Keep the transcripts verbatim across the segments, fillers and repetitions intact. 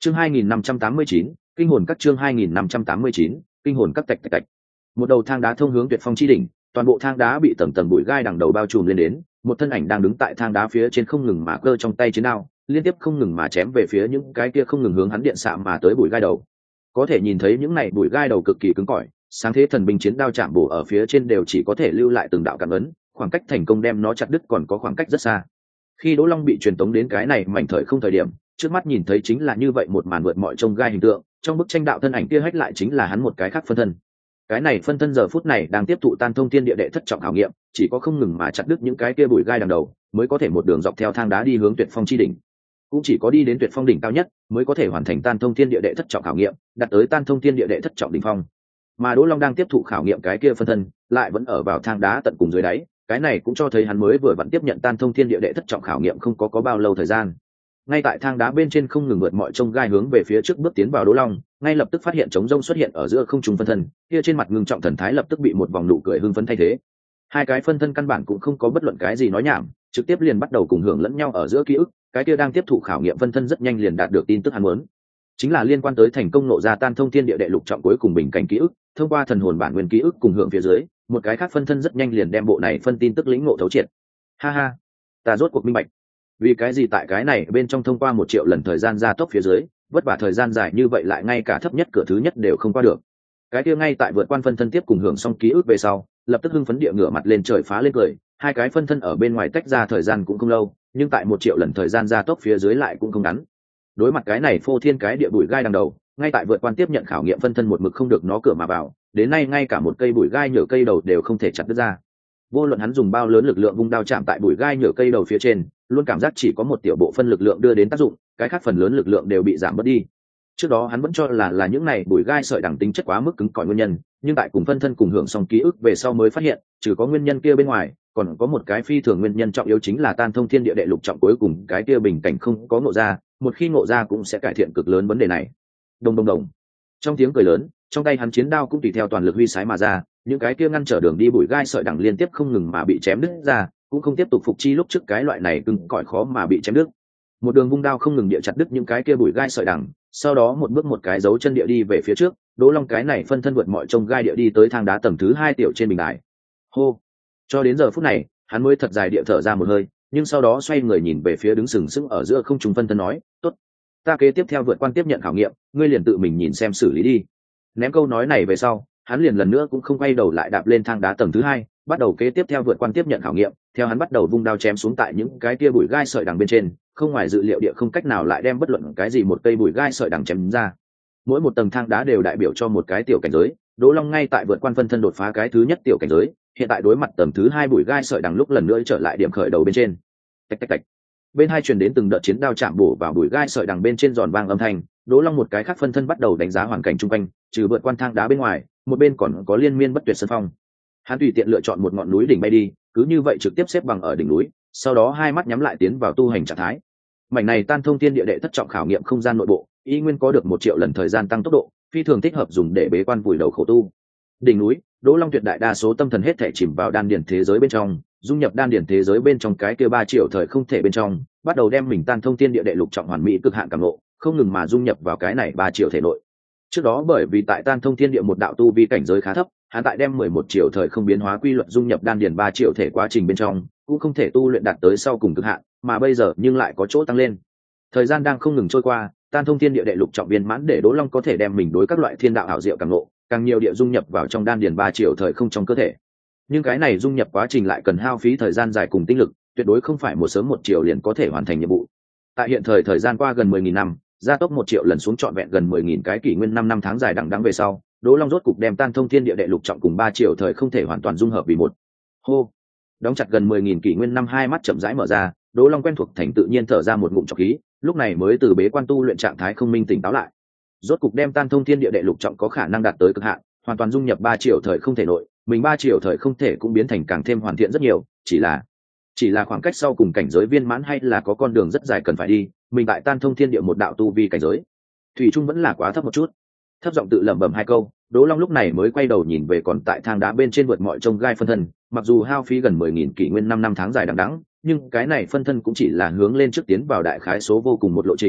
chương hai nghìn năm trăm tám mươi chín, kinh hồn các chương hai nghìn năm trăm tám mươi chín, kinh hồn các tạch tạch tạch. Một đầu thang đá thông hướng tuyệt phong chi đỉnh, toàn bộ thang đá bị tầng tầng bụi gai đằng đầu bao trùm lên đến, một thân ảnh đang đứng tại thang đá phía trên không ngừng mà cơ trong tay chiến đao, liên tiếp không ngừng mà chém về phía những cái kia không ngừng hướng hắn điện xạ mà tới bụi gai đầu. Có thể nhìn thấy những này bụi gai đầu cực kỳ cứng cỏi, sáng thế thần binh chiến đao chạm bổ ở phía trên đều chỉ có thể lưu lại từng đạo cảm ấn, khoảng cách thành công đem nó chặt đứt còn có khoảng cách rất xa. Khi Đỗ Long bị truyền tống đến cái này mảnh thời không thời điểm, trước mắt nhìn thấy chính là như vậy một màn vượt mọi trông gai hình tượng, trong bức tranh đạo thân ảnh kia hách lại chính là hắn một cái khác phân thân. Cái này phân thân giờ phút này đang tiếp thụ tan thông thiên địa đệ thất trọng khảo nghiệm, chỉ có không ngừng mà chặt đứt những cái kia bụi gai đằng đầu, mới có thể một đường dọc theo thang đá đi hướng tuyệt phong chi đỉnh. Cũng chỉ có đi đến tuyệt phong đỉnh cao nhất, mới có thể hoàn thành tan thông thiên địa đệ thất trọng khảo nghiệm, đạt tới tan thông thiên địa đệ thất trọng đỉnh phong. Mà Đỗ Long đang tiếp thụ khảo nghiệm cái kia phân thân, lại vẫn ở vào thang đá tận cùng dưới đáy, cái này cũng cho thấy hắn mới vừa vẫn tiếp nhận tan thông thiên địa đệ thất trọng khảo nghiệm không có có bao lâu thời gian. Ngay tại thang đá bên trên không ngừng vượt mọi trông gai hướng về phía trước bước tiến vào Đỗ Long, ngay lập tức phát hiện trống rông xuất hiện ở giữa không trung phân thân, kia trên mặt ngưng trọng thần thái lập tức bị một vòng nụ cười hưng phấn thay thế. Hai cái phân thân căn bản cũng không có bất luận cái gì nói nhảm, trực tiếp liền bắt đầu cùng hưởng lẫn nhau ở giữa ký ức, cái kia đang tiếp thụ khảo nghiệm phân thân rất nhanh liền đạt được tin tức hắn muốn, chính là liên quan tới thành công nộ ra tan thông thiên địa đệ lục trọng cuối cùng bình cảnh ký ức, thông qua thần hồn bản nguyên ký ức cùng hưởng phía dưới, một cái khác phân thân rất nhanh liền đem bộ này phân tin tức lĩnh ngộ thấu triệt. Ha ha, ta rốt cuộc minh bạch, vì cái gì tại cái này bên trong thông qua một triệu lần thời gian gia tốc phía dưới, vất vả thời gian dài như vậy lại ngay cả thấp nhất cửa thứ nhất đều không qua được. Cái kia ngay tại vượt quan phân thân tiếp cùng hưởng xong ký ức về sau, lập tức hưng phấn địa ngửa mặt lên trời phá lên cười, hai cái phân thân ở bên ngoài tách ra thời gian cũng không lâu, nhưng tại một triệu lần thời gian gia tốc phía dưới lại cũng không ngắn. Đối mặt cái này phô thiên cái địa bụi gai đằng đầu, ngay tại vượt quan tiếp nhận khảo nghiệm phân thân một mực không được nó cửa mà vào, đến nay ngay cả một cây bụi gai nhựa cây đầu đều không thể chặt đứt ra. Vô luận hắn dùng bao lớn lực lượng vung đao chạm tại bụi gai nhựa cây đầu phía trên, luôn cảm giác chỉ có một tiểu bộ phân lực lượng đưa đến tác dụng, cái khác phần lớn lực lượng đều bị giảm bớt đi. Trước đó hắn vẫn cho là là những này bụi gai sợi đẳng tính chất quá mức cứng cỏi nguyên nhân, nhưng tại cùng phân thân cùng hưởng xong ký ức về sau mới phát hiện, trừ có nguyên nhân kia bên ngoài, còn có một cái phi thường nguyên nhân trọng yếu chính là tan thông thiên địa đệ lục trọng cuối cùng cái kia bình cảnh không có ngộ ra, một khi ngộ ra cũng sẽ cải thiện cực lớn vấn đề này. Đồng đồng đồng. Trong tiếng cười lớn, trong tay hắn chiến đao cũng tùy theo toàn lực huy sái mà ra, những cái kia ngăn trở đường đi bụi gai sợi đẳng liên tiếp không ngừng mà bị chém đứt ra, cũng không tiếp tục phục chi lúc trước cái loại này cứng cỏi khó mà bị chém đứt. Một đường vung đao không ngừng địa chặt đứt những cái kia bụi gai sợi đẳng, sau đó một bước một cái dấu chân địa đi về phía trước, Đỗ Long cái này phân thân vượt mọi trông gai địa đi tới thang đá tầng thứ hai tiểu trên bình đài. Hô. Cho đến giờ phút này, hắn mới thật dài địa thở ra một hơi, nhưng sau đó xoay người nhìn về phía đứng sừng sững ở giữa không trung phân thân nói, "Tốt, ta kế tiếp theo vượt quan tiếp nhận khảo nghiệm, ngươi liền tự mình nhìn xem xử lý đi." Ném câu nói này về sau, hắn liền lần nữa cũng không quay đầu lại đạp lên thang đá tầng thứ hai, bắt đầu kế tiếp theo vượt quan tiếp nhận khảo nghiệm, theo hắn bắt đầu vung đao chém xuống tại những cái kia bụi gai sợi đằng bên trên, không ngoài dự liệu địa không cách nào lại đem bất luận cái gì một cây bụi gai sợi đằng chém ra. Mỗi một tầng thang đá đều đại biểu cho một cái tiểu cảnh giới, Đỗ Long ngay tại vượt quan phân thân đột phá cái thứ nhất tiểu cảnh giới, hiện tại đối mặt tầng thứ hai bụi gai sợi đằng lúc lần nữa trở lại điểm khởi đầu bên trên. Tạch tạch tạch. Bên hai truyền đến từng đợt chiến đao chạm bổ vào bụi gai sợi đằng bên trên giòn vang âm thanh, Đỗ Long một cái khác phân thân bắt đầu đánh giá hoàn cảnh xung quanh, trừ vượt quan thang đá bên ngoài, một bên còn có liên miên bất tuyệt sơn phong. Hắn tùy tiện lựa chọn một ngọn núi đỉnh bay đi, cứ như vậy trực tiếp xếp bằng ở đỉnh núi, sau đó hai mắt nhắm lại tiến vào tu hành trạng thái. Mảnh này tan thông thiên địa đệ thất trọng khảo nghiệm không gian nội bộ, y nguyên có được một triệu lần thời gian tăng tốc độ, phi thường thích hợp dùng để bế quan vùi đầu khổ tu. Đỉnh núi, Đỗ Long tuyệt đại đa số tâm thần hết thể chìm vào đan điển thế giới bên trong, dung nhập đan điển thế giới bên trong cái kia ba triệu thời không thể bên trong, bắt đầu đem mình tan thông thiên địa đệ lục trọng hoàn mỹ cực hạn cảm ngộ, không ngừng mà dung nhập vào cái này ba triệu thể nội. Trước đó bởi vì tại tan thông thiên địa một đạo tu vi cảnh giới khá thấp, hắn tại đem mười một triệu thời không biến hóa quy luật dung nhập đan điển ba triệu thể quá trình bên trong, cũng không thể tu luyện đạt tới sau cùng cực hạn, mà bây giờ nhưng lại có chỗ tăng lên. Thời gian đang không ngừng trôi qua, tan thông thiên địa đệ lục trọng viên mãn để Đỗ Long có thể đem mình đối các loại thiên đạo ảo diệu càng ngộ, càng nhiều địa dung nhập vào trong đan điển ba triệu thời không trong cơ thể. Nhưng cái này dung nhập quá trình lại cần hao phí thời gian dài cùng tinh lực, tuyệt đối không phải một sớm một chiều liền có thể hoàn thành nhiệm vụ. Tại hiện thời thời gian qua gần mười nghìn năm, gia tốc một triệu lần xuống trọn vẹn gần mười nghìn cái kỷ nguyên năm năm tháng dài đằng đẵng về sau, Đỗ Long rốt cục đem tan thông thiên địa đệ lục trọng cùng ba triệu thời không thể hoàn toàn dung hợp vì một. Hô. Đóng chặt gần mười nghìn kỷ nguyên năm, hai mắt chậm rãi mở ra, Đỗ Long quen thuộc thành tự nhiên thở ra một ngụm trọc khí, lúc này mới từ bế quan tu luyện trạng thái không minh tỉnh táo lại. Rốt cục đem tan thông thiên địa đệ lục trọng có khả năng đạt tới cực hạn, hoàn toàn dung nhập ba triệu thời không thể nội, mình ba triệu thời không thể cũng biến thành càng thêm hoàn thiện rất nhiều, chỉ là chỉ là khoảng cách sau cùng cảnh giới viên mãn hay là có con đường rất dài cần phải đi, mình tại tan thông thiên địa một đạo tu vi cảnh giới, thủy chung vẫn là quá thấp một chút. Thấp giọng tự lẩm bẩm hai câu, Đỗ Long lúc này mới quay đầu nhìn về còn tại thang đá bên trên vượt mọi trông gai phân thân, mặc dù hao phí gần mười nghìn kỷ nguyên năm năm tháng dài đằng đẵng, nhưng cái này phân thân cũng chỉ là hướng lên trước tiến vào đại khái số vô cùng một lộ trình,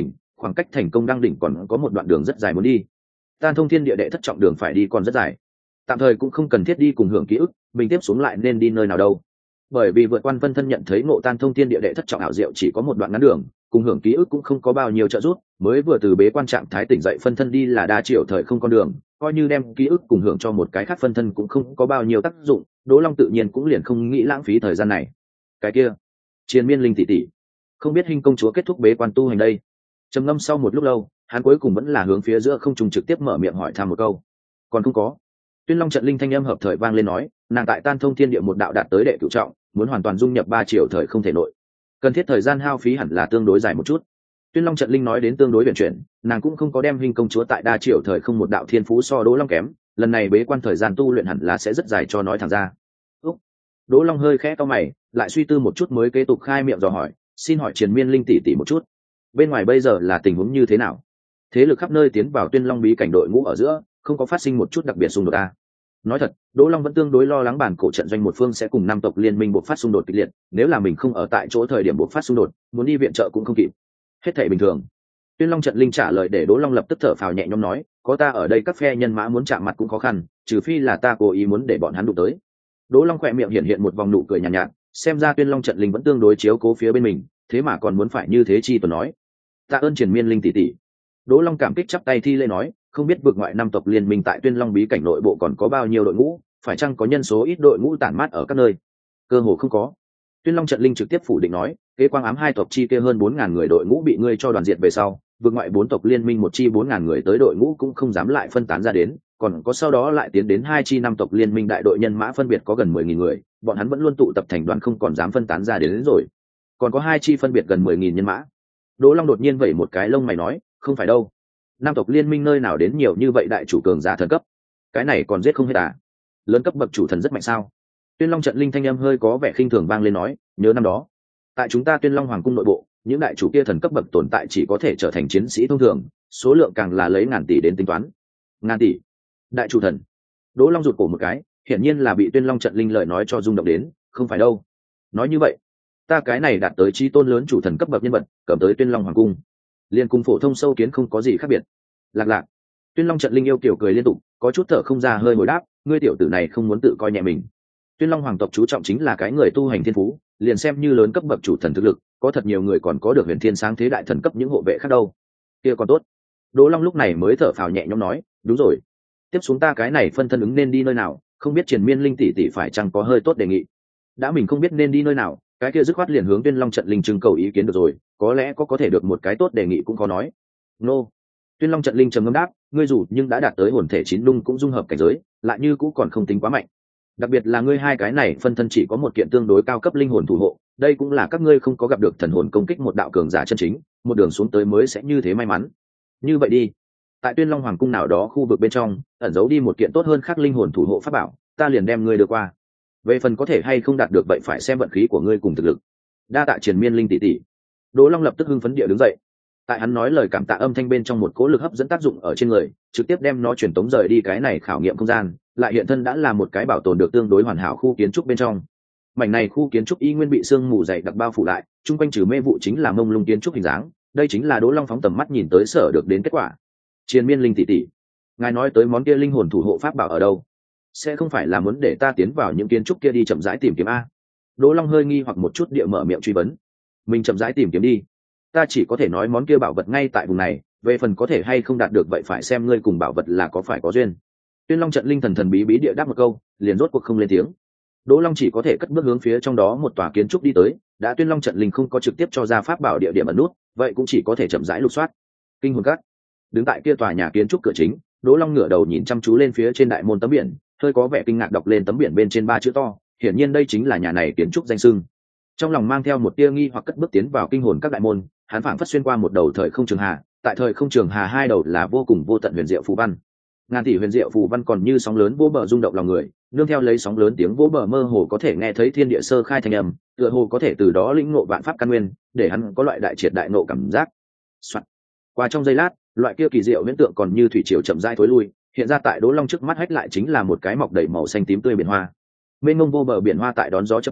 khoảng cách thành công đăng đỉnh còn có một đoạn đường rất dài muốn đi. Tan thông thiên địa đệ thất trọng đường phải đi còn rất dài, tạm thời cũng không cần thiết đi cùng hưởng ký ức, mình tiếp xuống lại nên đi nơi nào đâu. Bởi vì vượt quan phân thân nhận thấy ngộ tan thông thiên địa đệ thất trọng ảo diệu chỉ có một đoạn ngắn đường, cùng hưởng ký ức cũng không có bao nhiêu trợ giúp, mới vừa từ bế quan trạng thái tỉnh dậy phân thân đi là đa triệu thời không con đường, coi như đem ký ức cùng hưởng cho một cái khác phân thân cũng không có bao nhiêu tác dụng. Đỗ Long tự nhiên cũng liền không nghĩ lãng phí thời gian này. Cái kia, Triền Miên Linh tỷ tỷ, không biết Hinh công chúa kết thúc bế quan tu hành đây? Trầm ngâm sau một lúc lâu, hắn cuối cùng vẫn là hướng phía giữa không trung trực tiếp mở miệng hỏi thăm một câu. Còn không có. Tuyên Long trận linh thanh âm hợp thời vang lên nói, nàng tại Tan thông thiên địa một đạo đạt tới đệ cửu trọng, muốn hoàn toàn dung nhập ba triệu thời không thể nội, cần thiết thời gian hao phí hẳn là tương đối dài một chút. Tuyên Long trận linh nói đến tương đối huyền chuyển, nàng cũng không có đem Hinh công chúa tại đa triệu thời không một đạo thiên phú so Đỗ Long kém, lần này bế quan thời gian tu luyện hẳn là sẽ rất dài cho nói thẳng ra. Úc. Đỗ Long hơi khẽ cau mày, lại suy tư một chút mới kế tục khai miệng dò hỏi, xin hỏi Triền Miên Linh tỷ tỷ một chút, bên ngoài bây giờ là tình huống như thế nào? Thế lực khắp nơi tiến vào Tuyên Long bí cảnh đội ngũ ở giữa, không có phát sinh một chút đặc biệt xung đột à? Nói thật, Đỗ Long vẫn tương đối lo lắng bản cổ trận doanh một phương sẽ cùng năm tộc liên minh buộc phát xung đột kịch liệt, nếu là mình không ở tại chỗ thời điểm buộc phát xung đột, muốn đi viện trợ cũng không kịp. Hết thảy bình thường. Tuyên Long trận linh trả lời để Đỗ Long lập tức thở phào nhẹ nhõm nói, có ta ở đây các phe nhân mã muốn chạm mặt cũng khó khăn, trừ phi là ta cố ý muốn để bọn hắn đụng tới. Đỗ Long khỏe miệng hiện hiện một vòng nụ cười nhàn nhạt, nhạt, xem ra Tuyên Long trận linh vẫn tương đối chiếu cố phía bên mình, thế mà còn muốn phải như thế chi tuần nói. Tạ ơn Triền Miên Linh tỷ tỷ. Đỗ Long cảm kích chắp tay thi lễ nói, không biết vượt ngoại năm tộc liên minh tại Tuyên Long bí cảnh nội bộ còn có bao nhiêu đội ngũ, phải chăng có nhân số ít đội ngũ tản mát ở các nơi? Cơ hồ không có. Tuyên Long trận linh trực tiếp phủ định nói, kế quang ám hai tộc chi kia hơn bốn ngàn người đội ngũ bị ngươi cho đoàn diệt về sau, vượt ngoại bốn tộc liên minh một chi bốn ngàn người tới đội ngũ cũng không dám lại phân tán ra đến, còn có sau đó lại tiến đến hai chi năm tộc liên minh đại đội nhân mã phân biệt có gần mười nghìn người, bọn hắn vẫn luôn tụ tập thành đoàn không còn dám phân tán ra đến, đến rồi. Còn có hai chi phân biệt gần mười nghìn nhân mã. Đỗ Long đột nhiên vẩy một cái lông mày nói, không phải đâu. Nam tộc liên minh nơi nào đến nhiều như vậy đại chủ cường giả thần cấp? Cái này còn giết không hết à? Lớn cấp bậc chủ thần rất mạnh sao? Tuyên Long trận linh thanh âm hơi có vẻ khinh thường vang lên nói, nhớ năm đó, tại chúng ta Tuyên Long hoàng cung nội bộ, những đại chủ kia thần cấp bậc tồn tại chỉ có thể trở thành chiến sĩ thông thường, số lượng càng là lấy ngàn tỷ đến tính toán. Ngàn tỷ? Đại chủ thần? Đỗ Long rụt cổ một cái, hiển nhiên là bị Tuyên Long trận linh lời nói cho rung động đến, không phải đâu. Nói như vậy, ta cái này đạt tới chi tôn lớn chủ thần cấp bậc nhân vật, cầm tới Tuyên Long hoàng cung, liên cung phổ thông sâu kiến không có gì khác biệt. Lạc lạc. Tuyên Long trận linh yêu kiểu cười liên tục, có chút thở không ra hơi hồi đáp, ngươi tiểu tử này không muốn tự coi nhẹ mình. Tuyên Long hoàng tộc chú trọng chính là cái người tu hành thiên phú, liền xem như lớn cấp bậc chủ thần thực lực, có thật nhiều người còn có được huyền thiên sáng thế đại thần cấp những hộ vệ khác đâu. Kia còn tốt. Đỗ Long lúc này mới thở phào nhẹ nhõm nói, đúng rồi, tiếp xuống ta cái này phân thân ứng nên đi nơi nào, không biết Triền Miên Linh tỷ tỷ phải chăng có hơi tốt đề nghị. Đã mình không biết nên đi nơi nào, cái kia dứt khoát liền hướng Tuyên Long trận linh trưng cầu ý kiến được rồi, có lẽ có có thể được một cái tốt đề nghị cũng khó nói. Nô. Tuyên Long trận linh trầm ngâm đáp, ngươi dù nhưng đã đạt tới hồn thể chín lung cũng dung hợp cảnh giới, lại như cũng còn không tính quá mạnh. Đặc biệt là ngươi hai cái này phân thân chỉ có một kiện tương đối cao cấp linh hồn thủ hộ, đây cũng là các ngươi không có gặp được thần hồn công kích một đạo cường giả chân chính, một đường xuống tới mới sẽ như thế may mắn. Như vậy đi, tại Tuyên Long hoàng cung nào đó khu vực bên trong, ẩn giấu đi một kiện tốt hơn khác linh hồn thủ hộ pháp bảo, ta liền đem ngươi đưa qua. Về phần có thể hay không đạt được vậy phải xem vận khí của ngươi cùng thực lực. Đa tạ Triền Miên Linh tỷ tỷ. Đỗ Long lập tức hưng phấn địa đứng dậy. Tại hắn nói lời cảm tạ âm thanh bên trong một cỗ lực hấp dẫn tác dụng ở trên người, trực tiếp đem nó truyền tống rời đi cái này khảo nghiệm không gian, lại hiện thân đã là một cái bảo tồn được tương đối hoàn hảo khu kiến trúc bên trong. Mảnh này khu kiến trúc y nguyên bị sương mù dày đặc bao phủ lại, chung quanh trừ mê vụ chính là mông lung kiến trúc hình dáng, đây chính là Đỗ Long phóng tầm mắt nhìn tới sở được đến kết quả. Triền Miên Linh tỷ tỷ, ngài nói tới món kia linh hồn thủ hộ pháp bảo ở đâu? Sẽ không phải là muốn để ta tiến vào những kiến trúc kia đi chậm rãi tìm kiếm a? Đỗ Long hơi nghi hoặc một chút địa mở miệng truy vấn. Mình chậm rãi tìm kiếm đi, ta chỉ có thể nói món kia bảo vật ngay tại vùng này, về phần có thể hay không đạt được vậy phải xem ngươi cùng bảo vật là có phải có duyên. Tuyên Long trận linh thần thần bí bí địa đáp một câu, liền rốt cuộc không lên tiếng. Đỗ Long chỉ có thể cất bước hướng phía trong đó một tòa kiến trúc đi tới, đã Tuyên Long trận linh không có trực tiếp cho ra pháp bảo địa điểm ẩn nút, vậy cũng chỉ có thể chậm rãi lục soát. Kinh hồn các. Đứng tại kia tòa nhà kiến trúc cửa chính, Đỗ Long ngửa đầu nhìn chăm chú lên phía trên đại môn tấm biển, hơi có vẻ kinh ngạc đọc lên tấm biển bên trên ba chữ to, hiển nhiên đây chính là nhà này kiến trúc danh xưng. Trong lòng mang theo một tia nghi hoặc cất bước tiến vào kinh hồn các đại môn, hắn phảng phất xuyên qua một đầu thời không trường hà, tại thời không trường hà hai đầu là vô cùng vô tận huyền diệu phù văn. Ngàn tỷ huyền diệu phù văn còn như sóng lớn vỗ bờ rung động lòng người, nương theo lấy sóng lớn tiếng vỗ bờ mơ hồ có thể nghe thấy thiên địa sơ khai thành âm, tựa hồ có thể từ đó lĩnh ngộ vạn pháp căn nguyên, để hắn có loại đại triệt đại ngộ cảm giác. Soạn. Qua trong giây lát, loại kia kỳ diệu huyễn tượng còn như thủy triều chậm rãi thối lui, hiện ra tại Đỗ Long trước mắt hách lại chính là một cái mọc đầy màu xanh tím tươi biển hoa. Mênh mông vô bờ biển hoa tại đón gió chập chờn,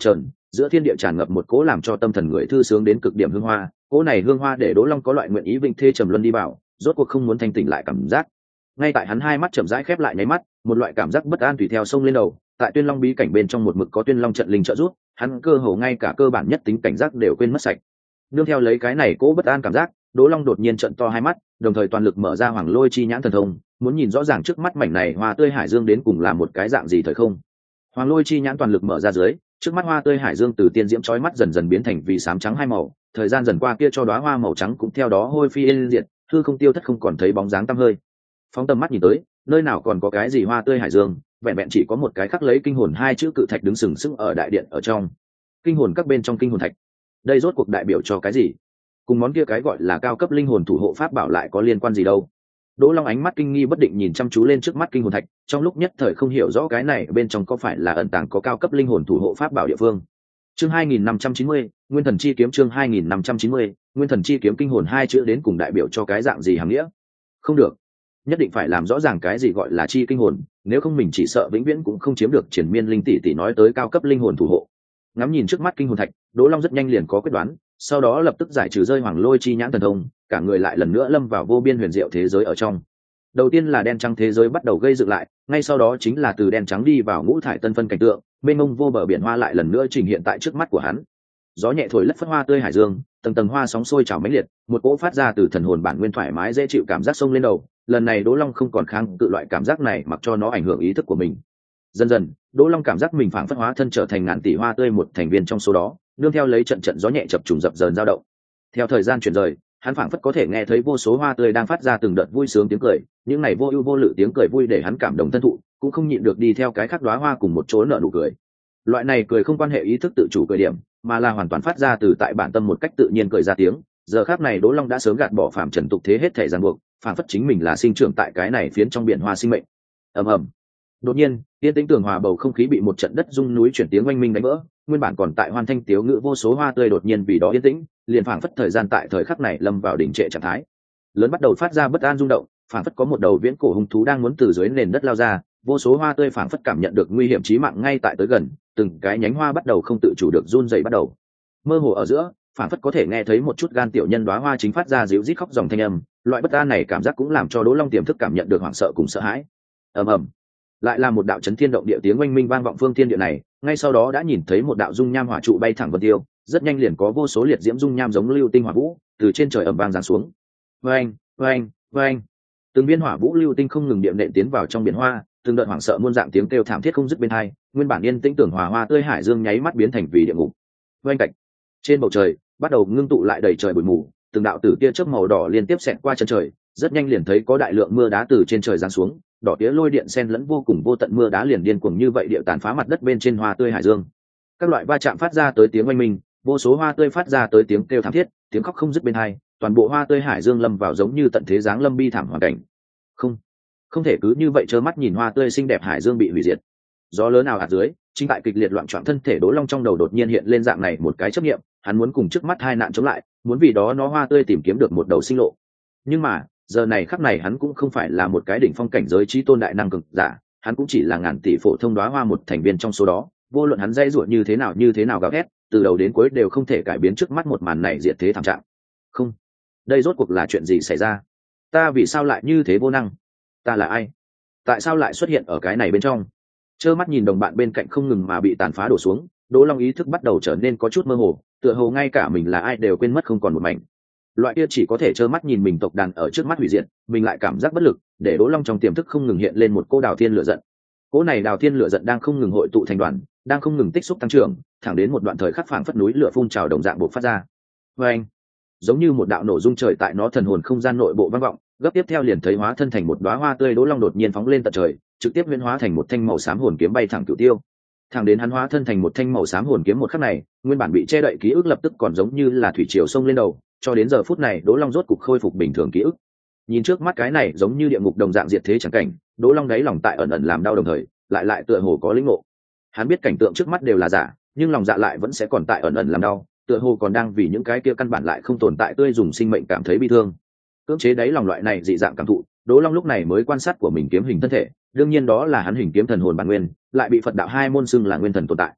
giữa thiên địa tràn ngập một cỗ làm cho tâm thần người thư sướng đến cực điểm hương hoa. Cỗ này hương hoa để Đỗ Long có loại nguyện ý vinh thê trầm luân đi vào, rốt cuộc không muốn thanh tỉnh lại cảm giác. Ngay tại hắn hai mắt chậm rãi khép lại nháy mắt, một loại cảm giác bất an tùy theo sông lên đầu. Tại Tuyên Long bí cảnh bên trong một mực có Tuyên Long trận linh trợ giúp, hắn cơ hồ ngay cả cơ bản nhất tính cảnh giác đều quên mất sạch. Nương theo lấy cái này cỗ bất an cảm giác, Đỗ Long đột nhiên trợn to hai mắt, đồng thời toàn lực mở ra Hoàng Lôi chi nhãn thần thông, muốn nhìn rõ ràng trước mắt mảnh này hoa tươi hải dương đến cùng là một cái dạng gì thời không. Hoàng Lôi chi nhãn toàn lực mở ra dưới, trước mắt hoa tươi hải dương từ tiên diễm chói mắt dần dần biến thành vì xám trắng hai màu, thời gian dần qua kia cho đóa hoa màu trắng cũng theo đó hôi phi yên diệt, hư không tiêu thất không còn thấy bóng dáng tăm hơi. Phóng tầm mắt nhìn tới, nơi nào còn có cái gì hoa tươi hải dương, vẹn vẹn chỉ có một cái khắc lấy kinh hồn hai chữ cự thạch đứng sừng sững ở đại điện ở trong. Kinh hồn các bên trong kinh hồn thạch, đây rốt cuộc đại biểu cho cái gì? Cùng món kia cái gọi là cao cấp linh hồn thủ hộ pháp bảo lại có liên quan gì đâu? Đỗ Long ánh mắt kinh nghi bất định nhìn chăm chú lên trước mắt kinh hồn thạch, trong lúc nhất thời không hiểu rõ cái này bên trong có phải là ẩn tàng có cao cấp linh hồn thủ hộ pháp bảo địa phương. Chương hai nghìn năm trăm chín mươi, Nguyên Thần Chi Kiếm. Chương hai nghìn năm trăm chín mươi, Nguyên Thần Chi Kiếm. Kinh hồn hai chữ đến cùng đại biểu cho cái dạng gì hàm nghĩa? Không được, nhất định phải làm rõ ràng cái gì gọi là chi kinh hồn, nếu không mình chỉ sợ vĩnh viễn cũng không chiếm được Triển Miên Linh tỷ tỷ nói tới cao cấp linh hồn thủ hộ. Ngắm nhìn trước mắt kinh hồn thạch, Đỗ Long rất nhanh liền có quyết đoán, sau đó lập tức giải trừ rơi Hoàng Lôi chi nhãn thần thông, cả người lại lần nữa lâm vào vô biên huyền diệu thế giới ở trong. Đầu tiên là đen trắng thế giới bắt đầu gây dựng lại, ngay sau đó chính là từ đen trắng đi vào ngũ thải tân phân cảnh tượng, mênh mông vô bờ biển hoa lại lần nữa trình hiện tại trước mắt của hắn. Gió nhẹ thổi lất phất hoa tươi hải dương, tầng tầng hoa sóng sôi trào mãnh liệt, một cỗ phát ra từ thần hồn bản nguyên thoải mái dễ chịu cảm giác sông lên đầu. Lần này Đỗ Long không còn kháng cự loại cảm giác này, mặc cho nó ảnh hưởng ý thức của mình. Dần dần, Đỗ Long cảm giác mình phảng phất hóa thân trở thành ngàn tỷ hoa tươi một thành viên trong số đó, nương theo lấy trận trận gió nhẹ chập trùng dập dờn dao động. Theo thời gian chuyển rời, hắn phảng phất có thể nghe thấy vô số hoa tươi đang phát ra từng đợt vui sướng tiếng cười, những này vô ưu vô lự tiếng cười vui để hắn cảm động thân thụ, cũng không nhịn được đi theo cái khác đóa hoa cùng một chỗ nở nụ cười. Loại này cười không quan hệ ý thức tự chủ cười điểm, mà là hoàn toàn phát ra từ tại bản tâm một cách tự nhiên cười ra tiếng. Giờ khắc này Đỗ Long đã sớm gạt bỏ phàm trần tục thế hết thể ràng buộc, phảng phất chính mình là sinh trưởng tại cái này phiến trong biển hoa sinh mệnh. Ầm ầm. Đột nhiên, yên tĩnh tường hòa bầu không khí bị một trận đất rung núi chuyển tiếng oanh minh đánh vỡ, nguyên bản còn tại hoan thanh tiếu ngữ vô số hoa tươi đột nhiên vì đó yên tĩnh, liền phảng phất thời gian tại thời khắc này lâm vào đỉnh trệ trạng thái. Lớn bắt đầu phát ra bất an rung động, phảng phất có một đầu viễn cổ hung thú đang muốn từ dưới nền đất lao ra, vô số hoa tươi phảng phất cảm nhận được nguy hiểm chí mạng ngay tại tới gần, từng cái nhánh hoa bắt đầu không tự chủ được run rẩy bắt đầu. Mơ hồ ở giữa, phảng phất có thể nghe thấy một chút gan tiểu nhân đóa hoa chính phát ra ríu rít khóc dòng thanh âm, loại bất an này cảm giác cũng làm cho Đỗ Long tiềm thức cảm nhận được hoảng sợ cùng sợ hãi. Ầm ầm. Lại là một đạo chấn thiên động địa tiếng oanh minh vang vọng phương thiên địa này, ngay sau đó đã nhìn thấy một đạo dung nham hỏa trụ bay thẳng vân tiêu, rất nhanh liền có vô số liệt diễm dung nham giống lưu tinh hỏa vũ từ trên trời ầm vang giáng xuống. Oanh, oanh, oanh. Từng viên hỏa vũ lưu tinh không ngừng điệm nện tiến vào trong biển hoa, từng đợt hoảng sợ muôn dạng tiếng kêu thảm thiết không dứt bên hai, nguyên bản yên tĩnh tưởng hòa hoa tươi hải dương nháy mắt biến thành vì địa ngục. Oanh cạnh. Trên bầu trời bắt đầu ngưng tụ lại đầy trời bụi mù, từng đạo tử tia chớp màu đỏ liên tiếp xẹt qua chân trời, rất nhanh liền thấy có đại lượng mưa đá từ trên trời giáng xuống, đỏ tía lôi điện xen lẫn vô cùng vô tận mưa đá liền điên cuồng như vậy điệu tàn phá mặt đất bên trên hoa tươi hải dương. Các loại va chạm phát ra tới tiếng oanh minh, vô số hoa tươi phát ra tới tiếng kêu thảm thiết, tiếng khóc không dứt bên hai, toàn bộ hoa tươi hải dương lâm vào giống như tận thế giáng lâm bi thảm hoàn cảnh. Không, không thể cứ như vậy trơ mắt nhìn hoa tươi xinh đẹp hải dương bị hủy diệt. Gió lớn nào hạt dưới, chính tại kịch liệt loạn trọn thân thể Đỗ Long trong đầu đột nhiên hiện lên dạng này một cái chấp niệm, hắn muốn cùng trước mắt hai nạn chống lại, muốn vì đó nó hoa tươi tìm kiếm được một đầu sinh lộ. Nhưng mà giờ này khắc này hắn cũng không phải là một cái đỉnh phong cảnh giới chí tôn đại năng cực giả, hắn cũng chỉ là ngàn tỷ phổ thông đóa hoa một thành viên trong số đó, vô luận hắn dây ruột như thế nào như thế nào gào thét, từ đầu đến cuối đều không thể cải biến trước mắt một màn này diệt thế thảm trạng. Không, đây rốt cuộc là chuyện gì xảy ra? Ta vì sao lại như thế vô năng? Ta là ai? Tại sao lại xuất hiện ở cái này bên trong? Trơ mắt nhìn đồng bạn bên cạnh không ngừng mà bị tàn phá đổ xuống, Đỗ Long ý thức bắt đầu trở nên có chút mơ hồ, tựa hồ ngay cả mình là ai đều quên mất không còn một mảnh. Loại kia chỉ có thể trơ mắt nhìn mình tộc đàn ở trước mắt hủy diệt, mình lại cảm giác bất lực, để Đỗ Long trong tiềm thức không ngừng hiện lên một cô đào thiên lửa giận. Cỗ này đào thiên lửa giận đang không ngừng hội tụ thành đoàn, đang không ngừng tích xúc tăng trưởng, thẳng đến một đoạn thời khắc phảng phất núi lửa phun trào đồng dạng bộc phát ra. Oeng! Giống như một đạo nổ rung trời tại nó thần hồn không gian nội bộ vang vọng, gấp tiếp theo liền thấy hóa thân thành một đóa hoa tươi Đỗ Long đột nhiên phóng lên tận trời, trực tiếp huyễn hóa thành một thanh màu xám hồn kiếm bay thẳng cửu tiêu. Thẳng đến hắn hóa thân thành một thanh màu xám hồn kiếm một khắc này, nguyên bản bị che đậy ký ức lập tức còn giống như là thủy triều sông lên đầu, cho đến giờ phút này Đỗ Long rốt cục khôi phục bình thường ký ức. Nhìn trước mắt cái này giống như địa ngục đồng dạng diệt thế chẳng cảnh, Đỗ Long đáy lòng tại ẩn ẩn làm đau đồng thời, lại lại tựa hồ có lĩnh ngộ. Hắn biết cảnh tượng trước mắt đều là giả, nhưng lòng dạ lại vẫn sẽ còn tại ẩn ẩn làm đau, tựa hồ còn đang vì những cái kia căn bản lại không tồn tại tươi dùng sinh mệnh cảm thấy bi thương. Cưỡng chế đáy lòng loại này dị dạng cảm thụ, Đỗ Long lúc này mới quan sát của mình kiếm hình thân thể, đương nhiên đó là hắn hình kiếm thần hồn bản nguyên, lại bị Phật đạo hai môn xưng là nguyên thần tồn tại.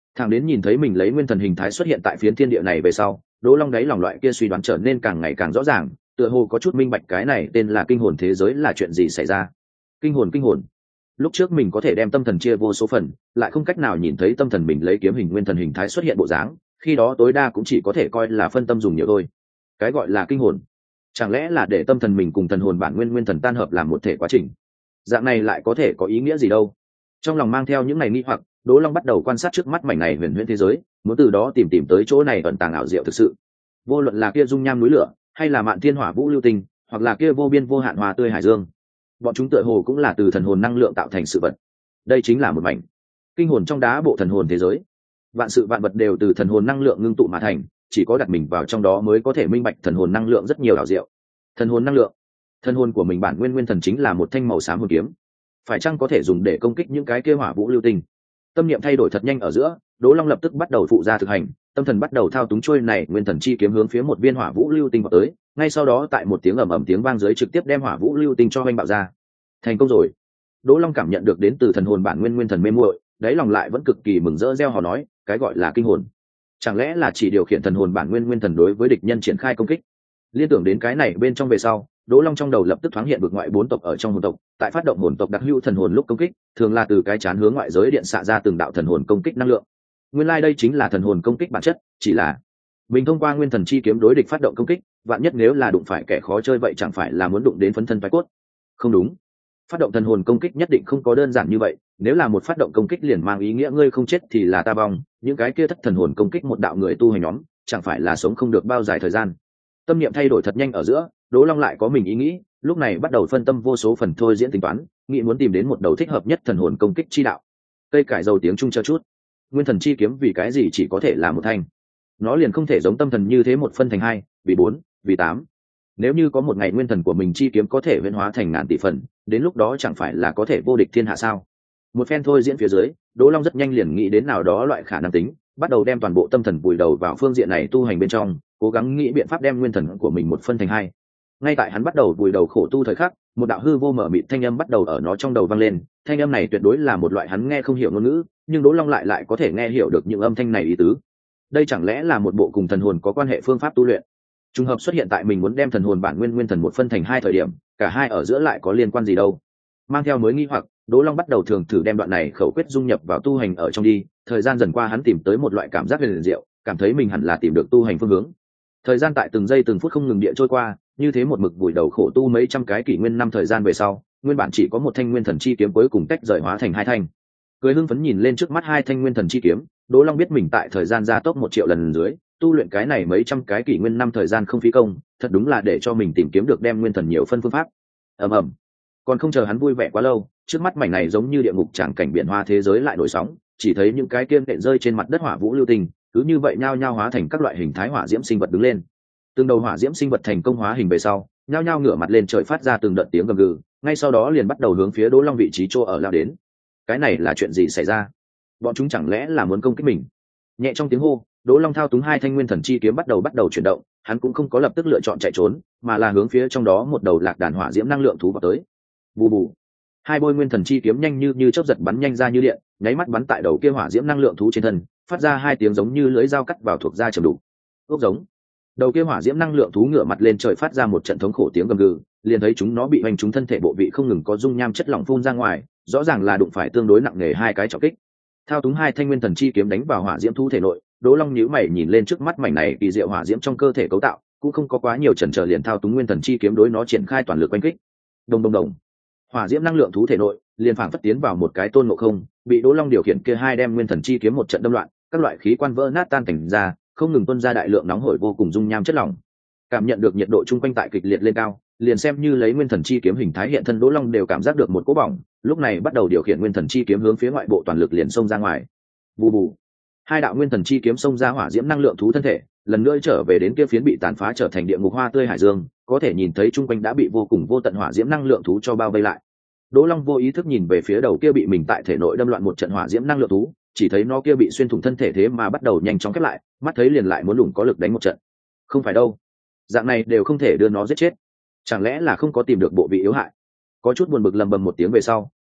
Thằng đến nhìn thấy mình lấy nguyên thần hình thái xuất hiện tại phiến thiên địa này về sau, Đỗ Long đáy lòng loại kia suy đoán trở nên càng ngày càng rõ ràng, tựa hồ có chút minh bạch cái này tên là kinh hồn thế giới là chuyện gì xảy ra. Kinh hồn, kinh hồn. Lúc trước mình có thể đem tâm thần chia vô số phần, lại không cách nào nhìn thấy tâm thần mình lấy kiếm hình nguyên thần hình thái xuất hiện bộ dáng, khi đó tối đa cũng chỉ có thể coi là phân tâm dùng nhiều thôi. Cái gọi là kinh hồn, chẳng lẽ là để tâm thần mình cùng thần hồn bản nguyên nguyên thần tan hợp làm một thể quá trình? Dạng này lại có thể có ý nghĩa gì đâu? Trong lòng mang theo những ngày nghi hoặc, Đỗ Long bắt đầu quan sát trước mắt mảnh này huyền huyễn thế giới, muốn từ đó tìm tìm tới chỗ này ẩn tàng ảo diệu thực sự. Vô luận là kia dung nham núi lửa, hay là mạn thiên hỏa vũ lưu tinh, hoặc là kia vô biên vô hạn hoa tươi hải dương, bọn chúng tựa hồ cũng là từ thần hồn năng lượng tạo thành sự vật. Đây chính là một mảnh kinh hồn trong đá bộ thần hồn thế giới. Vạn sự vạn vật đều từ thần hồn năng lượng ngưng tụ mà thành, chỉ có đặt mình vào trong đó mới có thể minh bạch thần hồn năng lượng rất nhiều ảo diệu. Thần hồn năng lượng, thần hồn của mình bản nguyên nguyên thần chính là một thanh màu xám hồn kiếm, phải chăng có thể dùng để công kích những cái kia hỏa vũ lưu tinh? Tâm niệm thay đổi thật nhanh ở giữa, Đỗ Long lập tức bắt đầu phụ ra thực hành, tâm thần bắt đầu thao túng chuôi này nguyên thần chi kiếm hướng phía một viên hỏa vũ lưu tinh vào tới, ngay sau đó tại một tiếng ầm ầm tiếng vang dưới trực tiếp đem hỏa vũ lưu tinh cho hoành bạo ra. Thành công rồi. Đỗ Long cảm nhận được đến từ thần hồn bản nguyên nguyên thần mê muội, đáy lòng lại vẫn cực kỳ mừng rỡ reo hò nói, cái gọi là kinh hồn, chẳng lẽ là chỉ điều khiển thần hồn bản nguyên nguyên thần đối với địch nhân triển khai công kích? Liên tưởng đến cái này bên trong về sau, Đỗ Long trong đầu lập tức thoáng hiện vực ngoại bốn tộc ở trong hồn tộc, tại phát động hồn tộc đặc hữu thần hồn lúc công kích, thường là từ cái chán hướng ngoại giới điện xạ ra từng đạo thần hồn công kích năng lượng. Nguyên lai like đây chính là thần hồn công kích bản chất, chỉ là mình thông qua nguyên thần chi kiếm đối địch phát động công kích, vạn nhất nếu là đụng phải kẻ khó chơi vậy chẳng phải là muốn đụng đến phấn thân phái cốt? Không đúng, phát động thần hồn công kích nhất định không có đơn giản như vậy, nếu là một phát động công kích liền mang ý nghĩa ngươi không chết thì là ta vong, những cái kia thất thần hồn công kích một đạo người tu hành nhóm, chẳng phải là sống không được bao dài thời gian. Tâm niệm thay đổi thật nhanh ở giữa, Đỗ Long lại có mình ý nghĩ, lúc này bắt đầu phân tâm vô số phần thôi diễn tính toán, nghĩ muốn tìm đến một đầu thích hợp nhất thần hồn công kích chi đạo. Cây cải dầu tiếng trung cho chút, nguyên thần chi kiếm vì cái gì chỉ có thể là một thanh? Nó liền không thể giống tâm thần như thế một phân thành hai, vì bốn, vì tám. Nếu như có một ngày nguyên thần của mình chi kiếm có thể huyễn hóa thành ngàn tỷ phần, đến lúc đó chẳng phải là có thể vô địch thiên hạ sao? Một phen thôi diễn phía dưới, Đỗ Long rất nhanh liền nghĩ đến nào đó loại khả năng tính, bắt đầu đem toàn bộ tâm thần vùi đầu vào phương diện này tu hành bên trong, cố gắng nghĩ biện pháp đem nguyên thần của mình một phân thành hai. Ngay tại hắn bắt đầu vùi đầu khổ tu thời khắc, một đạo hư vô mở mịt thanh âm bắt đầu ở nó trong đầu vang lên. Thanh âm này tuyệt đối là một loại hắn nghe không hiểu ngôn ngữ, nhưng Đỗ Long lại lại có thể nghe hiểu được những âm thanh này ý tứ. Đây chẳng lẽ là một bộ cùng thần hồn có quan hệ phương pháp tu luyện? Trùng hợp xuất hiện tại mình muốn đem thần hồn bản nguyên nguyên thần một phân thành hai thời điểm, cả hai ở giữa lại có liên quan gì đâu? Mang theo mới nghi hoặc, Đỗ Long bắt đầu thường thử đem đoạn này khẩu quyết dung nhập vào tu hành ở trong đi. Thời gian dần qua hắn tìm tới một loại cảm giác huyền diệu, cảm thấy mình hẳn là tìm được tu hành phương hướng. Thời gian tại từng giây từng phút không ngừng địa trôi qua, như thế một mực vùi đầu khổ tu mấy trăm cái kỷ nguyên năm thời gian về sau, nguyên bản chỉ có một thanh nguyên thần chi kiếm cuối cùng tách rời hóa thành hai thanh. Cười hưng phấn nhìn lên trước mắt hai thanh nguyên thần chi kiếm, Đỗ Long biết mình tại thời gian gia tốc một triệu lần dưới, tu luyện cái này mấy trăm cái kỷ nguyên năm thời gian không phí công, thật đúng là để cho mình tìm kiếm được đem nguyên thần nhiều phân phương pháp. Ầm ầm. Còn không chờ hắn vui vẻ quá lâu, trước mắt mảnh này giống như địa ngục tràng cảnh biển hoa thế giới lại nổi sóng, chỉ thấy những cái kiên đệm rơi trên mặt đất hỏa vũ lưu tinh, cứ như vậy nhao nhao hóa thành các loại hình thái hỏa diễm sinh vật đứng lên. Từng đầu hỏa diễm sinh vật thành công hóa hình về sau, nhao nhao ngửa mặt lên trời phát ra từng đợt tiếng gầm gừ, ngay sau đó liền bắt đầu hướng phía Đỗ Long vị trí chỗ ở lao đến. Cái này là chuyện gì xảy ra? Bọn chúng chẳng lẽ là muốn công kích mình? Nhẹ trong tiếng hô, Đỗ Long thao túng hai thanh nguyên thần chi kiếm bắt đầu bắt đầu chuyển động, hắn cũng không có lập tức lựa chọn chạy trốn, mà là hướng phía trong đó một đầu lạc đàn hỏa diễm năng lượng thú vào tới. Bù bù. Hai bôi nguyên thần chi kiếm nhanh như như chớp giật bắn nhanh ra như điện, nháy mắt bắn tại đầu kia hỏa diễm năng lượng thú trên thân, phát ra hai tiếng giống như lưỡi dao cắt vào thuộc da trầm đủ. Ốc giống. Đầu kia hỏa diễm năng lượng thú ngửa mặt lên trời phát ra một trận thống khổ tiếng gầm gừ, liền thấy chúng nó bị hoành trúng thân thể bộ vị không ngừng có dung nham chất lỏng phun ra ngoài, rõ ràng là đụng phải tương đối nặng nề hai cái trọng kích. Thao túng hai thanh nguyên thần chi kiếm đánh vào hỏa diễm thú thể nội, Đỗ Long nhíu mày nhìn lên trước mắt mảnh này kỳ diệu hỏa diễm trong cơ thể cấu tạo, cũng không có quá nhiều chần chờ liền thao túng nguyên thần chi kiếm đối nó triển khai toàn lực oanh kích. Đồng đồng đồng. Hỏa diễm năng lượng thú thể nội liền phảng phất tiến vào một cái tôn ngộ không, bị Đỗ Long điều khiển kia hai đem nguyên thần chi kiếm một trận đâm loạn, các loại khí quan vỡ nát tan cảnh ra, không ngừng tuôn ra đại lượng nóng hổi vô cùng dung nham chất lỏng. Cảm nhận được nhiệt độ chung quanh tại kịch liệt lên cao, liền xem như lấy nguyên thần chi kiếm hình thái hiện thân Đỗ Long đều cảm giác được một cỗ bỏng, lúc này bắt đầu điều khiển nguyên thần chi kiếm hướng phía ngoại bộ toàn lực liền xông ra ngoài. Bù bù. Hai đạo nguyên thần chi kiếm xông ra hỏa diễm năng lượng thú thân thể, lần nữa trở về đến kia phiến bị tàn phá trở thành địa ngục hoa tươi hải dương, có thể nhìn thấy chung quanh đã bị vô cùng vô tận hỏa diễm năng lượng thú cho bao vây lại. Đỗ Long vô ý thức nhìn về phía đầu kia bị mình tại thể nội đâm loạn một trận hỏa diễm năng lượng thú, chỉ thấy nó kia bị xuyên thủng thân thể thế mà bắt đầu nhanh chóng khép lại, mắt thấy liền lại muốn lủng có lực đánh một trận. Không phải đâu, dạng này đều không thể đưa nó giết chết, chẳng lẽ là không có tìm được bộ vị yếu hại? Có chút buồn bực lầm bầm một tiếng về sau,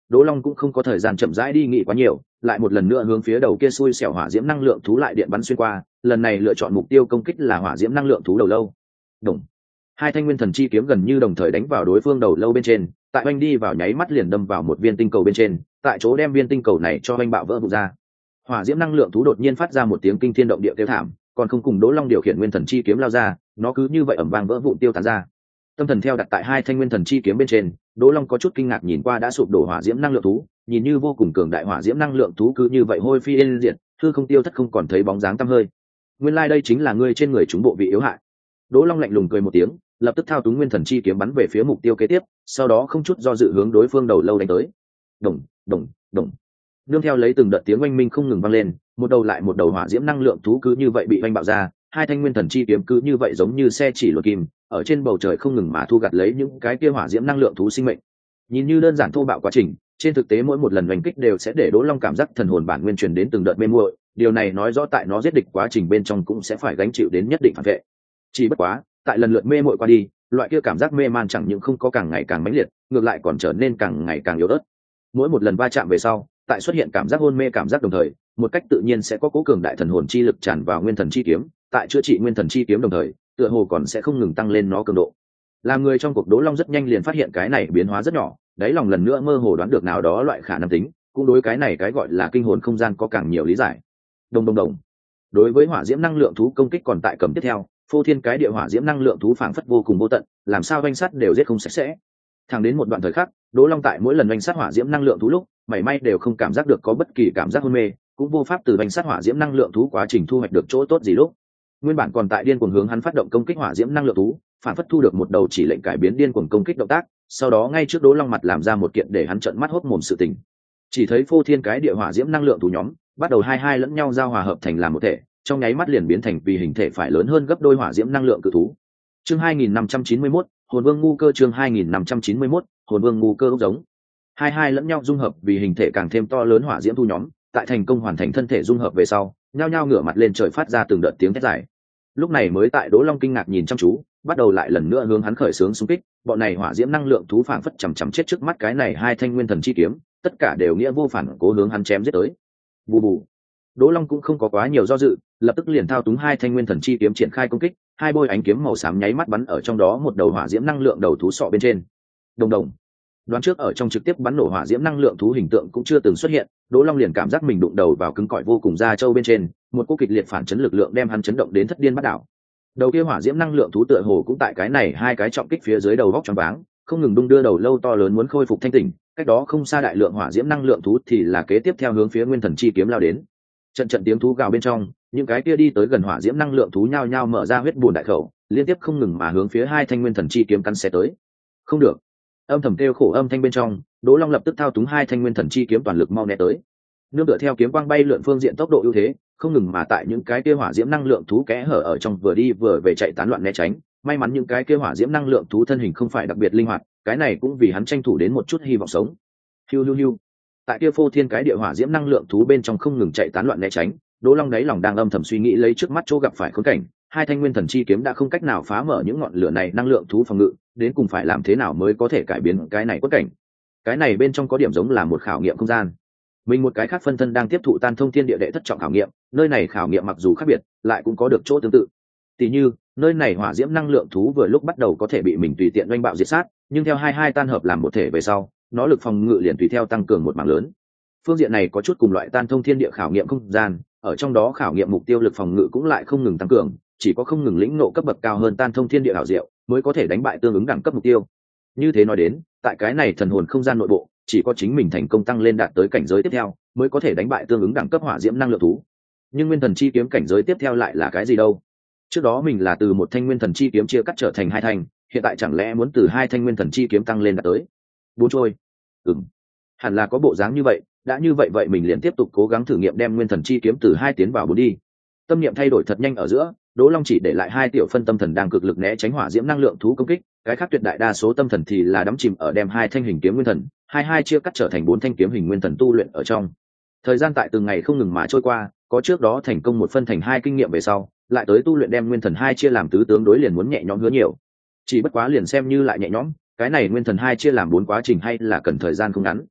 Đỗ Long cũng không có thời gian chậm rãi đi nghĩ quá nhiều, lại một lần nữa hướng phía đầu kia xui xẻo hỏa diễm năng lượng thú lại điện bắn xuyên qua, lần này lựa chọn mục tiêu công kích là hỏa diễm năng lượng thú đầu lâu. Đồng. Hai thanh nguyên thần chi kiếm gần như đồng thời đánh vào đối phương đầu lâu bên trên, tại oanh đi vào nháy mắt liền đâm vào một viên tinh cầu bên trên, tại chỗ đem viên tinh cầu này cho oanh bạo vỡ vụn ra. Hỏa diễm năng lượng thú đột nhiên phát ra một tiếng kinh thiên động địa kêu thảm, còn không cùng Đỗ Long điều khiển nguyên thần chi kiếm lao ra, nó cứ như vậy ầm vang vỡ vụn tiêu tán ra. Tâm thần theo đặt tại hai thanh nguyên thần chi kiếm bên trên, Đỗ Long có chút kinh ngạc nhìn qua đã sụp đổ hỏa diễm năng lượng thú, nhìn như vô cùng cường đại hỏa diễm năng lượng thú cứ như vậy hôi phi yên diệt, hư không tiêu thất không còn thấy bóng dáng tăm hơi. Nguyên lai like đây chính là ngươi trên người chúng bộ vị yếu hại. Đỗ Long lạnh lùng cười một tiếng, lập tức thao túng nguyên thần chi kiếm bắn về phía mục tiêu kế tiếp, sau đó không chút do dự hướng đối phương đầu lâu đánh tới. Đồng, đồng, đồng. Nương theo lấy từng đợt tiếng oanh minh không ngừng vang lên, một đầu lại một đầu hỏa diễm năng lượng thú cứ như vậy bị oanh bạo ra, hai thanh nguyên thần chi kiếm cứ như vậy giống như xe chỉ luật kim, ở trên bầu trời không ngừng mà thu gặt lấy những cái kia hỏa diễm năng lượng thú sinh mệnh. Nhìn như đơn giản thô bạo quá trình, trên thực tế mỗi một lần oanh kích đều sẽ để Đỗ Long cảm giác thần hồn bản nguyên truyền đến từng đợt mê muội, điều này nói rõ tại nó giết địch quá trình bên trong cũng sẽ phải gánh chịu đến nhất định phản vệ. Chỉ bất quá, tại lần lượt mê muội qua đi, loại kia cảm giác mê man chẳng những không có càng ngày càng mãnh liệt, ngược lại còn trở nên càng ngày càng yếu ớt. Mỗi một lần va chạm về sau, tại xuất hiện cảm giác hôn mê cảm giác đồng thời, một cách tự nhiên sẽ có cố cường đại thần hồn chi lực tràn vào nguyên thần chi kiếm, tại chữa trị nguyên thần chi kiếm đồng thời, tựa hồ còn sẽ không ngừng tăng lên nó cường độ. Làm người trong cuộc Đỗ Long rất nhanh liền phát hiện cái này biến hóa rất nhỏ, đáy lòng lần nữa mơ hồ đoán được nào đó loại khả năng tính, cũng đối cái này cái gọi là kinh hồn không gian có càng nhiều lý giải. Đồng đồng đồng. Đối với hỏa diễm năng lượng thú công kích còn tại cầm tiếp theo, phô thiên cái địa hỏa diễm năng lượng thú phảng phất vô cùng vô tận, làm sao vanh sắt đều giết không sạch sẽ. Thẳng đến một đoạn thời khắc, Đỗ Long tại mỗi lần vanh sát hỏa diễm năng lượng thú lúc, mảy may đều không cảm giác được có bất kỳ cảm giác hôn mê, cũng vô pháp từ vanh sát hỏa diễm năng lượng thú quá trình thu hoạch được chỗ tốt gì lúc. Nguyên bản còn tại điên cuồng hướng hắn phát động công kích hỏa diễm năng lượng thú, phản phất thu được một đầu chỉ lệnh cải biến điên cuồng công kích động tác, sau đó ngay trước Đỗ Long mặt làm ra một kiện để hắn trợn mắt hốt mồm sự tình. Chỉ thấy phô thiên cái địa hỏa diễm năng lượng thú nhóm, bắt đầu hai hai lẫn nhau giao hòa hợp thành làm một thể, trong nháy mắt liền biến thành vì hình thể phải lớn hơn gấp đôi hỏa diễm năng lượng cự thú. Chương hai nghìn năm trăm chín mươi mốt, Hồn Vương ngu cơ chương hai nghìn năm trăm chín mươi mốt, Hồn Vương ngu cơ giống. Hai hai lẫn nhau dung hợp vì hình thể càng thêm to lớn hỏa diễm thu nhóm, tại thành công hoàn thành thân thể dung hợp về sau, nhao nhao ngửa mặt lên trời phát ra từng đợt tiếng thét dài. Lúc này mới tại Đỗ Long kinh ngạc nhìn chăm chú, bắt đầu lại lần nữa hướng hắn khởi xướng xung kích, bọn này hỏa diễm năng lượng thú phảng phất chằm chằm chết trước mắt cái này hai thanh nguyên thần chi kiếm, tất cả đều nghĩa vô phản cố hướng hắn chém giết tới. Bù bù. Đỗ Long cũng không có quá nhiều do dự, lập tức liền thao túng hai thanh nguyên thần chi kiếm triển khai công kích, hai bôi ánh kiếm màu xám nháy mắt bắn ở trong đó một đầu hỏa diễm năng lượng đầu thú sọ bên trên. Đồng đồng. Đoán trước ở trong trực tiếp bắn nổ hỏa diễm năng lượng thú hình tượng cũng chưa từng xuất hiện, Đỗ Long liền cảm giác mình đụng đầu vào cứng cỏi vô cùng da trâu bên trên, một cú kịch liệt phản chấn lực lượng đem hắn chấn động đến thất điên bắt đảo. Đầu kia hỏa diễm năng lượng thú tựa hồ cũng tại cái này hai cái trọng kích phía dưới đầu góc choáng váng, không ngừng đung đưa đầu lâu to lớn muốn khôi phục thanh tỉnh, cách đó không xa đại lượng hỏa diễm năng lượng thú thì là kế tiếp theo hướng phía nguyên thần chi kiếm lao đến. Trận trận tiếng thú gào bên trong, những cái kia đi tới gần hỏa diễm năng lượng thú nhao nhao mở ra huyết buồn đại khẩu, liên tiếp không ngừng mà hướng phía hai thanh nguyên thần chi kiếm cắn xé tới. Không được. Âm thầm kêu khổ âm thanh bên trong, Đỗ Long lập tức thao túng hai thanh nguyên thần chi kiếm toàn lực mau né tới. Nương tựa theo kiếm quang bay lượn phương diện tốc độ ưu thế, không ngừng mà tại những cái kia hỏa diễm năng lượng thú kẽ hở ở trong vừa đi vừa về chạy tán loạn né tránh, may mắn những cái kia hỏa diễm năng lượng thú thân hình không phải đặc biệt linh hoạt, cái này cũng vì hắn tranh thủ đến một chút hy vọng sống. Hiu hiu hiu. Tại kia phô thiên cái địa hỏa diễm năng lượng thú bên trong không ngừng chạy tán loạn né tránh, Đỗ Long đáy lòng đang âm thầm suy nghĩ lấy trước mắt chỗ gặp phải khốn cảnh, hai thanh nguyên thần chi kiếm đã không cách nào phá mở những ngọn lửa này năng lượng thú phòng ngự, đến cùng phải làm thế nào mới có thể cải biến cái này quất cảnh. Cái này bên trong có điểm giống là một khảo nghiệm không gian. Mình một cái khác phân thân đang tiếp thụ tan thông thiên địa đệ thất trọng khảo nghiệm, nơi này khảo nghiệm mặc dù khác biệt, lại cũng có được chỗ tương tự. Tỷ như, nơi này hỏa diễm năng lượng thú vừa lúc bắt đầu có thể bị mình tùy tiện oanh bạo diệt sát, nhưng theo hai hai tan hợp làm một thể về sau, nó lực phòng ngự liền tùy theo tăng cường một mảng lớn. Phương diện này có chút cùng loại tan thông thiên địa khảo nghiệm không gian, ở trong đó khảo nghiệm mục tiêu lực phòng ngự cũng lại không ngừng tăng cường, chỉ có không ngừng lĩnh ngộ cấp bậc cao hơn tan thông thiên địa ảo diệu, mới có thể đánh bại tương ứng đẳng cấp mục tiêu. Như thế nói đến, tại cái này thần hồn không gian nội bộ, chỉ có chính mình thành công tăng lên đạt tới cảnh giới tiếp theo, mới có thể đánh bại tương ứng đẳng cấp hỏa diễm năng lượng thú. Nhưng nguyên thần chi kiếm cảnh giới tiếp theo lại là cái gì đâu? Trước đó mình là từ một thanh nguyên thần chi kiếm chia cắt trở thành hai thanh, hiện tại chẳng lẽ muốn từ hai thanh nguyên thần chi kiếm tăng lên đạt tới bốn trôi? Ừm, hẳn là có bộ dáng như vậy. Đã như vậy vậy mình liền tiếp tục cố gắng thử nghiệm đem nguyên thần chi kiếm từ hai tiến vào bốn đi. Tâm niệm thay đổi thật nhanh ở giữa, Đỗ Long chỉ để lại hai tiểu phân tâm thần đang cực lực né tránh hỏa diễm năng lượng thú công kích, cái khác tuyệt đại đa số tâm thần thì là đắm chìm ở đem hai thanh hình kiếm nguyên thần, hai hai chia cắt trở thành bốn thanh kiếm hình nguyên thần tu luyện ở trong. Thời gian tại từng ngày không ngừng mà trôi qua, có trước đó thành công một phân thành hai kinh nghiệm về sau, lại tới tu luyện đem nguyên thần hai chia làm tứ tướng đối liền muốn nhẹ nhõm hứa nhiều. Chỉ bất quá liền xem như lại nhẹ nhõm, cái này nguyên thần hai chia làm bốn quá trình hay là cần thời gian không ngắn.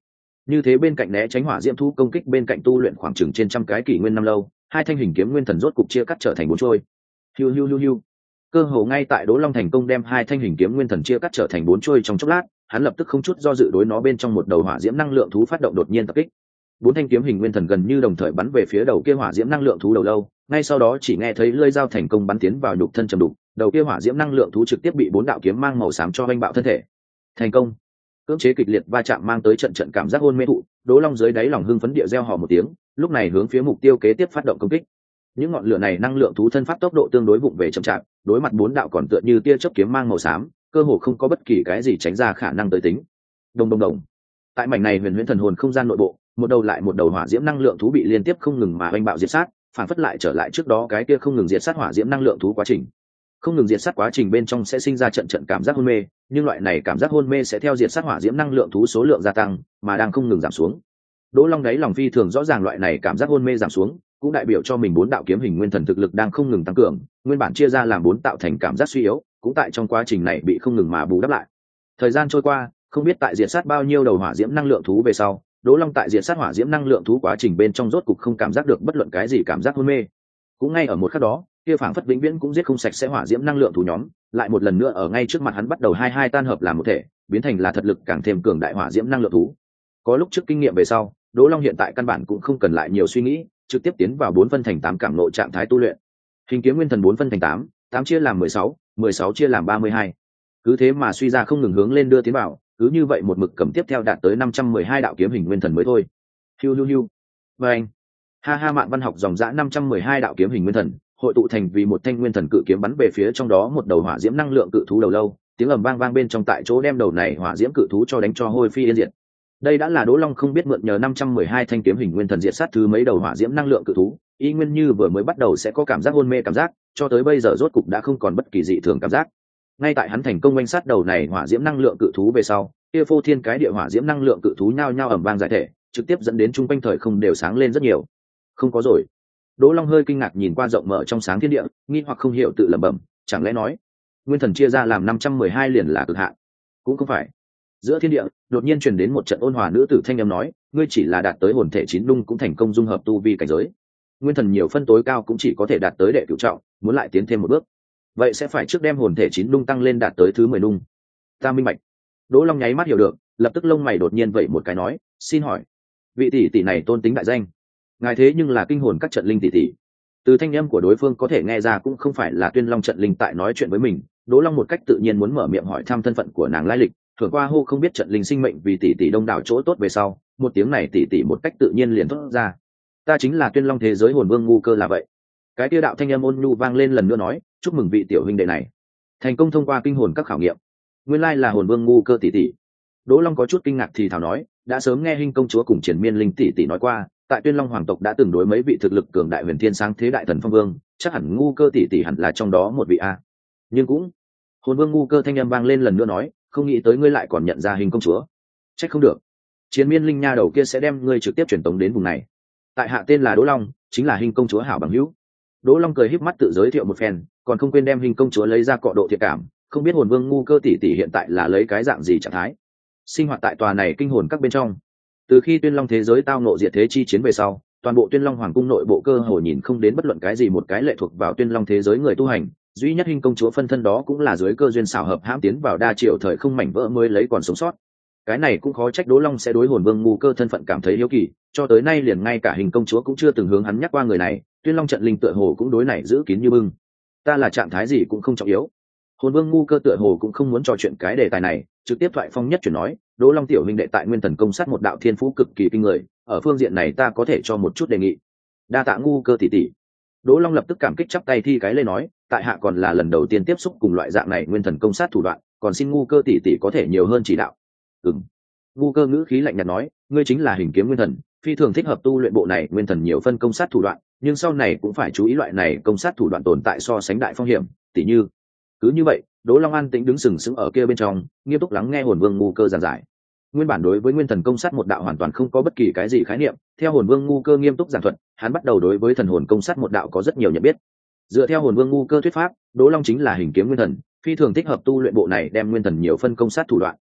như thế bên cạnh né tránh hỏa diễm thú công kích, bên cạnh tu luyện khoảng chừng trên trăm cái kỷ nguyên năm lâu, hai thanh hình kiếm nguyên thần rốt cục chia cắt trở thành bốn trôi. Hiu hiu hiu hiu. Cơ hồ ngay tại Đỗ Long thành công đem hai thanh hình kiếm nguyên thần chia cắt trở thành bốn trôi trong chốc lát, hắn lập tức không chút do dự đối nó bên trong một đầu hỏa diễm năng lượng thú phát động đột nhiên tập kích. Bốn thanh kiếm hình nguyên thần gần như đồng thời bắn về phía đầu kia hỏa diễm năng lượng thú đầu lâu, ngay sau đó chỉ nghe thấy lưỡi dao thành công bắn tiến vào nhục thân trầm đục, đầu kia hỏa diễm năng lượng thú trực tiếp bị bốn đạo kiếm mang màu xám cho vênh bạo thân thể. Thành công. Cưỡng chế kịch liệt va chạm mang tới trận trận cảm giác hôn mê thụ, Đỗ Long dưới đáy lòng hưng phấn địa reo hò một tiếng, lúc này hướng phía mục tiêu kế tiếp phát động công kích. Những ngọn lửa này năng lượng thú thân pháp tốc độ tương đối vụng về chậm chạp, đối mặt bốn đạo còn tựa như tia chớp kiếm mang màu xám, cơ hồ không có bất kỳ cái gì tránh ra khả năng tới tính. Đồng đồng đồng. Tại mảnh này huyền huyễn thần hồn không gian nội bộ, một đầu lại một đầu hỏa diễm năng lượng thú bị liên tiếp không ngừng mà oanh bạo diệt sát, phản phất lại trở lại trước đó cái kia không ngừng diệt sát hỏa diễm năng lượng thú quá trình. Không ngừng diệt sát quá trình bên trong sẽ sinh ra trận trận cảm giác hôn mê, nhưng loại này cảm giác hôn mê sẽ theo diệt sát hỏa diễm năng lượng thú số lượng gia tăng mà đang không ngừng giảm xuống. Đỗ Long đáy lòng phi thường rõ ràng loại này cảm giác hôn mê giảm xuống, cũng đại biểu cho mình bốn đạo kiếm hình nguyên thần thực lực đang không ngừng tăng cường, nguyên bản chia ra làm bốn tạo thành cảm giác suy yếu, cũng tại trong quá trình này bị không ngừng mà bù đắp lại. Thời gian trôi qua, không biết tại diệt sát bao nhiêu đầu hỏa diễm năng lượng thú về sau, Đỗ Long tại diệt sát hỏa diễm năng lượng thú quá trình bên trong rốt cục không cảm giác được bất luận cái gì cảm giác hôn mê. Cũng ngay ở một khắc đó, kia phảng phất vĩnh viễn cũng giết không sạch sẽ hỏa diễm năng lượng thú nhóm, lại một lần nữa ở ngay trước mặt hắn bắt đầu hai hai tan hợp làm một thể, biến thành là thật lực càng thêm cường đại hỏa diễm năng lượng thú. Có lúc trước kinh nghiệm về sau, Đỗ Long hiện tại căn bản cũng không cần lại nhiều suy nghĩ, trực tiếp tiến vào bốn phân thành tám cảm ngộ trạng thái tu luyện. Hình kiếm nguyên thần bốn phân thành tám, tám chia làm mười sáu, mười sáu chia làm ba mươi hai. Cứ thế mà suy ra không ngừng hướng lên đưa tiến vào, cứ như vậy một mực cầm tiếp theo đạt tới năm trăm mười hai đạo kiếm hình nguyên thần mới thôi. Hiu hiu hiu. Và anh. Ha ha, Mạn Văn học dòng dã năm trăm mười hai đạo kiếm hình nguyên thần, hội tụ thành vì một thanh nguyên thần cự kiếm bắn về phía trong đó một đầu hỏa diễm năng lượng cự thú đầu lâu, tiếng ầm vang vang bên trong tại chỗ đem đầu này hỏa diễm cự thú cho đánh cho hôi phi yên diệt. Đây đã là Đỗ Long không biết mượn nhờ năm trăm mười hai thanh kiếm hình nguyên thần diệt sát thứ mấy đầu hỏa diễm năng lượng cự thú, y nguyên như vừa mới bắt đầu sẽ có cảm giác hôn mê cảm giác, cho tới bây giờ rốt cục đã không còn bất kỳ dị thường cảm giác. Ngay tại hắn thành công oanh sát đầu này hỏa diễm năng lượng cự thú về sau, kia phô thiên cái địa hỏa diễm năng lượng cự thú nhao nhao ầm vang giải thể, trực tiếp dẫn đến trung quanh thời không đều sáng lên rất nhiều. Không có rồi. Đỗ Long hơi kinh ngạc nhìn qua rộng mở trong sáng thiên địa, nghi hoặc không hiểu tự lẩm bẩm, chẳng lẽ nói nguyên thần chia ra làm năm trăm mười hai liền là cực hạn? Cũng không phải. Giữa thiên địa đột nhiên truyền đến một trận ôn hòa nữ tử thanh âm nói, ngươi chỉ là đạt tới hồn thể chín lung cũng thành công dung hợp tu vi cảnh giới. Nguyên thần nhiều phân tối cao cũng chỉ có thể đạt tới đệ cửu trọng, muốn lại tiến thêm một bước, vậy sẽ phải trước đem hồn thể chín lung tăng lên đạt tới thứ mười lung. Ta minh bạch. Đỗ Long nháy mắt hiểu được, lập tức lông mày đột nhiên vẩy một cái nói, xin hỏi, vị tỷ tỷ này tôn tính đại danh? Ngài thế nhưng là kinh hồn các trận linh tỷ tỷ. Từ thanh âm của đối phương có thể nghe ra cũng không phải là Tuyên Long trận linh tại nói chuyện với mình, Đỗ Long một cách tự nhiên muốn mở miệng hỏi thăm thân phận của nàng lai lịch, thường qua hô không biết trận linh sinh mệnh vì tỷ tỷ đông đảo chỗ tốt về sau, một tiếng này tỷ tỷ một cách tự nhiên liền thốt ra, ta chính là Tuyên Long thế giới hồn vương ngu cơ là vậy. Cái kia đạo thanh âm ôn nhu vang lên lần nữa nói, chúc mừng vị tiểu huynh đệ này thành công thông qua kinh hồn các khảo nghiệm, nguyên lai là hồn vương ngu cơ tỷ tỷ. Đỗ Long có chút kinh ngạc thì thào nói, đã sớm nghe Hinh công chúa cùng Triển Miên linh tỷ tỷ nói qua, tại Tuyên Long hoàng tộc đã từng đối mấy vị thực lực cường đại huyền thiên sáng thế đại thần phong vương, chắc hẳn ngu cơ tỷ tỷ hẳn là trong đó một vị a. Nhưng cũng hồn vương ngu cơ thanh âm vang lên lần nữa nói, không nghĩ tới ngươi lại còn nhận ra Hinh công chúa, trách không được, Triển Miên linh nha đầu kia sẽ đem ngươi trực tiếp truyền tống đến vùng này. Tại hạ tên là Đỗ Long, chính là Hinh công chúa hảo bằng hữu. Đỗ Long cười híp mắt tự giới thiệu một phen, còn không quên đem Hinh công chúa lấy ra cọ độ thiệt cảm, không biết hồn vương ngu cơ tỷ tỷ hiện tại là lấy cái dạng gì trạng thái, sinh hoạt tại tòa này kinh hồn các bên trong. Từ khi Tuyên Long thế giới tao ngộ diệt thế chi chiến về sau, toàn bộ Tuyên Long hoàng cung nội bộ cơ hồ nhìn không đến bất luận cái gì một cái lệ thuộc vào Tuyên Long thế giới người tu hành, duy nhất Hinh công chúa phân thân đó cũng là dưới cơ duyên xảo hợp hãm tiến vào đa triệu thời không mảnh vỡ mới lấy còn sống sót. Cái này cũng khó trách Đỗ Long sẽ đối hồn vương ngu cơ thân phận cảm thấy hiếu kỳ, cho tới nay liền ngay cả Hinh công chúa cũng chưa từng hướng hắn nhắc qua người này, Tuyên Long trận linh tựa hồ cũng đối này giữ kín như bưng. Ta là trạng thái gì cũng không trọng yếu. Hồn vương ngu cơ tựa hồ cũng không muốn trò chuyện cái đề tài này, trực tiếp thoại phong nhất chuyển nói, Đỗ Long tiểu huynh đệ tại nguyên thần công sát một đạo thiên phú cực kỳ kinh người, ở phương diện này ta có thể cho một chút đề nghị. Đa tạ ngu cơ tỷ tỷ. Đỗ Long lập tức cảm kích chắp tay thi cái lên nói, tại hạ còn là lần đầu tiên tiếp xúc cùng loại dạng này nguyên thần công sát thủ đoạn, còn xin ngu cơ tỷ tỷ có thể nhiều hơn chỉ đạo. Ừm. Ngu cơ ngữ khí lạnh nhạt nói, ngươi chính là hình kiếm nguyên thần, phi thường thích hợp tu luyện bộ này nguyên thần nhiều phân công sát thủ đoạn, nhưng sau này cũng phải chú ý loại này công sát thủ đoạn tồn tại so sánh đại phong hiểm, tỷ như. Cứ như vậy, Đỗ Long an tĩnh đứng sừng sững ở kia bên trong, nghiêm túc lắng nghe hồn vương ngu cơ giảng giải. Nguyên bản đối với nguyên thần công sát một đạo hoàn toàn không có bất kỳ cái gì khái niệm, theo hồn vương ngu cơ nghiêm túc giảng thuật, hắn bắt đầu đối với thần hồn công sát một đạo có rất nhiều nhận biết. Dựa theo hồn vương ngu cơ thuyết pháp, Đỗ Long chính là hình kiếm nguyên thần, phi thường thích hợp tu luyện bộ này đem nguyên thần nhiều phân công sát thủ đoạn.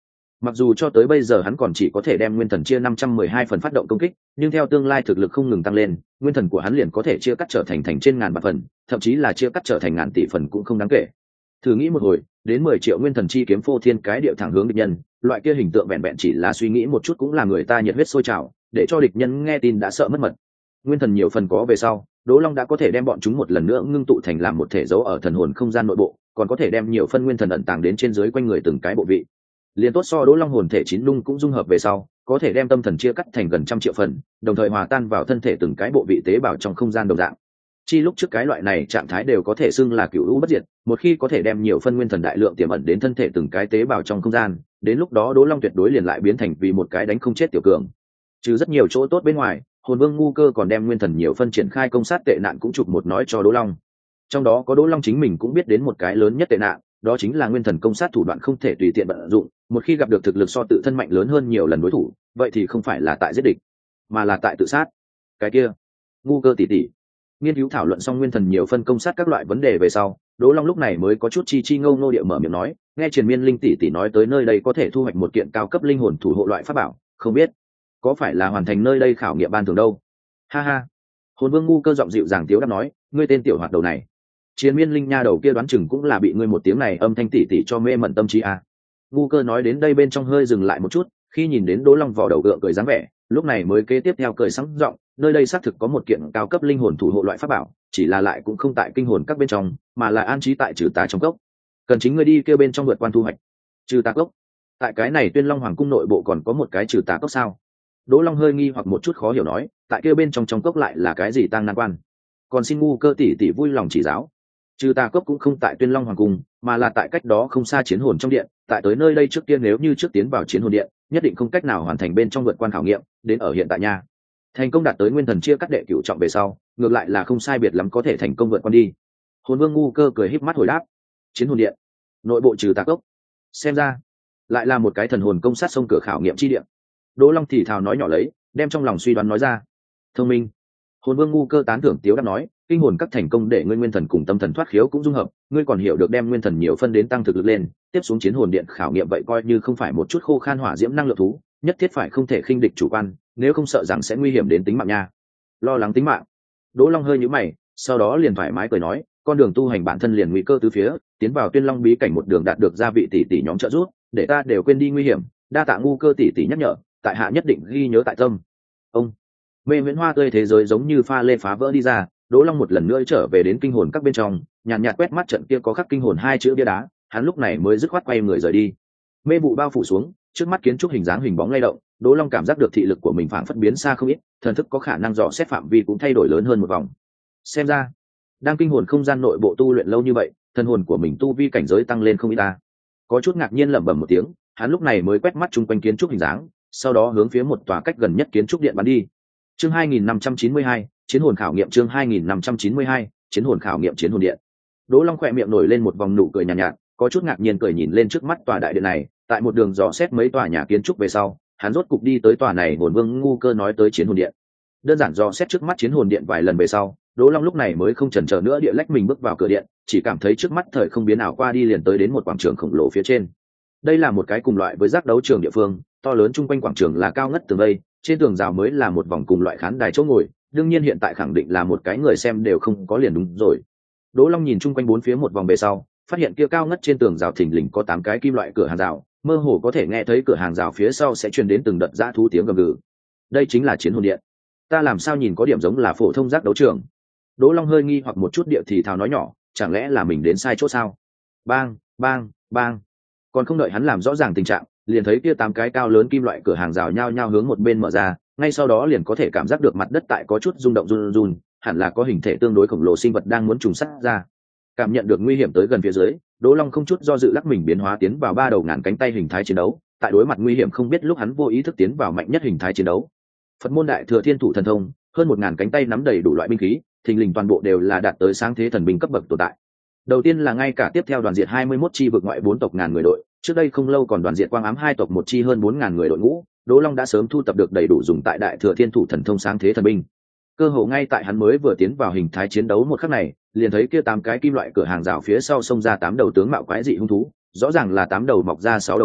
Mặc dù cho tới bây giờ hắn còn chỉ có thể đem nguyên thần chia năm trăm mười hai phần phát động công kích, nhưng theo tương lai thực lực không ngừng tăng lên, nguyên thần của hắn liền có thể chia cắt trở thành thành trên ngàn vạn phần, thậm chí là chia cắt trở thành ngàn tỷ phần cũng không đáng kể. Thử nghĩ một hồi, đến mười triệu nguyên thần chi kiếm phô thiên cái điệu thẳng hướng địch nhân, loại kia hình tượng vẹn vẹn chỉ là suy nghĩ một chút cũng là người ta nhiệt huyết sôi trào, để cho địch nhân nghe tin đã sợ mất mật. Nguyên thần nhiều phần có về sau, Đỗ Long đã có thể đem bọn chúng một lần nữa ngưng tụ thành làm một thể dấu ở thần hồn không gian nội bộ, còn có thể đem nhiều phân nguyên thần ẩn tàng đến trên dưới quanh người từng cái bộ vị. Liên tốt so Đỗ Long hồn thể chín lung cũng dung hợp về sau, có thể đem tâm thần chia cắt thành gần trăm triệu phần, đồng thời hòa tan vào thân thể từng cái bộ vị tế bào trong không gian đồng dạng. Chi lúc trước cái loại này trạng thái đều có thể xưng là cửu u bất diệt, một khi có thể đem nhiều phân nguyên thần đại lượng tiềm ẩn đến thân thể từng cái tế bào trong không gian, đến lúc đó Đỗ Long tuyệt đối liền lại biến thành vì một cái đánh không chết tiểu cường. Trừ rất nhiều chỗ tốt bên ngoài, Hồn Vương ngu cơ còn đem nguyên thần nhiều phân triển khai công sát tệ nạn cũng chụp một nói cho Đỗ Long. Trong đó có Đỗ Long chính mình cũng biết đến một cái lớn nhất tệ nạn, đó chính là nguyên thần công sát thủ đoạn không thể tùy tiện vận dụng, một khi gặp được thực lực so tự thân mạnh lớn hơn nhiều lần đối thủ, vậy thì không phải là tại giết địch, mà là tại tự sát. Cái kia, ngu cơ tỷ tỷ. Nghiên cứu thảo luận xong nguyên thần nhiều phân công sát các loại vấn đề về sau, Đỗ Long lúc này mới có chút chi chi ngâu ngô địa mở miệng nói, nghe Triền Miên Linh tỷ tỷ nói tới nơi đây có thể thu hoạch một kiện cao cấp linh hồn thủ hộ loại pháp bảo, không biết có phải là hoàn thành nơi đây khảo nghiệm ban thường đâu. Ha ha. Hồn Vương ngu cơ giọng dịu dàng tiếu đáp nói, ngươi tên tiểu hoạt đầu này, Triền Miên Linh nha đầu kia đoán chừng cũng là bị ngươi một tiếng này âm thanh tỷ tỷ cho mê mẩn tâm trí à. Ngu cơ nói đến đây bên trong hơi dừng lại một chút, khi nhìn đến Đỗ Long vò đầu gượng cười dáng vẻ, lúc này mới kế tiếp theo cười sáng giọng, nơi đây xác thực có một kiện cao cấp linh hồn thủ hộ loại pháp bảo, chỉ là lại cũng không tại kinh hồn các bên trong, mà là an trí tại trừ tà trong cốc. Cần chính ngươi đi kêu bên trong vượt quan thu hoạch. Trừ tà cốc? Tại cái này Tuyên Long Hoàng cung nội bộ còn có một cái trừ tà cốc sao? Đỗ Long hơi nghi hoặc một chút khó hiểu nói, tại kêu bên trong trong cốc lại là cái gì tang nan quan? Còn xin ngu cơ tỷ tỷ vui lòng chỉ giáo. Trừ tà cốc cũng không tại Tuyên Long Hoàng cung, mà là tại cách đó không xa chiến hồn trong điện, tại tới nơi đây trước tiên nếu như trước tiến vào chiến hồn điện, nhất định không cách nào hoàn thành bên trong vượt quan khảo nghiệm, đến ở hiện tại nha. Thành công đạt tới nguyên thần chia cắt đệ cửu trọng về sau, ngược lại là không sai biệt lắm có thể thành công vượt quan đi. Hồn Vương ngu cơ cười híp mắt hồi đáp, chiến hồn điện, nội bộ trừ tà cốc, xem ra lại là một cái thần hồn công sát sông cửa khảo nghiệm chi điện. Đỗ Long thì thào nói nhỏ lấy, đem trong lòng suy đoán nói ra. Thông minh. Hồn Vương ngu cơ tán thưởng tiếu đáp nói, kinh hồn các thành công để ngươi nguyên thần cùng tâm thần thoát khiếu cũng dung hợp, ngươi còn hiểu được đem nguyên thần nhiều phân đến tăng thực lực lên, tiếp xuống chiến hồn điện khảo nghiệm vậy coi như không phải một chút khô khan hỏa diễm năng lượng thú, nhất thiết phải không thể khinh địch chủ quan, nếu không sợ rằng sẽ nguy hiểm đến tính mạng nha. Lo lắng tính mạng. Đỗ Long hơi nhíu mày, sau đó liền thoải mái cười nói, con đường tu hành bản thân liền nguy cơ tứ phía, tiến vào Tuyên Long bí cảnh một đường đạt được gia vị tỷ tỷ nhóm trợ giúp, để ta đều quên đi nguy hiểm, đa tạ ngu cơ tỷ tỷ nhắc nhở, tại hạ nhất định ghi nhớ tại tâm. Ông mê viễn hoa tươi thế giới giống như pha lê phá vỡ đi ra, Đỗ Long một lần nữa trở về đến kinh hồn các bên trong, nhàn nhạt, nhạt quét mắt trận kia có khắc kinh hồn hai chữ bia đá, hắn lúc này mới dứt khoát quay người rời đi. Mê vụ bao phủ xuống, trước mắt kiến trúc hình dáng hình bóng lay động, Đỗ Long cảm giác được thị lực của mình phảng phất biến xa không ít, thần thức có khả năng dò xét phạm vi cũng thay đổi lớn hơn một vòng. Xem ra, đang kinh hồn không gian nội bộ tu luyện lâu như vậy, thần hồn của mình tu vi cảnh giới tăng lên không ít ta. Có chút ngạc nhiên lẩm bẩm một tiếng, hắn lúc này mới quét mắt chung quanh kiến trúc hình dáng, sau đó hướng phía một tòa cách gần nhất kiến trúc điện bắn đi. Chương hai nghìn năm trăm chín mươi hai, chiến hồn khảo nghiệm chương hai nghìn năm trăm chín mươi hai, chiến hồn khảo nghiệm chiến hồn điện. Đỗ Long khẽ miệng nổi lên một vòng nụ cười nhàn nhạt, nhạt, có chút ngạc nhiên cười nhìn lên trước mắt tòa đại điện này, tại một đường dò xét mấy tòa nhà kiến trúc về sau, hắn rốt cục đi tới tòa này Hồn Vương ngu cơ nói tới chiến hồn điện. Đơn giản dò xét trước mắt chiến hồn điện vài lần về sau, Đỗ Long lúc này mới không chần chờ nữa địa lách mình bước vào cửa điện, chỉ cảm thấy trước mắt thời không biến ảo qua đi liền tới đến một quảng trường khổng lồ phía trên. Đây là một cái cùng loại với giác đấu trường địa phương, to lớn chung quanh quảng trường là cao ngất tường vây, trên tường rào mới là một vòng cùng loại khán đài chỗ ngồi, đương nhiên hiện tại khẳng định là một cái người xem đều không có liền đúng rồi. Đỗ Long nhìn chung quanh bốn phía một vòng về sau, phát hiện kia cao ngất trên tường rào thình lình có tám cái kim loại cửa hàng rào, mơ hồ có thể nghe thấy cửa hàng rào phía sau sẽ truyền đến từng đợt dã thú tiếng gầm gừ. Đây chính là chiến hồn điện. Ta làm sao nhìn có điểm giống là phổ thông giác đấu trường. Đỗ Long hơi nghi hoặc một chút địa thì thào nói nhỏ, chẳng lẽ là mình đến sai chỗ sao? Bang, bang, bang. Còn không đợi hắn làm rõ ràng tình trạng, liền thấy kia tám cái cao lớn kim loại cửa hàng rào nhao nhao hướng một bên mở ra, ngay sau đó liền có thể cảm giác được mặt đất tại có chút rung động run run, hẳn là có hình thể tương đối khổng lồ sinh vật đang muốn trùng sát ra. Cảm nhận được nguy hiểm tới gần phía dưới, Đỗ Long không chút do dự lắc mình biến hóa tiến vào ba đầu ngàn cánh tay hình thái chiến đấu, tại đối mặt nguy hiểm không biết lúc hắn vô ý thức tiến vào mạnh nhất hình thái chiến đấu. Phật môn đại thừa thiên thủ thần thông, hơn một ngàn cánh tay nắm đầy đủ loại binh khí, thình lình toàn bộ đều là đạt tới sáng thế thần binh cấp bậc tồn tại. Đầu tiên là ngay cả tiếp theo đoàn diệt hai mươi mốt chi vực ngoại bốn tộc ngàn người đội, trước đây không lâu còn đoàn diệt quang ám hai tộc một chi hơn bốn ngàn người đội ngũ, Đỗ Long đã sớm thu tập được đầy đủ dùng tại đại thừa thiên thủ thần thông sáng thế thần binh. Cơ hồ ngay tại hắn mới vừa tiến vào hình thái chiến đấu một khắc này, liền thấy kia tám cái kim loại cửa hàng rào phía sau xông ra tám đầu tướng mạo quái dị hung thú, rõ ràng là tám đầu mọc ra sáu đầu chân,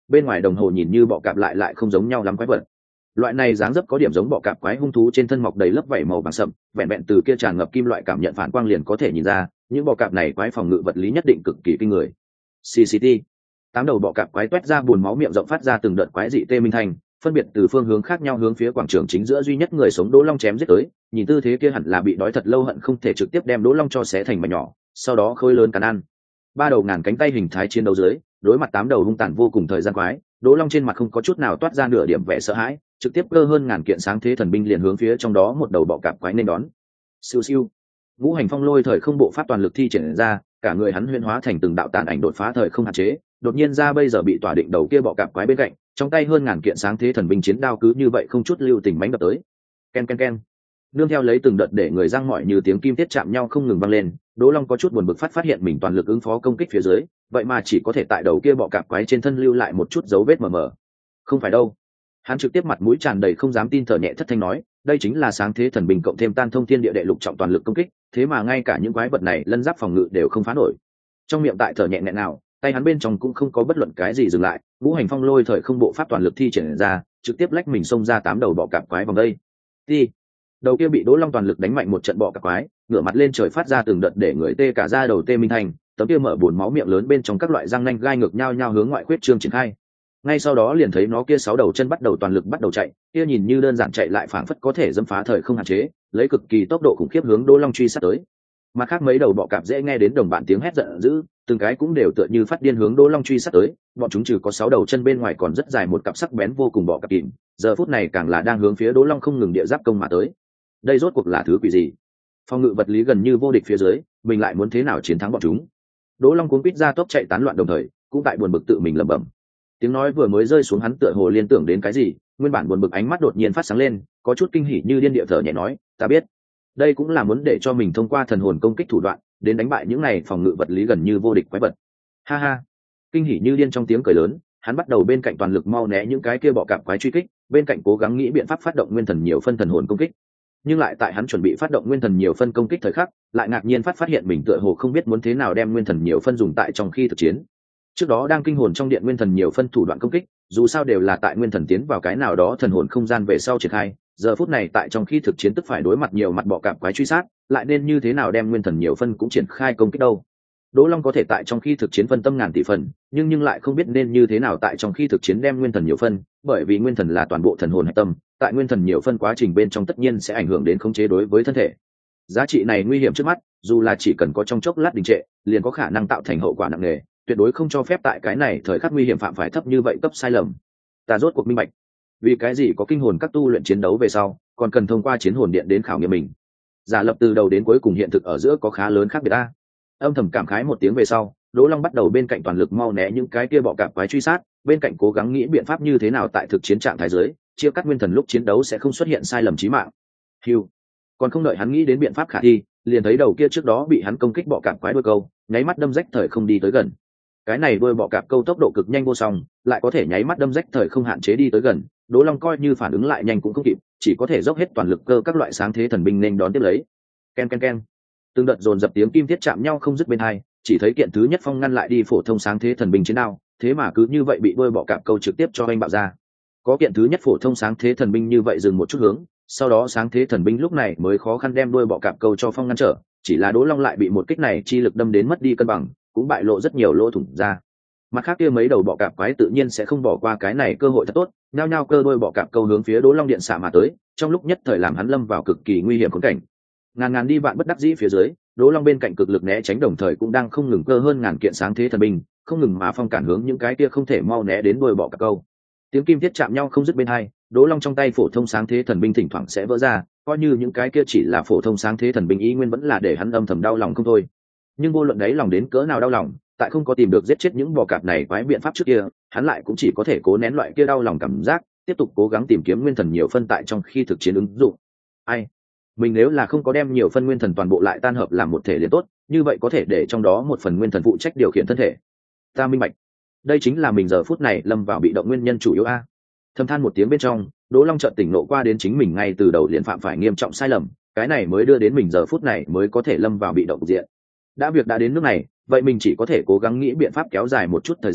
bên ngoài đồng hồ nhìn như bọ cạp lại lại không giống nhau lắm quái vật. Loại này dáng dấp có điểm giống bọ cạp quái hung thú trên thân mọc đầy lớp vảy màu vàng sậm, vẹn vẹn từ kia tràn ngập kim loại cảm nhận phản quang liền có thể nhìn ra, những bọ cạp này quái phòng ngự vật lý nhất định cực kỳ kinh người. xê xê tê, tám đầu bọ cạp quái toét ra buồn máu miệng rộng phát ra từng đợt quái dị tê minh thành, phân biệt từ phương hướng khác nhau hướng phía quảng trường chính giữa duy nhất người sống Đỗ Long chém giết tới, nhìn tư thế kia hẳn là bị đói thật lâu hận không thể trực tiếp đem Đỗ Long cho xé thành mảnh nhỏ, sau đó khơi lớn cắn ăn. Ba đầu ngàn cánh tay hình thái chiến đấu dưới, đối mặt tám đầu hung tàn vô cùng thời gian quái, Đỗ Long trên mặt không có chút nào toát ra nửa điểm vẻ sợ hãi, trực tiếp cơ hơn ngàn kiện sáng thế thần binh liền hướng phía trong đó một đầu bọ cạp quái nên đón. Siêu siêu, ngũ hành phong lôi thời không bộ pháp toàn lực thi triển ra, cả người hắn huyễn hóa thành từng đạo tàn ảnh đột phá thời không hạn chế, đột nhiên ra bây giờ bị tỏa định đầu kia bọ cạp quái bên cạnh, trong tay hơn ngàn kiện sáng thế thần binh chiến đao cứ như vậy không chút lưu tình mãnh đập tới. Ken ken ken, nương theo lấy từng đợt để người răng mọi như tiếng kim tiết chạm nhau không ngừng vang lên, Đỗ Long có chút buồn bực phát phát hiện mình toàn lực ứng phó công kích phía dưới, vậy mà chỉ có thể tại đầu kia bọ cạp quái trên thân lưu lại một chút dấu vết mờ mờ. Không phải đâu. Hắn trực tiếp mặt mũi tràn đầy không dám tin thở nhẹ thất thanh nói, đây chính là sáng thế thần binh cộng thêm tan thông thiên địa đệ lục trọng toàn lực công kích, thế mà ngay cả những quái vật này lân giáp phòng ngự đều không phá nổi. Trong miệng tại thở nhẹ nhẹ nào, tay hắn bên trong cũng không có bất luận cái gì dừng lại, ngũ hành phong lôi thời không bộ pháp toàn lực thi triển ra, trực tiếp lách mình xông ra tám đầu bọ cạp quái vòng đây. Đi. Đầu kia bị Đỗ Long toàn lực đánh mạnh một trận bọ cạp quái, ngửa mặt lên trời phát ra từng đợt để người tê cả da đầu tê minh thành, tấm kia mở buồn máu miệng lớn bên trong các loại răng nanh gai ngược nhau nhau hướng ngoại khuyết trương triển khai. Ngay sau đó liền thấy nó kia sáu đầu chân bắt đầu toàn lực bắt đầu chạy, kia nhìn như đơn giản chạy lại phảng phất có thể dẫm phá thời không hạn chế, lấy cực kỳ tốc độ khủng khiếp hướng Đỗ Long truy sát tới. Mà khác mấy đầu bọ cạp dễ nghe đến đồng bạn tiếng hét giận dữ, từng cái cũng đều tựa như phát điên hướng Đỗ Long truy sát tới, bọn chúng trừ có sáu đầu chân bên ngoài còn rất dài một cặp sắc bén vô cùng bọ cạp kìm, giờ phút này càng là đang hướng phía Đỗ Long không ngừng địa giáp công mà tới. Đây rốt cuộc là thứ quỷ gì? Phòng ngự vật lý gần như vô địch phía dưới, mình lại muốn thế nào chiến thắng bọn chúng? Đỗ Long cuống quýt ra tốc chạy tán loạn đồng thời, cũng tại buồn bực tự mình lẩm bẩm. Tiếng nói vừa mới rơi xuống hắn tựa hồ liên tưởng đến cái gì, nguyên bản buồn bực ánh mắt đột nhiên phát sáng lên, có chút kinh hỉ như điên địa thở nhẹ nói, ta biết. Đây cũng là muốn để cho mình thông qua thần hồn công kích thủ đoạn, đến đánh bại những này phòng ngự vật lý gần như vô địch quái vật. Ha ha. Kinh hỉ như điên trong tiếng cười lớn, hắn bắt đầu bên cạnh toàn lực mau né những cái kia bọ cạp quái truy kích, bên cạnh cố gắng nghĩ biện pháp phát động nguyên thần nhiều phân thần hồn công kích. Nhưng lại tại hắn chuẩn bị phát động nguyên thần nhiều phân công kích thời khắc, lại ngạc nhiên phát phát hiện mình tựa hồ không biết muốn thế nào đem nguyên thần nhiều phân dùng tại trong khi thực chiến. Trước đó đang kinh hồn trong điện nguyên thần nhiều phân thủ đoạn công kích, dù sao đều là tại nguyên thần tiến vào cái nào đó thần hồn không gian về sau triển khai, giờ phút này tại trong khi thực chiến tức phải đối mặt nhiều mặt bọ cạp quái truy sát, lại nên như thế nào đem nguyên thần nhiều phân cũng triển khai công kích đâu. Đỗ Long có thể tại trong khi thực chiến phân tâm ngàn tỷ phần, nhưng nhưng lại không biết nên như thế nào tại trong khi thực chiến đem nguyên thần nhiều phân, bởi vì nguyên thần là toàn bộ thần hồn hạch tâm, tại nguyên thần nhiều phân quá trình bên trong tất nhiên sẽ ảnh hưởng đến khống chế đối với thân thể. Giá trị này nguy hiểm trước mắt, dù là chỉ cần có trong chốc lát đình trệ, liền có khả năng tạo thành hậu quả nặng nề, tuyệt đối không cho phép tại cái này thời khắc nguy hiểm phạm phải thấp như vậy cấp sai lầm. Ta rốt cuộc minh bạch, vì cái gì có kinh hồn các tu luyện chiến đấu về sau, còn cần thông qua chiến hồn điện đến khảo nghiệm mình. Giả lập từ đầu đến cuối cùng hiện thực ở giữa có khá lớn khác biệt ta. Âm thầm cảm khái một tiếng về sau, Đỗ Long bắt đầu bên cạnh toàn lực mau né những cái kia bọ cạp quái truy sát, bên cạnh cố gắng nghĩ biện pháp như thế nào tại thực chiến trạng thái dưới, chia cắt nguyên thần lúc chiến đấu sẽ không xuất hiện sai lầm chí mạng. Hưu. Còn không đợi hắn nghĩ đến biện pháp khả thi, liền thấy đầu kia trước đó bị hắn công kích bọ cạp quái đuôi câu, nháy mắt đâm rách thời không đi tới gần. Cái này đuôi bọ cạp câu tốc độ cực nhanh vô song, lại có thể nháy mắt đâm rách thời không hạn chế đi tới gần, Đỗ Long coi như phản ứng lại nhanh cũng không kịp, chỉ có thể dốc hết toàn lực cơ các loại sáng thế thần binh nên đón tiếp lấy. Ken ken ken. Từng đợt dồn dập tiếng kim thiết chạm nhau không dứt bên hai, chỉ thấy kiện thứ nhất phong ngăn lại đi phổ thông sáng thế thần binh chiến đao, thế mà cứ như vậy bị đuôi bọ cạp câu trực tiếp cho anh bạo ra. Có kiện thứ nhất phổ thông sáng thế thần binh như vậy dừng một chút hướng, sau đó sáng thế thần binh lúc này mới khó khăn đem đuôi bọ cạp câu cho phong ngăn trở, chỉ là Đỗ Long lại bị một kích này chi lực đâm đến mất đi cân bằng, cũng bại lộ rất nhiều lỗ thủng ra. Mặt khác kia mấy đầu bọ cạp quái tự nhiên sẽ không bỏ qua cái này cơ hội thật tốt, nhao nhao cơ đuôi bọ cạp câu hướng phía Đỗ Long điện xạ mà tới, trong lúc nhất thời làm hắn lâm vào cực kỳ nguy hiểm khốn cảnh. Ngàn ngàn đi vạn bất đắc dĩ phía dưới, Đỗ Long bên cạnh cực lực né tránh đồng thời cũng đang không ngừng cơ hơn ngàn kiện sáng thế thần binh, không ngừng mà phong cản hướng những cái kia không thể mau né đến đuôi bọ cạp câu. Tiếng kim thiết chạm nhau không dứt bên hai, Đỗ Long trong tay phổ thông sáng thế thần binh thỉnh thoảng sẽ vỡ ra, coi như những cái kia chỉ là phổ thông sáng thế thần binh ý nguyên vẫn là để hắn âm thầm đau lòng không thôi. Nhưng vô luận đấy lòng đến cỡ nào đau lòng, tại không có tìm được giết chết những bò cạp này quái biện pháp trước kia, hắn lại cũng chỉ có thể cố nén loại kia đau lòng cảm giác, tiếp tục cố gắng tìm kiếm nguyên thần nhiều phân tại trong khi thực chiến ứng dụng. Ai, mình nếu là không có đem nhiều phân nguyên thần toàn bộ lại tan hợp làm một thể liền tốt, như vậy có thể để trong đó một phần nguyên thần phụ trách điều khiển thân thể. Ta minh bạch, đây chính là mình giờ phút này lâm vào bị động nguyên nhân chủ yếu a. Thầm than một tiếng bên trong, Đỗ Long chợt tỉnh nộ qua đến chính mình ngay từ đầu liền phạm phải nghiêm trọng sai lầm, cái này mới đưa đến mình giờ phút này mới có thể lâm vào bị động diện. Đã việc đã đến nước này, vậy mình chỉ có thể cố gắng nghĩ biện pháp kéo dài một chút thời gian,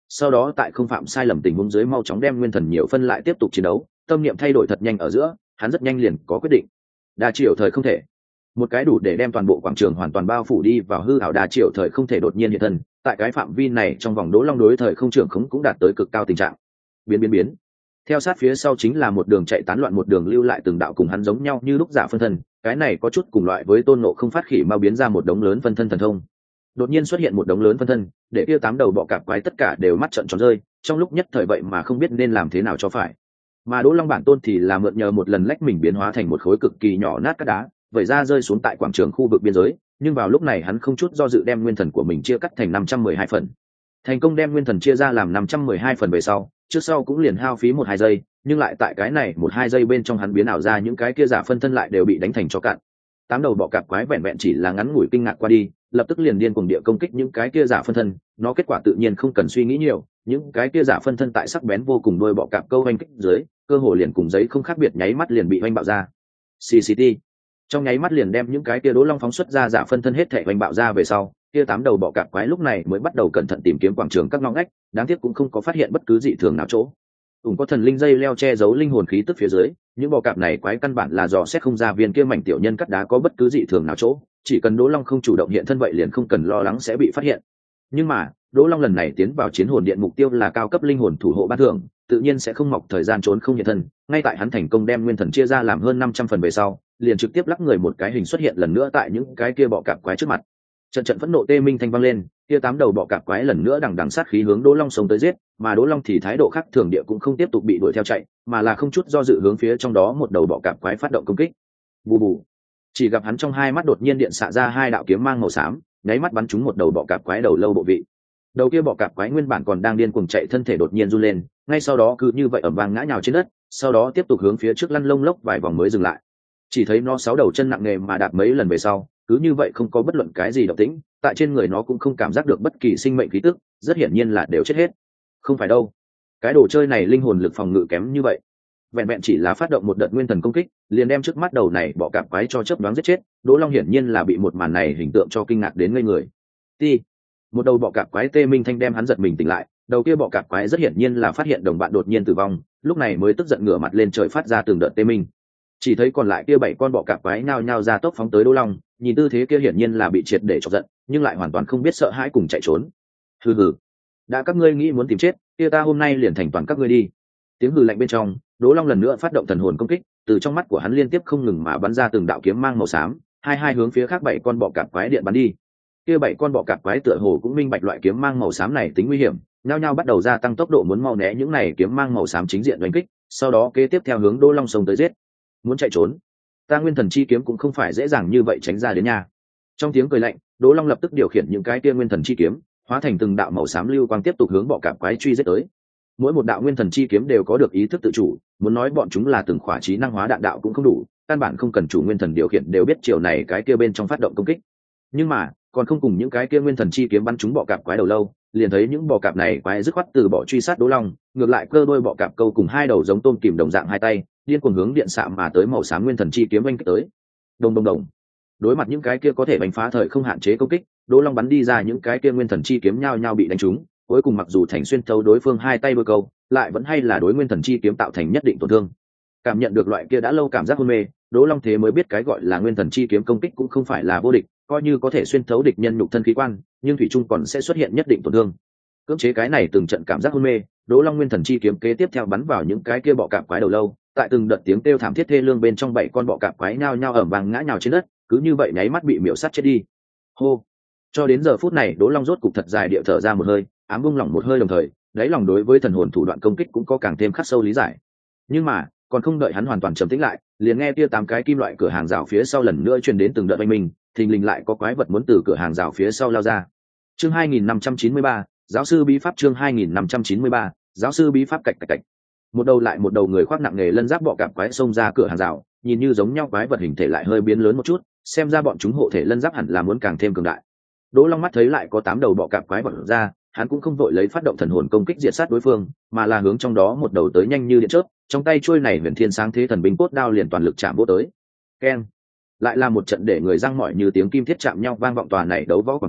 sau đó tại không phạm sai lầm tình huống dưới mau chóng đem nguyên thần nhiều phân lại tiếp tục chiến đấu. Tâm niệm thay đổi thật nhanh ở giữa, hắn rất nhanh liền có quyết định. Đa triệu thời không thể, một cái đủ để đem toàn bộ quảng trường hoàn toàn bao phủ đi vào hư ảo đa triệu thời không thể đột nhiên hiện thân. Tại cái phạm vi này trong vòng Đỗ Long đối thời không trưởng khống cũng đạt tới cực cao tình trạng. Biến biến biến. Theo sát phía sau chính là một đường chạy tán loạn, một đường lưu lại từng đạo cùng hắn giống nhau như lúc giả phân thân, cái này có chút cùng loại với Tôn Ngộ Không phát khỉ mau biến ra một đống lớn phân thân thần thông. Đột nhiên xuất hiện một đống lớn phân thân, để kia tám đầu bọ cạp quái tất cả đều mắt trợn tròn rơi, trong lúc nhất thời vậy mà không biết nên làm thế nào cho phải. Mà Đỗ Long bản tôn thì là mượn nhờ một lần lách mình biến hóa thành một khối cực kỳ nhỏ nát cát đá, vẩy ra rơi xuống tại quảng trường khu vực biên giới, nhưng vào lúc này hắn không chút do dự đem nguyên thần của mình chia cắt thành năm trăm mười hai phần. Thành công đem nguyên thần chia ra làm năm trăm mười hai phần về sau, trước sau cũng liền hao phí một hai giây, nhưng lại tại cái này một hai giây bên trong hắn biến ảo ra những cái kia giả phân thân lại đều bị đánh thành cho cạn. Tám đầu bọ cạp quái vẹn vẹn chỉ là ngắn ngủi kinh ngạc qua đi, lập tức liền điên cuồng địa công kích những cái kia giả phân thân, nó kết quả tự nhiên không cần suy nghĩ nhiều, những cái kia giả phân thân tại sắc bén vô cùng đôi bọ cạp câu oanh kích dưới, cơ hồ liền cùng giấy không khác biệt nháy mắt liền bị oanh bạo ra. xê xê tê trong nháy mắt liền đem những cái kia Đỗ Long phóng xuất ra giả phân thân hết thảy oanh bạo ra về sau, kia tám đầu bọ cạp quái lúc này mới bắt đầu cẩn thận tìm kiếm quảng trường các ngõ ngách, đáng tiếc cũng không có phát hiện bất cứ dị thường nào chỗ. Ủng có thần linh dây leo che giấu linh hồn khí tức phía dưới, những bọ cạp này quái căn bản là dò xét không ra viên kia mảnh tiểu nhân cắt đá có bất cứ dị thường nào chỗ, chỉ cần Đỗ Long không chủ động hiện thân vậy liền không cần lo lắng sẽ bị phát hiện. Nhưng mà, Đỗ Long lần này tiến vào chiến hồn điện mục tiêu là cao cấp linh hồn thủ hộ ban thưởng, tự nhiên sẽ không mọc thời gian trốn không hiện thân, ngay tại hắn thành công đem nguyên thần chia ra làm hơn năm trăm phần về sau, liền trực tiếp lắc người một cái hình xuất hiện lần nữa tại những cái kia bọ cạp quái trước mặt. Trận trận phẫn nộ tê minh thanh vang lên, kia tám đầu bọ cạp quái lần nữa đằng đằng sát khí hướng Đỗ Long sống tới giết, mà Đỗ Long thì thái độ khác thường địa cũng không tiếp tục bị đuổi theo chạy, mà là không chút do dự hướng phía trong đó một đầu bọ cạp quái phát động công kích. Bù bù. Chỉ gặp hắn trong hai mắt đột nhiên điện xạ ra hai đạo kiếm mang màu xám, nháy mắt bắn trúng một đầu bọ cạp quái đầu lâu bộ vị. Đầu kia bọ cạp quái nguyên bản còn đang điên cuồng chạy, thân thể đột nhiên run lên, ngay sau đó cứ như vậy ầm vang ngã nhào trên đất, sau đó tiếp tục hướng phía trước lăn lông lốc vài vòng mới dừng lại. Chỉ thấy nó sáu đầu chân nặng nề mà đạp mấy lần về sau, cứ như vậy không có bất luận cái gì động tĩnh, tại trên người nó cũng không cảm giác được bất kỳ sinh mệnh khí tức, rất hiển nhiên là đều chết hết. Không phải đâu, cái đồ chơi này linh hồn lực phòng ngự kém như vậy, vẹn vẹn chỉ là phát động một đợt nguyên thần công kích liền đem trước mắt đầu này bọ cạp quái cho chớp đoán giết chết. Đỗ Long hiển nhiên là bị một màn này hình tượng cho kinh ngạc đến ngây người. Ti, một đầu bọ cạp quái tê minh thanh đem hắn giật mình tỉnh lại. Đầu kia bọ cạp quái rất hiển nhiên là phát hiện đồng bạn đột nhiên tử vong, lúc này mới tức giận ngửa mặt lên trời phát ra từng đợt tê minh. Chỉ thấy còn lại kia bảy con bọ cạp quái nhao nhao ra tốc phóng tới Đỗ Long, nhìn tư thế kia hiển nhiên là bị triệt để chọc giận, nhưng lại hoàn toàn không biết sợ hãi cùng chạy trốn. Hừ hừ, đã các ngươi nghĩ muốn tìm chết, kia ta hôm nay liền thành toàn các ngươi đi. Tiếng hừ lạnh bên trong, Đỗ Long lần nữa phát động thần hồn công kích, từ trong mắt của hắn liên tiếp không ngừng mà bắn ra từng đạo kiếm mang màu xám, hai hai hướng phía khác bảy con bọ cạp quái điện bắn đi. Kia bảy con bọ cạp quái tựa hồ cũng minh bạch loại kiếm mang màu xám này tính nguy hiểm, nhao nhao bắt đầu gia tăng tốc độ muốn mau né những này kiếm mang màu xám chính diện đánh kích, sau đó kế tiếp theo hướng Đỗ Long xông tới giết. Muốn chạy trốn, ta nguyên thần chi kiếm cũng không phải dễ dàng như vậy tránh ra đến nha. Trong tiếng cười lạnh, Đỗ Long lập tức điều khiển những cái kia nguyên thần chi kiếm, hóa thành từng đạo màu xám lưu quang tiếp tục hướng bọ cạp quái truy giết tới. Mỗi một đạo nguyên thần chi kiếm đều có được ý thức tự chủ, muốn nói bọn chúng là từng khỏa trí năng hóa đạn đạo cũng không đủ, căn bản không cần chủ nguyên thần điều khiển đều biết chiều này cái kia bên trong phát động công kích. Nhưng mà còn không cùng những cái kia nguyên thần chi kiếm bắn chúng bọ cạp quái đầu lâu, liền thấy những bọ cạp này quái dứt khoát từ bỏ truy sát Đỗ Long, ngược lại cơ đôi bọ cạp câu cùng hai đầu giống tôm kìm đồng dạng hai tay, điên cuồng hướng điện xạ mà tới màu xám nguyên thần chi kiếm oanh kích tới. Đồng đồng đồng. Đối mặt những cái kia có thể đánh phá thời không hạn chế công kích, Đỗ Long bắn đi ra những cái kia nguyên thần chi kiếm nhao nhao bị đánh trúng, cuối cùng mặc dù thành xuyên thấu đối phương hai tay đôi câu, lại vẫn hay là đối nguyên thần chi kiếm tạo thành nhất định tổn thương. Cảm nhận được loại kia đã lâu cảm giác hôn mê, Đỗ Long thế mới biết cái gọi là nguyên thần chi kiếm công kích cũng không phải là vô địch, coi như có thể xuyên thấu địch nhân nhục thân khí quan, nhưng thủy chung còn sẽ xuất hiện nhất định tổn thương. Cưỡng chế cái này từng trận cảm giác hôn mê, Đỗ Long nguyên thần chi kiếm kế tiếp theo bắn vào những cái kia bọ cạp quái đầu lâu, tại từng đợt tiếng kêu thảm thiết thê lương bên trong bảy con bọ cạp quái nhao nhao ẩm vàng ngã nhào trên đất, cứ như vậy nháy mắt bị miểu sát chết đi. Hô. Cho đến giờ phút này Đỗ Long rốt cục thật dài địa thở ra một hơi, ám buông lỏng một hơi, đồng thời đáy lòng đối với thần hồn thủ đoạn công kích cũng có càng thêm khắc sâu lý giải. Nhưng mà còn không đợi hắn hoàn toàn trầm tĩnh lại, liền nghe kia tám cái kim loại cửa hàng rào phía sau lần nữa truyền đến từng đợt oanh minh, thình lình lại có quái vật muốn từ cửa hàng rào phía sau lao ra. Chương hai nghìn năm trăm chín mươi ba, giáo sư bí pháp. Chương hai nghìn năm trăm chín mươi ba, giáo sư bí pháp. Cạch cạch cạch. Một đầu lại một đầu người khoác nặng nghề lân giáp bọ cạp quái xông ra cửa hàng rào, nhìn như giống nhau quái vật hình thể lại hơi biến lớn một chút, xem ra bọn chúng hộ thể lân giáp hẳn là muốn càng thêm cường đại. Đỗ Long mắt thấy lại có tám đầu bọ cạp quái vật ra, hắn cũng không vội lấy phát động thần hồn công kích diệt sát đối phương, mà là hướng trong đó một đầu tới nhanh như điện chớp, trong tay chuôi này huyền thiên sáng thế thần binh cốt đao liền toàn lực chạm vô tới. Keng! Lại là một trận để người răng mỏi như tiếng kim thiết chạm nhau vang vọng tòa này đấu võ quảng trường,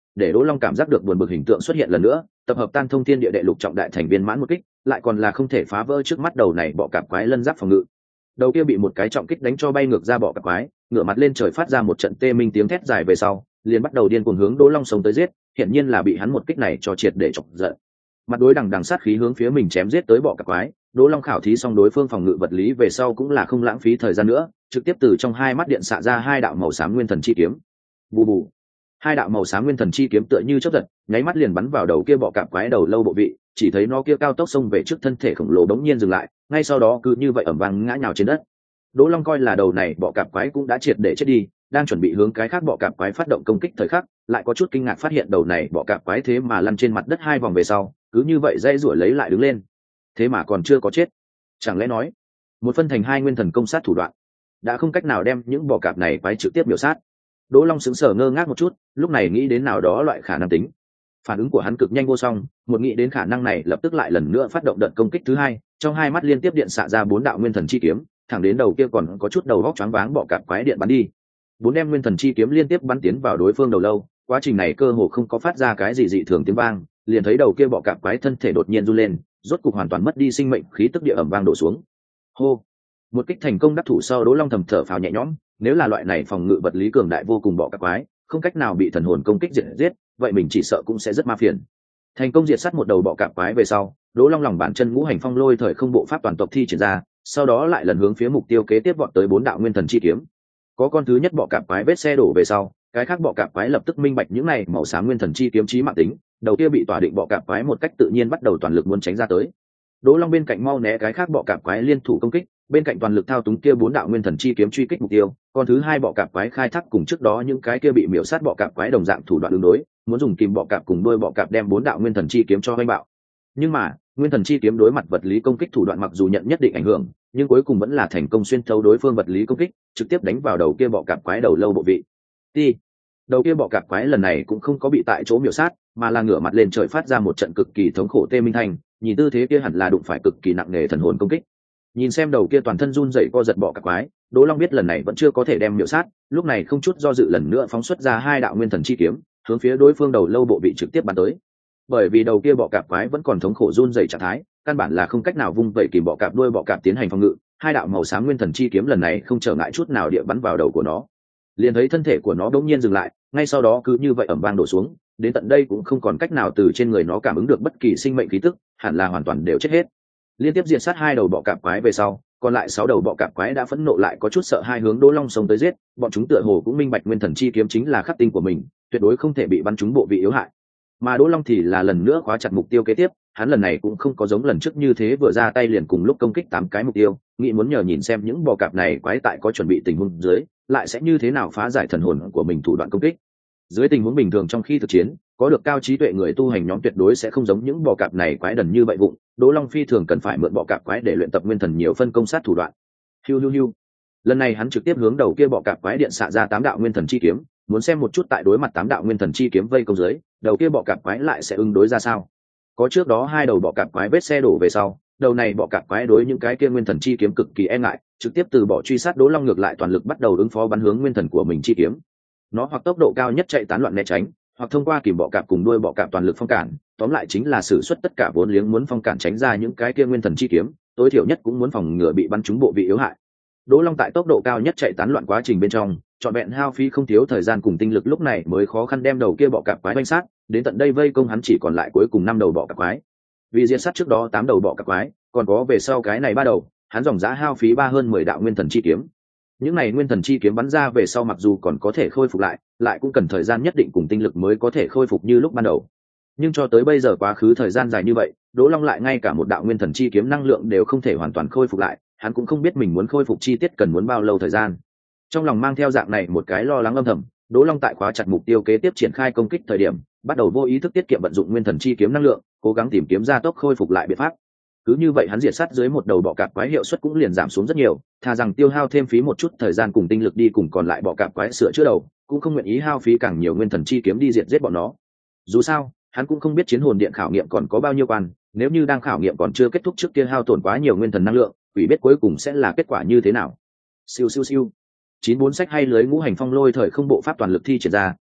để Đỗ Long cảm giác được buồn bực hình tượng xuất hiện lần nữa, tập hợp tan thông thiên địa đệ lục trọng đại thành viên mãn một kích, lại còn là không thể phá vỡ trước mắt đầu này bọ cạp quái lân giáp phòng ngự. Đầu kia bị một cái trọng kích đánh cho bay ngược ra bọ cạp quái, ngửa mặt lên trời phát ra một trận tê minh tiếng thét dài về sau, liền bắt đầu điên cuồng hướng Đỗ Long sống tới giết, hiển nhiên là bị hắn một kích này cho triệt để chọc giận. Mặt đối đằng đằng sát khí hướng phía mình chém giết tới bọ cạp quái, Đỗ Long khảo thí xong đối phương phòng ngự vật lý về sau cũng là không lãng phí thời gian nữa, trực tiếp từ trong hai mắt điện xạ ra hai đạo màu xám nguyên thần chi kiếm. Bù bù. Hai đạo màu xám nguyên thần chi kiếm tựa như chớp giật, nháy mắt liền bắn vào đầu kia bọ cạp quái đầu lâu bộ vị, chỉ thấy nó kia cao tốc xông về trước thân thể khổng lồ đống nhiên dừng lại, ngay sau đó cứ như vậy ầm vang ngã nhào trên đất. Đỗ Long coi là đầu này bọ cạp quái cũng đã triệt để chết đi, đang chuẩn bị hướng cái khác bọ cạp quái phát động công kích thời khắc, lại có chút kinh ngạc phát hiện đầu này bọ cạp quái thế mà lăn trên mặt đất hai vòng về sau, cứ như vậy dây rủa lấy lại đứng lên. Thế mà còn chưa có chết. Chẳng lẽ nói, một phân thành hai nguyên thần công sát thủ đoạn, đã không cách nào đem những bọ cạp này quái trực tiếp miểu sát. Đỗ Long sững sờ ngơ ngác một chút, lúc này nghĩ đến nào đó loại khả năng tính. Phản ứng của hắn cực nhanh vô song, một nghĩ đến khả năng này lập tức lại lần nữa phát động đợt công kích thứ hai, trong hai mắt liên tiếp điện xạ ra bốn đạo nguyên thần chi kiếm, thẳng đến đầu kia còn có chút đầu góc choáng váng bọ cạp quái điện bắn đi. Bốn đem nguyên thần chi kiếm liên tiếp bắn tiến vào đối phương đầu lâu, quá trình này cơ hồ không có phát ra cái gì dị thường tiếng vang, liền thấy đầu kia bọ cạp quái thân thể đột nhiên run lên, rốt cục hoàn toàn mất đi sinh mệnh, khí tức địa ẩm vang đổ xuống. Hô, một kích thành công đắc thủ sau, Đỗ Long thầm thở phào nhẹ nhõm, nếu là loại này phòng ngự vật lý cường đại vô cùng bọ cạp quái, không cách nào bị thần hồn công kích diệt giết, vậy mình chỉ sợ cũng sẽ rất ma phiền. Thành công diệt sát một đầu bọ cạp quái về sau, Đỗ Long lòng bàn chân ngũ hành phong lôi thời không bộ pháp toàn tộc thi triển ra, sau đó lại lần hướng phía mục tiêu kế tiếp vọt tới bốn đạo nguyên thần chi kiếm. Có con thứ nhất bọ cạp quái vết xe đổ về sau, cái khác bọ cạp quái lập tức minh bạch những này màu xám nguyên thần chi kiếm chí mạng tính, đầu kia bị tỏa định bọ cạp quái một cách tự nhiên bắt đầu toàn lực muốn tránh ra tới. Đỗ Long bên cạnh mau né cái khác bọ cạp quái liên thủ công kích, bên cạnh toàn lực thao túng kia bốn đạo nguyên thần chi kiếm truy kích mục tiêu, còn thứ hai bọ cạp quái khai thác cùng trước đó những cái kia bị miểu sát bọ cạp quái đồng dạng thủ đoạn ứng đối, muốn dùng kìm bọ cạp cùng đuôi bọ cạp đem bốn đạo nguyên thần chi kiếm cho hoành bạo. Nhưng mà, nguyên thần chi kiếm đối mặt vật lý công kích thủ đoạn mặc dù nhận nhất định ảnh hưởng, nhưng cuối cùng vẫn là thành công xuyên thấu đối phương vật lý công kích, trực tiếp đánh vào đầu kia bọ cạp quái đầu lâu bộ vị. Ti, đầu kia bọ cạp quái lần này cũng không có bị tại chỗ miểu sát, mà là ngửa mặt lên trời phát ra một trận cực kỳ thống khổ tê minh thanh, nhìn tư thế kia hẳn là đụng phải cực kỳ nặng nề thần hồn công kích. Nhìn xem đầu kia toàn thân run rẩy co giật bọ cạp quái, Đỗ Long biết lần này vẫn chưa có thể đem miểu sát, lúc này không chút do dự lần nữa phóng xuất ra hai đạo nguyên thần chi kiếm, hướng phía đối phương đầu lâu bộ vị trực tiếp bắn tới. Bởi vì đầu kia bọ cạp quái vẫn còn thống khổ run rẩy trạng thái, căn bản là không cách nào vung vẩy kìm bọ cạp đuôi bọ cạp tiến hành phòng ngự, hai đạo màu xám nguyên thần chi kiếm lần này không trở ngại chút nào địa bắn vào đầu của nó. Liền thấy thân thể của nó bỗng nhiên dừng lại, ngay sau đó cứ như vậy ầm vang đổ xuống, đến tận đây cũng không còn cách nào từ trên người nó cảm ứng được bất kỳ sinh mệnh khí tức, hẳn là hoàn toàn đều chết hết. Liên tiếp diệt sát hai đầu bọ cạp quái về sau, còn lại sáu đầu bọ cạp quái đã phẫn nộ lại có chút sợ hai hướng Đỗ Long xông tới giết, bọn chúng tựa hồ cũng minh bạch nguyên thần chi kiếm chính là khắc tinh của mình, tuyệt đối không thể bị bắn trúng bộ vị yếu hại. Mà Đỗ Long thì là lần nữa khóa chặt mục tiêu kế tiếp, hắn lần này cũng không có giống lần trước như thế vừa ra tay liền cùng lúc công kích tám cái mục tiêu, nghĩ muốn nhờ nhìn xem những bò cạp này quái tại có chuẩn bị tình huống dưới, lại sẽ như thế nào phá giải thần hồn của mình thủ đoạn công kích. Dưới tình huống bình thường trong khi thực chiến, có được cao trí tuệ người tu hành nhóm tuyệt đối sẽ không giống những bò cạp này quái đần như vậy vụng, Đỗ Long phi thường cần phải mượn bò cạp quái để luyện tập nguyên thần nhiều phân công sát thủ đoạn. Hiu hiu hiu. Lần này hắn trực tiếp hướng đầu kia bò cạp quái điện xạ ra tám đạo nguyên thần chi kiếm, muốn xem một chút tại đối mặt tám đạo nguyên thần chi kiếm vây công dưới, đầu kia bọ cạp quái lại sẽ ứng đối ra sao. Có trước đó hai đầu bọ cạp quái vết xe đổ về sau, đầu này bọ cạp quái đối những cái kia nguyên thần chi kiếm cực kỳ e ngại, trực tiếp từ bỏ truy sát Đỗ Long ngược lại toàn lực bắt đầu ứng phó bắn hướng nguyên thần của mình chi kiếm. Nó hoặc tốc độ cao nhất chạy tán loạn né tránh, hoặc thông qua kìm bọ cạp cùng đuôi bọ cạp toàn lực phong cản, tóm lại chính là sử xuất tất cả vốn liếng muốn phong cản tránh ra những cái kia nguyên thần chi kiếm, tối thiểu nhất cũng muốn phòng ngừa bị bắn trúng bộ vị yếu hại. Đỗ Long tại tốc độ cao nhất chạy tán loạn quá trình bên trong, trọn vẹn hao phí không thiếu thời gian cùng tinh lực, lúc này mới khó khăn đem đầu kia bọ cạp quái đánh sát, đến tận đây vây công hắn chỉ còn lại cuối cùng năm đầu bọ cạp quái. Vì diệt sát trước đó tám đầu bọ cạp quái, còn có về sau cái này ba đầu, hắn dòng giá hao phí ba hơn mười đạo nguyên thần chi kiếm. Những này nguyên thần chi kiếm bắn ra về sau mặc dù còn có thể khôi phục lại, lại cũng cần thời gian nhất định cùng tinh lực mới có thể khôi phục như lúc ban đầu. Nhưng cho tới bây giờ quá khứ thời gian dài như vậy, Đỗ Long lại ngay cả một đạo nguyên thần chi kiếm năng lượng đều không thể hoàn toàn khôi phục lại, hắn cũng không biết mình muốn khôi phục chi tiết cần muốn bao lâu thời gian. Trong lòng mang theo dạng này một cái lo lắng âm thầm, Đỗ Long tại khóa chặt mục tiêu kế tiếp triển khai công kích thời điểm, bắt đầu vô ý thức tiết kiệm vận dụng nguyên thần chi kiếm năng lượng, cố gắng tìm kiếm gia tốc khôi phục lại biện pháp. Cứ như vậy hắn diệt sát dưới một đầu bọ cạp quái hiệu suất cũng liền giảm xuống rất nhiều, thà rằng tiêu hao thêm phí một chút thời gian cùng tinh lực đi cùng còn lại bọ cạp quái sửa chữa đầu, cũng không nguyện ý hao phí càng nhiều nguyên thần chi kiếm đi diệt giết bọn nó. Dù sao, hắn cũng không biết chiến hồn điện khảo nghiệm còn có bao nhiêu quan, nếu như đang khảo nghiệm còn chưa kết thúc trước kia hao tổn quá nhiều nguyên thần năng lượng, quỷ biết cuối cùng sẽ là kết quả như thế nào. Siêu siêu siêu. chín bốn sách hay lưới ngũ hành phong lôi thời không bộ pháp toàn lực thi triển ra,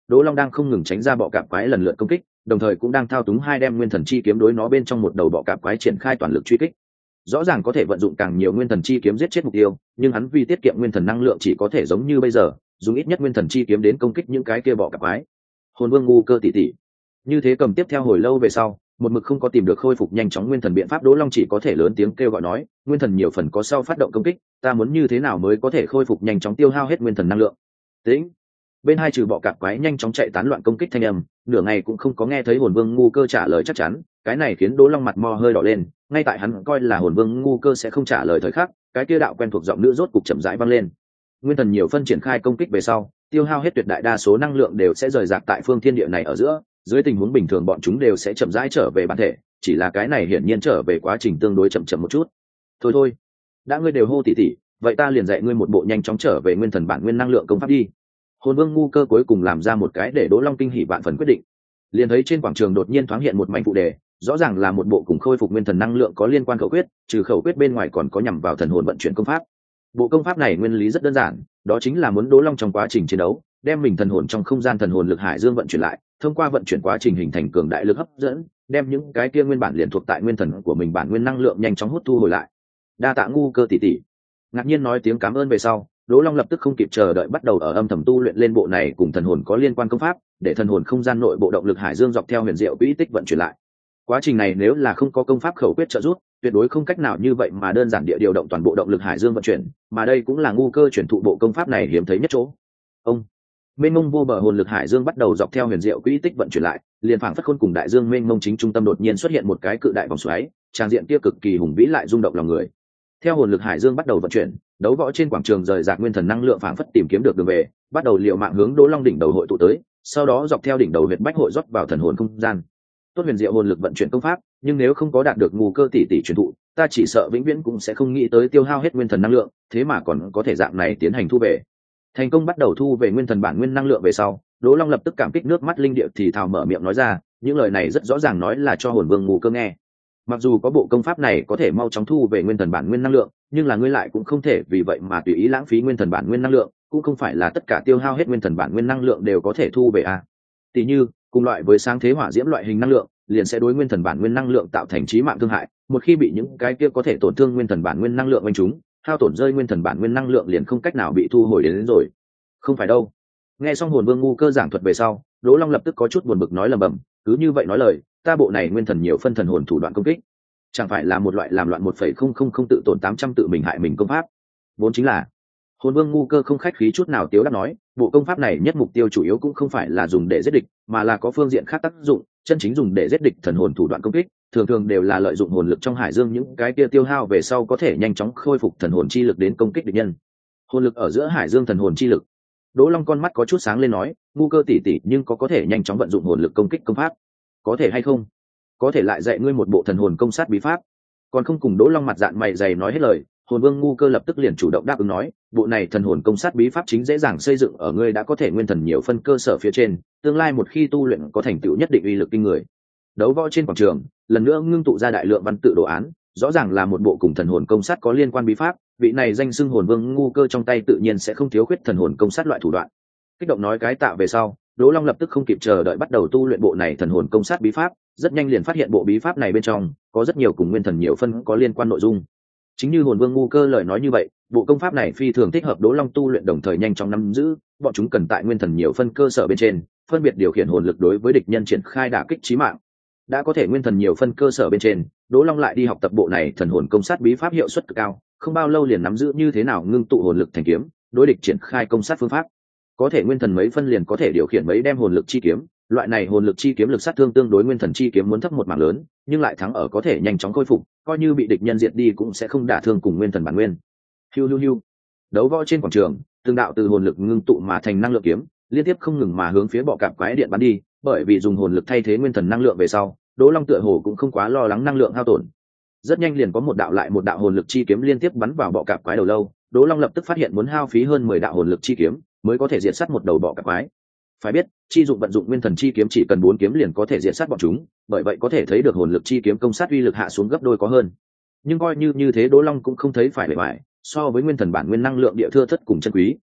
Đỗ Long đang không ngừng tránh ra bọ cạp quái lần lượt công kích, đồng thời cũng đang thao túng hai đem nguyên thần chi kiếm đối nó bên trong một đầu bọ cạp quái triển khai toàn lực truy kích. Rõ ràng có thể vận dụng càng nhiều nguyên thần chi kiếm giết chết mục tiêu, nhưng hắn vì tiết kiệm nguyên thần năng lượng chỉ có thể giống như bây giờ, dùng ít nhất nguyên thần chi kiếm đến công kích những cái kia bọ cạp quái. Hồn Vương ngu cơ tỷ tỷ. Như thế cầm tiếp theo hồi lâu về sau, một mực không có tìm được khôi phục nhanh chóng nguyên thần biện pháp, Đỗ Long chỉ có thể lớn tiếng kêu gọi nói, nguyên thần nhiều phần có sau phát động công kích, ta muốn như thế nào mới có thể khôi phục nhanh chóng tiêu hao hết nguyên thần năng lượng. Tĩnh. Bên hai trừ bọ cạp quái nhanh chóng chạy tán loạn công kích thanh âm, nửa ngày cũng không có nghe thấy Hồn Vương ngu cơ trả lời chắc chắn, cái này khiến Đỗ Long mặt mo hơi đỏ lên, ngay tại hắn coi là Hồn Vương ngu cơ sẽ không trả lời thời khắc, cái kia đạo quen thuộc giọng nữ rốt cục chậm rãi vang lên. Nguyên thần nhiều phân triển khai công kích về sau, tiêu hao hết tuyệt đại đa số năng lượng đều sẽ rời rạc tại phương thiên địa này ở giữa, dưới tình huống bình thường bọn chúng đều sẽ chậm rãi trở về bản thể, chỉ là cái này hiển nhiên trở về quá trình tương đối chậm chậm một chút. Thôi thôi, đã ngươi đều hô tỷ tỷ, vậy ta liền dạy ngươi một bộ nhanh chóng trở về nguyên thần bản nguyên năng lượng công pháp đi. Hồn Vương ngu cơ cuối cùng làm ra một cái để Đỗ Long kinh hỉ vạn phần quyết định. Liền thấy trên quảng trường đột nhiên thoáng hiện một mảnh phụ đề, rõ ràng là một bộ cùng khôi phục nguyên thần năng lượng có liên quan khẩu quyết, trừ khẩu quyết bên ngoài còn có nhằm vào thần hồn vận chuyển công pháp. Bộ công pháp này nguyên lý rất đơn giản, đó chính là muốn Đỗ Long trong quá trình chiến đấu, đem mình thần hồn trong không gian thần hồn lực hải dương vận chuyển lại, thông qua vận chuyển quá trình hình thành cường đại lực hấp dẫn, đem những cái kia nguyên bản liền thuộc tại nguyên thần của mình bản nguyên năng lượng nhanh chóng hút thu hồi lại. Đa tạ ngu cơ tỷ tỷ. Ngạc nhiên nói tiếng cảm ơn về sau, Đỗ Long lập tức không kịp chờ đợi bắt đầu ở âm thầm tu luyện lên bộ này cùng thần hồn có liên quan công pháp, để thần hồn không gian nội bộ động lực hải dương dọc theo huyền diệu quỹ tích vận chuyển lại. Quá trình này nếu là không có công pháp khẩu quyết trợ giúp, tuyệt đối không cách nào như vậy mà đơn giản địa điều động toàn bộ động lực hải dương vận chuyển, mà đây cũng là ngu cơ chuyển thụ bộ công pháp này hiếm thấy nhất chỗ. Ông mênh mông vô bờ hồn lực hải dương bắt đầu dọc theo huyền diệu quỹ tích vận chuyển lại, liền phảng phất khôn cùng đại dương mênh mông chính trung tâm đột nhiên xuất hiện một cái cự đại vòng xoáy, tràng diện kia cực kỳ hùng vĩ lại rung động lòng người. Theo hồn lực hải dương bắt đầu vận chuyển, đấu võ trên quảng trường rời rạc nguyên thần năng lượng phảng phất tìm kiếm được đường về, bắt đầu liều mạng hướng Đỗ Long đỉnh đầu hội tụ tới, sau đó dọc theo đỉnh đầu huyệt bách hội rót vào thần hồn không gian. Tốt huyền diệu hồn lực vận chuyển công pháp, nhưng nếu không có đạt được ngu cơ tỷ tỷ truyền thụ, ta chỉ sợ vĩnh viễn cũng sẽ không nghĩ tới tiêu hao hết nguyên thần năng lượng, thế mà còn có thể dạng này tiến hành thu về. Thành công bắt đầu thu về nguyên thần bản nguyên năng lượng về sau, Đỗ Long lập tức cảm kích nước mắt linh điệu thì thào mở miệng nói ra, những lời này rất rõ ràng nói là cho Hồn Vương ngu cơ nghe. Mặc dù có bộ công pháp này có thể mau chóng thu về nguyên thần bản nguyên năng lượng, nhưng là ngươi lại cũng không thể vì vậy mà tùy ý lãng phí nguyên thần bản nguyên năng lượng, cũng không phải là tất cả tiêu hao hết nguyên thần bản nguyên năng lượng đều có thể thu về à. Tỷ như, cùng loại với sáng thế hỏa diễm loại hình năng lượng, liền sẽ đối nguyên thần bản nguyên năng lượng tạo thành chí mạng thương hại, một khi bị những cái kia có thể tổn thương nguyên thần bản nguyên năng lượng đánh trúng, hao tổn rơi nguyên thần bản nguyên năng lượng liền không cách nào bị thu hồi đến, đến rồi. Không phải đâu. Nghe xong Hồn Vương ngu cơ giảng thuật về sau, Đỗ Long lập tức có chút buồn bực nói lầm bầm, cứ như vậy nói lời, ta bộ này nguyên thần nhiều phân thần hồn thủ đoạn công kích, chẳng phải là một loại làm loạn một phẩy không không không tự tổn tám trăm tự mình hại mình công pháp. Vốn chính là. Hồn Vương ngu cơ không khách khí chút nào tiếu đáp nói, bộ công pháp này nhất mục tiêu chủ yếu cũng không phải là dùng để giết địch, mà là có phương diện khác tác dụng, chân chính dùng để giết địch thần hồn thủ đoạn công kích, thường thường đều là lợi dụng hồn lực trong hải dương những cái kia tiêu hao về sau có thể nhanh chóng khôi phục thần hồn chi lực đến công kích địch nhân. Hồn lực ở giữa hải dương thần hồn chi lực. Đỗ Long con mắt có chút sáng lên nói, ngu cơ tỷ tỷ nhưng có có thể nhanh chóng vận dụng hồn lực công kích công pháp, có thể hay không? Có thể lại dạy ngươi một bộ thần hồn công sát bí pháp. Còn không cùng Đỗ Long mặt dạn mày dày nói hết lời, Hồn Vương ngu cơ lập tức liền chủ động đáp ứng nói, bộ này thần hồn công sát bí pháp chính dễ dàng xây dựng ở ngươi đã có thể nguyên thần nhiều phân cơ sở phía trên, tương lai một khi tu luyện có thành tựu nhất định uy lực kinh người. Đấu võ trên quảng trường, lần nữa ngưng tụ ra đại lượng văn tự đồ án, rõ ràng là một bộ cùng thần hồn công sát có liên quan bí pháp, vị này danh xưng Hồn Vương ngu cơ trong tay tự nhiên sẽ không thiếu khuyết thần hồn công sát loại thủ đoạn. Kích động nói cái tạ về sau, Đỗ Long lập tức không kịp chờ đợi bắt đầu tu luyện bộ này thần hồn công sát bí pháp, rất nhanh liền phát hiện bộ bí pháp này bên trong có rất nhiều cùng nguyên thần nhiều phân có liên quan nội dung. Chính như Hồn Vương ngu cơ lời nói như vậy, bộ công pháp này phi thường thích hợp Đỗ Long tu luyện, đồng thời nhanh chóng nắm giữ, bọn chúng cần tại nguyên thần nhiều phân cơ sở bên trên, phân biệt điều khiển hồn lực đối với địch nhân triển khai đả kích chí mạng. Đã có thể nguyên thần nhiều phân cơ sở bên trên, Đỗ Long lại đi học tập bộ này thần hồn công sát bí pháp hiệu suất cực cao, không bao lâu liền nắm giữ như thế nào ngưng tụ hồn lực thành kiếm, đối địch triển khai công sát phương pháp. Có thể nguyên thần mấy phân liền có thể điều khiển mấy đem hồn lực chi kiếm, loại này hồn lực chi kiếm lực sát thương tương đối nguyên thần chi kiếm muốn thấp một mảng lớn, nhưng lại thắng ở có thể nhanh chóng khôi phục, coi như bị địch nhân diệt đi cũng sẽ không đả thương cùng nguyên thần bản nguyên. Hiu hiu hiu. Đấu võ trên quảng trường, từng đạo từ hồn lực ngưng tụ mà thành năng lượng kiếm, liên tiếp không ngừng mà hướng phía bọ cạp quái điện bắn đi, bởi vì dùng hồn lực thay thế nguyên thần năng lượng về sau, Đỗ Long tựa hồ cũng không quá lo lắng năng lượng hao tổn. Rất nhanh liền có một đạo lại một đạo hồn lực chi kiếm liên tiếp bắn vào bọ cạp quái đầu lâu, Đỗ Long lập tức phát hiện muốn hao phí hơn mười đạo hồn lực chi kiếm mới có thể diệt sát một đầu bọ cạp quái. Phải biết, chi dụng vận dụng nguyên thần chi kiếm chỉ cần bốn kiếm liền có thể diệt sát bọn chúng, bởi vậy có thể thấy được hồn lực chi kiếm công sát uy lực hạ xuống gấp đôi có hơn. Nhưng coi như như thế Đỗ Long cũng không thấy phải bề bại, so với nguyên thần bản nguyên năng lượng địa thưa thất cùng chân quý,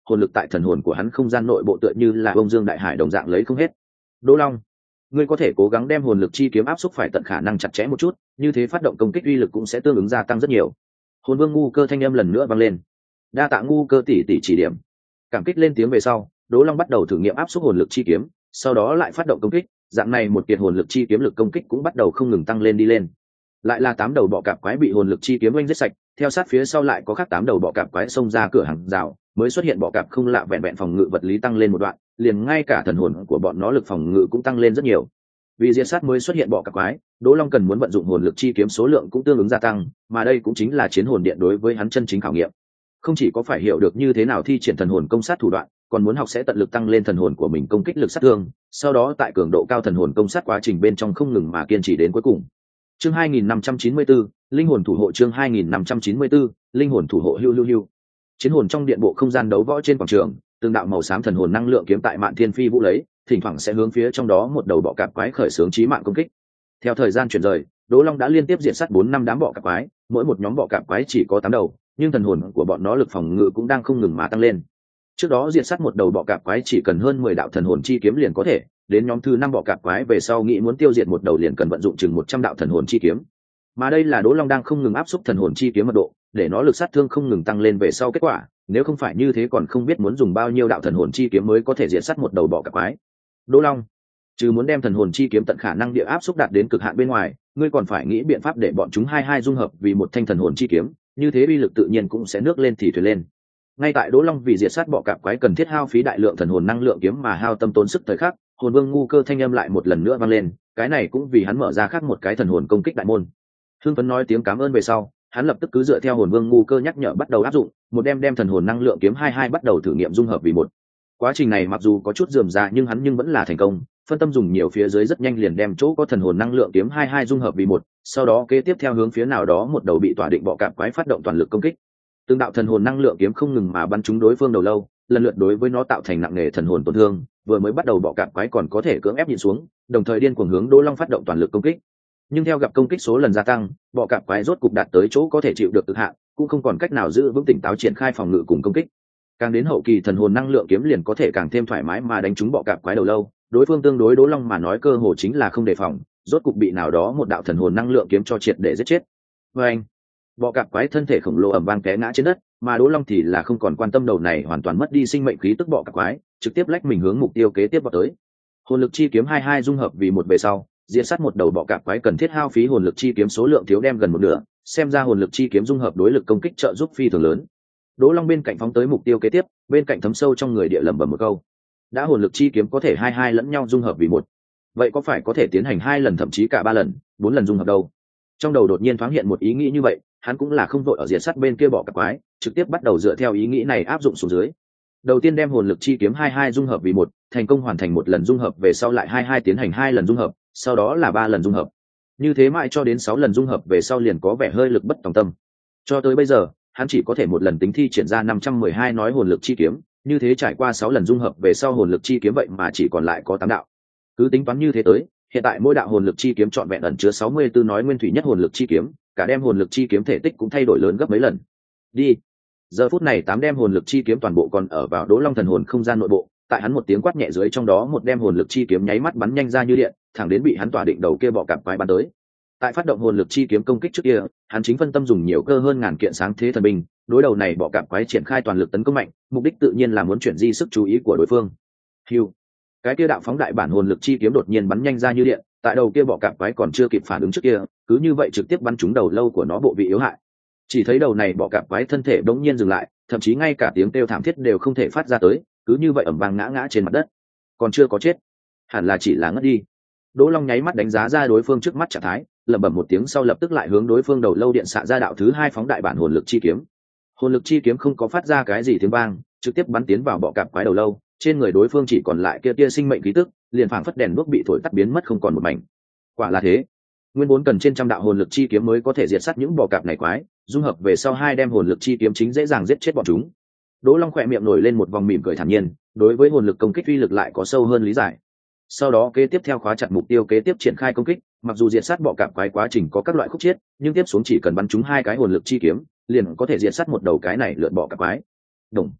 hồn lực tại thần hồn của hắn không gian nội bộ tựa như là bông dương đại hải đồng dạng lấy không hết. Đỗ Long, ngươi có thể cố gắng đem hồn lực chi kiếm áp xúc phải tận khả năng chặt chẽ một chút, như thế phát động công kích uy lực cũng sẽ tương ứng gia tăng rất nhiều. Hồn Vương ngu cơ thanh âm lần nữa vang lên. Đa tạ ngu cơ tỷ tỷ chỉ điểm. Cảm kích lên tiếng về sau, Đỗ Long bắt đầu thử nghiệm áp xúc hồn lực chi kiếm, sau đó lại phát động công kích, dạng này một kiện hồn lực chi kiếm lực công kích cũng bắt đầu không ngừng tăng lên đi lên. Lại là tám đầu bọ cạp quái bị hồn lực chi kiếm oanh giết sạch, theo sát phía sau lại có khác tám đầu bọ cạp quái xông ra cửa hàng rào, mới xuất hiện bọ cạp không lạ vẹn vẹn phòng ngự vật lý tăng lên một đoạn, liền ngay cả thần hồn của bọn nó lực phòng ngự cũng tăng lên rất nhiều. Vì diệt sát mới xuất hiện bọ cạp quái, Đỗ Long cần muốn vận dụng hồn lực chi kiếm số lượng cũng tương ứng gia tăng, mà đây cũng chính là chiến hồn điện đối với hắn chân chính khảo nghiệm. Không chỉ có phải hiểu được như thế nào thi triển thần hồn công sát thủ đoạn, còn muốn học sẽ tận lực tăng lên thần hồn của mình công kích lực sát thương, sau đó tại cường độ cao thần hồn công sát quá trình bên trong không ngừng mà kiên trì đến cuối cùng. Chương hai nghìn năm trăm chín mươi tư, linh hồn thủ hộ. Chương hai nghìn năm trăm chín mươi tư, linh hồn thủ hộ. Hưu hưu hưu. Chiến hồn trong điện bộ không gian đấu võ trên quảng trường, từng đạo màu xám thần hồn năng lượng kiếm tại Mạn Thiên Phi vũ lấy, thỉnh thoảng sẽ hướng phía trong đó một đầu bọ cạp quái khởi xướng chí mạng công kích. Theo thời gian chuyển rời, Đỗ Long đã liên tiếp diệt sát bốn năm đám bọ cạp quái, mỗi một nhóm bọ cạp quái chỉ có tám đầu, nhưng thần hồn của bọn nó lực phòng ngự cũng đang không ngừng mà tăng lên. Trước đó diệt sát một đầu bọ cạp quái chỉ cần hơn mười đạo thần hồn chi kiếm liền có thể, đến nhóm thứ năm bọ cạp quái về sau nghĩ muốn tiêu diệt một đầu liền cần vận dụng chừng một trăm đạo thần hồn chi kiếm. Mà đây là Đỗ Long đang không ngừng áp xúc thần hồn chi kiếm mật độ, để nó lực sát thương không ngừng tăng lên về sau kết quả, nếu không phải như thế còn không biết muốn dùng bao nhiêu đạo thần hồn chi kiếm mới có thể diệt sát một đầu bọ cạp quái. Đỗ Long, trừ muốn đem thần hồn chi kiếm tận khả năng địa áp xúc đạt đến cực hạn bên ngoài, ngươi còn phải nghĩ biện pháp để bọn chúng hai hai dung hợp vì một thanh thần hồn chi kiếm, như thế uy lực tự nhiên cũng sẽ nước lên thì thuyền lên. Ngay tại Đỗ Long vì diệt sát bọ cạp quái cần thiết hao phí đại lượng thần hồn năng lượng kiếm mà hao tâm tốn sức thời khắc, Hồn Vương ngu cơ thanh âm lại một lần nữa vang lên, cái này cũng vì hắn mở ra khác một cái thần hồn công kích đại môn. Hưng phấn nói tiếng cảm ơn về sau, hắn lập tức cứ dựa theo Hồn Vương ngu cơ nhắc nhở bắt đầu áp dụng, một đem đem thần hồn năng lượng kiếm hai hai bắt đầu thử nghiệm dung hợp vì một. Quá trình này mặc dù có chút rườm rà nhưng hắn nhưng vẫn là thành công, phân tâm dùng nhiều phía dưới rất nhanh liền đem chỗ có thần hồn năng lượng kiếm hai hai dung hợp vì một, sau đó kế tiếp theo hướng phía nào đó một đầu bị tỏa định bọ cạp quái phát động toàn lực công kích. Từng đạo thần hồn năng lượng kiếm không ngừng mà bắn trúng đối phương đầu lâu, lần lượt đối với nó tạo thành nặng nề thần hồn tổn thương, vừa mới bắt đầu bọ cạp quái còn có thể cưỡng ép nhịn xuống, đồng thời điên cuồng hướng Đỗ Long phát động toàn lực công kích. Nhưng theo gặp công kích số lần gia tăng, bọ cạp quái rốt cục đạt tới chỗ có thể chịu được cực hạn, cũng không còn cách nào giữ vững tỉnh táo triển khai phòng ngự cùng công kích. Càng đến hậu kỳ thần hồn năng lượng kiếm liền có thể càng thêm thoải mái mà đánh trúng bọ cạp quái đầu lâu, đối phương tương đối Đỗ Long mà nói cơ hồ chính là không đề phòng, rốt cục bị nào đó một đạo thần hồn năng lượng kiếm cho triệt để giết chết. Và anh, bọ cạp quái thân thể khổng lồ ầm vang té ngã trên đất, mà Đỗ Long thì là không còn quan tâm đầu này hoàn toàn mất đi sinh mệnh khí tức bọ cạp quái, trực tiếp lách mình hướng mục tiêu kế tiếp vào tới. Hồn lực chi kiếm hai hai dung hợp vì một về sau, diệt sát một đầu bọ cạp quái cần thiết hao phí hồn lực chi kiếm số lượng thiếu đem gần một nửa, xem ra hồn lực chi kiếm dung hợp đối lực công kích trợ giúp phi thường lớn. Đỗ Long bên cạnh phóng tới mục tiêu kế tiếp, bên cạnh thấm sâu trong người địa lẩm bẩm một câu. Đã hồn lực chi kiếm có thể hai hai lẫn nhau dung hợp vì một, vậy có phải có thể tiến hành hai lần thậm chí cả ba lần, bốn lần dung hợp đâu? Trong đầu đột nhiên thoáng hiện một ý nghĩ như vậy, hắn cũng là không vội ở diệt sát bên kia bọ cạp quái, trực tiếp bắt đầu dựa theo ý nghĩ này áp dụng xuống dưới. Đầu tiên đem hồn lực chi kiếm hai hai dung hợp vì một, thành công hoàn thành một lần dung hợp về sau lại hai hai tiến hành hai lần dung hợp, sau đó là ba lần dung hợp. Như thế mãi cho đến sáu lần dung hợp về sau liền có vẻ hơi lực bất tòng tâm. Cho tới bây giờ, hắn chỉ có thể một lần tính thi triển ra năm trăm mười hai nói hồn lực chi kiếm, như thế trải qua sáu lần dung hợp về sau hồn lực chi kiếm vậy mà chỉ còn lại có tám đạo. Cứ tính toán như thế tới, hiện tại mỗi đạo hồn lực chi kiếm trọn vẹn ẩn chứa sáu mươi tư nói nguyên thủy nhất hồn lực chi kiếm, cả đem hồn lực chi kiếm thể tích cũng thay đổi lớn gấp mấy lần. Đi. Giờ phút này tám đem hồn lực chi kiếm toàn bộ còn ở vào Đỗ Long thần hồn không gian nội bộ, tại hắn một tiếng quát nhẹ dưới trong đó một đem hồn lực chi kiếm nháy mắt bắn nhanh ra như điện, thẳng đến bị hắn tỏa định đầu kia bọ cạp quái bắn tới. Tại phát động hồn lực chi kiếm công kích trước kia, hắn chính phân tâm dùng nhiều cơ hơn ngàn kiện sáng thế thần binh, đối đầu này bọ cạp quái triển khai toàn lực tấn công mạnh, mục đích tự nhiên là muốn chuyển di sức chú ý của đối phương. Hưu. Cái kia đạo phóng đại bản hồn lực chi kiếm đột nhiên bắn nhanh ra như điện, tại đầu kia bọ cạp quái còn chưa kịp phản ứng trước kia, cứ như vậy trực tiếp bắn trúng đầu lâu của nó bộ vị yếu hại. Chỉ thấy đầu này bọ cạp quái thân thể đống nhiên dừng lại, thậm chí ngay cả tiếng kêu thảm thiết đều không thể phát ra tới, cứ như vậy ầm vang ngã ngã trên mặt đất. Còn chưa có chết, hẳn là chỉ là ngất đi. Đỗ Long nháy mắt đánh giá ra đối phương trước mắt trạng thái, lẩm bẩm một tiếng sau lập tức lại hướng đối phương đầu lâu điện xạ ra đạo thứ hai phóng đại bản hồn lực chi kiếm. Hồn lực chi kiếm không có phát ra cái gì tiếng vang, trực tiếp bắn tiến vào bọ cạp quái đầu lâu, trên người đối phương chỉ còn lại kia tia sinh mệnh khí tức, liền phảng phất đèn đuốc bị thổi tắt biến mất không còn một mảnh. Quả là thế, nguyên vốn cần trên trăm đạo hồn lực chi kiếm mới có thể diệt sát những bọ cạp này quái, dung hợp về sau hai đem hồn lực chi kiếm chính dễ dàng giết chết bọn chúng. Đỗ Long khỏe miệng nổi lên một vòng mỉm cười thản nhiên, đối với hồn lực công kích uy lực lại có sâu hơn lý giải. Sau đó kế tiếp theo khóa chặt mục tiêu kế tiếp triển khai công kích, mặc dù diệt sát bọ cạp quái quá trình có các loại khúc chiết, nhưng tiếp xuống chỉ cần bắn trúng hai cái hồn lực chi kiếm, liền có thể diệt sát một đầu cái này lượn bọ cạp quái. Đồng.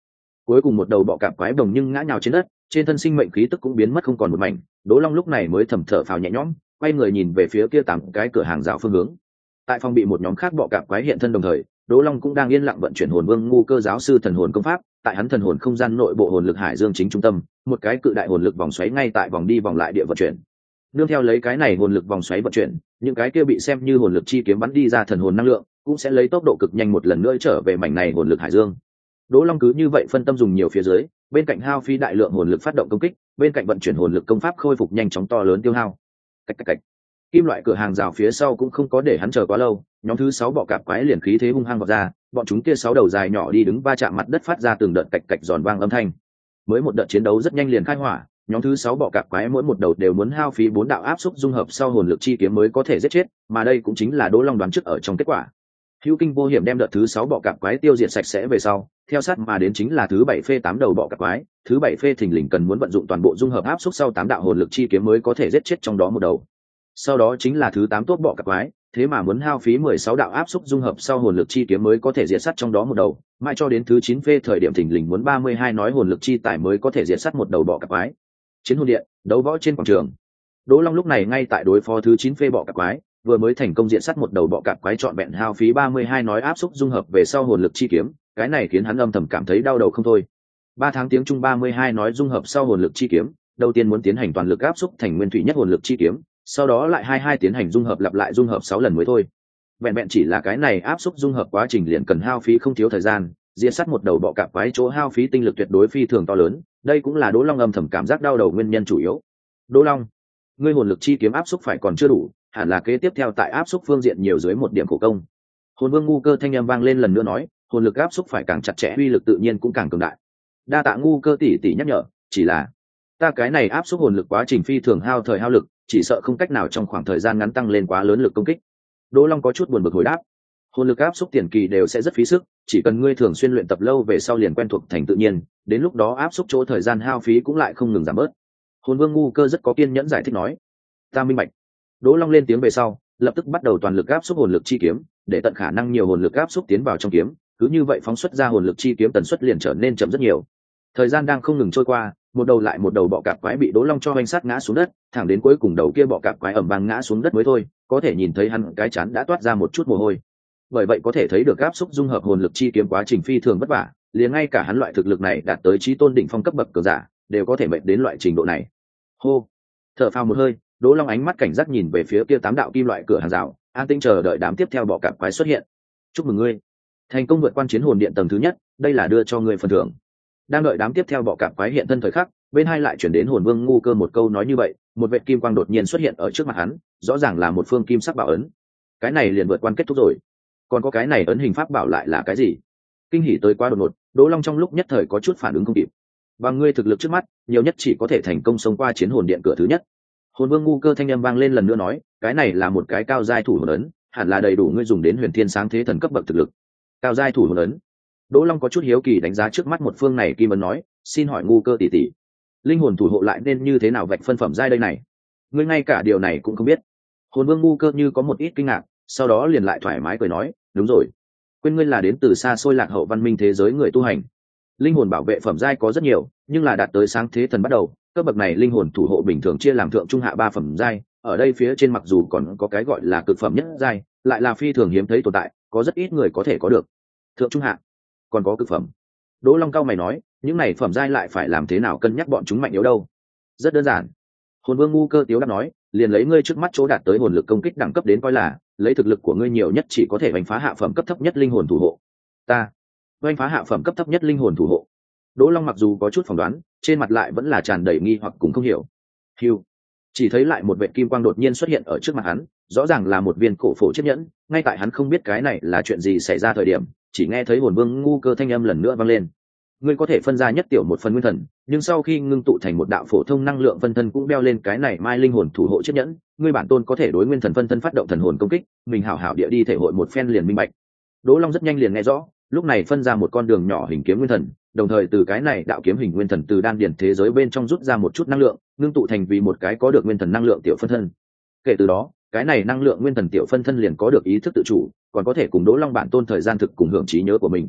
Cuối cùng một đầu bọ cạp quái đồng nhưng ngã nhào trên đất, trên thân sinh mệnh khí tức cũng biến mất không còn một mảnh. Đỗ Long lúc này mới thầm thở phào nhẹ nhõm, quay người nhìn về phía kia tám cái cửa hàng rào phương hướng. Tại phòng bị một nhóm khác bọ cạp quái hiện thân đồng thời, Đỗ Long cũng đang yên lặng vận chuyển hồn vương ngu cơ giáo sư thần hồn công pháp. Tại hắn thần hồn không gian nội bộ hồn lực hải dương chính trung tâm, một cái cự đại hồn lực vòng xoáy ngay tại vòng đi vòng lại địa vận chuyển. Nương theo lấy cái này hồn lực vòng xoáy vận chuyển, những cái kia bị xem như hồn lực chi kiếm bắn đi ra thần hồn năng lượng, cũng sẽ lấy tốc độ cực nhanh một lần nữa trở về mảnh này hồn lực hải dương. Đỗ Long cứ như vậy phân tâm dùng nhiều phía dưới, bên cạnh hao phí đại lượng hồn lực phát động công kích, bên cạnh vận chuyển hồn lực công pháp khôi phục nhanh chóng to lớn tiêu hao. Cách cách cách. Kim loại cửa hàng rào phía sau cũng không có để hắn chờ quá lâu, nhóm thứ sáu bọ cạp quái liền khí thế hung hăng vọt ra, bọn chúng kia sáu đầu dài nhỏ đi đứng va chạm mặt đất phát ra từng đợt cạch cạch giòn vang âm thanh. Mới một đợt chiến đấu rất nhanh liền khai hỏa, nhóm thứ sáu bọ cạp quái mỗi một đầu đều muốn hao phí bốn đạo áp xúc dung hợp sau hồn lực chi kiếm mới có thể giết chết, mà đây cũng chính là Đỗ Long đoán trước ở trong kết quả. Hữu Kinh vô hiểm đem đợt thứ sáu bọ cạp quái tiêu diệt sạch sẽ về sau, theo sát mà đến chính là thứ bảy phê tám đầu bọ cạp quái, thứ bảy phê thình lình cần muốn vận dụng toàn bộ dung hợp áp xúc sau tám đạo hồn lực chi kiếm mới có thể giết chết trong đó một đầu. Sau đó chính là thứ tám tốt bọ cạp quái, thế mà muốn hao phí mười sáu đạo áp xúc dung hợp sau hồn lực chi kiếm mới có thể diệt sát trong đó một đầu, mãi cho đến thứ chín phê thời điểm thình lình muốn ba mươi hai nói hồn lực chi tải mới có thể diệt sát một đầu bọ cạp quái. Chiến hồn điện, đấu võ trên quảng trường. Đỗ Long lúc này ngay tại đối phó thứ chín phê bọ cạp quái, vừa mới thành công diện sát một đầu bọ cạp quái trọn vẹn hao phí ba mươi hai nói áp xúc dung hợp về sau hồn lực chi kiếm, cái này khiến hắn âm thầm cảm thấy đau đầu không thôi. Ba tháng tiếng trung ba mươi hai nói dung hợp sau hồn lực chi kiếm, đầu tiên muốn tiến hành toàn lực áp xúc thành nguyên thủy nhất hồn lực chi kiếm, sau đó lại hai hai tiến hành dung hợp lặp lại dung hợp sáu lần mới thôi. Vẹn vẹn chỉ là cái này áp xúc dung hợp quá trình liền cần hao phí không thiếu thời gian, diệt sát một đầu bọ cạp quái chỗ hao phí tinh lực tuyệt đối phi thường to lớn, đây cũng là Đỗ Long âm thầm cảm giác đau đầu nguyên nhân chủ yếu. Đỗ Long, ngươi hồn lực chi kiếm áp xúc phải còn chưa đủ, hẳn là kế tiếp theo tại áp xúc phương diện nhiều dưới một điểm khổ công. Hồn vương ngu cơ thanh âm vang lên lần nữa nói, hồn lực áp xúc phải càng chặt chẽ, uy lực tự nhiên cũng càng cường đại. Đa tạ ngu cơ tỷ tỷ nhắc nhở, chỉ là ta cái này áp xúc hồn lực quá trình phi thường hao thời hao lực, chỉ sợ không cách nào trong khoảng thời gian ngắn tăng lên quá lớn lực công kích. Đỗ Long có chút buồn bực hồi đáp, hồn lực áp xúc tiền kỳ đều sẽ rất phí sức, chỉ cần ngươi thường xuyên luyện tập lâu về sau liền quen thuộc thành tự nhiên, đến lúc đó áp xúc chỗ thời gian hao phí cũng lại không ngừng giảm bớt. Hồn vương ngu cơ rất có kiên nhẫn giải thích nói, ta minh bạch. Đỗ Long lên tiếng về sau, lập tức bắt đầu toàn lực áp xúc hồn lực chi kiếm, để tận khả năng nhiều hồn lực áp xúc tiến vào trong kiếm, cứ như vậy phóng xuất ra hồn lực chi kiếm tần suất liền trở nên chậm rất nhiều. Thời gian đang không ngừng trôi qua, một đầu lại một đầu bọ cạp quái bị Đỗ Long cho hoành sát ngã xuống đất, thẳng đến cuối cùng đầu kia bọ cạp quái ầm vang ngã xuống đất mới thôi, có thể nhìn thấy hắn cái chán đã toát ra một chút mồ hôi. Bởi vậy có thể thấy được áp xúc dung hợp hồn lực chi kiếm quá trình phi thường vất vả, liền ngay cả hắn loại thực lực này đạt tới chí tôn đỉnh phong cấp bậc cường giả, đều có thể mệt đến loại trình độ này. Hô, thở phào một hơi, Đỗ Long ánh mắt cảnh giác nhìn về phía kia tám đạo kim loại cửa hàng rào, an tĩnh chờ đợi đám tiếp theo bọ cạp quái xuất hiện. Chúc mừng ngươi, thành công vượt qua chiến hồn điện tầng thứ nhất, đây là đưa cho ngươi phần thưởng. Đang đợi đám tiếp theo bọ cạp quái hiện thân thời khắc, bên hai lại chuyển đến hồn vương ngu cơ một câu nói như vậy, một vệt kim quang đột nhiên xuất hiện ở trước mặt hắn, rõ ràng là một phương kim sắc bảo ấn. Cái này liền vượt qua kết thúc rồi. Còn có cái này ấn hình pháp bảo lại là cái gì? Kinh hỉ tới quá đột ngột, Đỗ Long trong lúc nhất thời có chút phản ứng không kịp. Và ngươi thực lực trước mắt, nhiều nhất chỉ có thể thành công xông qua chiến hồn điện cửa thứ nhất. Hồn vương ngu cơ thanh âm vang lên lần nữa nói, cái này là một cái cao giai thủ hồn ấn, hẳn là đầy đủ ngươi dùng đến huyền thiên sáng thế thần cấp bậc thực lực. Cao giai thủ hồn ấn. Đỗ Long có chút hiếu kỳ đánh giá trước mắt một phương này kim ấn nói, xin hỏi ngu cơ tỷ tỷ, linh hồn thủ hộ lại nên như thế nào vạch phân phẩm giai đây này? Ngươi ngay cả điều này cũng không biết. Hồn vương ngu cơ như có một ít kinh ngạc, sau đó liền lại thoải mái cười nói, đúng rồi, quên ngươi là đến từ xa xôi lạc hậu văn minh thế giới người tu hành. Linh hồn bảo vệ phẩm giai có rất nhiều, nhưng là đạt tới sáng thế thần bắt đầu, cấp bậc này linh hồn thủ hộ bình thường chia làm thượng trung hạ ba phẩm giai, ở đây phía trên mặc dù còn có cái gọi là cực phẩm nhất giai, lại là phi thường hiếm thấy tồn tại, có rất ít người có thể có được. Thượng trung hạ, còn có cực phẩm. Đỗ Long cao mày nói, những này phẩm giai lại phải làm thế nào cân nhắc bọn chúng mạnh yếu đâu? Rất đơn giản. Hồn vương ngu cơ tiếu đáp nói, liền lấy ngươi trước mắt chỗ đạt tới hồn lực công kích đẳng cấp đến coi là, lấy thực lực của ngươi nhiều nhất chỉ có thể đánh phá hạ phẩm cấp thấp nhất linh hồn thủ hộ. Ta đánh phá hạ phẩm cấp thấp nhất linh hồn thủ hộ. Đỗ Long mặc dù có chút phỏng đoán, trên mặt lại vẫn là tràn đầy nghi hoặc cùng không hiểu. Hưu, chỉ thấy lại một vệt kim quang đột nhiên xuất hiện ở trước mặt hắn, rõ ràng là một viên cổ phổ chiếc nhẫn. Ngay tại hắn không biết cái này là chuyện gì xảy ra thời điểm, chỉ nghe thấy hồn vương ngu cơ thanh âm lần nữa vang lên. Ngươi có thể phân ra nhất tiểu một phần nguyên thần, nhưng sau khi ngưng tụ thành một đạo phổ thông năng lượng phân thân cũng đeo lên cái này mai linh hồn thủ hộ chiếc nhẫn, ngươi bản tôn có thể đối nguyên thần phân thân phát động thần hồn công kích, mình hảo hảo địa đi thể hội một phen liền minh bạch. Đỗ Long rất nhanh liền nghe rõ, lúc này phân ra một con đường nhỏ hình kiếm nguyên thần, đồng thời từ cái này đạo kiếm hình nguyên thần từ đan điển thế giới bên trong rút ra một chút năng lượng, ngưng tụ thành vì một cái có được nguyên thần năng lượng tiểu phân thân. Kể từ đó, cái này năng lượng nguyên thần tiểu phân thân liền có được ý thức tự chủ, còn có thể cùng Đỗ Long bản tôn thời gian thực cùng hưởng trí nhớ của mình.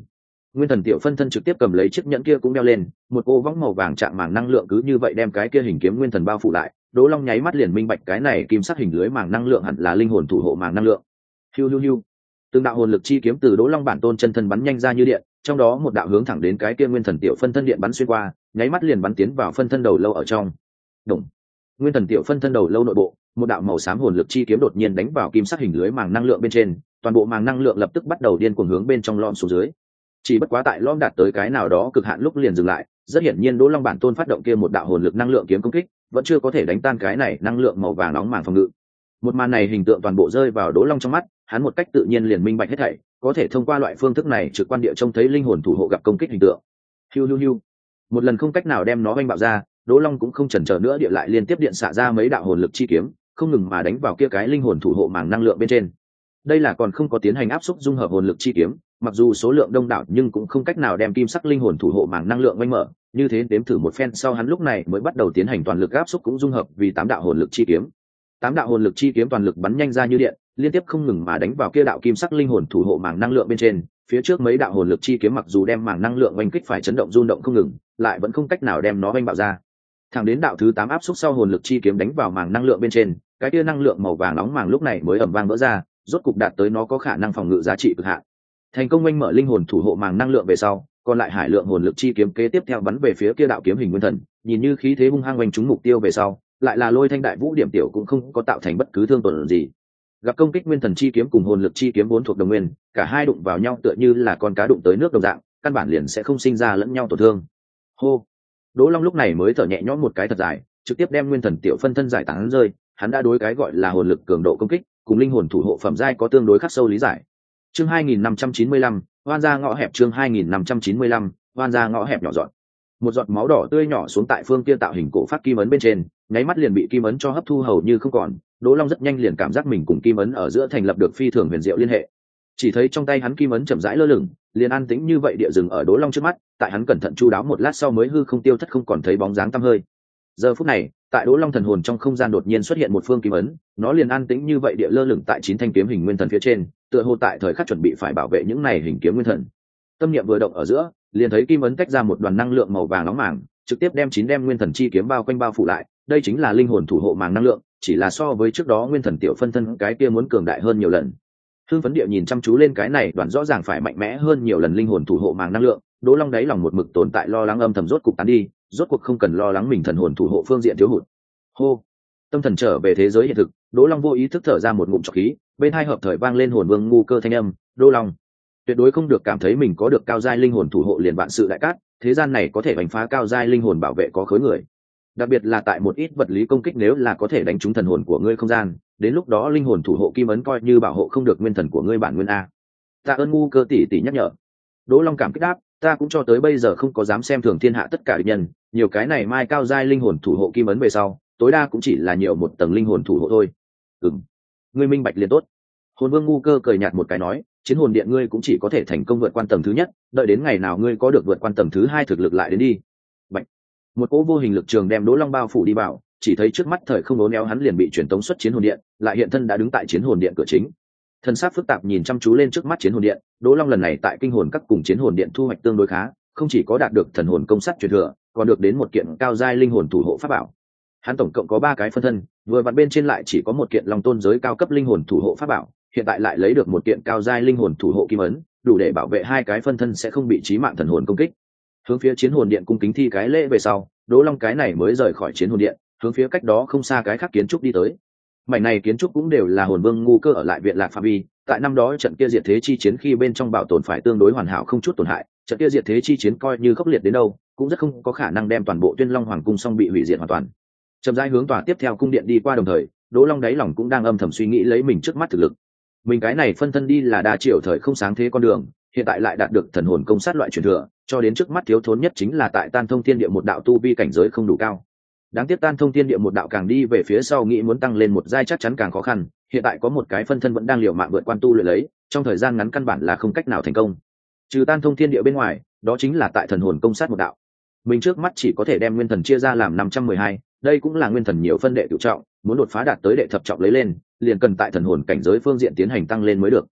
Nguyên thần tiểu phân thân trực tiếp cầm lấy chiếc nhẫn kia cũng đeo lên, một ô võng màu vàng chạm màng năng lượng cứ như vậy đem cái kia hình kiếm nguyên thần bao phủ lại. Đỗ Long nháy mắt liền minh bạch cái này kim sắc hình lưới màng năng lượng hẳn là linh hồn thủ hộ màng năng lượng. Hiu hiu hiu. Từng đạo hồn lực chi kiếm từ Đỗ Long bản tôn chân thân bắn nhanh ra như điện, trong đó một đạo hướng thẳng đến cái kia nguyên thần tiểu phân thân điện bắn xuyên qua, nháy mắt liền bắn tiến vào phân thân đầu lâu ở trong. Đùng. Nguyên thần tiểu phân thân đầu lâu nội bộ, một đạo màu xám hồn lực chi kiếm đột nhiên đánh vào kim sắc hình lưới màng năng lượng bên trên, toàn bộ màng năng lượng lập tức bắt đầu điên cuồng hướng bên trong lõm xuống dưới. Chỉ bất quá tại lõm đạt tới cái nào đó cực hạn lúc liền dừng lại, rất hiển nhiên Đỗ Long bản tôn phát động kia một đạo hồn lực năng lượng kiếm công kích, vẫn chưa có thể đánh tan cái này năng lượng màu vàng nóng màng phòng ngự. Một màn này hình tượng toàn bộ rơi vào Đỗ Long trong mắt, hắn một cách tự nhiên liền minh bạch hết thảy, có thể thông qua loại phương thức này trực quan địa trông thấy linh hồn thủ hộ gặp công kích hình tượng. Hiu hiu hiu. Một lần không cách nào đem nó oanh bạo ra, Đỗ Long cũng không chần chờ nữa địa lại liên tiếp điện xạ ra mấy đạo hồn lực chi kiếm, không ngừng mà đánh vào kia cái linh hồn thủ hộ màng năng lượng bên trên. Đây là còn không có tiến hành áp xúc dung hợp hồn lực chi kiếm, mặc dù số lượng đông đảo nhưng cũng không cách nào đem kim sắc linh hồn thủ hộ màng năng lượng oanh mở, như thế đếm thử một phen sau hắn lúc này mới bắt đầu tiến hành toàn lực áp xúc cũng dung hợp vì tám đạo hồn lực chi kiếm. Tám đạo hồn lực chi kiếm toàn lực bắn nhanh ra như điện, liên tiếp không ngừng mà đánh vào kia đạo kim sắc linh hồn thủ hộ màng năng lượng bên trên. Phía trước mấy đạo hồn lực chi kiếm mặc dù đem màng năng lượng oanh kích phải chấn động rung động không ngừng, lại vẫn không cách nào đem nó oanh bạo ra. Thẳng đến đạo thứ tám áp xúc sau hồn lực chi kiếm đánh vào màng năng lượng bên trên, cái kia năng lượng màu vàng nóng màng lúc này mới ầm vang vỡ ra, rốt cục đạt tới nó có khả năng phòng ngự giá trị cực hạn. Thành công oanh mở linh hồn thủ hộ màng năng lượng về sau, còn lại hải lượng hồn lực chi kiếm kế tiếp theo bắn về phía kia đạo kiếm hình nguyên thần, nhìn như khí thế hung hăng oanh trúng mục tiêu về sau, lại là Lôi Thanh đại vũ điểm tiểu cũng không có tạo thành bất cứ thương tổn gì. Gặp công kích nguyên thần chi kiếm cùng hồn lực chi kiếm vốn thuộc đồng nguyên, cả hai đụng vào nhau tựa như là con cá đụng tới nước đồng dạng, căn bản liền sẽ không sinh ra lẫn nhau tổn thương. Hô. Đỗ Long lúc này mới thở nhẹ nhõm một cái thật dài, trực tiếp đem nguyên thần tiểu phân thân giải tán rơi, hắn đã đối cái gọi là hồn lực cường độ công kích, cùng linh hồn thủ hộ phẩm giai có tương đối khắc sâu lý giải. Chương hai nghìn năm trăm chín mươi lăm, oan ra ngõ hẹp chương hai nghìn năm trăm chín mươi lăm, oan ra ngõ hẹp nhỏ giọt. Một giọt máu đỏ tươi nhỏ xuống tại phương kia tạo hình cổ phát kim ấn bên trên, nháy mắt liền bị kim ấn cho hấp thu hầu như không còn. Đỗ Long rất nhanh liền cảm giác mình cùng kim ấn ở giữa thành lập được phi thường huyền diệu liên hệ. Chỉ thấy trong tay hắn kim ấn chậm rãi lơ lửng, liền an tĩnh như vậy địa dừng ở Đỗ Long trước mắt, tại hắn cẩn thận chu đáo một lát sau mới hư không tiêu thất không còn thấy bóng dáng tăm hơi. Giờ phút này, tại Đỗ Long thần hồn trong không gian đột nhiên xuất hiện một phương kim ấn, nó liền an tĩnh như vậy địa lơ lửng tại chín thanh kiếm hình nguyên thần phía trên, tựa hồ tại thời khắc chuẩn bị phải bảo vệ những này hình kiếm nguyên thần. Tâm niệm vừa động ở giữa, liền thấy kim ấn tách ra một đoàn năng lượng màu vàng nóng màng, trực tiếp đem chín đem nguyên thần chi kiếm bao quanh bao phủ lại, đây chính là linh hồn thủ hộ màng năng lượng, chỉ là so với trước đó nguyên thần tiểu phân thân cái kia muốn cường đại hơn nhiều lần. Hưng phấn địa nhìn chăm chú lên cái này đoàn rõ ràng phải mạnh mẽ hơn nhiều lần linh hồn thủ hộ màng năng lượng, Đỗ Long đáy lòng một mực tồn tại lo lắng âm thầm rốt cục tán đi, rốt cuộc không cần lo lắng mình thần hồn thủ hộ phương diện thiếu hụt. Hô, tâm thần trở về thế giới hiện thực, Đỗ Long vô ý thức thở ra một ngụm trọc khí, bên hai hợp thời vang lên hồn vương ngu cơ thanh âm, Đỗ Long, tuyệt đối không được cảm thấy mình có được cao giai linh hồn thủ hộ liền vạn sự đại cát, thế gian này có thể đánh phá cao giai linh hồn bảo vệ có khối người. Đặc biệt là tại một ít vật lý công kích nếu là có thể đánh trúng thần hồn của ngươi không gian, đến lúc đó linh hồn thủ hộ kim ấn coi như bảo hộ không được nguyên thần của ngươi bản nguyên a. Tạ ơn ngu cơ tỷ tỷ nhắc nhở. Đỗ Long cảm kích đáp, ta cũng cho tới bây giờ không có dám xem thường thiên hạ tất cả địch nhân, nhiều cái này mai cao giai linh hồn thủ hộ kim ấn về sau, tối đa cũng chỉ là nhiều một tầng linh hồn thủ hộ thôi. Ừm, ngươi minh bạch liền tốt. Hồn vương ngu cơ cười nhạt một cái nói, chiến hồn điện ngươi cũng chỉ có thể thành công vượt qua tầng thứ nhất, đợi đến ngày nào ngươi có được vượt qua tầng thứ hai thực lực lại đến đi. Bạch. Một cỗ vô hình lực trường đem Đỗ Long bao phủ đi vào, chỉ thấy trước mắt thời không đố néo hắn liền bị truyền tống xuất chiến hồn điện, lại hiện thân đã đứng tại chiến hồn điện cửa chính. Thân xác phức tạp nhìn chăm chú lên trước mắt chiến hồn điện, Đỗ Long lần này tại kinh hồn các cùng chiến hồn điện thu hoạch tương đối khá, không chỉ có đạt được thần hồn công sát truyền thừa, còn được đến một kiện cao giai linh hồn thủ hộ pháp bảo. Hắn tổng cộng có ba cái phân thân, vừa vặn bên trên lại chỉ có một kiện long tôn giới cao cấp linh hồn thủ hộ pháp bảo, hiện tại lại lấy được một kiện cao giai linh hồn thủ hộ kim ấn, đủ để bảo vệ hai cái phân thân sẽ không bị chí mạng thần hồn công kích. Hướng phía chiến hồn điện cung kính thi cái lễ về sau, Đỗ Long cái này mới rời khỏi chiến hồn điện, hướng phía cách đó không xa cái khác kiến trúc đi tới. Mảnh này kiến trúc cũng đều là hồn vương ngu cơ ở lại viện lạc phạm vi, tại năm đó trận kia diệt thế chi chiến khi bên trong bảo tồn phải tương đối hoàn hảo không chút tổn hại, trận kia diệt thế chi chiến coi như khốc liệt đến đâu, cũng rất không có khả năng đem toàn bộ Tuyên Long Hoàng cung xong bị hủy diệt hoàn toàn. Chậm rãi hướng tòa tiếp theo cung điện đi qua đồng thời, Đỗ Long đáy lòng cũng đang âm thầm suy nghĩ lấy mình trước mắt thực lực. Mình cái này phân thân đi là đa triệu thời không sáng thế con đường, hiện tại lại đạt được thần hồn công sát loại truyền thừa, cho đến trước mắt thiếu thốn nhất chính là tại Tan Thông Thiên Địa một đạo tu vi cảnh giới không đủ cao. Đáng tiếc Tan Thông Thiên Địa một đạo càng đi về phía sau nghĩ muốn tăng lên một giai chắc chắn càng khó khăn, hiện tại có một cái phân thân vẫn đang liều mạng vượt quan tu luyện lấy, trong thời gian ngắn căn bản là không cách nào thành công. Trừ Tan Thông Thiên Địa bên ngoài, đó chính là tại thần hồn công sát một đạo. Mình trước mắt chỉ có thể đem nguyên thần chia ra làm năm trăm mười hai, đây cũng là nguyên thần nhiều phân đệ tự trọng, muốn đột phá đạt tới đệ thập trọng lấy lên, liền cần tại thần hồn cảnh giới phương diện tiến hành tăng lên mới được.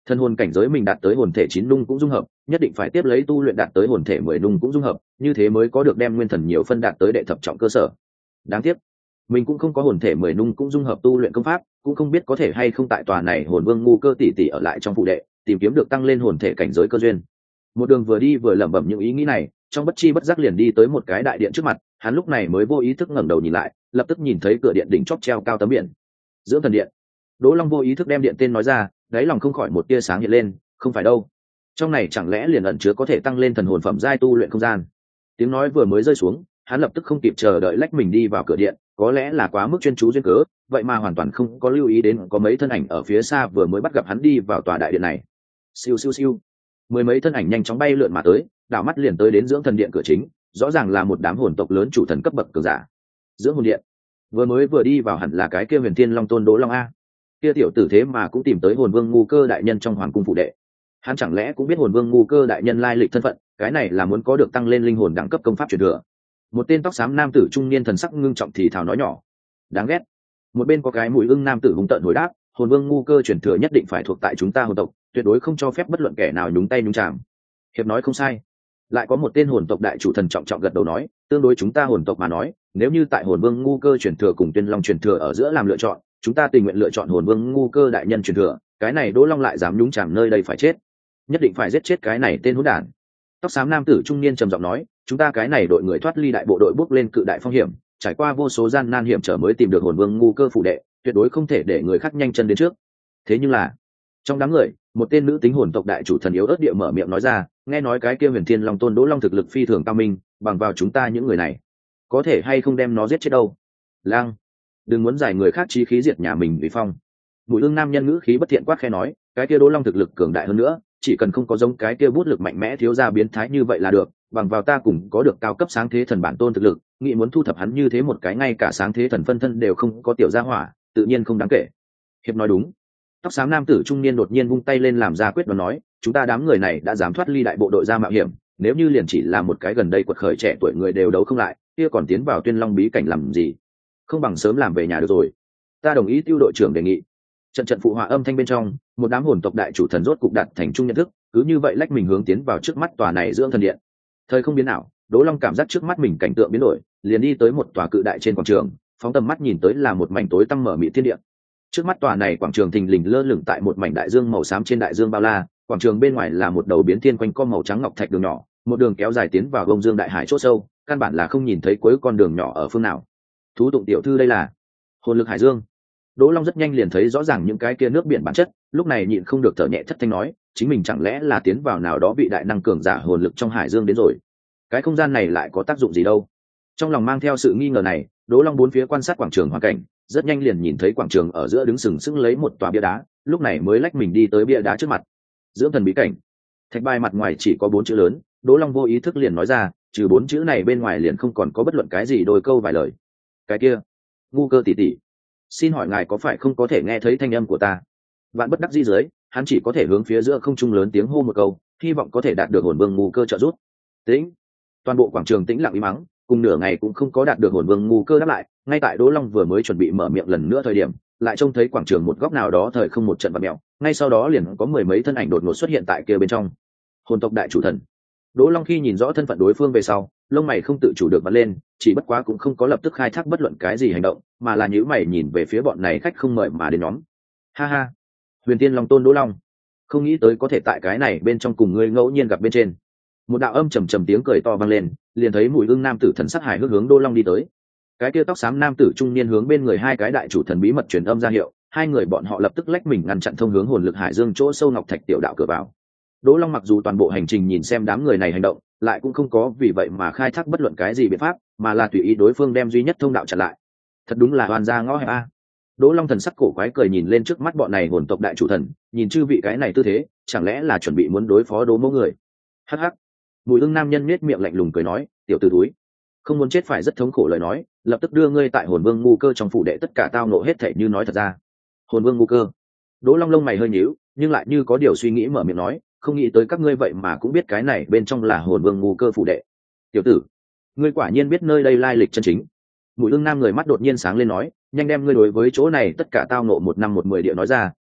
Thân hồn cảnh giới mình đạt tới hồn thể chín nung cũng dung hợp, nhất định phải tiếp lấy tu luyện đạt tới hồn thể mười nung cũng dung hợp, như thế mới có được đem nguyên thần nhiều phân đạt tới đệ thập trọng cơ sở. Đáng tiếc, mình cũng không có hồn thể mười nung cũng dung hợp tu luyện công pháp, cũng không biết có thể hay không tại tòa này hồn vương ngu cơ tỷ tỷ ở lại trong phụ đệ, tìm kiếm được tăng lên hồn thể cảnh giới cơ duyên. Một đường vừa đi vừa lẩm bẩm những ý nghĩ này, trong bất chi bất giác liền đi tới một cái đại điện trước mặt, hắn lúc này mới vô ý thức ngẩng đầu nhìn lại, lập tức nhìn thấy cửa điện đỉnh chóp treo cao tấm biển, dưỡng thần điện. Đỗ Long vô ý thức đem điện tên nói ra, đáy lòng không khỏi một tia sáng hiện lên, không phải đâu, trong này chẳng lẽ liền ẩn chứa có thể tăng lên thần hồn phẩm giai tu luyện không gian. Tiếng nói vừa mới rơi xuống, hắn lập tức không kịp chờ đợi lách mình đi vào cửa điện, có lẽ là quá mức chuyên chú duyên cớ, vậy mà hoàn toàn không có lưu ý đến có mấy thân ảnh ở phía xa vừa mới bắt gặp hắn đi vào tòa đại điện này. Siêu siêu siêu, mười mấy thân ảnh nhanh chóng bay lượn mà tới, đảo mắt liền tới đến dưỡng thần điện cửa chính, rõ ràng là một đám hồn tộc lớn chủ thần cấp bậc cường giả. Dưỡng hồn điện, vừa mới vừa đi vào hẳn là cái kia Huyền Thiên Long Tôn Đỗ Long a. Kia tiểu tử thế mà cũng tìm tới hồn vương ngu cơ đại nhân trong hoàng cung phụ đệ, hắn chẳng lẽ cũng biết hồn vương ngu cơ đại nhân lai lịch thân phận, cái này là muốn có được tăng lên linh hồn đẳng cấp công pháp truyền thừa. Một tên tóc xám nam tử trung niên thần sắc ngưng trọng thì thào nói nhỏ. Đáng ghét. Một bên có cái mùi ưng nam tử hung tợn hồi đáp, hồn vương ngu cơ truyền thừa nhất định phải thuộc tại chúng ta hồn tộc, tuyệt đối không cho phép bất luận kẻ nào nhúng tay nhúng chạm. Hiệp nói không sai. Lại có một tên hồn tộc đại chủ thần trọng trọng gật đầu nói, tương đối chúng ta hồn tộc mà nói, nếu như tại hồn vương ngu cơ truyền thừa cùng tuyên long truyền thừa ở giữa làm lựa chọn, chúng ta tình nguyện lựa chọn hồn vương ngu cơ đại nhân truyền thừa, cái này Đỗ Long lại dám nhúng chạm nơi đây phải chết, nhất định phải giết chết cái này tên hỗn đản. Tóc xám nam tử trung niên trầm giọng nói, chúng ta cái này đội người thoát ly đại bộ đội bước lên cự đại phong hiểm, trải qua vô số gian nan hiểm trở mới tìm được hồn vương ngu cơ phụ đệ, tuyệt đối không thể để người khác nhanh chân đến trước. Thế nhưng là, trong đám người, một tên nữ tính hồn tộc đại chủ thần yếu ớt địa mở miệng nói ra, nghe nói cái kia Huyền Thiên Long Tôn Đỗ Long thực lực phi thường cao minh, bằng vào chúng ta những người này, có thể hay không đem nó giết chết đâu. Lang, đừng muốn giải người khác chí khí diệt nhà mình vì phong. Mùi ương nam nhân ngữ khí bất thiện quát khe nói, cái kia Đỗ Long thực lực cường đại hơn nữa, chỉ cần không có giống cái kia bút lực mạnh mẽ thiếu gia biến thái như vậy là được, bằng vào ta cùng có được cao cấp sáng thế thần bản tôn thực lực, nghĩ muốn thu thập hắn như thế một cái ngay cả sáng thế thần phân thân đều không có tiểu gia hỏa, tự nhiên không đáng kể. Hiệp nói đúng. Tóc xám nam tử trung niên đột nhiên vung tay lên làm ra quyết đoán nói, chúng ta đám người này đã dám thoát ly đại bộ đội ra mạo hiểm, nếu như liền chỉ là một cái gần đây quật khởi trẻ tuổi người đều đấu không lại, kia còn tiến vào Tuyên Long bí cảnh làm gì? Không bằng sớm làm về nhà được rồi. Ta đồng ý tiêu đội trưởng đề nghị. Trận trận phụ họa âm thanh bên trong, một đám hồn tộc đại chủ thần rốt cục đạt thành chung nhận thức, cứ như vậy lách mình hướng tiến vào trước mắt tòa này dưỡng thần điện. Thời không biến nào, Đỗ Long cảm giác trước mắt mình cảnh tượng biến đổi, liền đi tới một tòa cự đại trên quảng trường, phóng tầm mắt nhìn tới là một mảnh tối tăm mở mịt thiên địa. Trước mắt tòa này quảng trường thình lình lơ lửng tại một mảnh đại dương màu xám trên đại dương bao la, quảng trường bên ngoài là một đầu biến thiên quanh co màu trắng ngọc thạch đường nhỏ, một đường kéo dài tiến vào Đông Dương đại hải chỗ sâu, căn bản là không nhìn thấy cuối con đường nhỏ ở phương nào. Thú tụng tiểu thư đây là hồn lực hải dương. Đỗ Long rất nhanh liền thấy rõ ràng những cái kia nước biển bản chất, lúc này nhịn không được thở nhẹ thất thanh nói, chính mình chẳng lẽ là tiến vào nào đó bị đại năng cường giả hồn lực trong hải dương đến rồi? Cái không gian này lại có tác dụng gì đâu? Trong lòng mang theo sự nghi ngờ này, Đỗ Long bốn phía quan sát quảng trường hoàn cảnh, rất nhanh liền nhìn thấy quảng trường ở giữa đứng sừng sững lấy một tòa bia đá, lúc này mới lách mình đi tới bia đá trước mặt. Dưỡng thần bí cảnh. Thạch bài mặt ngoài chỉ có bốn chữ lớn, Đỗ Long vô ý thức liền nói ra, trừ bốn chữ này bên ngoài liền không còn có bất luận cái gì đôi câu vài lời. Cái kia, ngu cơ tỷ tỷ, xin hỏi ngài có phải không có thể nghe thấy thanh âm của ta? Vạn bất đắc dĩ dưới, hắn chỉ có thể hướng phía giữa không trung lớn tiếng hô một câu, hy vọng có thể đạt được hồn vương ngu cơ trợ giúp. Tĩnh. Toàn bộ quảng trường tĩnh lặng im mắng, cùng nửa ngày cũng không có đạt được hồn vương ngu cơ đáp lại. Ngay tại Đỗ Long vừa mới chuẩn bị mở miệng lần nữa thời điểm, lại trông thấy quảng trường một góc nào đó thời không một trận vặn mèo, ngay sau đó liền có mười mấy thân ảnh đột ngột xuất hiện tại kia bên trong. Hồn tộc đại chủ thần. Đỗ Long khi nhìn rõ thân phận đối phương về sau, lông mày không tự chủ được vặn lên, chỉ bất quá cũng không có lập tức khai thác bất luận cái gì hành động, mà là nhíu mày nhìn về phía bọn này khách không mời mà đến nhóm. Ha ha, Huyền Tiên Long Tôn Đỗ Long, không nghĩ tới có thể tại cái này bên trong cùng ngươi ngẫu nhiên gặp bên trên. Một đạo âm trầm trầm tiếng cười to vang lên, liền thấy Mùi Ưng nam tử thần sắc hài hước hướng Đỗ Long đi tới. Cái kia tóc xám nam tử trung niên hướng bên người hai cái đại chủ thần bí mật truyền âm ra hiệu, hai người bọn họ lập tức lách mình ngăn chặn thông hướng hồn lực hải dương chỗ sâu ngọc thạch tiểu đạo cửa vào. Đỗ Long mặc dù toàn bộ hành trình nhìn xem đám người này hành động, lại cũng không có vì vậy mà khai thác bất luận cái gì biện pháp, mà là tùy ý đối phương đem duy nhất thông đạo chặn lại. Thật đúng là hoàn gia ngõ hẹp a. Đỗ Long thần sắc cổ quái cười nhìn lên trước mắt bọn này hồn tộc đại chủ thần, nhìn chư vị cái này tư thế, chẳng lẽ là chuẩn bị muốn đối phó Đỗ mẫu người? Hắc hắc. Mùi Ưng nam nhân nhếch miệng lạnh lùng cười nói, tiểu tử túi, không muốn chết phải rất thống khổ lời nói, lập tức đưa ngươi tại hồn vương ngu cơ trong phủ đệ tất cả tao nộ hết thảy như nói thật ra. Hồn vương ngu cơ. Đỗ Long lông mày hơi nhíu, nhưng lại như có điều suy nghĩ mở miệng nói, không nghĩ tới các ngươi vậy mà cũng biết cái này bên trong là hồn vương ngu cơ phủ đệ. Tiểu tử, ngươi quả nhiên biết nơi đây lai lịch chân chính. Mùi Ưng nam người mắt đột nhiên sáng lên nói, nhanh đem ngươi đối với chỗ này tất cả tao nộ một năm một mười địa nói ra,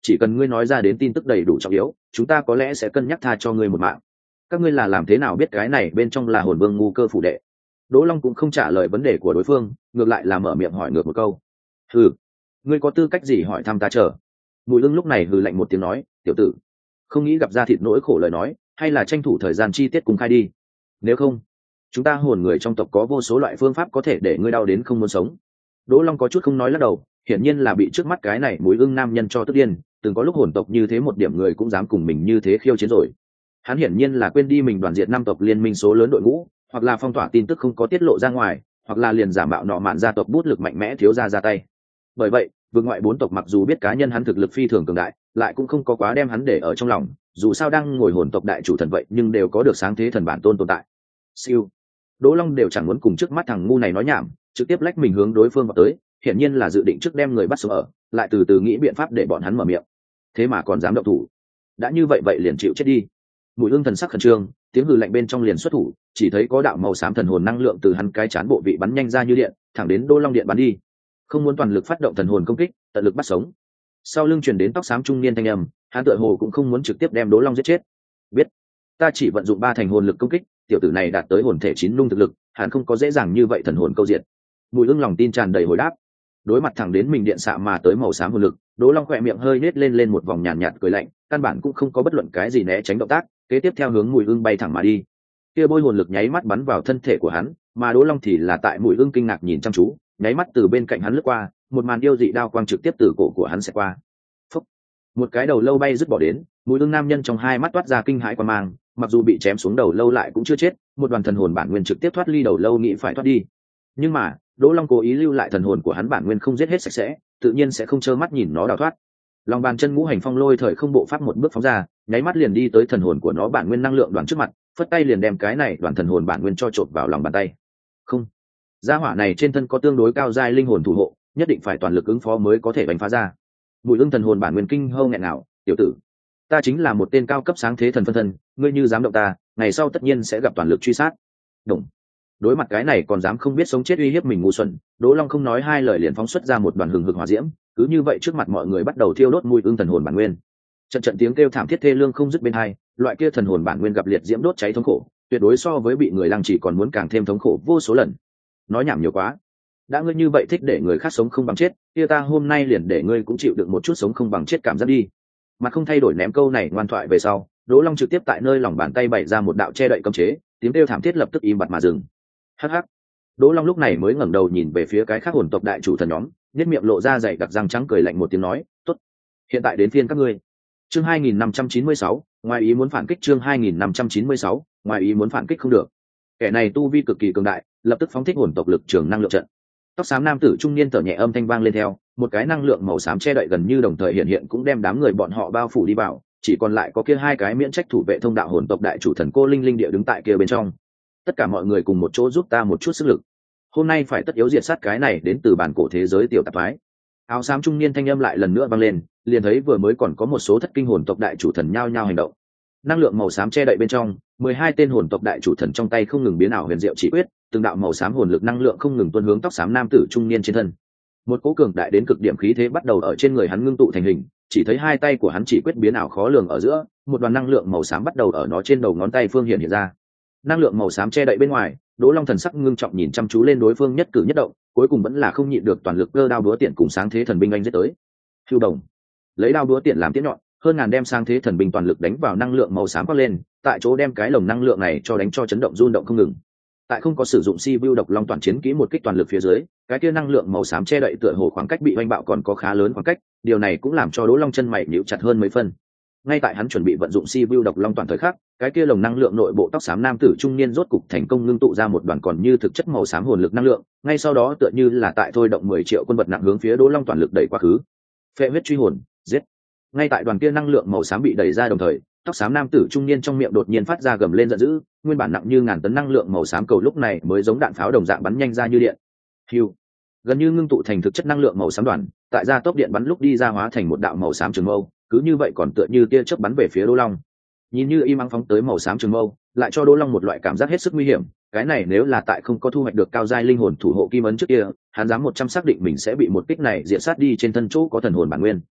chỉ cần ngươi nói ra đến tin tức đầy đủ trọng yếu, chúng ta có lẽ sẽ cân nhắc tha cho ngươi một mạng. Các ngươi là làm thế nào biết cái này bên trong là hồn vương ngu cơ phủ đệ? Đỗ Long cũng không trả lời vấn đề của đối phương, ngược lại là mở miệng hỏi ngược một câu. Hừ, ngươi có tư cách gì hỏi thăm ta chờ? Bùi Ưng lúc này hừ lạnh một tiếng nói, tiểu tử, không nghĩ gặp ra thịt nỗi khổ lời nói, hay là tranh thủ thời gian chi tiết cùng khai đi. Nếu không, chúng ta hồn người trong tộc có vô số loại phương pháp có thể để ngươi đau đến không muốn sống. Đỗ Long có chút không nói lắc đầu, hiển nhiên là bị trước mắt cái này Bùi Ưng nam nhân cho tức điên, từng có lúc hồn tộc như thế một điểm người cũng dám cùng mình như thế khiêu chiến rồi. Hắn hiển nhiên là quên đi mình đoàn diệt năm tộc liên minh số lớn đội ngũ, hoặc là phong tỏa tin tức không có tiết lộ ra ngoài, hoặc là liền giả mạo nọ mạn gia tộc bút lực mạnh mẽ thiếu gia ra tay. Bởi vậy, vương ngoại bốn tộc mặc dù biết cá nhân hắn thực lực phi thường cường đại, lại cũng không có quá đem hắn để ở trong lòng, dù sao đang ngồi hồn tộc đại chủ thần vậy nhưng đều có được sáng thế thần bản tôn tồn tại. Siêu. Đỗ Long đều chẳng muốn cùng trước mắt thằng ngu này nói nhảm, trực tiếp lách mình hướng đối phương vào tới, hiển nhiên là dự định trước đem người bắt sống ở, lại từ từ nghĩ biện pháp để bọn hắn mở miệng. Thế mà còn dám động thủ. Đã như vậy vậy liền chịu chết đi. Bùi Ưng thần sắc khẩn trương, tiếng hừ lạnh bên trong liền xuất thủ, chỉ thấy có đạo màu xám thần hồn năng lượng từ hắn cái chán bộ vị bắn nhanh ra như điện, thẳng đến Đỗ Long điện bắn đi. Không muốn toàn lực phát động thần hồn công kích, tận lực bắt sống. Sau lưng truyền đến tóc xám trung niên thanh âm, hắn tựa hồ cũng không muốn trực tiếp đem Đỗ Long giết chết. Biết, ta chỉ vận dụng ba thành hồn lực công kích, tiểu tử này đạt tới hồn thể chín nung thực lực, hắn không có dễ dàng như vậy thần hồn câu diệt. Bùi Ưng lòng tin tràn đầy hồi đáp. Đối mặt thẳng đến mình điện xạ mà tới màu xám hồn lực, Đỗ Long khỏe miệng hơi nết lên lên một vòng nhàn nhạt, nhạt cười lạnh, căn bản cũng không có bất luận cái gì né tránh động tác, kế tiếp theo hướng Mùi Ưng bay thẳng mà đi. Kia bôi hồn lực nháy mắt bắn vào thân thể của hắn, mà Đỗ Long thì là tại Mùi Ưng kinh ngạc nhìn chăm chú, nháy mắt từ bên cạnh hắn lướt qua, một màn yêu dị đao quang trực tiếp từ cổ của hắn sẽ qua. Phúc. Một cái đầu lâu bay rứt bỏ đến, Mùi Ưng nam nhân trong hai mắt toát ra kinh hãi quan mang, mặc dù bị chém xuống đầu lâu lại cũng chưa chết, một đoàn thần hồn bản nguyên trực tiếp thoát ly đầu lâu nghĩ phải thoát đi. Nhưng mà, Đỗ Long cố ý lưu lại thần hồn của hắn bản nguyên không giết hết sạch sẽ, tự nhiên sẽ không trơ mắt nhìn nó đào thoát. Lòng bàn chân ngũ hành phong lôi thời không bộ pháp một bước phóng ra, nháy mắt liền đi tới thần hồn của nó bản nguyên năng lượng đoàn trước mặt, phất tay liền đem cái này đoàn thần hồn bản nguyên cho trộn vào lòng bàn tay. Không, gia hỏa này trên thân có tương đối cao giai linh hồn thủ hộ, nhất định phải toàn lực ứng phó mới có thể đánh phá ra. Bùi Ưng thần hồn bản nguyên kinh hâu nghẹn nào, tiểu tử, ta chính là một tên cao cấp sáng thế thần phân thân, ngươi như dám động ta, ngày sau tất nhiên sẽ gặp toàn lực truy sát. Đúng. Đối mặt cái này còn dám không biết sống chết uy hiếp mình ngu xuẩn, Đỗ Long không nói hai lời liền phóng xuất ra một đoàn hừng hực hỏa diễm, cứ như vậy trước mặt mọi người bắt đầu thiêu đốt Mùi Ưng thần hồn bản nguyên. Trận trận tiếng kêu thảm thiết thê lương không dứt bên hai, loại kia thần hồn bản nguyên gặp liệt diễm đốt cháy thống khổ, tuyệt đối so với bị người lăng chỉ còn muốn càng thêm thống khổ vô số lần. Nói nhảm nhiều quá, đã ngươi như vậy thích để người khác sống không bằng chết, kia ta hôm nay liền để ngươi cũng chịu được một chút sống không bằng chết cảm giác đi. Mặt không thay đổi ném câu này ngoan thoại về sau, Đỗ Long trực tiếp tại nơi lòng bàn tay bày ra một đạo che đậy cấm chế, tiếng kêu thảm thiết lập tức im bặt mà dừng. Hắc hắc. Đỗ Long lúc này mới ngẩng đầu nhìn về phía cái khác hồn tộc đại chủ thần nhóm, nhếch miệng lộ ra dày đặc răng trắng cười lạnh một tiếng nói, "Tốt, hiện tại đến phiên các ngươi." Chương hai nghìn năm trăm chín mươi sáu, ngoài ý muốn phản kích chương hai nghìn năm trăm chín mươi sáu, ngoài ý muốn phản kích không được. Kẻ này tu vi cực kỳ cường đại, lập tức phóng thích hồn tộc lực trường năng lượng trận. Tóc xám nam tử trung niên thở nhẹ âm thanh vang lên theo, một cái năng lượng màu xám che đậy gần như đồng thời hiện hiện cũng đem đám người bọn họ bao phủ đi vào, chỉ còn lại có kia hai cái miễn trách thủ vệ thông đạo hồn tộc đại chủ thần cô linh linh địa đứng tại kia bên trong. Tất cả mọi người cùng một chỗ giúp ta một chút sức lực. Hôm nay phải tất yếu diệt sát cái này đến từ bản cổ thế giới tiểu tạp thoái. Áo xám trung niên thanh âm lại lần nữa vang lên, liền thấy vừa mới còn có một số thất kinh hồn tộc đại chủ thần nhao nhao hành động. Năng lượng màu xám che đậy bên trong, mười hai tên hồn tộc đại chủ thần trong tay không ngừng biến ảo huyền diệu chỉ quyết, từng đạo màu xám hồn lực năng lượng không ngừng tuôn hướng tóc xám nam tử trung niên trên thân. Một cỗ cường đại đến cực điểm khí thế bắt đầu ở trên người hắn ngưng tụ thành hình, chỉ thấy hai tay của hắn chỉ quyết biến ảo khó lường ở giữa, một đoàn năng lượng màu xám bắt đầu ở nó trên đầu ngón tay phương hiện hiện ra. Năng lượng màu xám che đậy bên ngoài, Đỗ Long thần sắc ngưng trọng nhìn chăm chú lên đối phương nhất cử nhất động, cuối cùng vẫn là không nhịn được toàn lực cơ đao búa tiện cùng sáng thế thần binh anh giết tới. Hưu đồng, lấy đao búa tiện làm tiễn nhọn, hơn ngàn đem sáng thế thần binh toàn lực đánh vào năng lượng màu xám quát lên, tại chỗ đem cái lồng năng lượng này cho đánh cho chấn động rung động không ngừng. Tại không có sử dụng si vu độc long toàn chiến kỹ một kích toàn lực phía dưới, cái kia năng lượng màu xám che đậy tựa hồ khoảng cách bị oanh bạo còn có khá lớn khoảng cách, điều này cũng làm cho Đỗ Long chân mày nhíu chặt hơn mấy phân. Ngay tại hắn chuẩn bị vận dụng si vu độc long toàn thời khắc, cái kia lồng năng lượng nội bộ tóc xám nam tử trung niên rốt cục thành công ngưng tụ ra một đoàn còn như thực chất màu xám hồn lực năng lượng, ngay sau đó tựa như là tại thôi động mười triệu quân vật nặng hướng phía Đỗ Long toàn lực đẩy quá khứ. Phệ huyết truy hồn, giết. Ngay tại đoàn kia năng lượng màu xám bị đẩy ra đồng thời, tóc xám nam tử trung niên trong miệng đột nhiên phát ra gầm lên giận dữ, nguyên bản nặng như ngàn tấn năng lượng màu xám cầu lúc này mới giống đạn pháo đồng dạng bắn nhanh ra như điện. Hưu. Gần như ngưng tụ thành thực chất năng lượng màu xám đoàn, tại ra tốc điện bắn lúc đi ra hóa thành một đạo màu xám trường mâu, cứ như vậy còn tựa như tia chớp bắn về phía Đỗ Long. Nhìn như im ắng phóng tới màu xám trường mâu, lại cho Đỗ Long một loại cảm giác hết sức nguy hiểm, cái này nếu là tại không có thu hoạch được cao giai linh hồn thủ hộ kim ấn trước kia, hắn dám một trăm xác định mình sẽ bị một kích này diệt sát đi trên thân chỗ có thần hồn bản nguyên.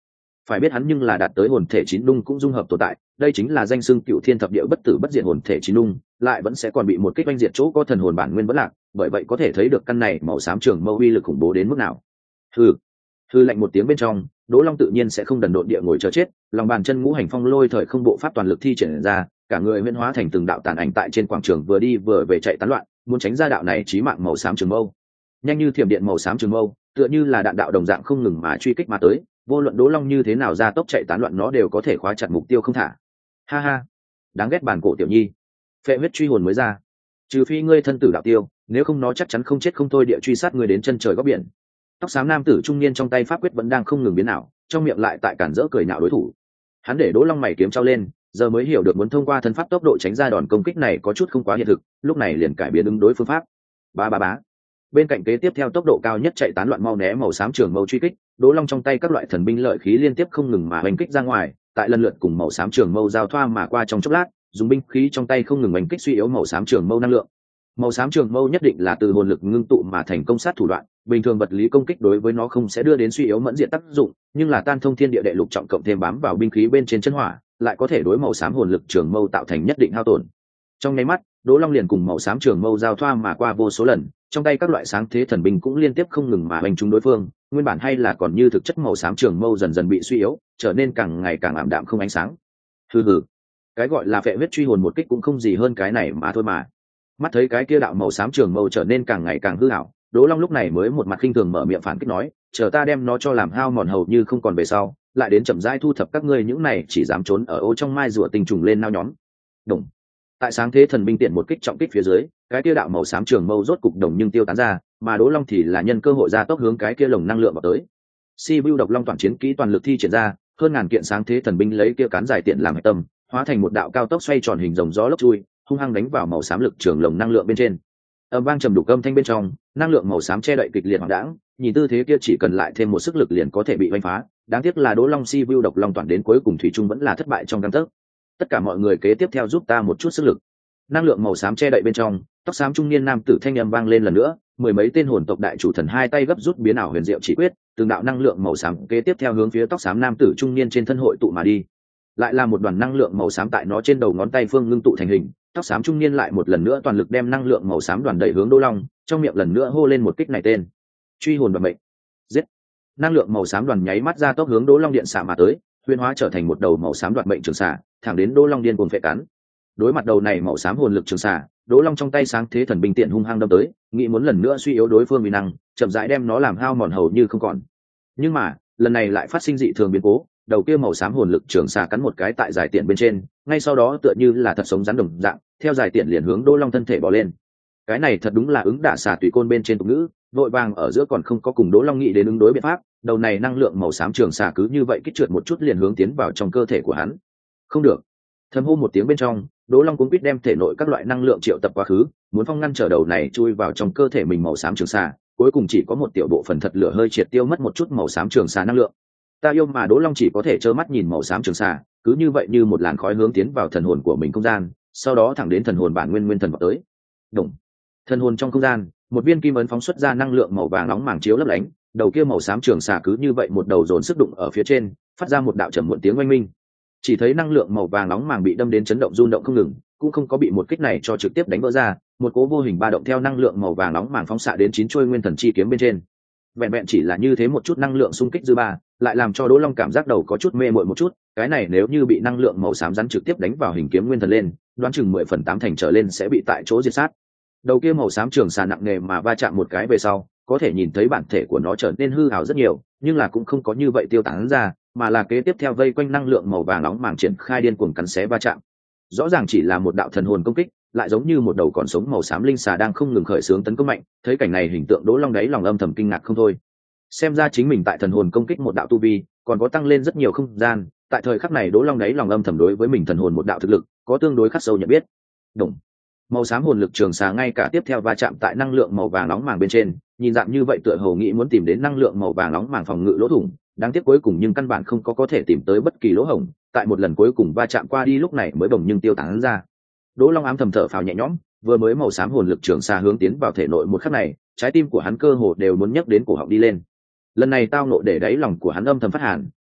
phải biết hắn nhưng là đạt tới hồn thể chín lung cũng dung hợp tồn tại, đây chính là danh xưng cựu thiên thập địa bất tử bất diệt hồn thể chín lung, lại vẫn sẽ còn bị một kích oanh diệt chỗ có thần hồn bản nguyên vẫn lạc, bởi vậy có thể thấy được căn này màu xám trường mâu uy lực khủng bố đến mức nào. Hừ, hừ lạnh một tiếng bên trong, Đỗ Long tự nhiên sẽ không đần độn địa ngồi chờ chết, lòng bàn chân ngũ hành phong lôi thời không bộ pháp toàn lực thi triển ra, cả người huyễn hóa thành từng đạo tàn ảnh tại trên quảng trường vừa đi vừa về chạy tán loạn, muốn tránh ra đạo này chí mạng màu xám trường mâu. Nhanh như thiểm điện màu xám trường mâu, tựa như là đạn đạo đồng dạng không ngừng mà truy kích mà tới, vô luận Đỗ Long như thế nào ra tốc chạy tán loạn nó đều có thể khóa chặt mục tiêu không thả. Ha ha, đáng ghét bản cổ tiểu nhi, phệ huyết truy hồn mới ra, trừ phi ngươi thân tử đạo tiêu, nếu không nó chắc chắn không chết không thôi địa truy sát ngươi đến chân trời góc biển. Tóc xám nam tử trung niên trong tay pháp quyết vẫn đang không ngừng biến ảo, trong miệng lại tại cản rỡ cười nhạo đối thủ. Hắn để Đỗ Long mày kiếm trao lên, giờ mới hiểu được muốn thông qua thân pháp tốc độ tránh ra đòn công kích này có chút không quá hiện thực, lúc này liền cải biến ứng đối phương pháp. Ba ba bá. Bên cạnh kế tiếp theo tốc độ cao nhất chạy tán loạn mau né màu xám trường mâu truy kích, Đỗ Long trong tay các loại thần binh lợi khí liên tiếp không ngừng mà oanh kích ra ngoài, tại lần lượt cùng màu xám trường mâu giao thoa mà qua trong chốc lát, dùng binh khí trong tay không ngừng oanh kích suy yếu màu xám trường mâu năng lượng. Màu xám trường mâu nhất định là từ hồn lực ngưng tụ mà thành công sát thủ đoạn, bình thường vật lý công kích đối với nó không sẽ đưa đến suy yếu mẫn diện tác dụng, nhưng là tan thông thiên địa đệ lục trọng cộng thêm bám vào binh khí bên trên chân hỏa, lại có thể đối màu xám hồn lực trường mâu tạo thành nhất định hao tổn. Trong nháy mắt, Đỗ Long liền cùng màu xám trường mâu giao thoa mà qua vô số lần, trong tay các loại sáng thế thần binh cũng liên tiếp không ngừng mà đánh trúng đối phương, nguyên bản hay là còn như thực chất màu xám trường mâu dần dần bị suy yếu, trở nên càng ngày càng ảm đạm không ánh sáng. Hừ hừ, cái gọi là phệ huyết truy hồn một kích cũng không gì hơn cái này mà thôi mà. Mắt thấy cái kia đạo màu xám trường mâu trở nên càng ngày càng hư ảo, Đỗ Long lúc này mới một mặt khinh thường mở miệng phản kích nói, chờ ta đem nó cho làm hao mòn hầu như không còn về sau, lại đến chậm rãi thu thập các ngươi những này chỉ dám trốn ở ô trong mai rùa tình trùng lên nao nhóm. Đồng. Tại sáng thế thần binh tiện một kích trọng kích phía dưới, cái kia đạo màu xám trường mâu rốt cục đồng nhưng tiêu tán ra, mà Đỗ Long thì là nhân cơ hội ra tốc hướng cái kia lồng năng lượng vào tới. Sibiu độc long toàn chiến kỹ toàn lực thi triển ra, hơn ngàn kiện sáng thế thần binh lấy kia cán dài tiện làm hạch tâm, hóa thành một đạo cao tốc xoay tròn hình rồng gió lốc chui, hung hăng đánh vào màu xám lực trường lồng năng lượng bên trên. Âm vang trầm đục âm thanh bên trong, năng lượng màu xám che đậy kịch liệt hoảng đãng, nhìn tư thế kia chỉ cần lại thêm một sức lực liền có thể bị vây phá, đáng tiếc là Đỗ Long Sibiu độc long toàn đến cuối cùng thủy chung vẫn là thất bại trong gang tấc. Tất cả mọi người kế tiếp theo giúp ta một chút sức lực. Năng lượng màu xám che đậy bên trong, tóc xám trung niên nam tử thanh âm vang lên lần nữa, mười mấy tên hồn tộc đại chủ thần hai tay gấp rút biến ảo huyền diệu chỉ quyết, từng đạo năng lượng màu xám kế tiếp theo hướng phía tóc xám nam tử trung niên trên thân hội tụ mà đi. Lại là một đoàn năng lượng màu xám tại nó trên đầu ngón tay phương ngưng tụ thành hình, tóc xám trung niên lại một lần nữa toàn lực đem năng lượng màu xám đoàn đẩy hướng Đỗ Long, trong miệng lần nữa hô lên một kích này tên: Truy hồn vận mệnh. Giết. Năng lượng màu xám đoàn nháy mắt ra tốc hướng Đỗ Long điện xạ mà tới, huyền hóa trở thành một đầu màu xám đoạt mệnh trường xạ, thẳng đến Đỗ Long điên cuồng phệ cắn. Đối mặt đầu này màu xám hồn lực trường xạ, Đỗ Long trong tay sáng thế thần binh tiện hung hăng đâm tới, nghĩ muốn lần nữa suy yếu đối phương uy năng, chậm rãi đem nó làm hao mòn hầu như không còn. Nhưng mà, lần này lại phát sinh dị thường biến cố, đầu kia màu xám hồn lực trường xà cắn một cái tại giải tiện bên trên, ngay sau đó tựa như là thật sống rắn đồng dạng, theo giải tiện liền hướng Đỗ Long thân thể bò lên. Cái này thật đúng là ứng đả xà tùy côn bên trên tục ngữ, vội vàng ở giữa còn không có cùng Đỗ Long nghĩ đến ứng đối biện pháp, đầu này năng lượng màu xám trường xà cứ như vậy kích trượt một chút liền hướng tiến vào trong cơ thể của hắn. Không được. Thầm hô một tiếng bên trong, Đỗ Long cuống quýt đem thể nội các loại năng lượng triệu tập quá khứ, muốn phong ngăn trở đầu này chui vào trong cơ thể mình màu xám trường xà, cuối cùng chỉ có một tiểu bộ phần thật lửa hơi triệt tiêu mất một chút màu xám trường xà năng lượng. Ta yêu mà Đỗ Long chỉ có thể trơ mắt nhìn màu xám trường xà, cứ như vậy như một làn khói hướng tiến vào thần hồn của mình không gian, sau đó thẳng đến thần hồn bản nguyên nguyên thần vào tới. Đồng. Thần hồn trong không gian, một viên kim ấn phóng xuất ra năng lượng màu vàng nóng màng chiếu lấp lánh, đầu kia màu xám trường xà cứ như vậy một đầu dồn sức đụng ở phía trên, phát ra một đạo trầm muộn tiếng oanh minh. Chỉ thấy năng lượng màu vàng nóng màng bị đâm đến chấn động rung động không ngừng, cũng không có bị một kích này cho trực tiếp đánh vỡ ra, một cố vô hình ba động theo năng lượng màu vàng nóng màng phóng xạ đến chín chuôi nguyên thần chi kiếm bên trên. Vẹn vẹn chỉ là như thế một chút năng lượng xung kích dư ba, lại làm cho Đỗ Long cảm giác đầu có chút mê muội một chút, cái này nếu như bị năng lượng màu xám rắn trực tiếp đánh vào hình kiếm nguyên thần lên, đoán chừng mười phần tám thành trở lên sẽ bị tại chỗ diệt sát. Đầu kia màu xám trường xà nặng nề mà va chạm một cái về sau, có thể nhìn thấy bản thể của nó trở nên hư hào rất nhiều, nhưng là cũng không có như vậy tiêu tán ra, mà là kế tiếp theo vây quanh năng lượng màu vàng nóng màng triển khai điên cuồng cắn xé va chạm. Rõ ràng chỉ là một đạo thần hồn công kích, lại giống như một đầu còn sống màu xám linh xà đang không ngừng khởi xướng tấn công mạnh, thấy cảnh này hình tượng Đỗ Long đáy lòng âm thầm kinh ngạc không thôi. Xem ra chính mình tại thần hồn công kích một đạo tu vi, còn có tăng lên rất nhiều không gian, tại thời khắc này Đỗ Long đáy lòng âm thầm đối với mình thần hồn một đạo thực lực, có tương đối khắc sâu nhận biết. Đồng. Màu xám hồn lực trường xà ngay cả tiếp theo va chạm tại năng lượng màu vàng nóng màng bên trên, nhìn dạng như vậy tựa hồ nghĩ muốn tìm đến năng lượng màu vàng nóng màng phòng ngự lỗ thủng, đáng tiếc cuối cùng nhưng căn bản không có có thể tìm tới bất kỳ lỗ hổng, tại một lần cuối cùng va chạm qua đi lúc này mới bỗng nhưng tiêu tán ra. Đỗ Long ám thầm thở phào nhẹ nhõm, vừa mới màu xám hồn lực trường xà hướng tiến vào thể nội một khắc này, trái tim của hắn cơ hồ đều muốn nhấc đến cổ họng đi lên. Lần này tao nộ để đáy lòng của hắn âm thầm phát hàn,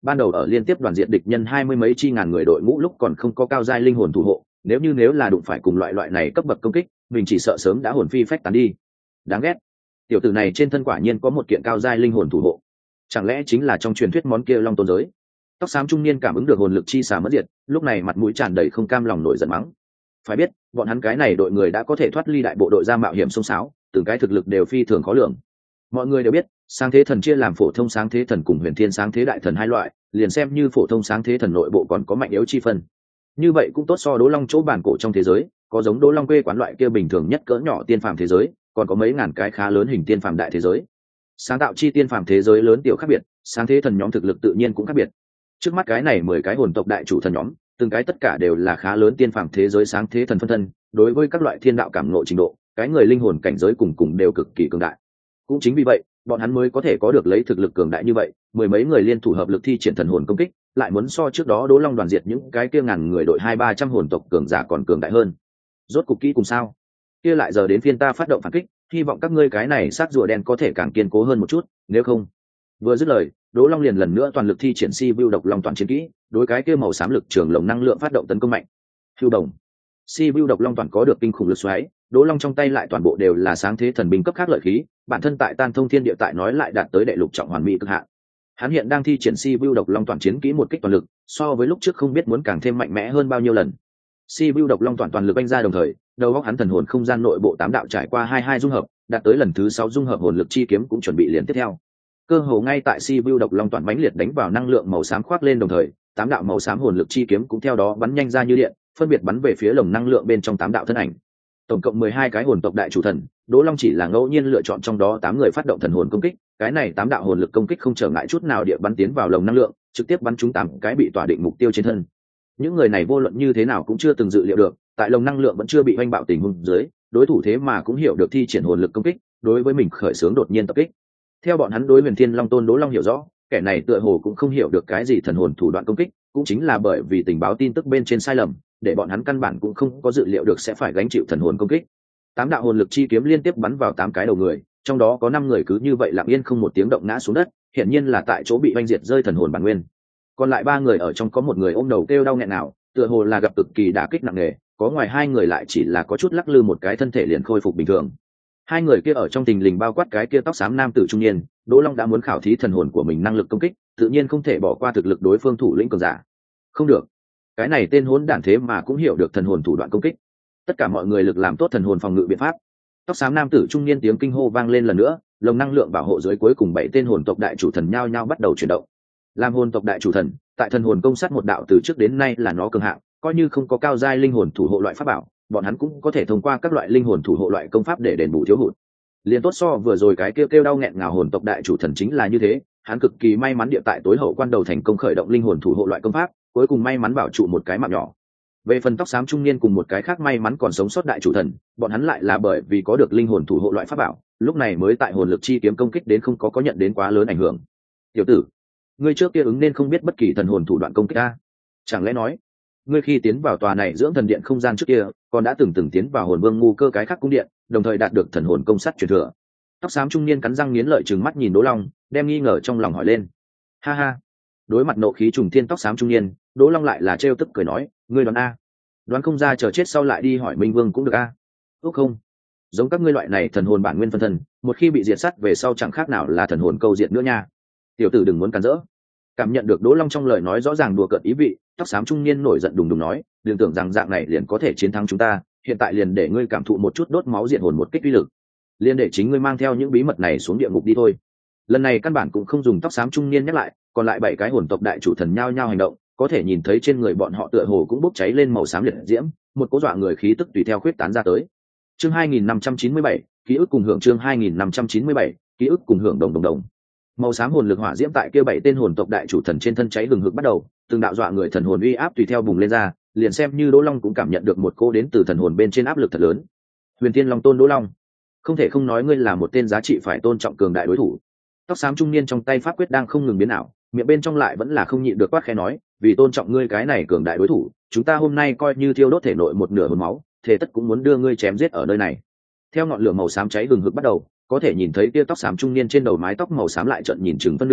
ban đầu ở liên tiếp đoàn diện địch nhân hai mươi mấy chi ngàn người đội ngũ lúc còn không có cao giai linh hồn thủ hộ, nếu như nếu là đụng phải cùng loại loại này cấp bậc công kích, mình chỉ sợ sớm đã hồn phi phách tán đi. Đáng ghét, tiểu tử này trên thân quả nhiên có một kiện cao giai linh hồn thủ hộ, chẳng lẽ chính là trong truyền thuyết món kia long tôn giới? Tóc xám trung niên cảm ứng được hồn lực chi xà mất diệt, lúc này mặt mũi tràn đầy không cam lòng nổi giận mắng. Phải biết, bọn hắn cái này đội người đã có thể thoát ly đại bộ đội ra mạo hiểm xông xáo, từng cái thực lực đều phi thường khó lường. Mọi người đều biết, sáng thế thần chia làm phổ thông sáng thế thần cùng huyền thiên sáng thế đại thần hai loại, liền xem như phổ thông sáng thế thần nội bộ còn có mạnh yếu chi phân. Như vậy cũng tốt so Đỗ Long chỗ bản cổ trong thế giới, có giống Đỗ Long quê quán loại kia bình thường nhất cỡ nhỏ tiên phàm thế giới, còn có mấy ngàn cái khá lớn hình tiên phàm đại thế giới. Sáng tạo chi tiên phàm thế giới lớn tiểu khác biệt, sáng thế thần nhóm thực lực tự nhiên cũng khác biệt. Trước mắt cái này mười cái hồn tộc đại chủ thần nhóm, từng cái tất cả đều là khá lớn tiên phàm thế giới sáng thế thần phân thân, đối với các loại thiên đạo cảm ngộ trình độ, cái người linh hồn cảnh giới cùng cùng đều cực kỳ cường đại. Cũng chính vì vậy, bọn hắn mới có thể có được lấy thực lực cường đại như vậy, mười mấy người liên thủ hợp lực thi triển thần hồn công kích, lại muốn so trước đó Đỗ Long đoàn diệt những cái kia ngàn người đội hai ba trăm hồn tộc cường giả còn cường đại hơn. Rốt cục kỹ cùng sao? Kia lại giờ đến phiên ta phát động phản kích, hy vọng các ngươi cái này xác rùa đen có thể càng kiên cố hơn một chút, nếu không. Vừa dứt lời, Đỗ Long liền lần nữa toàn lực thi triển Si Vu độc long toàn chiến kỹ, đối cái kia màu xám lực trường lồng năng lượng phát động tấn công mạnh. Hưu đồng. Si Vu độc long toàn có được kinh khủng lực xoáy, Đỗ Long trong tay lại toàn bộ đều là sáng thế thần binh cấp khác lợi khí, bản thân tại Tan Thông Thiên Địa tại nói lại đạt tới đệ lục trọng hoàn mỹ cực hạn. Hắn hiện đang thi triển Si Vu độc long toàn chiến kỹ một kích toàn lực, so với lúc trước không biết muốn càng thêm mạnh mẽ hơn bao nhiêu lần. Si Vu độc long toàn toàn lực anh ra đồng thời, đầu óc hắn thần hồn không gian nội bộ tám đạo trải qua hai hai dung hợp, đạt tới lần thứ sáu dung hợp hồn lực chi kiếm cũng chuẩn bị liền tiếp theo. Cơ hồ ngay tại Si Vu độc long toàn mãnh liệt đánh vào năng lượng màu xám khoác lên đồng thời, tám đạo màu xám hồn lực chi kiếm cũng theo đó bắn nhanh ra như điện, phân biệt bắn về phía lồng năng lượng bên trong tám đạo thân ảnh. Tổng cộng mười hai cái hồn tộc đại chủ thần, Đỗ Long chỉ là ngẫu nhiên lựa chọn trong đó tám người phát động thần hồn công kích, cái này tám đạo hồn lực công kích không trở ngại chút nào địa bắn tiến vào lồng năng lượng, trực tiếp bắn trúng tám cái bị tỏa định mục tiêu trên thân. Những người này vô luận như thế nào cũng chưa từng dự liệu được, tại lồng năng lượng vẫn chưa bị oanh bạo tình huống dưới, đối thủ thế mà cũng hiểu được thi triển hồn lực công kích, đối với mình khởi xướng đột nhiên tập kích. Theo bọn hắn đối Huyền Thiên Long Tôn Đỗ Long hiểu rõ, kẻ này tựa hồ cũng không hiểu được cái gì thần hồn thủ đoạn công kích, cũng chính là bởi vì tình báo tin tức bên trên sai lầm, để bọn hắn căn bản cũng không có dự liệu được sẽ phải gánh chịu thần hồn công kích. Tám đạo hồn lực chi kiếm liên tiếp bắn vào tám cái đầu người, trong đó có năm người cứ như vậy lặng yên không một tiếng động ngã xuống đất, hiển nhiên là tại chỗ bị oanh diệt rơi thần hồn bản nguyên. Còn lại ba người ở trong có một người ôm đầu kêu đau nghẹn nào, tựa hồ là gặp cực kỳ đả kích nặng nề, có ngoài hai người lại chỉ là có chút lắc lư một cái thân thể liền khôi phục bình thường. Hai người kia ở trong tình lình bao quát cái kia tóc xám nam tử trung niên, Đỗ Long đã muốn khảo thí thần hồn của mình năng lực công kích, tự nhiên không thể bỏ qua thực lực đối phương thủ lĩnh cường giả. Không được, cái này tên hỗn đản thế mà cũng hiểu được thần hồn thủ đoạn công kích. Tất cả mọi người lực làm tốt thần hồn phòng ngự biện pháp. Tóc xám nam tử trung niên tiếng kinh hô vang lên lần nữa, lồng năng lượng bảo hộ dưới cuối cùng bảy tên hồn tộc đại chủ thần nhao nhao bắt đầu chuyển động. Làm hồn tộc đại chủ thần, tại thần hồn công sát một đạo từ trước đến nay là nó cường hạng, coi như không có cao giai linh hồn thủ hộ loại pháp bảo, bọn hắn cũng có thể thông qua các loại linh hồn thủ hộ loại công pháp để đền bù thiếu hụt. Liên tốt so vừa rồi cái kêu kêu đau nghẹn ngào hồn tộc đại chủ thần chính là như thế, hắn cực kỳ may mắn địa tại tối hậu quan đầu thành công khởi động linh hồn thủ hộ loại công pháp, cuối cùng may mắn bảo trụ một cái mạng nhỏ. Về phần tóc xám trung niên cùng một cái khác may mắn còn sống sót đại chủ thần, bọn hắn lại là bởi vì có được linh hồn thủ hộ loại pháp bảo, lúc này mới tại hồn lực chi kiếm công kích đến không có có nhận đến quá lớn ảnh hưởng. Tiểu tử, ngươi trước kia ứng nên không biết bất kỳ thần hồn thủ đoạn công kích a? Chẳng lẽ nói, ngươi khi tiến vào tòa này dưỡng thần điện không gian trước kia, còn đã từng từng tiến vào hồn vương ngu cơ cái khác cung điện, đồng thời đạt được thần hồn công sát truyền thừa? Tóc xám trung niên cắn răng nghiến lợi trừng mắt nhìn Đỗ Long, đem nghi ngờ trong lòng hỏi lên. Ha ha. Đối mặt nộ khí trùng thiên tóc xám trung niên, Đỗ Long lại là trêu tức cười nói, ngươi đoán a? Đoán không ra chờ chết sau lại đi hỏi Minh Vương cũng được a. Ước không? Giống các ngươi loại này thần hồn bản nguyên phân thân, một khi bị diệt sát về sau chẳng khác nào là thần hồn câu diệt nữa nha. Tiểu tử đừng muốn cản rỡ. Cảm nhận được Đỗ Long trong lời nói rõ ràng đùa cợt ý vị, tóc xám trung niên nổi giận đùng đùng nói, đừng tưởng rằng dạng này liền có thể chiến thắng chúng ta, hiện tại liền để ngươi cảm thụ một chút đốt máu diệt hồn một kích uy lực, liền để chính ngươi mang theo những bí mật này xuống địa ngục đi thôi. Lần này căn bản cũng không dùng tóc xám trung niên nhắc lại, còn lại bảy cái hồn tộc đại chủ thần nhao nhao hành động, có thể nhìn thấy trên người bọn họ tựa hồ cũng bốc cháy lên màu xám liệt diễm, một cỗ dọa người khí tức tùy theo khuyết tán ra tới. Chương hai nghìn năm trăm chín mươi bảy, ký ức cùng hưởng chương hai nghìn năm trăm chín mươi bảy, ký ức cùng hưởng đồng đồng đồng. Màu xám hồn lực hỏa diễm tại kia bảy tên hồn tộc đại chủ thần trên thân cháy hừng hực bắt đầu, từng đạo dọa người thần hồn uy áp tùy theo bùng lên ra, liền xem như Đỗ Long cũng cảm nhận được một cô đến từ thần hồn bên trên áp lực thật lớn. Huyền Thiên Long Tôn Đỗ Long, không thể không nói ngươi là một tên giá trị phải tôn trọng cường đại đối thủ. Tóc xám trung niên trong tay pháp quyết đang không ngừng biến ảo, miệng bên trong lại vẫn là không nhịn được quát khẽ nói, vì tôn trọng ngươi cái này cường đại đối thủ, chúng ta hôm nay coi như thiêu đốt thể nội một nửa hồn máu, thế tất cũng muốn đưa ngươi chém giết ở nơi này. Theo ngọn lửa màu xám cháy hừng hực bắt đầu, có thể nhìn thấy kia tóc xám trung niên trên đầu mái tóc màu xám lại trợn nhìn chừng phân nửa,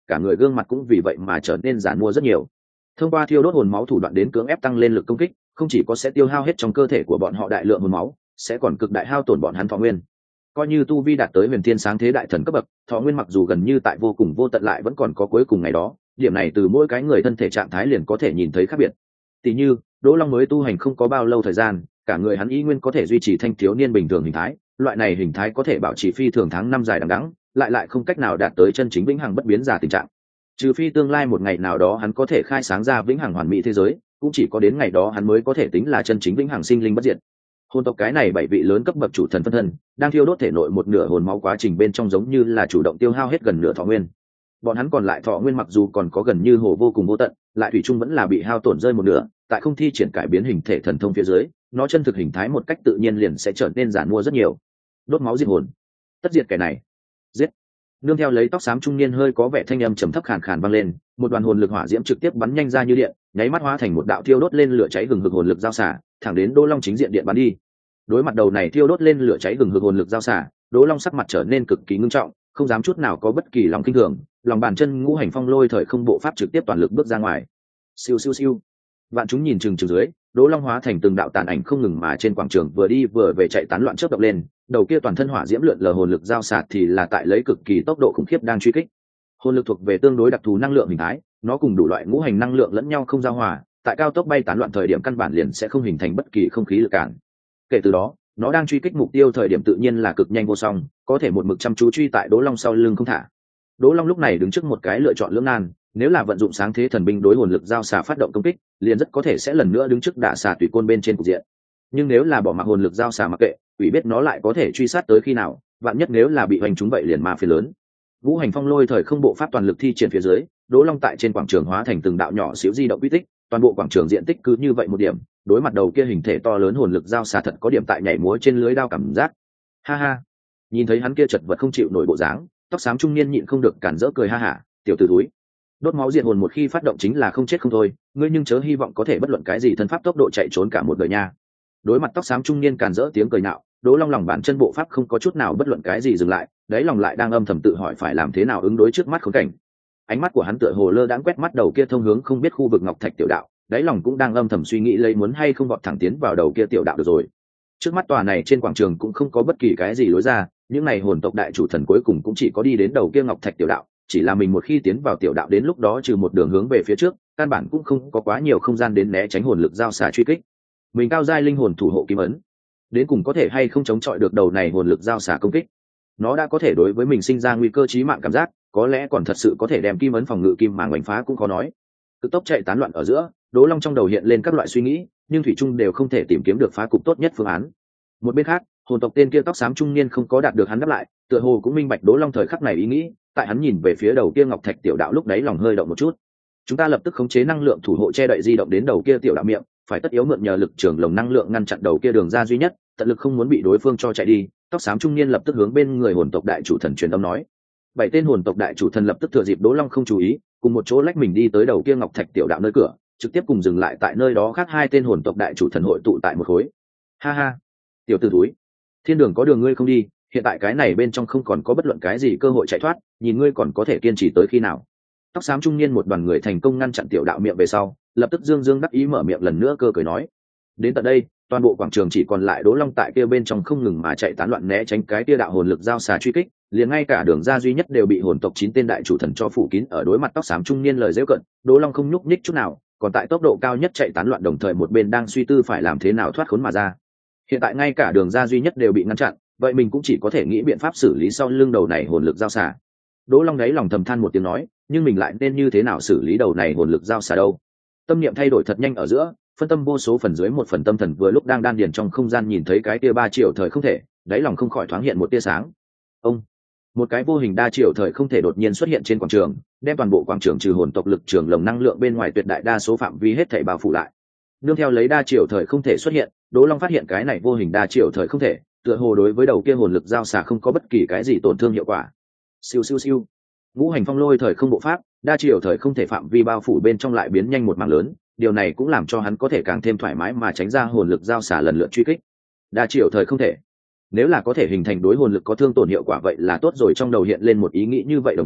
cả người gương mặt cũng vì vậy mà trở nên giản mua rất nhiều. Thông qua thiêu đốt hồn máu thủ đoạn đến cưỡng ép tăng lên lực công kích, không chỉ có sẽ tiêu hao hết trong cơ thể của bọn họ đại lượng hồn máu, sẽ còn cực đại hao tổn bọn hắn thọ nguyên. Coi như tu vi đạt tới huyền thiên sáng thế đại thần cấp bậc, thọ nguyên mặc dù gần như tại vô cùng vô tận lại vẫn còn có cuối cùng ngày đó, điểm này từ mỗi cái người thân thể trạng thái liền có thể nhìn thấy khác biệt. Tỷ như Đỗ Long mới tu hành không có bao lâu thời gian, cả người hắn y nguyên có thể duy trì thanh thiếu niên bình thường hình thái, loại này hình thái có thể bảo trì phi thường tháng năm dài đằng đẵng, lại lại không cách nào đạt tới chân chính vĩnh hằng bất biến giả tình trạng. Trừ phi tương lai một ngày nào đó hắn có thể khai sáng ra vĩnh hằng hoàn mỹ thế giới, cũng chỉ có đến ngày đó hắn mới có thể tính là chân chính vĩnh hằng sinh linh bất diệt. Hồn tộc cái này bảy vị lớn cấp bậc chủ thần phân thân, đang thiêu đốt thể nội một nửa hồn máu quá trình bên trong giống như là chủ động tiêu hao hết gần nửa thọ nguyên. Bọn hắn còn lại thọ nguyên mặc dù còn có gần như hồ vô cùng vô tận, lại thủy chung vẫn là bị hao tổn rơi một nửa, tại không thi triển cải biến hình thể thần thông phía dưới, nó chân thực hình thái một cách tự nhiên liền sẽ trở nên giản mua rất nhiều. Đốt máu diệt hồn, tất diệt kẻ này, giết. Nương theo lấy tóc xám trung niên hơi có vẻ thanh âm trầm thấp khàn khàn vang lên, một đoàn hồn lực hỏa diễm trực tiếp bắn nhanh ra như điện, nháy mắt hóa thành một đạo thiêu đốt lên lửa cháy hừng hực hồn lực giao xả, thẳng đến Đỗ Long chính diện điện bắn đi. Đối mặt đầu này thiêu đốt lên lửa cháy hừng hực hồn lực giao xả, Đỗ Long sắc mặt trở nên cực kỳ ngưng trọng, không dám chút nào có bất kỳ lòng kinh thường, lòng bàn chân ngũ hành phong lôi thời không bộ pháp trực tiếp toàn lực bước ra ngoài. Siêu siêu siêu. Vạn chúng nhìn chừng chừng dưới, Đỗ Long hóa thành từng đạo tàn ảnh không ngừng mà trên quảng trường vừa đi vừa về chạy tán loạn chớp động lên, đầu kia toàn thân hỏa diễm lượn lờ hồn lực giao xạ thì là tại lấy cực kỳ tốc độ khủng khiếp đang truy kích. Hồn lực thuộc về tương đối đặc thù năng lượng hình thái, nó cùng đủ loại ngũ hành năng lượng lẫn nhau không giao hòa, tại cao tốc bay tán loạn thời điểm căn bản liền sẽ không hình thành bất kỳ không khí lực cản. Kể từ đó, nó đang truy kích mục tiêu thời điểm tự nhiên là cực nhanh vô song, có thể một mực chăm chú truy tại Đỗ Long sau lưng không thả. Đỗ Long lúc này đứng trước một cái lựa chọn lưỡng nan, nếu là vận dụng sáng thế thần binh đối hồn lực giao xà phát động công kích, liền rất có thể sẽ lần nữa đứng trước đả xà tùy côn bên trên cục diện. Nhưng nếu là bỏ mặc hồn lực giao xà mặc kệ, ủy biết nó lại có thể truy sát tới khi nào, vạn nhất nếu là bị hoành trúng vậy liền ma phiền lớn. Vũ hành phong lôi thời không bộ pháp toàn lực thi triển phía dưới, Đỗ Long tại trên quảng trường hóa thành từng đạo nhỏ xíu di động quy tích, toàn bộ quảng trường diện tích cứ như vậy một điểm, đối mặt đầu kia hình thể to lớn hồn lực giao xà thật có điểm tại nhảy múa trên lưới đao cảm giác. Ha ha. Nhìn thấy hắn kia chật vật không chịu nổi bộ dáng, tóc xám trung niên nhịn không được cản rỡ cười ha hả, tiểu tử túi. Đốt máu diệt hồn một khi phát động chính là không chết không thôi, ngươi nhưng chớ hy vọng có thể bất luận cái gì thân pháp tốc độ chạy trốn cả một đời nha. Đối mặt tóc xám trung niên càn rỡ tiếng cười nạo, Đỗ Long lòng bàn chân bộ pháp không có chút nào bất luận cái gì dừng lại, đấy lòng lại đang âm thầm tự hỏi phải làm thế nào ứng đối trước mắt khốn cảnh. Ánh mắt của hắn tựa hồ lơ đãng quét mắt đầu kia thông hướng không biết khu vực ngọc thạch tiểu đạo, đấy lòng cũng đang âm thầm suy nghĩ lấy muốn hay không vọt thẳng tiến vào đầu kia tiểu đạo được rồi. Trước mắt tòa này trên quảng trường cũng không có bất kỳ cái gì lối ra, những này hồn tộc đại chủ thần cuối cùng cũng chỉ có đi đến đầu kia ngọc thạch tiểu đạo, chỉ là mình một khi tiến vào tiểu đạo đến lúc đó trừ một đường hướng về phía trước, căn bản cũng không có quá nhiều không gian đến né tránh hồn lực giao xà truy kích. Mình cao giai linh hồn thủ hộ kim ấn, đến cùng có thể hay không chống chọi được đầu này hồn lực giao xà công kích. Nó đã có thể đối với mình sinh ra nguy cơ chí mạng cảm giác, có lẽ còn thật sự có thể đem kim ấn phòng ngự kim màng đánh phá cũng khó nói. Cực tốc chạy tán loạn ở giữa, Đỗ Long trong đầu hiện lên các loại suy nghĩ, nhưng thủy chung đều không thể tìm kiếm được phá cục tốt nhất phương án. Một bên khác, hồn tộc tên kia tóc xám trung niên không có đạt được hắn đáp lại, tựa hồ cũng minh bạch Đỗ Long thời khắc này ý nghĩ, tại hắn nhìn về phía đầu kia ngọc thạch tiểu đạo lúc đấy lòng hơi động một chút. Chúng ta lập tức khống chế năng lượng thủ hộ che đậy di động đến đầu kia tiểu đạo miệng, phải tất yếu mượn nhờ lực trường lồng năng lượng ngăn chặn đầu kia đường ra duy nhất, tận lực không muốn bị đối phương cho chạy đi. Tóc xám trung niên lập tức hướng bên người hồn tộc đại chủ thần truyền âm nói. Bảy tên hồn tộc đại chủ thần lập tức thừa dịp Đỗ Long không chú ý, cùng một chỗ lách mình đi tới đầu kia ngọc thạch tiểu đạo nơi cửa, trực tiếp cùng dừng lại tại nơi đó khác hai tên hồn tộc đại chủ thần hội tụ tại một khối. Ha ha, tiểu tử túi, thiên đường có đường ngươi không đi, hiện tại cái này bên trong không còn có bất luận cái gì cơ hội chạy thoát, nhìn ngươi còn có thể kiên trì tới khi nào. Tóc xám trung niên một đoàn người thành công ngăn chặn tiểu đạo miệng về sau, lập tức dương dương đắc ý mở miệng lần nữa cơ cười nói. Đến tận đây, toàn bộ quảng trường chỉ còn lại Đỗ Long tại kia bên trong không ngừng mà chạy tán loạn né tránh cái kia đạo hồn lực giao xà truy kích, liền ngay cả đường ra duy nhất đều bị hồn tộc chín tên đại chủ thần cho phủ kín ở đối mặt tóc xám trung niên lời giễu cận, Đỗ Long không nhúc nhích chút nào, còn tại tốc độ cao nhất chạy tán loạn đồng thời một bên đang suy tư phải làm thế nào thoát khốn mà ra. Hiện tại ngay cả đường ra duy nhất đều bị ngăn chặn, vậy mình cũng chỉ có thể nghĩ biện pháp xử lý sau lưng đầu này hồn lực giao xà. Đỗ Long đấy lòng thầm than một tiếng nói, nhưng mình lại nên như thế nào xử lý đầu này hồn lực giao xà đâu? Tâm niệm thay đổi thật nhanh ở giữa, phân tâm vô số phần dưới một phần tâm thần vừa lúc đang đan điền trong không gian nhìn thấy cái tia ba triệu thời không thể, đáy lòng không khỏi thoáng hiện một tia sáng. Ông, một cái vô hình đa triệu thời không thể đột nhiên xuất hiện trên quảng trường, đem toàn bộ quảng trường trừ hồn tộc lực trường lồng năng lượng bên ngoài tuyệt đại đa số phạm vi hết thảy bao phủ lại. Nương theo lấy đa triệu thời không thể xuất hiện, Đỗ Long phát hiện cái này vô hình đa triệu thời không thể, tựa hồ đối với đầu kia hồn lực giao xà không có bất kỳ cái gì tổn thương hiệu quả. Siêu siêu siêu. Ngũ hành phong lôi thời không bộ pháp, đa triệu thời không thể phạm vi bao phủ bên trong lại biến nhanh một mảng lớn, điều này cũng làm cho hắn có thể càng thêm thoải mái mà tránh ra hồn lực giao xả lần lượt truy kích. Đa triệu thời không thể, nếu là có thể hình thành đối hồn lực có thương tổn hiệu quả vậy là tốt rồi, trong đầu hiện lên một ý nghĩ như vậy, đồng thời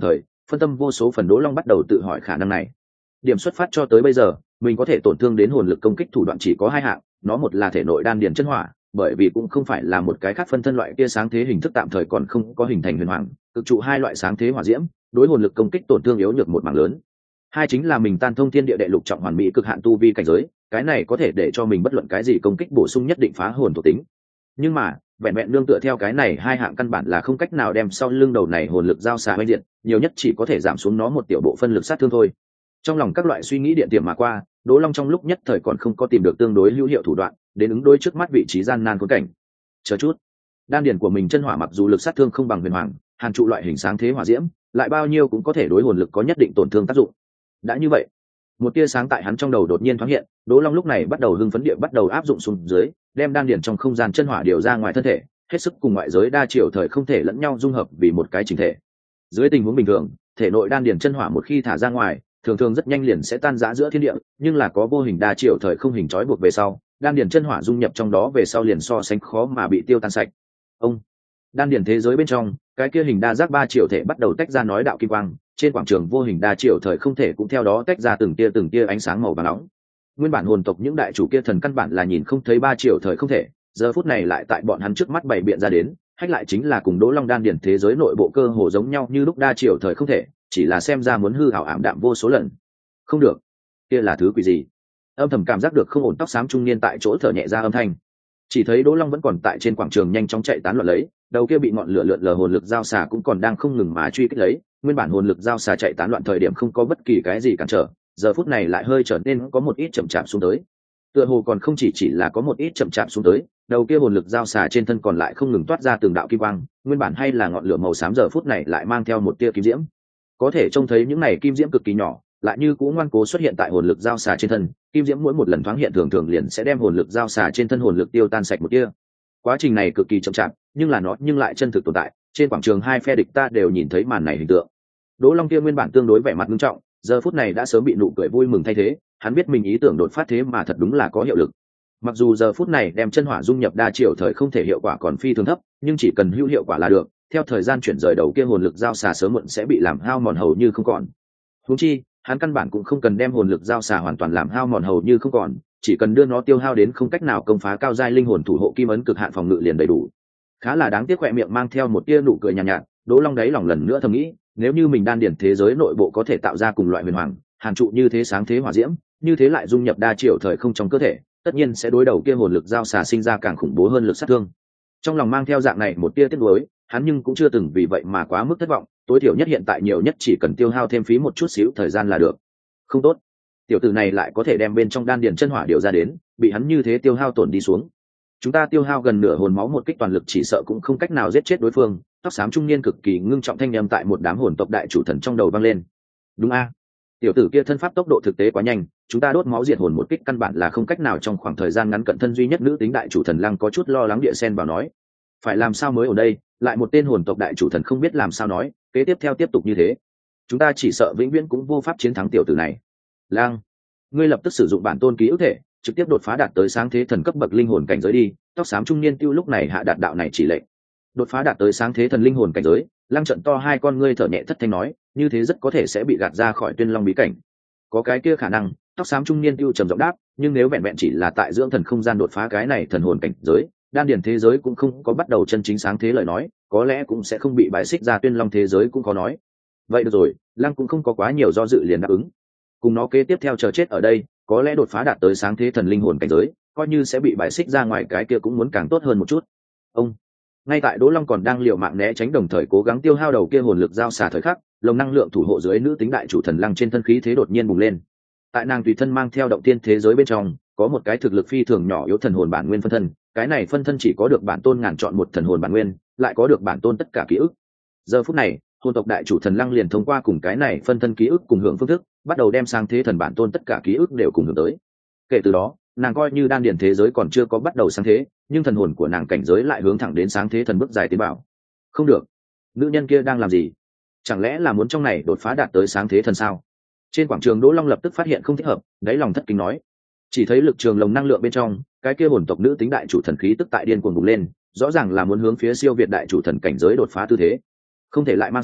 phân tâm vô số phần, Đỗ Long bắt đầu tự hỏi khả năng này. Điểm xuất phát cho tới bây giờ, mình có thể tổn thương đến hồn lực công kích thủ đoạn chỉ có hai hạng, nó một là thể nội đan điền chân hỏa, bởi vì cũng không phải là một cái khác phân thân loại kia sáng thế hình thức tạm thời còn không có hình thành huyền hoàng, cực trụ hai loại sáng thế hỏa diễm, đối hồn lực công kích tổn thương yếu nhược một mảng lớn. Hai chính là mình tan thông thiên địa đệ lục trọng hoàn mỹ cực hạn tu vi cảnh giới, cái này có thể để cho mình bất luận cái gì công kích bổ sung nhất định phá hồn thuộc tính. Nhưng mà vẹn vẹn nương tựa theo cái này hai hạng căn bản là không cách nào đem sau lưng đầu này hồn lực giao xạ oanh diện, nhiều nhất chỉ có thể giảm xuống nó một tiểu bộ phân lực sát thương thôi. Trong lòng các loại suy nghĩ điện tiềm mà qua, Đỗ Long trong lúc nhất thời còn không có tìm được tương đối hữu hiệu thủ đoạn đến ứng đối trước mắt vị trí gian nan khốn cảnh. Chờ chút, đan điền của mình chân hỏa mặc dù lực sát thương không bằng huyền hoàng, hàn trụ loại hình sáng thế hỏa diễm, lại bao nhiêu cũng có thể đối hồn lực có nhất định tổn thương tác dụng. Đã như vậy, một tia sáng tại hắn trong đầu đột nhiên thoáng hiện, Đỗ Long lúc này bắt đầu hưng phấn địa bắt đầu áp dụng xuống dưới, đem đan điền trong không gian chân hỏa điều ra ngoài thân thể, hết sức cùng ngoại giới đa chiều thời không thể lẫn nhau dung hợp vì một cái chỉnh thể. Dưới tình huống bình thường, thể nội đan điền chân hỏa một khi thả ra ngoài, thường thường rất nhanh liền sẽ tan rã giữa thiên địa, nhưng là có vô hình đa chiều thời không hình trói buộc về sau, đan điền chân hỏa dung nhập trong đó về sau liền so sánh khó mà bị tiêu tan sạch. Ông đan điền thế giới bên trong, cái kia hình đa giác ba chiều thể bắt đầu tách ra nói đạo kim quang, trên quảng trường vô hình đa chiều thời không thể cũng theo đó tách ra từng tia từng tia ánh sáng màu vàng nóng. Nguyên bản hồn tộc những đại chủ kia thần căn bản là nhìn không thấy ba chiều thời không thể, giờ phút này lại tại bọn hắn trước mắt bày biện ra đến, hách lại chính là cùng Đỗ Long đan điền thế giới nội bộ cơ hồ giống nhau như lúc đa chiều thời không thể, chỉ là xem ra muốn hư ảo ảm đạm vô số lần. Không được, kia là thứ quỷ gì? Âm thầm cảm giác được không ổn, tóc xám trung niên tại chỗ thở nhẹ ra âm thanh. Chỉ thấy Đỗ Long vẫn còn tại trên quảng trường nhanh chóng chạy tán loạn lấy, đầu kia bị ngọn lửa lượn lờ hồn lực giao xà cũng còn đang không ngừng mà truy kích lấy. Nguyên bản hồn lực giao xà chạy tán loạn thời điểm không có bất kỳ cái gì cản trở, giờ phút này lại hơi trở nên có một ít chậm chạp xuống tới. Tựa hồ còn không chỉ chỉ là có một ít chậm chạp xuống tới, đầu kia hồn lực giao xà trên thân còn lại không ngừng toát ra từng đạo kim quang, nguyên bản hay là ngọn lửa màu xám giờ phút này lại mang theo một tia kim diễm. Có thể trông thấy những này kim diễm cực kỳ nhỏ, lại như cũng ngoan cố xuất hiện tại hồn lực giao xà trên thân, kim diễm mỗi một lần thoáng hiện thường thường liền sẽ đem hồn lực giao xà trên thân hồn lực tiêu tan sạch một tia. Quá trình này cực kỳ chậm chạp, nhưng là nó nhưng lại chân thực tồn tại, trên quảng trường hai phe địch ta đều nhìn thấy màn này hình tượng. Đỗ Long kia nguyên bản tương đối vẻ mặt nghiêm trọng, giờ phút này đã sớm bị nụ cười vui mừng thay thế, hắn biết mình ý tưởng đột phát thế mà thật đúng là có hiệu lực. Mặc dù giờ phút này đem chân hỏa dung nhập đa chiều thời không thể hiệu quả còn phi thường thấp, nhưng chỉ cần hữu hiệu quả là được, theo thời gian chuyển rời đầu kia hồn lực giao xà sớm muộn sẽ bị làm hao mòn hầu như không còn. Huống chi, hắn căn bản cũng không cần đem hồn lực giao xà hoàn toàn làm hao mòn hầu như không còn, chỉ cần đưa nó tiêu hao đến không cách nào công phá cao giai linh hồn thủ hộ kim ấn cực hạn phòng ngự liền đầy đủ. Khá là đáng tiếc, khỏe miệng mang theo một tia nụ cười nhàn nhạt, nhạt, Đỗ Long đáy lòng lần nữa thầm nghĩ, nếu như mình đan điển thế giới nội bộ có thể tạo ra cùng loại huyền hoàng, hàn trụ như thế sáng thế hỏa diễm, như thế lại dung nhập đa chiều thời không trong cơ thể, tất nhiên sẽ đối đầu kia hồn lực giao xà sinh ra càng khủng bố hơn lực sát thương. Trong lòng mang theo dạng này một tia tiếc nuối, hắn nhưng cũng chưa từng vì vậy mà quá mức thất vọng, tối thiểu nhất hiện tại nhiều nhất chỉ cần tiêu hao thêm phí một chút xíu thời gian là được. Không tốt, tiểu tử này lại có thể đem bên trong đan điền chân hỏa điều ra đến, bị hắn như thế tiêu hao tổn đi xuống, chúng ta tiêu hao gần nửa hồn máu một kích toàn lực chỉ sợ cũng không cách nào giết chết đối phương. Tóc xám trung niên cực kỳ ngưng trọng thanh âm tại một đám hồn tộc đại chủ thần trong đầu vang lên. Đúng a, tiểu tử kia thân pháp tốc độ thực tế quá nhanh, chúng ta đốt máu diệt hồn một kích căn bản là không cách nào trong khoảng thời gian ngắn cận thân. Duy nhất nữ tính đại chủ thần Lăng có chút lo lắng địa sen vào nói, phải làm sao mới ở đây, lại một tên hồn tộc đại chủ thần không biết làm sao nói, kế tiếp theo tiếp tục như thế, chúng ta chỉ sợ vĩnh viễn cũng vô pháp chiến thắng tiểu tử này. Lăng, ngươi lập tức sử dụng bản tôn ký ức thể, trực tiếp đột phá đạt tới sáng thế thần cấp bậc linh hồn cảnh giới đi. Tóc xám trung niên tiêu lúc này hạ đạt đạo này chỉ lệnh. Đột phá đạt tới sáng thế thần linh hồn cảnh giới, Lăng trận to hai con ngươi thở nhẹ thất thanh nói, như thế rất có thể sẽ bị gạt ra khỏi Tuyên Long bí cảnh. Có cái kia khả năng. Tóc xám trung niên tiêu trầm giọng đáp, nhưng nếu vẹn vẹn chỉ là tại dưỡng thần không gian đột phá cái này thần hồn cảnh giới, đan điển thế giới cũng không có bắt đầu chân chính sáng thế lời nói, có lẽ cũng sẽ không bị bài xích ra Tuyên Long thế giới cũng có nói. Vậy được rồi, Lăng cũng không có quá nhiều do dự liền đáp ứng. Cùng nó kế tiếp theo chờ chết ở đây, có lẽ đột phá đạt tới sáng thế thần linh hồn cảnh giới, coi như sẽ bị bài xích ra ngoài cái kia cũng muốn càng tốt hơn một chút. Ông ngay tại Đỗ Long còn đang liều mạng né tránh đồng thời cố gắng tiêu hao đầu kia hồn lực giao xả thời khắc, lồng năng lượng thủ hộ dưới nữ tính đại chủ thần Lăng trên thân khí thế đột nhiên bùng lên. Tại nàng tùy thân mang theo động tiên thế giới bên trong, có một cái thực lực phi thường nhỏ yếu thần hồn bản nguyên phân thân, cái này phân thân chỉ có được bản tôn ngàn chọn một thần hồn bản nguyên, lại có được bản tôn tất cả ký ức. Giờ phút này, hồn tộc đại chủ thần Lăng liền thông qua cùng cái này phân thân ký ức cùng hưởng phương thức, bắt đầu đem sang thế thần bản tôn tất cả ký ức đều cùng hưởng tới. Kể từ đó, nàng coi như đan điển thế giới còn chưa có bắt đầu sáng thế, nhưng thần hồn của nàng cảnh giới lại hướng thẳng đến sáng thế thần bước dài tiến bảo. Không được, nữ nhân kia đang làm gì? Chẳng lẽ là muốn trong này đột phá đạt tới sáng thế thần sao? Trên quảng trường Đỗ Long lập tức phát hiện không thích hợp, đáy lòng thất kinh nói. Chỉ thấy lực trường lồng năng lượng bên trong, cái kia hồn tộc nữ tính đại chủ thần khí tức tại điên cuồng bùng lên, rõ ràng là muốn hướng phía siêu việt đại chủ thần cảnh giới đột phá tư thế. Không thể lại mang xuống,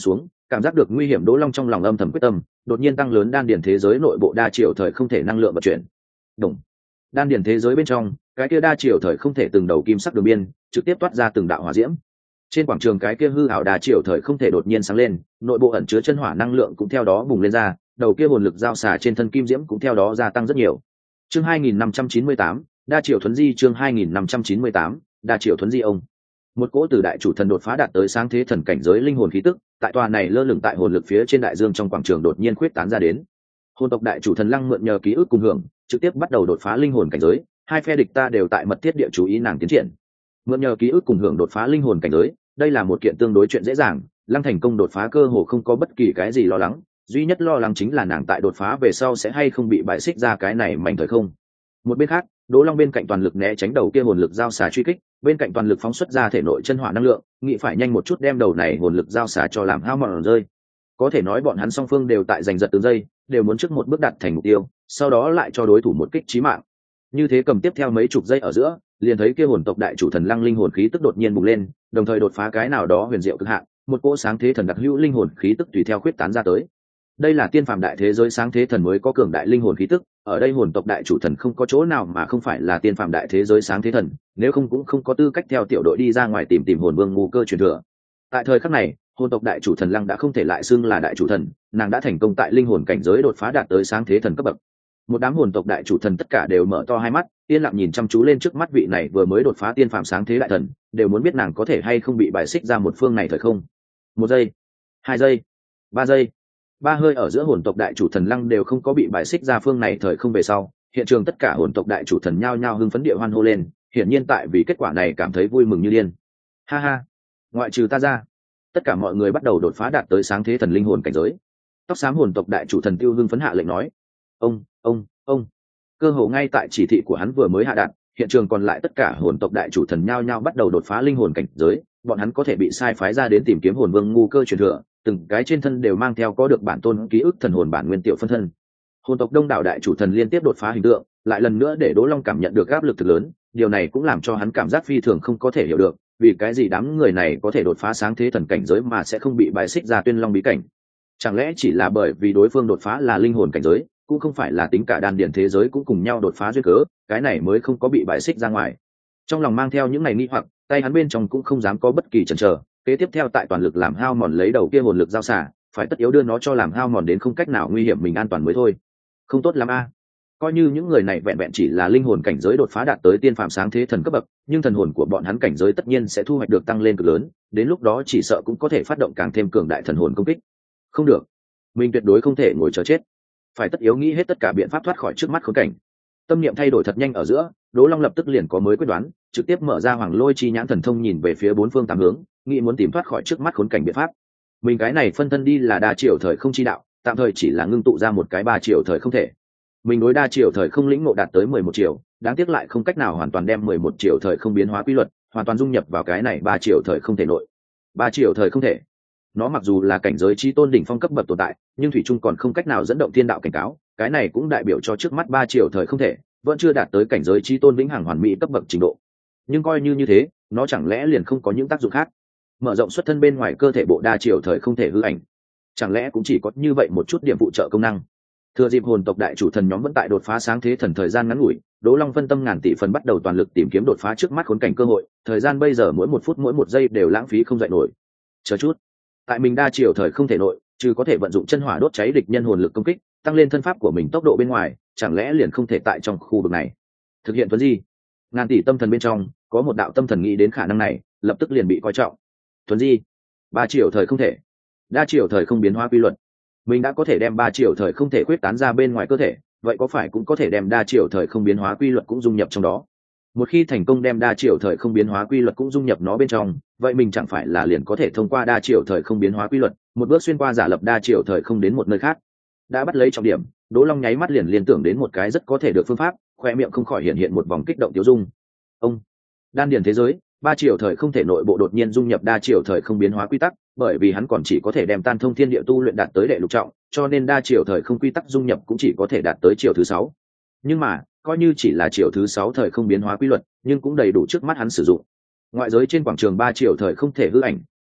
Cảm giác được nguy hiểm, Đỗ Long trong lòng âm thầm quyết tâm, đột nhiên tăng lớn đan điền thế giới nội bộ đa chiều thời không thể năng lượng vận chuyển. Đồng đan điền thế giới bên trong, cái kia đa chiều thời không thể từng đầu kim sắc đường biên trực tiếp toát ra từng đạo hỏa diễm. Trên quảng trường cái kia hư ảo đa chiều thời không thể đột nhiên sáng lên, nội bộ ẩn chứa chân hỏa năng lượng cũng theo đó bùng lên ra, đầu kia hồn lực giao xả trên thân kim diễm cũng theo đó gia tăng rất nhiều. Chương hai nghìn năm trăm chín mươi tám, đa chiều thuấn di. Chương hai nghìn năm trăm chín mươi tám, đa chiều thuấn di. Ông một cỗ từ đại chủ thần đột phá đạt tới sáng thế thần cảnh giới linh hồn khí tức, tại tòa này lơ lửng tại hồn lực phía trên đại dương trong quảng trường đột nhiên khuyết tán ra đến. Hồn tộc đại chủ thần Lăng mượn nhờ ký ức cùng hưởng, trực tiếp bắt đầu đột phá linh hồn cảnh giới, hai phe địch ta đều tại mật thiết địa chú ý nàng tiến triển. Mượn nhờ ký ức cùng hưởng đột phá linh hồn cảnh giới, đây là một kiện tương đối chuyện dễ dàng, Lăng thành công đột phá cơ hồ không có bất kỳ cái gì lo lắng, duy nhất lo lắng chính là nàng tại đột phá về sau sẽ hay không bị bại xích ra cái này mảnh thời không. Một bên khác, Đỗ Long bên cạnh toàn lực né tránh đầu kia hồn lực giao xà truy kích, bên cạnh toàn lực phóng xuất ra thể nội chân hỏa năng lượng, nghĩ phải nhanh một chút đem đầu này hồn lực giao xà cho làm hao mòn rơi. Có thể nói bọn hắn song phương đều tại giành giật từng giây, đều muốn trước một bước đặt thành mục tiêu, sau đó lại cho đối thủ một kích chí mạng. Như thế cầm tiếp theo mấy chục giây ở giữa, liền thấy kia hồn tộc đại chủ thần Lăng linh hồn khí tức đột nhiên bùng lên, đồng thời đột phá cái nào đó huyền diệu cực hạn, một cỗ sáng thế thần đặc hữu linh hồn khí tức tùy theo khuyết tán ra tới. Đây là tiên phàm đại thế giới sáng thế thần mới có cường đại linh hồn khí tức, ở đây hồn tộc đại chủ thần không có chỗ nào mà không phải là tiên phàm đại thế giới sáng thế thần, nếu không cũng không có tư cách theo tiểu đội đi ra ngoài tìm tìm hồn vương ngu cơ truyền thừa. Tại thời khắc này, hồn tộc đại chủ thần Lăng đã không thể lại xưng là đại chủ thần, nàng đã thành công tại linh hồn cảnh giới đột phá đạt tới sáng thế thần cấp bậc. Một đám hồn tộc đại chủ thần tất cả đều mở to hai mắt, yên lặng nhìn chăm chú lên trước mắt vị này vừa mới đột phá tiên phàm sáng thế đại thần, đều muốn biết nàng có thể hay không bị bài xích ra một phương này thời không. Một giây, hai giây, ba giây, ba hơi ở giữa hồn tộc đại chủ thần Lăng đều không có bị bài xích ra phương này thời không về sau, hiện trường tất cả hồn tộc đại chủ thần nhao nhao hưng phấn địa hoan hô lên, hiển nhiên tại vì kết quả này cảm thấy vui mừng như điên. Ha ha, ngoại trừ ta ra, tất cả mọi người bắt đầu đột phá đạt tới sáng thế thần linh hồn cảnh giới. Tóc xám hồn tộc đại chủ thần Tiêu hưng phấn hạ lệnh nói: ông ông ông cơ hồ ngay tại chỉ thị của hắn vừa mới hạ đạt, hiện trường còn lại tất cả hồn tộc đại chủ thần nhao nhao bắt đầu đột phá linh hồn cảnh giới, bọn hắn có thể bị sai phái ra đến tìm kiếm hồn vương ngu cơ truyền thừa, từng cái trên thân đều mang theo có được bản tôn ký ức thần hồn bản nguyên tiểu phân thân. Hồn tộc đông đảo đại chủ thần liên tiếp đột phá hình tượng, lại lần nữa để Đỗ Long cảm nhận được áp lực thực lớn, điều này cũng làm cho hắn cảm giác phi thường không có thể hiểu được, vì cái gì đám người này có thể đột phá sáng thế thần cảnh giới mà sẽ không bị bài xích ra Tuyên Long bí cảnh. Chẳng lẽ chỉ là bởi vì đối phương đột phá là linh hồn cảnh giới, cũng không phải là tính cả đan điền thế giới cũng cùng nhau đột phá duyên cớ, cái này mới không có bị bài xích ra ngoài. Trong lòng mang theo những ngày nghi hoặc, tay hắn bên trong cũng không dám có bất kỳ chần chờ, kế tiếp theo tại toàn lực làm hao mòn lấy đầu kia hồn lực giao xả, phải tất yếu đưa nó cho làm hao mòn đến không cách nào nguy hiểm mình an toàn mới thôi. Không tốt lắm a. À. Coi như những người này vẹn vẹn chỉ là linh hồn cảnh giới đột phá đạt tới tiên phạm sáng thế thần cấp bậc, nhưng thần hồn của bọn hắn cảnh giới tất nhiên sẽ thu hoạch được tăng lên cực lớn, đến lúc đó chỉ sợ cũng có thể phát động càng thêm cường đại thần hồn công kích. Không được, mình tuyệt đối không thể ngồi chờ chết, phải tất yếu nghĩ hết tất cả biện pháp thoát khỏi trước mắt khốn cảnh. Tâm niệm thay đổi thật nhanh ở giữa, Đỗ Long lập tức liền có mới quyết đoán, trực tiếp mở ra Hoàng Lôi chi nhãn thần thông nhìn về phía bốn phương tám hướng, nghĩ muốn tìm thoát khỏi trước mắt khốn cảnh biện pháp. Mình cái này phân thân đi là đa chiều thời không chi đạo, tạm thời chỉ là ngưng tụ ra một cái ba chiều thời không thể. Mình đối đa chiều thời không lĩnh ngộ đạt tới mười một chiều, đáng tiếc lại không cách nào hoàn toàn đem mười một chiều thời không biến hóa quy luật, hoàn toàn dung nhập vào cái này ba chiều thời không thể nội. Ba chiều thời không thể, nó mặc dù là cảnh giới chí tôn đỉnh phong cấp bậc tồn tại, nhưng thủy chung còn không cách nào dẫn động thiên đạo cảnh cáo, cái này cũng đại biểu cho trước mắt ba chiều thời không thể vẫn chưa đạt tới cảnh giới chí tôn vĩnh hằng hoàn mỹ cấp bậc trình độ. Nhưng coi như như thế, nó chẳng lẽ liền không có những tác dụng khác? Mở rộng xuất thân bên ngoài cơ thể bộ đa chiều thời không thể hư ảnh, chẳng lẽ cũng chỉ có như vậy một chút điểm phụ trợ công năng? Thừa dịp hồn tộc đại chủ thần nhóm vẫn tại đột phá sáng thế thần thời gian ngắn ngủi, Đỗ Long phân tâm ngàn tỷ phần bắt đầu toàn lực tìm kiếm đột phá trước mắt khốn cảnh cơ hội, thời gian bây giờ mỗi một phút mỗi một giây đều lãng phí không dậy nổi. Chờ chút, tại mình đa chiều thời không thể nội, trừ có thể vận dụng chân hỏa đốt cháy địch nhân hồn lực công kích, tăng lên thân pháp của mình tốc độ bên ngoài, chẳng lẽ liền không thể tại trong khu vực này thực hiện thuấn di? Ngàn tỷ tâm thần bên trong có một đạo tâm thần nghĩ đến khả năng này, lập tức liền bị coi trọng. Thuấn di, ba chiều thời không thể, đa chiều thời không biến hóa quy luật. Mình đã có thể đem ba chiều thời không thể quyết tán ra bên ngoài cơ thể, vậy có phải cũng có thể đem đa chiều thời không biến hóa quy luật cũng dung nhập trong đó? Một khi thành công đem đa chiều thời không biến hóa quy luật cũng dung nhập nó bên trong, vậy mình chẳng phải là liền có thể thông qua đa chiều thời không biến hóa quy luật, một bước xuyên qua giả lập đa chiều thời không đến một nơi khác. Đã bắt lấy trọng điểm, Đỗ Long nháy mắt liền liên tưởng đến một cái rất có thể được phương pháp, khoe miệng không khỏi hiện hiện một vòng kích động tiêu dung. Ông đan điền thế giới, ba chiều thời không thể nội bộ đột nhiên dung nhập đa chiều thời không biến hóa quy tắc, bởi vì hắn còn chỉ có thể đem tan thông thiên địa tu luyện đạt tới đệ lục trọng, cho nên đa chiều thời không quy tắc dung nhập cũng chỉ có thể đạt tới chiều thứ sáu. Nhưng mà, coi như chỉ là chiều thứ sáu thời không biến hóa quy luật, nhưng cũng đầy đủ trước mắt hắn sử dụng. Ngoại giới trên quảng trường ba chiều thời không thể hư ảnh,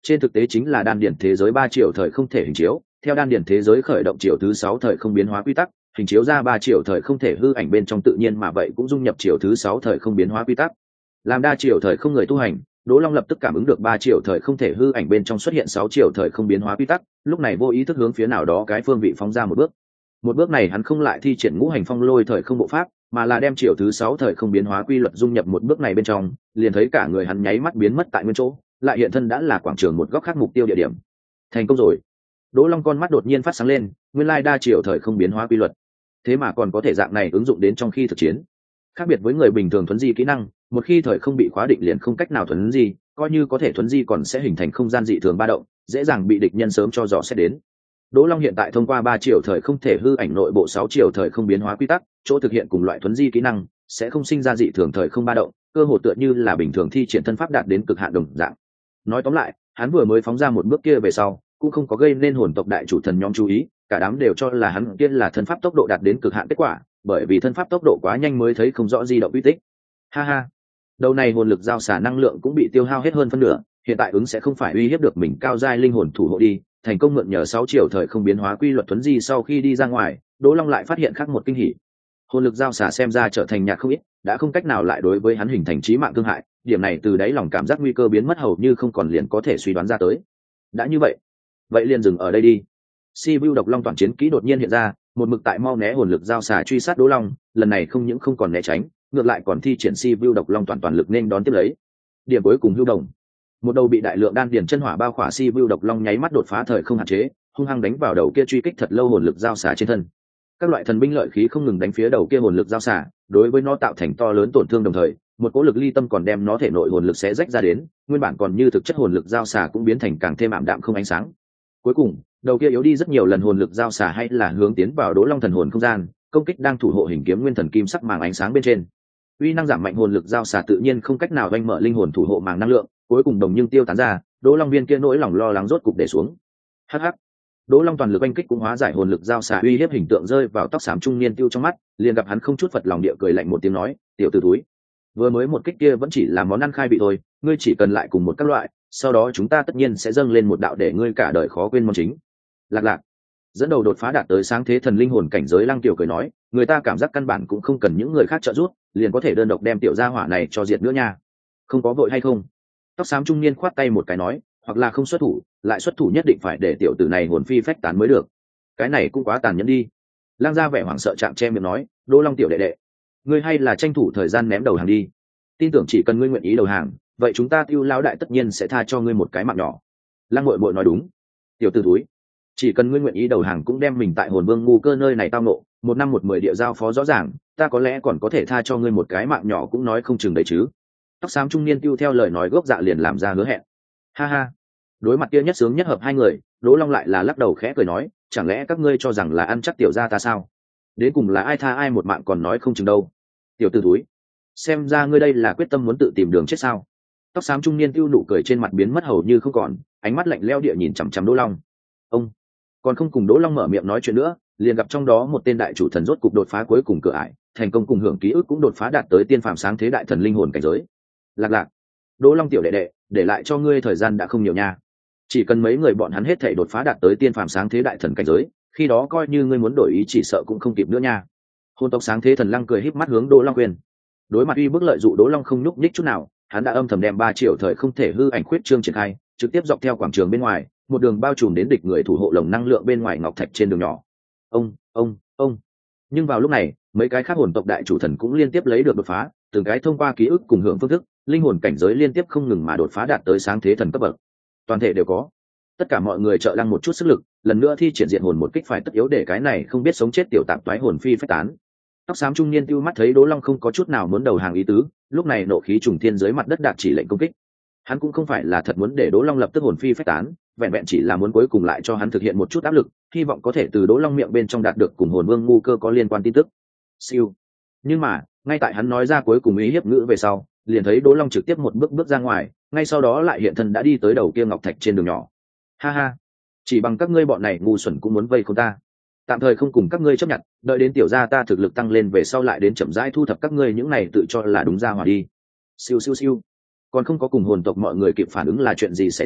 trên thực tế chính là đan điển thế giới ba triệu thời không thể hình chiếu. Theo đan điển thế giới khởi động triệu thứ sáu thời không biến hóa quy tắc, hình chiếu ra ba triệu thời không thể hư ảnh bên trong tự nhiên mà vậy cũng dung nhập triệu thứ sáu thời không biến hóa quy tắc. Làm đa triệu thời không người tu hành, Đỗ Long lập tức cảm ứng được ba triệu thời không thể hư ảnh bên trong xuất hiện sáu triệu thời không biến hóa quy tắc, lúc này vô ý thức hướng phía nào đó cái phương vị phóng ra một bước. Một bước này hắn không lại thi triển ngũ hành phong lôi thời không bộ pháp, mà là đem triệu thứ sáu thời không biến hóa quy luật dung nhập một bước này bên trong, liền thấy cả người hắn nháy mắt biến mất tại nguyên chỗ, lại hiện thân đã là quảng trường một góc khác mục tiêu địa điểm. Thành công rồi. Đỗ Long con mắt đột nhiên phát sáng lên, nguyên lai đa triệu thời không biến hóa quy luật, thế mà còn có thể dạng này ứng dụng đến trong khi thực chiến. Khác biệt với người bình thường thuấn di kỹ năng, một khi thời không bị khóa định liền không cách nào thuấn di, coi như có thể thuấn di còn sẽ hình thành không gian dị thường ba động, dễ dàng bị địch nhân sớm cho dò xét đến. Đỗ Long hiện tại thông qua ba triệu thời không thể hư ảnh nội bộ sáu triệu thời không biến hóa quy tắc, chỗ thực hiện cùng loại thuấn di kỹ năng, sẽ không sinh ra dị thường thời không ba động, cơ hồ tựa như là bình thường thi triển thân pháp đạt đến cực hạn đồng dạng. Nói tóm lại, hắn vừa mới phóng ra một bước kia về sau, cũng không có gây nên hồn tộc đại chủ thần nhóm chú ý, cả đám đều cho là hắn kia là thân pháp tốc độ đạt đến cực hạn kết quả, bởi vì thân pháp tốc độ quá nhanh mới thấy không rõ di động uy tích. Ha ha. Đầu này hồn lực giao xả năng lượng cũng bị tiêu hao hết hơn phân nửa, hiện tại ứng sẽ không phải uy hiếp được mình cao giai linh hồn thủ hộ đi, thành công mượn nhờ sáu triệu thời không biến hóa quy luật thuấn di sau khi đi ra ngoài, Đỗ Long lại phát hiện khác một kinh hỉ. Hồn lực giao xả xem ra trở thành nhạt không ít, đã không cách nào lại đối với hắn hình thành chí mạng thương hại, điểm này từ đáy lòng cảm giác nguy cơ biến mất hầu như không còn liền có thể suy đoán ra tới. Đã như vậy, vậy liền dừng ở đây đi. Sibiu độc long toàn chiến kỹ đột nhiên hiện ra, một mực tại mau né hồn lực giao xả truy sát Đỗ Long, lần này không những không còn né tránh, ngược lại còn thi triển Sibiu độc long toàn toàn lực nên đón tiếp lấy. Điểm cuối cùng hưu đồng, một đầu bị đại lượng đan điền chân hỏa bao khỏa Sibiu độc long nháy mắt đột phá thời không hạn chế, hung hăng đánh vào đầu kia truy kích thật lâu hồn lực giao xả trên thân. Các loại thần binh lợi khí không ngừng đánh phía đầu kia hồn lực giao xả, đối với nó tạo thành to lớn tổn thương đồng thời, một cỗ lực ly tâm còn đem nó thể nội hồn lực xé rách ra đến, nguyên bản còn như thực chất hồn lực giao xả cũng biến thành càng thêm ảm đạm không ánh sáng. Cuối cùng, đầu kia yếu đi rất nhiều lần hồn lực giao xả hay là hướng tiến vào Đỗ Long thần hồn không gian, công kích đang thủ hộ hình kiếm nguyên thần kim sắc màng ánh sáng bên trên. Uy năng giảm mạnh hồn lực giao xả tự nhiên không cách nào vanh mở linh hồn thủ hộ màng năng lượng, cuối cùng đồng nhưng tiêu tán ra, Đỗ Long viên kia nỗi lòng lo lắng rốt cục để xuống. Hắc hắc. Đỗ Long toàn lực oanh kích cũng hóa giải hồn lực giao xả uy hiếp hình tượng rơi vào tóc xám trung niên tiêu trong mắt, liền gặp hắn không chút phật lòng địa cười lạnh một tiếng nói, "Tiểu tử túi, vừa mới một kích kia vẫn chỉ là món ăn khai vị thôi, ngươi chỉ cần lại cùng một các loại, sau đó chúng ta tất nhiên sẽ dâng lên một đạo để ngươi cả đời khó quên món chính." Lạc lạc. Dẫn đầu đột phá đạt tới sáng thế thần linh hồn cảnh giới Lăng Tiểu cười nói, người ta cảm giác căn bản cũng không cần những người khác trợ giúp, liền có thể đơn độc đem tiểu gia hỏa này cho diệt nữa nha. Không có vội hay không? Tóc xám trung niên khoát tay một cái nói, hoặc là không xuất thủ, lại xuất thủ nhất định phải để tiểu tử này hồn phi phách tán mới được. Cái này cũng quá tàn nhẫn đi. Lăng gia vẻ hoảng sợ chạm che miệng nói, Đỗ Long tiểu đệ đệ, ngươi hay là tranh thủ thời gian ném đầu hàng đi. Tin tưởng chỉ cần ngươi nguyện ý đầu hàng, vậy chúng ta Tiêu lão đại tất nhiên sẽ tha cho ngươi một cái mạng nhỏ. Lăng muội muội nói đúng. Tiểu tử túi, chỉ cần ngươi nguyện ý đầu hàng cũng đem mình tại hồn vương ngu cơ nơi này tao nộ, một năm một mười địa giao phó rõ ràng, ta có lẽ còn có thể tha cho ngươi một cái mạng nhỏ cũng nói không chừng đấy chứ. Tóc xám trung niên Tiêu theo lời nói gốc dạ liền làm ra hứa hẹn. Ha ha. Đối mặt kia nhất sướng nhất hợp hai người, Đỗ Long lại là lắc đầu khẽ cười nói, chẳng lẽ các ngươi cho rằng là ăn chắc tiểu gia ta sao? Đến cùng là ai tha ai một mạng còn nói không chừng đâu. Tiểu tử túi, xem ra ngươi đây là quyết tâm muốn tự tìm đường chết sao? Tóc xám trung niên Tiêu nụ cười trên mặt biến mất hầu như không còn, ánh mắt lạnh lẽo địa nhìn chằm chằm Đỗ Long. Ông còn không cùng Đỗ Long mở miệng nói chuyện nữa, liền gặp trong đó một tên đại chủ thần rốt cục đột phá cuối cùng cửa ải, thành công cùng hưởng ký ức cũng đột phá đạt tới tiên phàm sáng thế đại thần linh hồn cảnh giới. Lạc lạc, Đỗ Long tiểu đệ đệ, để lại cho ngươi thời gian đã không nhiều nha. Chỉ cần mấy người bọn hắn hết thảy đột phá đạt tới tiên phàm sáng thế đại thần cảnh giới, khi đó coi như ngươi muốn đổi ý chỉ sợ cũng không kịp nữa nha. Hồn tộc sáng thế thần Lăng cười híp mắt hướng Đỗ Long khuyên. Đối mặt uy bức lợi dụ Đỗ Long không nhúc nhích chút nào, hắn đã âm thầm đem ba triệu thời không thể hư ảnh khuyết trương triển khai, trực tiếp dọc theo quảng trường bên ngoài, một đường bao trùm đến địch người thủ hộ lồng năng lượng bên ngoài ngọc thạch trên đường nhỏ. Ông, ông, ông. Nhưng vào lúc này, mấy cái khác hồn tộc đại chủ thần cũng liên tiếp lấy được đột phá, từng cái thông qua ký ức cùng hưởng phương thức, linh hồn cảnh giới liên tiếp không ngừng mà đột phá đạt tới sáng thế thần cấp bậc. Toàn thể đều có. Tất cả mọi người trợ Lăng một chút sức lực, lần nữa thi triển diện hồn một kích phải tất yếu để cái này không biết sống chết tiểu tạp toái hồn phi phách tán. Tóc xám trung niên Tiêu mắt thấy Đỗ Long không có chút nào muốn đầu hàng ý tứ, lúc này nộ khí trùng thiên dưới mặt đất đạt chỉ lệnh công kích. Hắn cũng không phải là thật muốn để Đỗ Long lập tức hồn phi phách tán, vẹn vẹn chỉ là muốn cuối cùng lại cho hắn thực hiện một chút áp lực, hy vọng có thể từ Đỗ Long miệng bên trong đạt được cùng hồn vương ngu cơ có liên quan tin tức. Siêu. Nhưng mà, ngay tại hắn nói ra cuối cùng ý hiếp ngữ về sau, liền thấy Đỗ Long trực tiếp một bước bước ra ngoài, ngay sau đó lại hiện thân đã đi tới đầu kia ngọc thạch trên đường nhỏ. Ha ha, chỉ bằng các ngươi bọn này ngu xuẩn cũng muốn vây khốn ta. Tạm thời không cùng các ngươi chấp nhận, đợi đến tiểu gia ta thực lực tăng lên về sau lại đến chậm rãi thu thập các ngươi những này tự cho là đúng ra hỏa đi. Siêu siêu siêu. Còn không có cùng hồn tộc mọi người kịp phản ứng là chuyện gì xảy ra,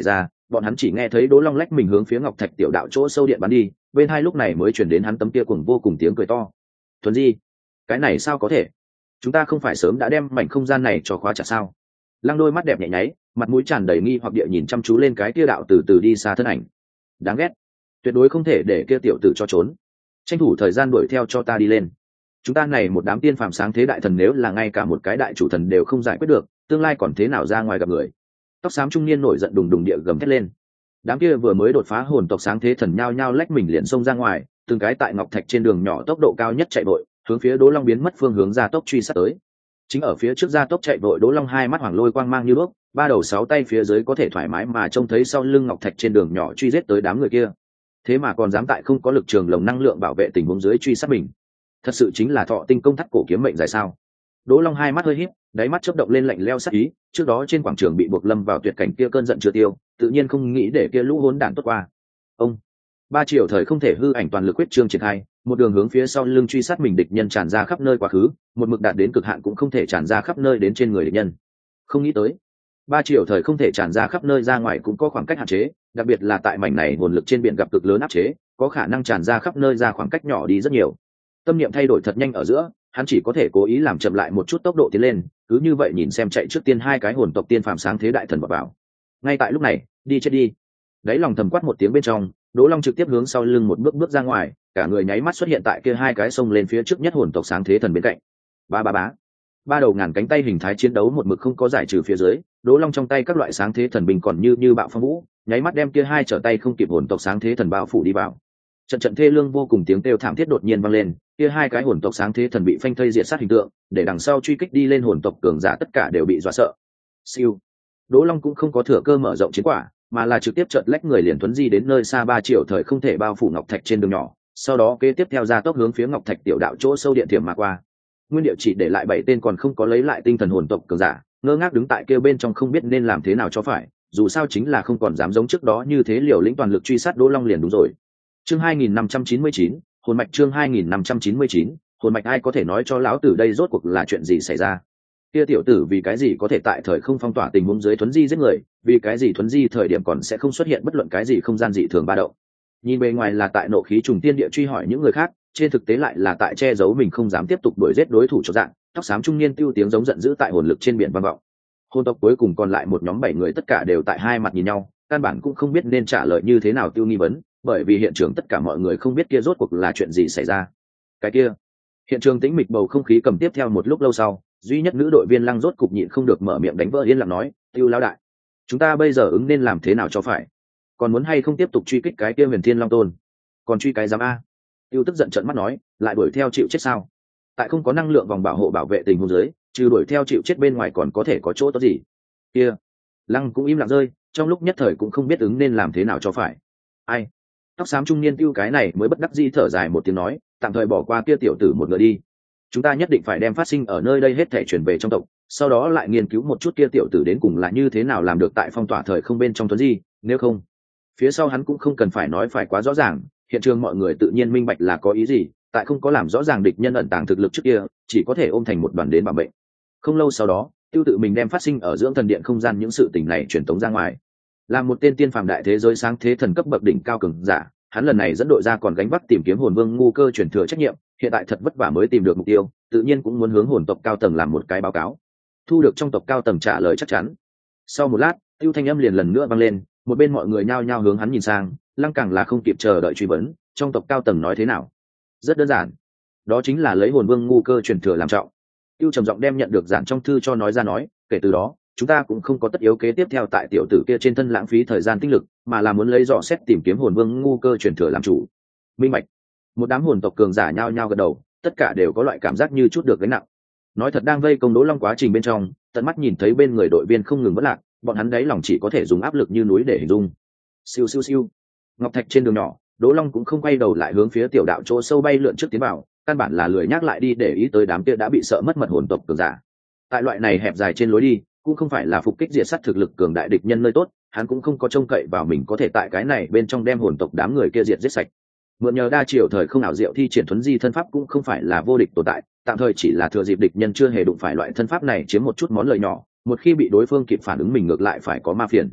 bọn hắn chỉ nghe thấy Đỗ Long lách mình hướng phía Ngọc Thạch tiểu đạo chỗ sâu điện bắn đi, bên hai lúc này mới chuyển đến hắn tấm kia cùng vô cùng tiếng cười to. Thuần Di, cái này sao có thể? Chúng ta không phải sớm đã đem mảnh không gian này cho khóa chặt sao? Lăng đôi mắt đẹp nhẹ nháy, mặt mũi tràn đầy nghi hoặc địa nhìn chăm chú lên cái kia đạo từ từ đi xa thân ảnh. Đáng ghét, tuyệt đối không thể để kia tiểu tử cho trốn. Tranh thủ thời gian đuổi theo cho ta đi lên. Chúng ta này một đám tiên phàm sáng thế đại thần nếu là ngay cả một cái đại chủ thần đều không giải quyết được, tương lai còn thế nào ra ngoài gặp người? Tóc xám trung niên nổi giận đùng đùng địa gầm thét lên. Đám kia vừa mới đột phá hồn tộc sáng thế thần nhao nhao lách mình liền xông ra ngoài, từng cái tại ngọc thạch trên đường nhỏ tốc độ cao nhất chạy vội, hướng phía Đỗ Long biến mất phương hướng ra tốc truy sát tới. Chính ở phía trước ra tốc chạy vội Đỗ Long hai mắt hoàng lôi quang mang như đuốc, ba đầu sáu tay phía dưới có thể thoải mái mà trông thấy sau lưng ngọc thạch trên đường nhỏ truy giết tới đám người kia. Thế mà còn dám tại không có lực trường lồng năng lượng bảo vệ tình huống dưới truy sát mình, thật sự chính là thọ tinh công thắt cổ kiếm mệnh dài sao? Đỗ Long hai mắt hơi híp, đáy mắt chớp động lên lạnh lẽo sắc ý, trước đó trên quảng trường bị buộc lâm vào tuyệt cảnh kia cơn giận chưa tiêu, tự nhiên không nghĩ để kia lũ hỗn đản tốt qua. Ông ba triệu thời không thể hư ảnh toàn lực quyết trương triển khai, một đường hướng phía sau lưng truy sát mình địch nhân tràn ra khắp nơi quá khứ, một mực đạt đến cực hạn cũng không thể tràn ra khắp nơi đến trên người địch nhân. Không nghĩ tới, ba triệu thời không thể tràn ra khắp nơi ra ngoài cũng có khoảng cách hạn chế, đặc biệt là tại mảnh này hồn lực trên biển gặp cực lớn áp chế, có khả năng tràn ra khắp nơi ra khoảng cách nhỏ đi rất nhiều. Tâm niệm thay đổi thật nhanh ở giữa, hắn chỉ có thể cố ý làm chậm lại một chút tốc độ tiến lên, cứ như vậy nhìn xem chạy trước tiên hai cái hồn tộc tiên phàm sáng thế đại thần vào vào. Ngay tại lúc này, đi chết đi. Đấy lòng thầm quát một tiếng bên trong, Đỗ Long trực tiếp hướng sau lưng một bước bước ra ngoài, cả người nháy mắt xuất hiện tại kia hai cái sông lên phía trước nhất hồn tộc sáng thế thần bên cạnh. Ba ba bá. Ba đầu ngàn cánh tay hình thái chiến đấu một mực không có giải trừ phía dưới, Đỗ Long trong tay các loại sáng thế thần binh còn như như bạo phong vũ, nháy mắt đem kia hai trở tay không kịp hồn tộc sáng thế thần bao phủ đi vào. Trận trận thê lương vô cùng tiếng kêu thảm thiết đột nhiên vang lên, kia hai cái hồn tộc sáng thế thần bị phanh thây diệt sát hình tượng, để đằng sau truy kích đi lên hồn tộc cường giả tất cả đều bị dọa sợ. Siêu. Đỗ Long cũng không có thừa cơ mở rộng chiến quả, mà là trực tiếp chợt lách người liền tuấn di đến nơi xa ba triệu thời không thể bao phủ ngọc thạch trên đường nhỏ, sau đó kế tiếp theo ra tốc hướng phía ngọc thạch tiểu đạo chỗ sâu điện thiểm mà qua. Nguyên Điệu chỉ để lại bảy tên còn không có lấy lại tinh thần hồn tộc cường giả, ngơ ngác đứng tại kia bên trong không biết nên làm thế nào cho phải, dù sao chính là không còn dám giống trước đó như thế liều lĩnh toàn lực truy sát Đỗ Long liền đúng rồi. Chương hai nghìn năm trăm chín mươi chín, hồn mạch chương hai nghìn năm trăm chín mươi chín, hồn mạch ai có thể nói cho lão tử đây rốt cuộc là chuyện gì xảy ra? Kia tiểu tử vì cái gì có thể tại thời không phong tỏa tình huống dưới thuấn di giết người, vì cái gì thuấn di thời điểm còn sẽ không xuất hiện bất luận cái gì không gian dị thường ba động. Nhìn bề ngoài là tại nộ khí trùng tiên địa truy hỏi những người khác, trên thực tế lại là tại che giấu mình không dám tiếp tục đuổi giết đối thủ cho dạng, tóc xám trung niên tiêu tiếng giống giận dữ tại hồn lực trên biển vang vọng. Hồn tộc cuối cùng còn lại một nhóm bảy người tất cả đều tại hai mặt nhìn nhau, căn bản cũng không biết nên trả lời như thế nào tiêu nghi vấn, bởi vì hiện trường tất cả mọi người không biết kia rốt cuộc là chuyện gì xảy ra. Cái kia, hiện trường tĩnh mịch bầu không khí cầm tiếp theo một lúc lâu sau, duy nhất nữ đội viên Lăng rốt cục nhịn không được mở miệng đánh vỡ yên lặng nói, tiêu lão đại, chúng ta bây giờ ứng nên làm thế nào cho phải? Còn muốn hay không tiếp tục truy kích cái kia Huyền Thiên Long Tôn? Còn truy cái giám a? Tiêu tức giận trợn mắt nói, lại đuổi theo chịu chết sao? Tại không có năng lượng vòng bảo hộ bảo vệ tình huống dưới, trừ đuổi theo chịu chết bên ngoài còn có thể có chỗ tốt gì? Kia, Lăng cũng im lặng rơi, trong lúc nhất thời cũng không biết ứng nên làm thế nào cho phải. Ai? Tóc xám trung niên tiêu cái này mới bất đắc dĩ thở dài một tiếng nói, tạm thời bỏ qua kia tiểu tử một người đi. Chúng ta nhất định phải đem phát sinh ở nơi đây hết thể chuyển về trong tộc, sau đó lại nghiên cứu một chút kia tiểu tử đến cùng là như thế nào làm được tại phong tỏa thời không bên trong tuấn di, nếu không phía sau hắn cũng không cần phải nói phải quá rõ ràng, hiện trường mọi người tự nhiên minh bạch là có ý gì, tại không có làm rõ ràng địch nhân ẩn tàng thực lực trước kia, chỉ có thể ôm thành một đoàn đến bảo mệnh. Không lâu sau đó, tiêu tự mình đem phát sinh ở dưỡng thần điện không gian những sự tình này truyền tống ra ngoài. Là một tên tiên phàm đại thế giới sáng thế thần cấp bậc đỉnh cao cường giả, hắn lần này dẫn đội ra còn gánh vác tìm kiếm hồn vương ngu cơ truyền thừa trách nhiệm, hiện tại thật vất vả mới tìm được mục tiêu, tự nhiên cũng muốn hướng hồn tộc cao tầng làm một cái báo cáo. Thu được trong tộc cao tầng trả lời chắc chắn. Sau một lát, tiêu thanh âm liền lần nữa vang lên, một bên mọi người nhao nhao hướng hắn nhìn sang, Lăng càng là không kịp chờ đợi truy vấn, trong tộc cao tầng nói thế nào? Rất đơn giản, đó chính là lấy hồn vương ngu cơ truyền thừa làm trọng. Tiêu trầm giọng đem nhận được giản trong thư cho nói ra nói, kể từ đó, chúng ta cũng không có tất yếu kế tiếp theo tại tiểu tử kia trên thân lãng phí thời gian tinh lực, mà là muốn lấy dò xét tìm kiếm hồn vương ngu cơ truyền thừa làm chủ. Minh bạch. Một đám hồn tộc cường giả nhao nhao gật đầu, tất cả đều có loại cảm giác như chút được gánh nặng. Nói thật đang vây công Đỗ Long quá trình bên trong, tận mắt nhìn thấy bên người đội viên không ngừng vất lạc, bọn hắn đáy lòng chỉ có thể dùng áp lực như núi để hình dung. Siêu siêu siêu. Ngọc thạch trên đường nhỏ, Đỗ Long cũng không quay đầu lại hướng phía tiểu đạo chỗ sâu bay lượn trước tiến vào, căn bản là lười nhắc lại đi để ý tới đám kia đã bị sợ mất mật hồn tộc cường giả. Tại loại này hẹp dài trên lối đi, cũng không phải là phục kích diệt sát thực lực cường đại địch nhân nơi tốt, hắn cũng không có trông cậy vào mình có thể tại cái này bên trong đem hồn tộc đám người kia diệt giết sạch. Mượn nhờ đa chiều thời không ảo diệu thi triển thuấn di thân pháp cũng không phải là vô địch tồn tại, tạm thời chỉ là thừa dịp địch nhân chưa hề đụng phải loại thân pháp này chiếm một chút món lời nhỏ, một khi bị đối phương kịp phản ứng mình ngược lại phải có ma phiền.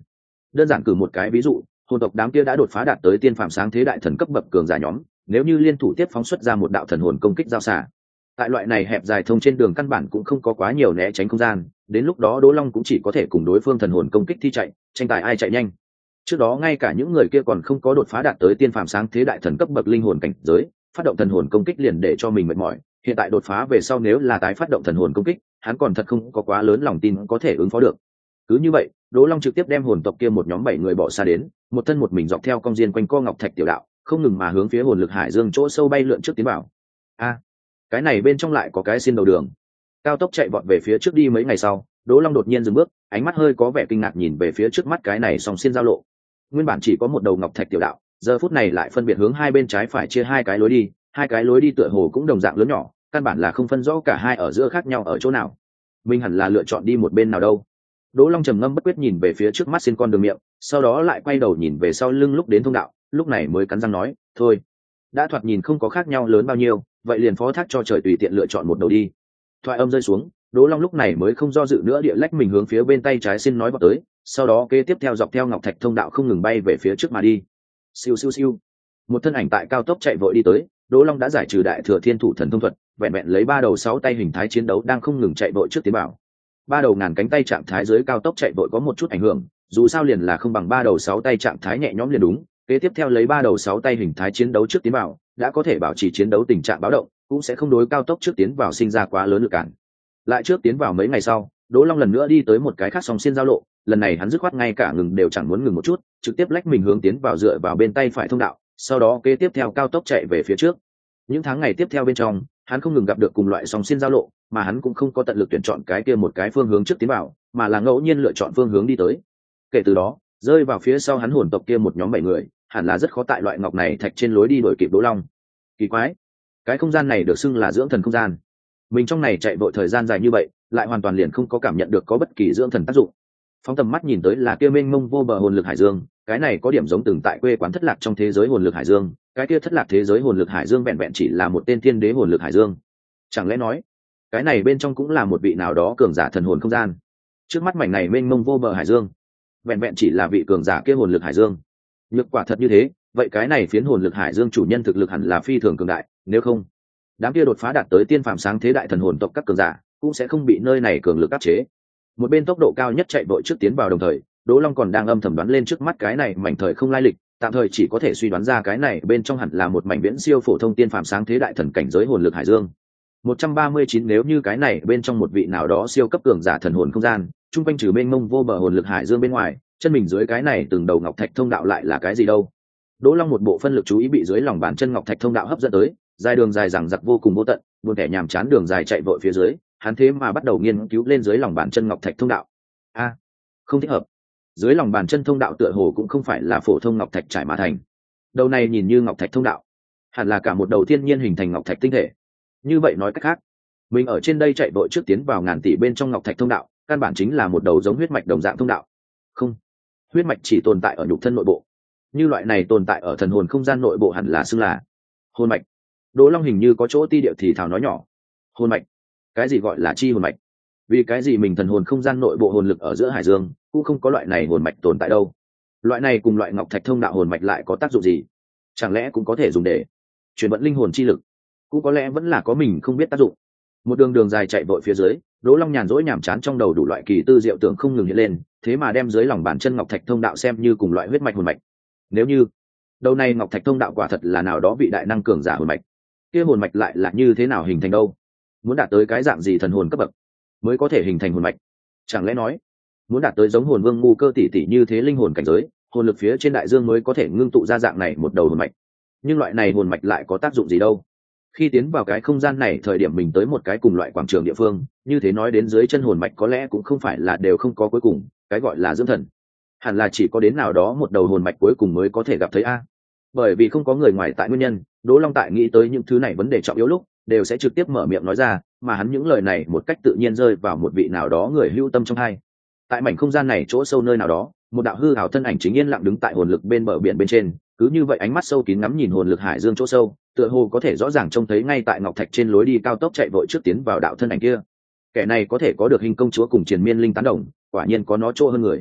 Đơn giản cử một cái ví dụ, hồn tộc đám kia đã đột phá đạt tới tiên phạm sáng thế đại thần cấp bậc cường giả nhóm, nếu như liên thủ tiếp phóng xuất ra một đạo thần hồn công kích giao xả, tại loại này hẹp dài thông trên đường căn bản cũng không có quá nhiều né tránh không gian, đến lúc đó Đỗ Long cũng chỉ có thể cùng đối phương thần hồn công kích thi chạy, tranh tài ai chạy nhanh. Trước đó ngay cả những người kia còn không có đột phá đạt tới tiên phàm sáng thế đại thần cấp bậc linh hồn cảnh giới, phát động thần hồn công kích liền để cho mình mệt mỏi, hiện tại đột phá về sau nếu là tái phát động thần hồn công kích, hắn còn thật không có quá lớn lòng tin có thể ứng phó được. Cứ như vậy, Đỗ Long trực tiếp đem hồn tộc kia một nhóm bảy người bỏ xa đến, một thân một mình dọc theo cong diên quanh co ngọc thạch tiểu đạo, không ngừng mà hướng phía hồn lực hải dương chỗ sâu bay lượn trước tiến vào. A, cái này bên trong lại có cái xin đầu đường. Cao tốc chạy vọt về phía trước đi mấy ngày sau, Đỗ Long đột nhiên dừng bước, ánh mắt hơi có vẻ kinh ngạc nhìn về phía trước mắt cái này song xiên giao lộ. Nguyên bản chỉ có một đầu ngọc thạch tiểu đạo, giờ phút này lại phân biệt hướng hai bên trái phải chia hai cái lối đi, hai cái lối đi tựa hồ cũng đồng dạng lớn nhỏ, căn bản là không phân rõ cả hai ở giữa khác nhau ở chỗ nào. Mình hẳn là lựa chọn đi một bên nào đâu? Đỗ Long trầm ngâm bất quyết nhìn về phía trước mắt xin con đường miệng, sau đó lại quay đầu nhìn về sau lưng lúc đến thông đạo, lúc này mới cắn răng nói, thôi, đã thoạt nhìn không có khác nhau lớn bao nhiêu, vậy liền phó thác cho trời tùy tiện lựa chọn một đầu đi. Thoại âm rơi xuống, Đỗ Long lúc này mới không do dự nữa địa lách mình hướng phía bên tay trái xin nói vào tới, sau đó kế tiếp theo dọc theo ngọc thạch thông đạo không ngừng bay về phía trước mà đi. Siêu siêu siêu, một thân ảnh tại cao tốc chạy vội đi tới, Đỗ Long đã giải trừ đại thừa thiên thủ thần thông thuật, vẹn vẹn lấy ba đầu sáu tay hình thái chiến đấu đang không ngừng chạy vội trước tiến bảo. Ba đầu ngàn cánh tay trạng thái dưới cao tốc chạy vội có một chút ảnh hưởng, dù sao liền là không bằng ba đầu sáu tay trạng thái nhẹ nhõm liền đúng. Kế tiếp theo lấy ba đầu sáu tay hình thái chiến đấu trước tiến bảo, đã có thể bảo trì chiến đấu tình trạng báo động, cũng sẽ không đối cao tốc trước tiến vào sinh ra quá lớn lực cản. Lại trước tiến vào mấy ngày sau, Đỗ Long lần nữa đi tới một cái khác song xiên giao lộ, lần này hắn dứt khoát ngay cả ngừng đều chẳng muốn ngừng một chút, trực tiếp lách mình hướng tiến vào dựa vào bên tay phải thông đạo, sau đó kế tiếp theo cao tốc chạy về phía trước. Những tháng ngày tiếp theo bên trong, hắn không ngừng gặp được cùng loại song xiên giao lộ, mà hắn cũng không có tận lực tuyển chọn cái kia một cái phương hướng trước tiến vào, mà là ngẫu nhiên lựa chọn phương hướng đi tới. Kể từ đó, rơi vào phía sau hắn hồn tộc kia một nhóm bảy người, hẳn là rất khó tại loại ngọc này thạch trên lối đi đuổi kịp Đỗ Long. Kỳ quái, cái không gian này được xưng là dưỡng thần không gian. Mình trong này chạy vội thời gian dài như vậy, lại hoàn toàn liền không có cảm nhận được có bất kỳ dưỡng thần tác dụng. Phóng tầm mắt nhìn tới là kia mênh mông vô bờ hồn lực hải dương, cái này có điểm giống từng tại quê quán thất lạc trong thế giới hồn lực hải dương, cái kia thất lạc thế giới hồn lực hải dương vẹn vẹn chỉ là một tên thiên đế hồn lực hải dương. Chẳng lẽ nói, cái này bên trong cũng là một vị nào đó cường giả thần hồn không gian? Trước mắt mảnh này mênh mông vô bờ hải dương, vẹn vẹn chỉ là vị cường giả kia hồn lực hải dương. Nhược quả thật như thế, vậy cái này phiến hồn lực hải dương chủ nhân thực lực hẳn là phi thường cường đại, nếu không, đám kia đột phá đạt tới tiên phàm sáng thế đại thần hồn tộc các cường giả cũng sẽ không bị nơi này cường lực áp chế. Một bên tốc độ cao nhất chạy vội trước tiến vào, đồng thời Đỗ Long còn đang âm thầm đoán lên trước mắt cái này mảnh thời không lai lịch, tạm thời chỉ có thể suy đoán ra cái này bên trong hẳn là một mảnh viễn siêu phổ thông tiên phàm sáng thế đại thần cảnh giới hồn lực hải dương. một trăm ba mươi chín Nếu như cái này bên trong một vị nào đó siêu cấp cường giả thần hồn không gian, trung quanh trừ mênh mông vô bờ hồn lực hải dương bên ngoài, chân mình dưới cái này từng đầu ngọc thạch thông đạo lại là cái gì đâu? Đỗ Long một bộ phân lực chú ý bị dưới lòng bàn chân ngọc thạch thông đạo hấp dẫn tới, dài đường dài rằng giặc vô cùng vô tận, buồn tẻ nhàm chán đường dài chạy vội phía dưới, hắn thế mà bắt đầu nghiên cứu lên dưới lòng bàn chân ngọc thạch thông đạo. A, không thích hợp. Dưới lòng bàn chân thông đạo tựa hồ cũng không phải là phổ thông ngọc thạch trải mà thành. Đầu này nhìn như ngọc thạch thông đạo, hẳn là cả một đầu thiên nhiên hình thành ngọc thạch tinh thể. Như vậy nói cách khác, mình ở trên đây chạy vội trước tiến vào ngàn tỷ bên trong ngọc thạch thông đạo, căn bản chính là một đầu giống huyết mạch đồng dạng thông đạo. Không, huyết mạch chỉ tồn tại ở nhục thân nội bộ. Như loại này tồn tại ở thần hồn không gian nội bộ hẳn là xưng là hồn mạch. Đỗ Long hình như có chỗ ti điệu thì thào nói nhỏ, hồn mạch, cái gì gọi là chi hồn mạch? Vì cái gì mình thần hồn không gian nội bộ hồn lực ở giữa hải dương cũng không có loại này hồn mạch tồn tại đâu? Loại này cùng loại ngọc thạch thông đạo hồn mạch lại có tác dụng gì? Chẳng lẽ cũng có thể dùng để chuyển vận linh hồn chi lực? Cũng có lẽ vẫn là có mình không biết tác dụng. Một đường đường dài chạy vội phía dưới, Đỗ Long nhàn rỗi nhàm chán trong đầu đủ loại kỳ tư diệu tưởng không ngừng hiện lên, thế mà đem dưới lòng bàn chân ngọc thạch thông đạo xem như cùng loại huyết mạch hồn mạch. Nếu như đầu này ngọc thạch thông đạo quả thật là nào đó vị đại năng cường giả hồn mạch, kia hồn mạch lại là như thế nào hình thành đâu? Muốn đạt tới cái dạng gì thần hồn cấp bậc mới có thể hình thành hồn mạch? Chẳng lẽ nói muốn đạt tới giống hồn vương ngu cơ tỷ tỷ như thế linh hồn cảnh giới, hồn lực phía trên đại dương mới có thể ngưng tụ ra dạng này một đầu hồn mạch? Nhưng loại này hồn mạch lại có tác dụng gì đâu? Khi tiến vào cái không gian này thời điểm mình tới một cái cùng loại quảng trường địa phương, như thế nói đến dưới chân hồn mạch có lẽ cũng không phải là đều không có cuối cùng, cái gọi là dưỡng thần hẳn là chỉ có đến nào đó một đầu hồn mạch cuối cùng mới có thể gặp thấy a. Bởi vì không có người ngoài tại nguyên nhân, Đỗ Long tại nghĩ tới những thứ này vấn đề trọng yếu lúc đều sẽ trực tiếp mở miệng nói ra, mà hắn những lời này một cách tự nhiên rơi vào một vị nào đó người hữu tâm trong hai. Tại mảnh không gian này chỗ sâu nơi nào đó, một đạo hư ảo thân ảnh chính yên lặng đứng tại hồn lực bên bờ biển bên trên, cứ như vậy ánh mắt sâu kín ngắm nhìn hồn lực hải dương chỗ sâu, tựa hồ có thể rõ ràng trông thấy ngay tại ngọc thạch trên lối đi cao tốc chạy vội trước tiến vào đạo thân ảnh kia. Kẻ này có thể có được hình công chúa cùng triền miên linh tán đồng, quả nhiên có nó chỗ hơn người.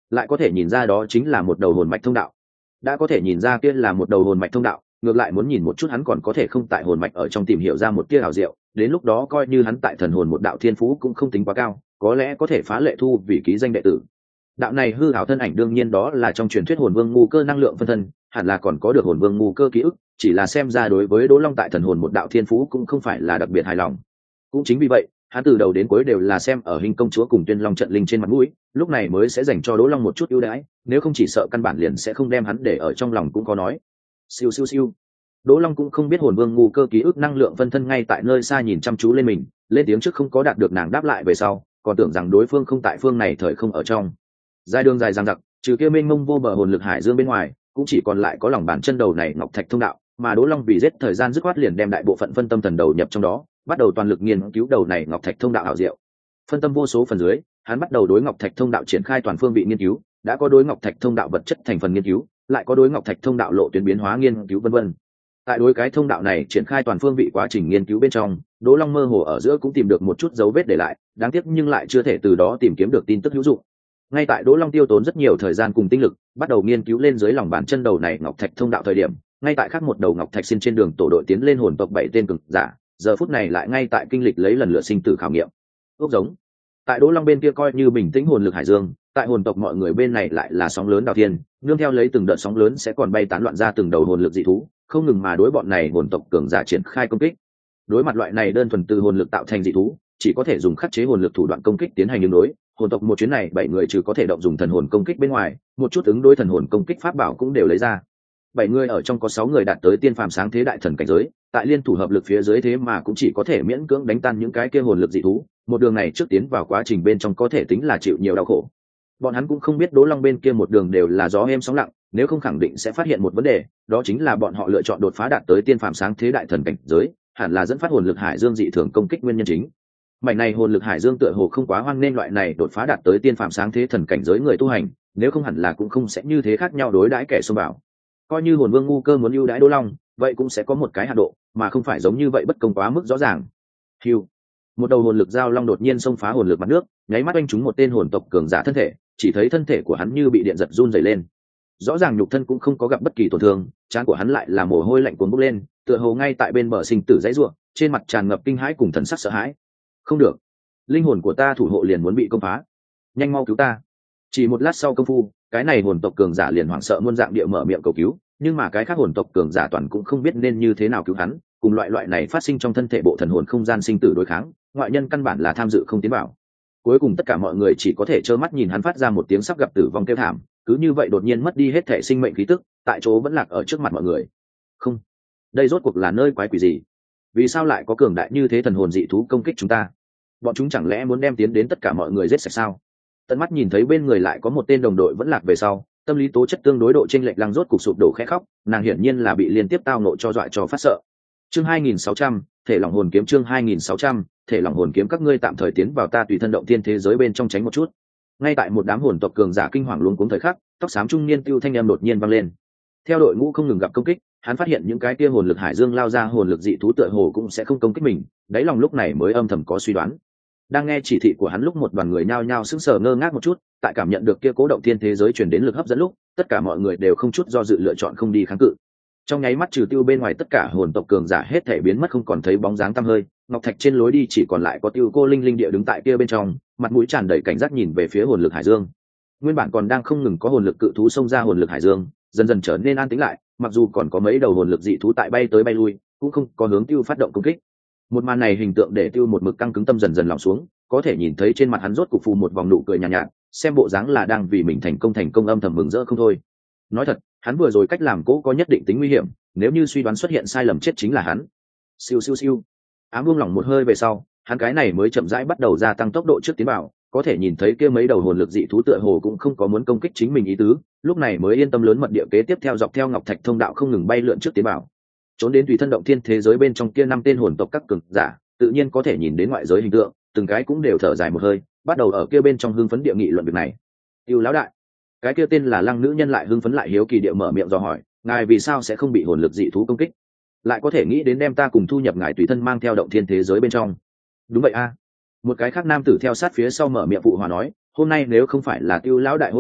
lại có thể nhìn ra đó chính là một đầu hồn mạch thông đạo. Đã có thể nhìn ra kia là một đầu hồn mạch thông đạo, ngược lại muốn nhìn một chút hắn còn có thể không tại hồn mạch ở trong tìm hiểu ra một tia hảo diệu, đến lúc đó coi như hắn tại thần hồn một đạo thiên phú cũng không tính quá cao, có lẽ có thể phá lệ thu vì ký danh đệ tử. Đạo này hư ảo thân ảnh đương nhiên đó là trong truyền thuyết hồn vương ngu cơ năng lượng phân thân, hẳn là còn có được hồn vương ngu cơ ký ức, chỉ là xem ra đối với Đỗ Long tại thần hồn một đạo thiên phú cũng không phải là đặc biệt hài lòng. Cũng chính vì vậy, hắn từ đầu đến cuối đều là xem ở Hình công chúa cùng Tuyên Long trận linh trên mặt mũi, lúc này mới sẽ dành cho Đỗ Long một chút ưu đãi, nếu không chỉ sợ căn bản liền sẽ không đem hắn để ở trong lòng cũng có nói. Siêu siêu siêu. Đỗ Long cũng không biết hồn vương ngu cơ ký ức năng lượng phân thân ngay tại nơi xa nhìn chăm chú lên mình, lên tiếng trước không có đạt được nàng đáp lại về sau, còn tưởng rằng đối phương không tại phương này thời không ở trong. Dài đường dài dằng dặc, trừ kia mênh mông vô bờ hồn lực hải dương bên ngoài, cũng chỉ còn lại có lòng bàn chân đầu này ngọc thạch thông đạo, mà Đỗ Long vì giết thời gian dứt khoát liền đem đại bộ phận phân tâm thần đầu nhập trong đó, bắt đầu toàn lực nghiên cứu đầu này ngọc thạch thông đạo ảo diệu. Phân tâm vô số phần dưới, hắn bắt đầu đối ngọc thạch thông đạo triển khai toàn phương vị nghiên cứu, đã có đối ngọc thạch thông đạo vật chất thành phần nghiên cứu, lại có đối ngọc thạch thông đạo lộ tuyến biến hóa nghiên cứu vân vân. Tại đối cái thông đạo này triển khai toàn phương vị quá trình nghiên cứu bên trong, Đỗ Long mơ hồ ở giữa cũng tìm được một chút dấu vết để lại, đáng tiếc nhưng lại chưa thể từ đó tìm kiếm được tin tức hữu dụng. Ngay tại Đỗ Long tiêu tốn rất nhiều thời gian cùng tinh lực, bắt đầu nghiên cứu lên dưới lòng bàn chân đầu này ngọc thạch thông đạo thời điểm, ngay tại khác một đầu ngọc thạch xin trên đường tổ đội tiến lên hồn tộc bảy tên cường giả, giờ phút này lại ngay tại kinh lịch lấy lần lượt sinh tử khảo nghiệm. Ốc giống. Tại Đỗ Long bên kia coi như bình tĩnh hồn lực hải dương, tại hồn tộc mọi người bên này lại là sóng lớn đào thiên, nương theo lấy từng đợt sóng lớn sẽ còn bay tán loạn ra từng đầu hồn lực dị thú, không ngừng mà đối bọn này hồn tộc cường giả triển khai công kích. Đối mặt loại này đơn thuần từ hồn lực tạo thành dị thú, chỉ có thể dùng khắc chế hồn lực thủ đoạn công kích tiến hành ứng đối. Hồn tộc một chuyến này bảy người trừ có thể động dùng thần hồn công kích bên ngoài, một chút ứng đối thần hồn công kích pháp bảo cũng đều lấy ra. Bảy người ở trong có sáu người đạt tới tiên phàm sáng thế đại thần cảnh giới, tại liên thủ hợp lực phía dưới thế mà cũng chỉ có thể miễn cưỡng đánh tan những cái kia hồn lực dị thú. Một đường này trước tiến vào quá trình bên trong có thể tính là chịu nhiều đau khổ. Bọn hắn cũng không biết Đỗ Long bên kia một đường đều là gió êm sóng lặng, nếu không khẳng định sẽ phát hiện một vấn đề, đó chính là bọn họ lựa chọn đột phá đạt tới tiên phàm sáng thế đại thần cảnh giới, hẳn là dẫn phát hồn lực hải dương dị thường công kích nguyên nhân chính. Mảnh này hồn lực hải dương tựa hồ không quá hoan nên loại này đột phá đạt tới tiên phàm sáng thế thần cảnh giới người tu hành, nếu không hẳn là cũng không sẽ như thế khác nhau đối đãi kẻ xông vào. Coi như hồn vương ngu cơ muốn ưu đãi Đỗ Long, vậy cũng sẽ có một cái hạ độ, mà không phải giống như vậy bất công quá mức rõ ràng. Hưu. Một đầu hồn lực giao long đột nhiên xông phá hồn lực mặt nước, nháy mắt oanh trúng một tên hồn tộc cường giả thân thể, chỉ thấy thân thể của hắn như bị điện giật run rẩy lên. Rõ ràng nhục thân cũng không có gặp bất kỳ tổn thương, trán của hắn lại là mồ hôi lạnh cuồn bốc lên, tựa hồ ngay tại bên bờ sinh tử dãy rủa, trên mặt tràn ngập kinh hãi cùng thần sắc sợ hãi. Không được, linh hồn của ta thủ hộ liền muốn bị công phá, nhanh mau cứu ta! Chỉ một lát sau công phu, cái này hồn tộc cường giả liền hoảng sợ muôn dạng địa mở miệng cầu cứu, nhưng mà cái khác hồn tộc cường giả toàn cũng không biết nên như thế nào cứu hắn, cùng loại loại này phát sinh trong thân thể bộ thần hồn không gian sinh tử đối kháng, ngoại nhân căn bản là tham dự không tiến vào. Cuối cùng tất cả mọi người chỉ có thể trơ mắt nhìn hắn phát ra một tiếng sắp gặp tử vong kêu thảm, cứ như vậy đột nhiên mất đi hết thể sinh mệnh khí tức, tại chỗ vẫn lạc ở trước mặt mọi người. Không, đây rốt cuộc là nơi quái quỷ gì? Vì sao lại có cường đại như thế thần hồn dị thú công kích chúng ta? Bọn chúng chẳng lẽ muốn đem tiến đến tất cả mọi người giết sạch sao? Tận mắt nhìn thấy bên người lại có một tên đồng đội vẫn lạc về sau, tâm lý tố chất tương đối độ chênh lệch lăng rốt cục sụp đổ khẽ khóc, nàng hiển nhiên là bị liên tiếp tao nộ cho dọa cho phát sợ. Chương hai nghìn sáu trăm, thể lòng hồn kiếm chương hai nghìn sáu trăm, thể lòng hồn kiếm các ngươi tạm thời tiến vào ta tùy thân động tiên thế giới bên trong tránh một chút. Ngay tại một đám hồn tộc cường giả kinh hoàng luống cuống thời khắc, tóc xám trung niên tiêu thanh âm đột nhiên vang lên. Theo đội ngũ không ngừng gặp công kích, hắn phát hiện những cái kia hồn lực hải dương lao ra hồn lực dị thú tựa hồ cũng sẽ không công kích mình, đáy lòng lúc này mới âm thầm có suy đoán. Đang nghe chỉ thị của hắn lúc một đoàn người nhao nhao sững sờ ngơ ngác một chút, tại cảm nhận được kia cố động thiên thế giới truyền đến lực hấp dẫn lúc, tất cả mọi người đều không chút do dự lựa chọn không đi kháng cự. Trong nháy mắt trừ tiêu bên ngoài tất cả hồn tộc cường giả hết thể biến mất không còn thấy bóng dáng tăm hơi, ngọc thạch trên lối đi chỉ còn lại có tiêu cô linh linh địa đứng tại kia bên trong, mặt mũi tràn đầy cảnh giác nhìn về phía hồn lực hải dương. Nguyên bản còn đang không ngừng có hồn lực cự thú xông ra hồn lực hải dương, dần dần trở nên an tĩnh lại, mặc dù còn có mấy đầu hồn lực dị thú tại bay tới bay lui, cũng không có hướng tiêu phát động công kích. Một màn này hình tượng để tiêu một mực căng cứng tâm dần dần lỏng xuống, có thể nhìn thấy trên mặt hắn rốt cục phù một vòng nụ cười nhàn nhạt, nhạt, xem bộ dáng là đang vì mình thành công thành công âm thầm mừng rỡ không thôi. Nói thật, hắn vừa rồi cách làm cố có nhất định tính nguy hiểm, nếu như suy đoán xuất hiện sai lầm chết chính là hắn. Siêu siêu siêu. Ám buông lỏng một hơi về sau, hắn cái này mới chậm rãi bắt đầu gia tăng tốc độ trước tiến vào, có thể nhìn thấy kia mấy đầu hồn lực dị thú tựa hồ cũng không có muốn công kích chính mình ý tứ, lúc này mới yên tâm lớn mật địa kế tiếp theo dọc theo ngọc thạch thông đạo không ngừng bay lượn trước tiến vào. Trốn đến tùy thân động thiên thế giới bên trong kia năm tên hồn tộc các cường giả, tự nhiên có thể nhìn đến ngoại giới hình tượng, từng cái cũng đều thở dài một hơi, bắt đầu ở kia bên trong hưng phấn địa nghị luận việc này. Yêu lão đại, cái kia tên là Lăng nữ nhân lại hưng phấn lại hiếu kỳ địa mở miệng dò hỏi, ngài vì sao sẽ không bị hồn lực dị thú công kích, lại có thể nghĩ đến đem ta cùng thu nhập ngài tùy thân mang theo động thiên thế giới bên trong? Đúng vậy a. Một cái khác nam tử theo sát phía sau mở miệng phụ hòa nói, hôm nay nếu không phải là Tiêu lão đại hỗ trợ,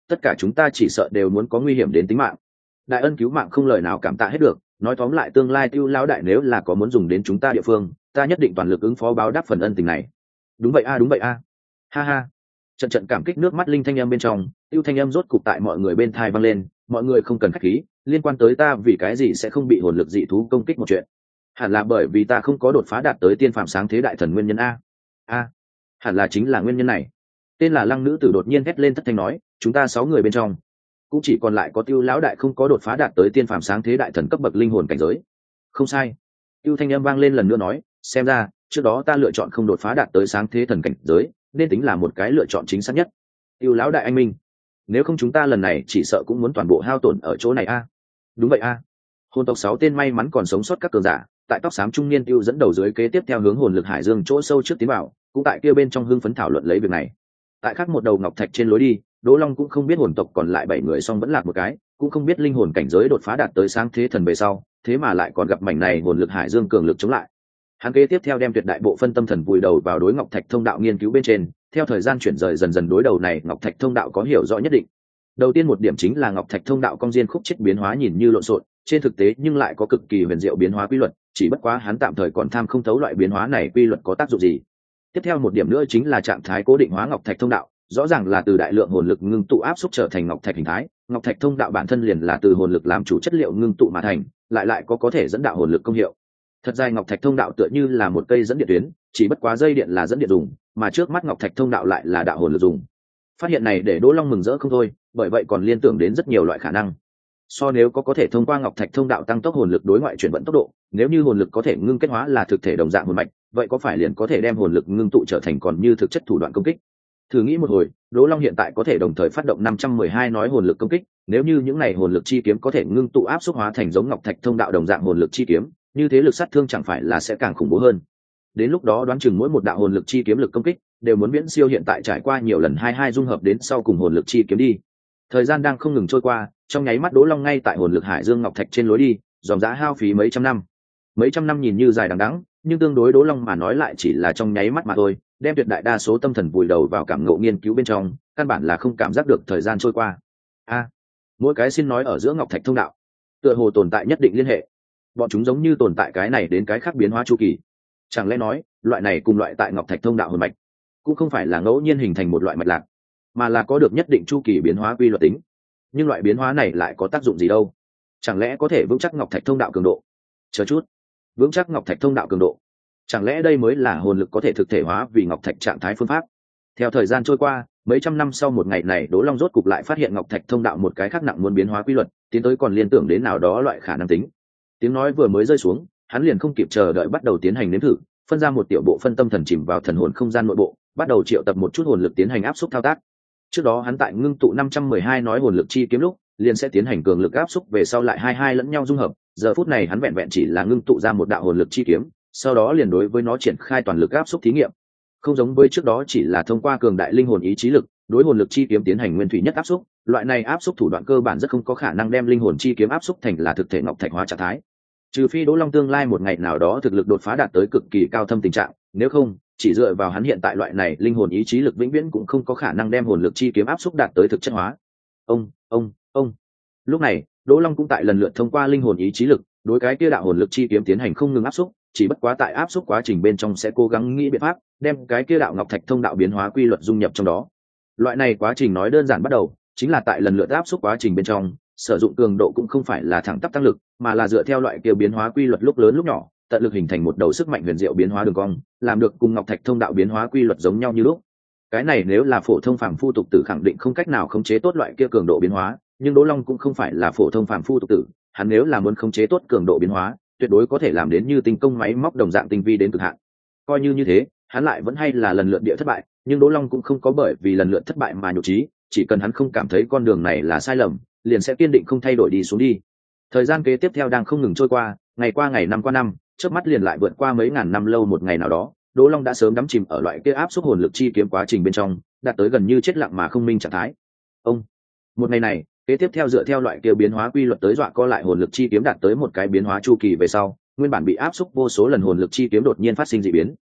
tất cả chúng ta chỉ sợ đều muốn có nguy hiểm đến tính mạng. Đại ân cứu mạng không lời nào cảm tạ hết được, nói tóm lại tương lai Tiêu lão đại nếu là có muốn dùng đến chúng ta địa phương, ta nhất định toàn lực ứng phó báo đáp phần ân tình này. Đúng vậy a, đúng vậy a. Ha ha. Trận trận cảm kích nước mắt linh thanh âm bên trong, Tiêu thanh âm rốt cục tại mọi người bên thai vang lên, mọi người không cần khách khí, liên quan tới ta vì cái gì sẽ không bị hồn lực dị thú công kích một chuyện. Hẳn là bởi vì ta không có đột phá đạt tới tiên phạm sáng thế đại thần nguyên nhân a. A. Hẳn là chính là nguyên nhân này. Tên là Lăng nữ tử đột nhiên hét lên thất thanh nói, chúng ta sáu người bên trong cũng chỉ còn lại có Tiêu lão đại không có đột phá đạt tới tiên phàm sáng thế đại thần cấp bậc linh hồn cảnh giới. Không sai. Tiêu thanh âm vang lên lần nữa nói, xem ra trước đó ta lựa chọn không đột phá đạt tới sáng thế thần cảnh giới nên tính là một cái lựa chọn chính xác nhất. Tiêu lão đại anh minh, nếu không chúng ta lần này chỉ sợ cũng muốn toàn bộ hao tổn ở chỗ này a. Đúng vậy a. Hồn tộc sáu tên may mắn còn sống sót các cường giả tại tóc xám trung niên Tiêu dẫn đầu dưới kế tiếp theo hướng hồn lực hải dương chỗ sâu trước tiến vào, cũng tại kia bên trong hưng phấn thảo luận lấy việc này. Tại khác một đầu ngọc thạch trên lối đi, Đỗ Long cũng không biết hồn tộc còn lại bảy người song vẫn lạc một cái, cũng không biết linh hồn cảnh giới đột phá đạt tới sáng thế thần về sau, thế mà lại còn gặp mảnh này hồn lực hải dương cường lực chống lại. Hắn kế tiếp theo đem tuyệt đại bộ phân tâm thần vùi đầu vào đối ngọc thạch thông đạo nghiên cứu bên trên, theo thời gian chuyển rời dần dần đối đầu này ngọc thạch thông đạo có hiểu rõ nhất định. Đầu tiên một điểm chính là ngọc thạch thông đạo cong diên khúc chết biến hóa nhìn như lộn xộn, trên thực tế nhưng lại có cực kỳ huyền diệu biến hóa quy luật, chỉ bất quá hắn tạm thời còn tham không thấu loại biến hóa này quy luật có tác dụng gì. Tiếp theo một điểm nữa chính là trạng thái cố định hóa ngọc thạch thông đạo, rõ ràng là từ đại lượng hồn lực ngưng tụ áp xúc trở thành ngọc thạch hình thái. Ngọc thạch thông đạo bản thân liền là từ hồn lực làm chủ chất liệu ngưng tụ mà thành, lại lại có có thể dẫn đạo hồn lực công hiệu. Thật ra ngọc thạch thông đạo tựa như là một cây dẫn điện tuyến, chỉ bất quá dây điện là dẫn điện dùng, mà trước mắt ngọc thạch thông đạo lại là đạo hồn lực dùng. Phát hiện này để Đỗ Long mừng rỡ không thôi, bởi vậy còn liên tưởng đến rất nhiều loại khả năng. So nếu có có thể thông qua ngọc thạch thông đạo tăng tốc hồn lực đối ngoại chuyển vận tốc độ, nếu như hồn lực có thể ngưng kết hóa là thực thể đồng dạng hồn mạch, vậy có phải liền có thể đem hồn lực ngưng tụ trở thành còn như thực chất thủ đoạn công kích. Thử nghĩ một hồi, Đỗ Long hiện tại có thể đồng thời phát động năm trăm mười hai nói hồn lực công kích, nếu như những này hồn lực chi kiếm có thể ngưng tụ áp xúc hóa thành giống ngọc thạch thông đạo đồng dạng hồn lực chi kiếm, như thế lực sát thương chẳng phải là sẽ càng khủng bố hơn. Đến lúc đó đoán chừng mỗi một đạo hồn lực chi kiếm lực công kích đều muốn viễn siêu hiện tại trải qua nhiều lần hai hai dung hợp đến sau cùng hồn lực chi kiếm đi. Thời gian đang không ngừng trôi qua, trong nháy mắt Đỗ Long ngay tại hồn lực hải dương ngọc thạch trên lối đi, dòng dã hao phí mấy trăm năm. Mấy trăm năm nhìn như dài đằng đẵng, nhưng tương đối Đỗ Long mà nói lại chỉ là trong nháy mắt mà thôi, đem tuyệt đại đa số tâm thần vùi đầu vào cảm ngộ nghiên cứu bên trong, căn bản là không cảm giác được thời gian trôi qua. A, à, mỗi cái xin nói ở giữa ngọc thạch thông đạo, tựa hồ tồn tại nhất định liên hệ. Bọn chúng giống như tồn tại cái này đến cái khác biến hóa chu kỳ. Chẳng lẽ nói, loại này cùng loại tại ngọc thạch thông đạo hồn mạch, cũng không phải là ngẫu nhiên hình thành một loại mạch lạc, mà là có được nhất định chu kỳ biến hóa quy luật tính. Nhưng loại biến hóa này lại có tác dụng gì đâu? Chẳng lẽ có thể vững chắc ngọc thạch thông đạo cường độ? Chờ chút, vững chắc ngọc thạch thông đạo cường độ, chẳng lẽ đây mới là hồn lực có thể thực thể hóa vì ngọc thạch trạng thái phương pháp? Theo thời gian trôi qua, mấy trăm năm sau một ngày này, Đỗ Long rốt cục lại phát hiện ngọc thạch thông đạo một cái khác nặng muốn biến hóa quy luật, tiến tới còn liên tưởng đến nào đó loại khả năng tính. Tiếng nói vừa mới rơi xuống, hắn liền không kịp chờ đợi bắt đầu tiến hành nếm thử, phân ra một tiểu bộ phân tâm thần chìm vào thần hồn không gian nội bộ, bắt đầu triệu tập một chút hồn lực tiến hành áp xúc thao tác. Trước đó hắn tại ngưng tụ năm trăm mười hai nói hồn lực chi kiếm lúc, liền sẽ tiến hành cường lực áp xúc về sau lại hai hai lẫn nhau dung hợp, giờ phút này hắn vẹn vẹn chỉ là ngưng tụ ra một đạo hồn lực chi kiếm, sau đó liền đối với nó triển khai toàn lực áp xúc thí nghiệm. Không giống với trước đó chỉ là thông qua cường đại linh hồn ý chí lực, đối hồn lực chi kiếm tiến hành nguyên thủy nhất áp xúc, loại này áp xúc thủ đoạn cơ bản rất không có khả năng đem linh hồn chi kiếm áp xúc thành là thực thể ngọc thạch hóa trạng thái. Trừ phi Đỗ Long tương lai một ngày nào đó thực lực đột phá đạt tới cực kỳ cao thâm tình trạng, nếu không, chỉ dựa vào hắn hiện tại loại này linh hồn ý chí lực vĩnh viễn cũng không có khả năng đem hồn lực chi kiếm áp xúc đạt tới thực chất hóa. Ông, ông, ông. Lúc này, Đỗ Long cũng tại lần lượt thông qua linh hồn ý chí lực, đối cái kia đạo hồn lực chi kiếm tiến hành không ngừng áp xúc, chỉ bất quá tại áp xúc quá trình bên trong sẽ cố gắng nghĩ biện pháp đem cái kia đạo ngọc thạch thông đạo biến hóa quy luật dung nhập trong đó. Loại này quá trình nói đơn giản bắt đầu, chính là tại lần lượt áp xúc quá trình bên trong, sử dụng cường độ cũng không phải là thẳng tắp tăng lực, mà là dựa theo loại kia biến hóa quy luật lúc lớn lúc nhỏ, tận lực hình thành một đầu sức mạnh huyền diệu biến hóa đường cong, làm được cùng ngọc thạch thông đạo biến hóa quy luật giống nhau như lúc. Cái này nếu là phổ thông phàm phu tục tử khẳng định không cách nào khống chế tốt loại kia cường độ biến hóa, nhưng Đỗ Long cũng không phải là phổ thông phàm phu tục tử, hắn nếu là muốn khống chế tốt cường độ biến hóa, tuyệt đối có thể làm đến như tinh công máy móc đồng dạng tinh vi đến cực hạn. Coi như như thế, hắn lại vẫn hay là lần lượt địa thất bại, nhưng Đỗ Long cũng không có bởi vì lần lượt thất bại mà nhục trí, chỉ cần hắn không cảm thấy con đường này là sai lầm, liền sẽ kiên định không thay đổi đi xuống đi. Thời gian kế tiếp theo đang không ngừng trôi qua, ngày qua ngày năm qua năm, chớp mắt liền lại vượt qua mấy ngàn năm lâu. Một ngày nào đó, Đỗ Long đã sớm đắm chìm ở loại kia áp xúc hồn lực chi kiếm quá trình bên trong, đạt tới gần như chết lặng mà không minh trạng thái. Ông, một ngày này, kế tiếp theo dựa theo loại kia biến hóa quy luật tới dọa co lại hồn lực chi kiếm đạt tới một cái biến hóa chu kỳ về sau, nguyên bản bị áp xúc vô số lần hồn lực chi kiếm đột nhiên phát sinh dị biến.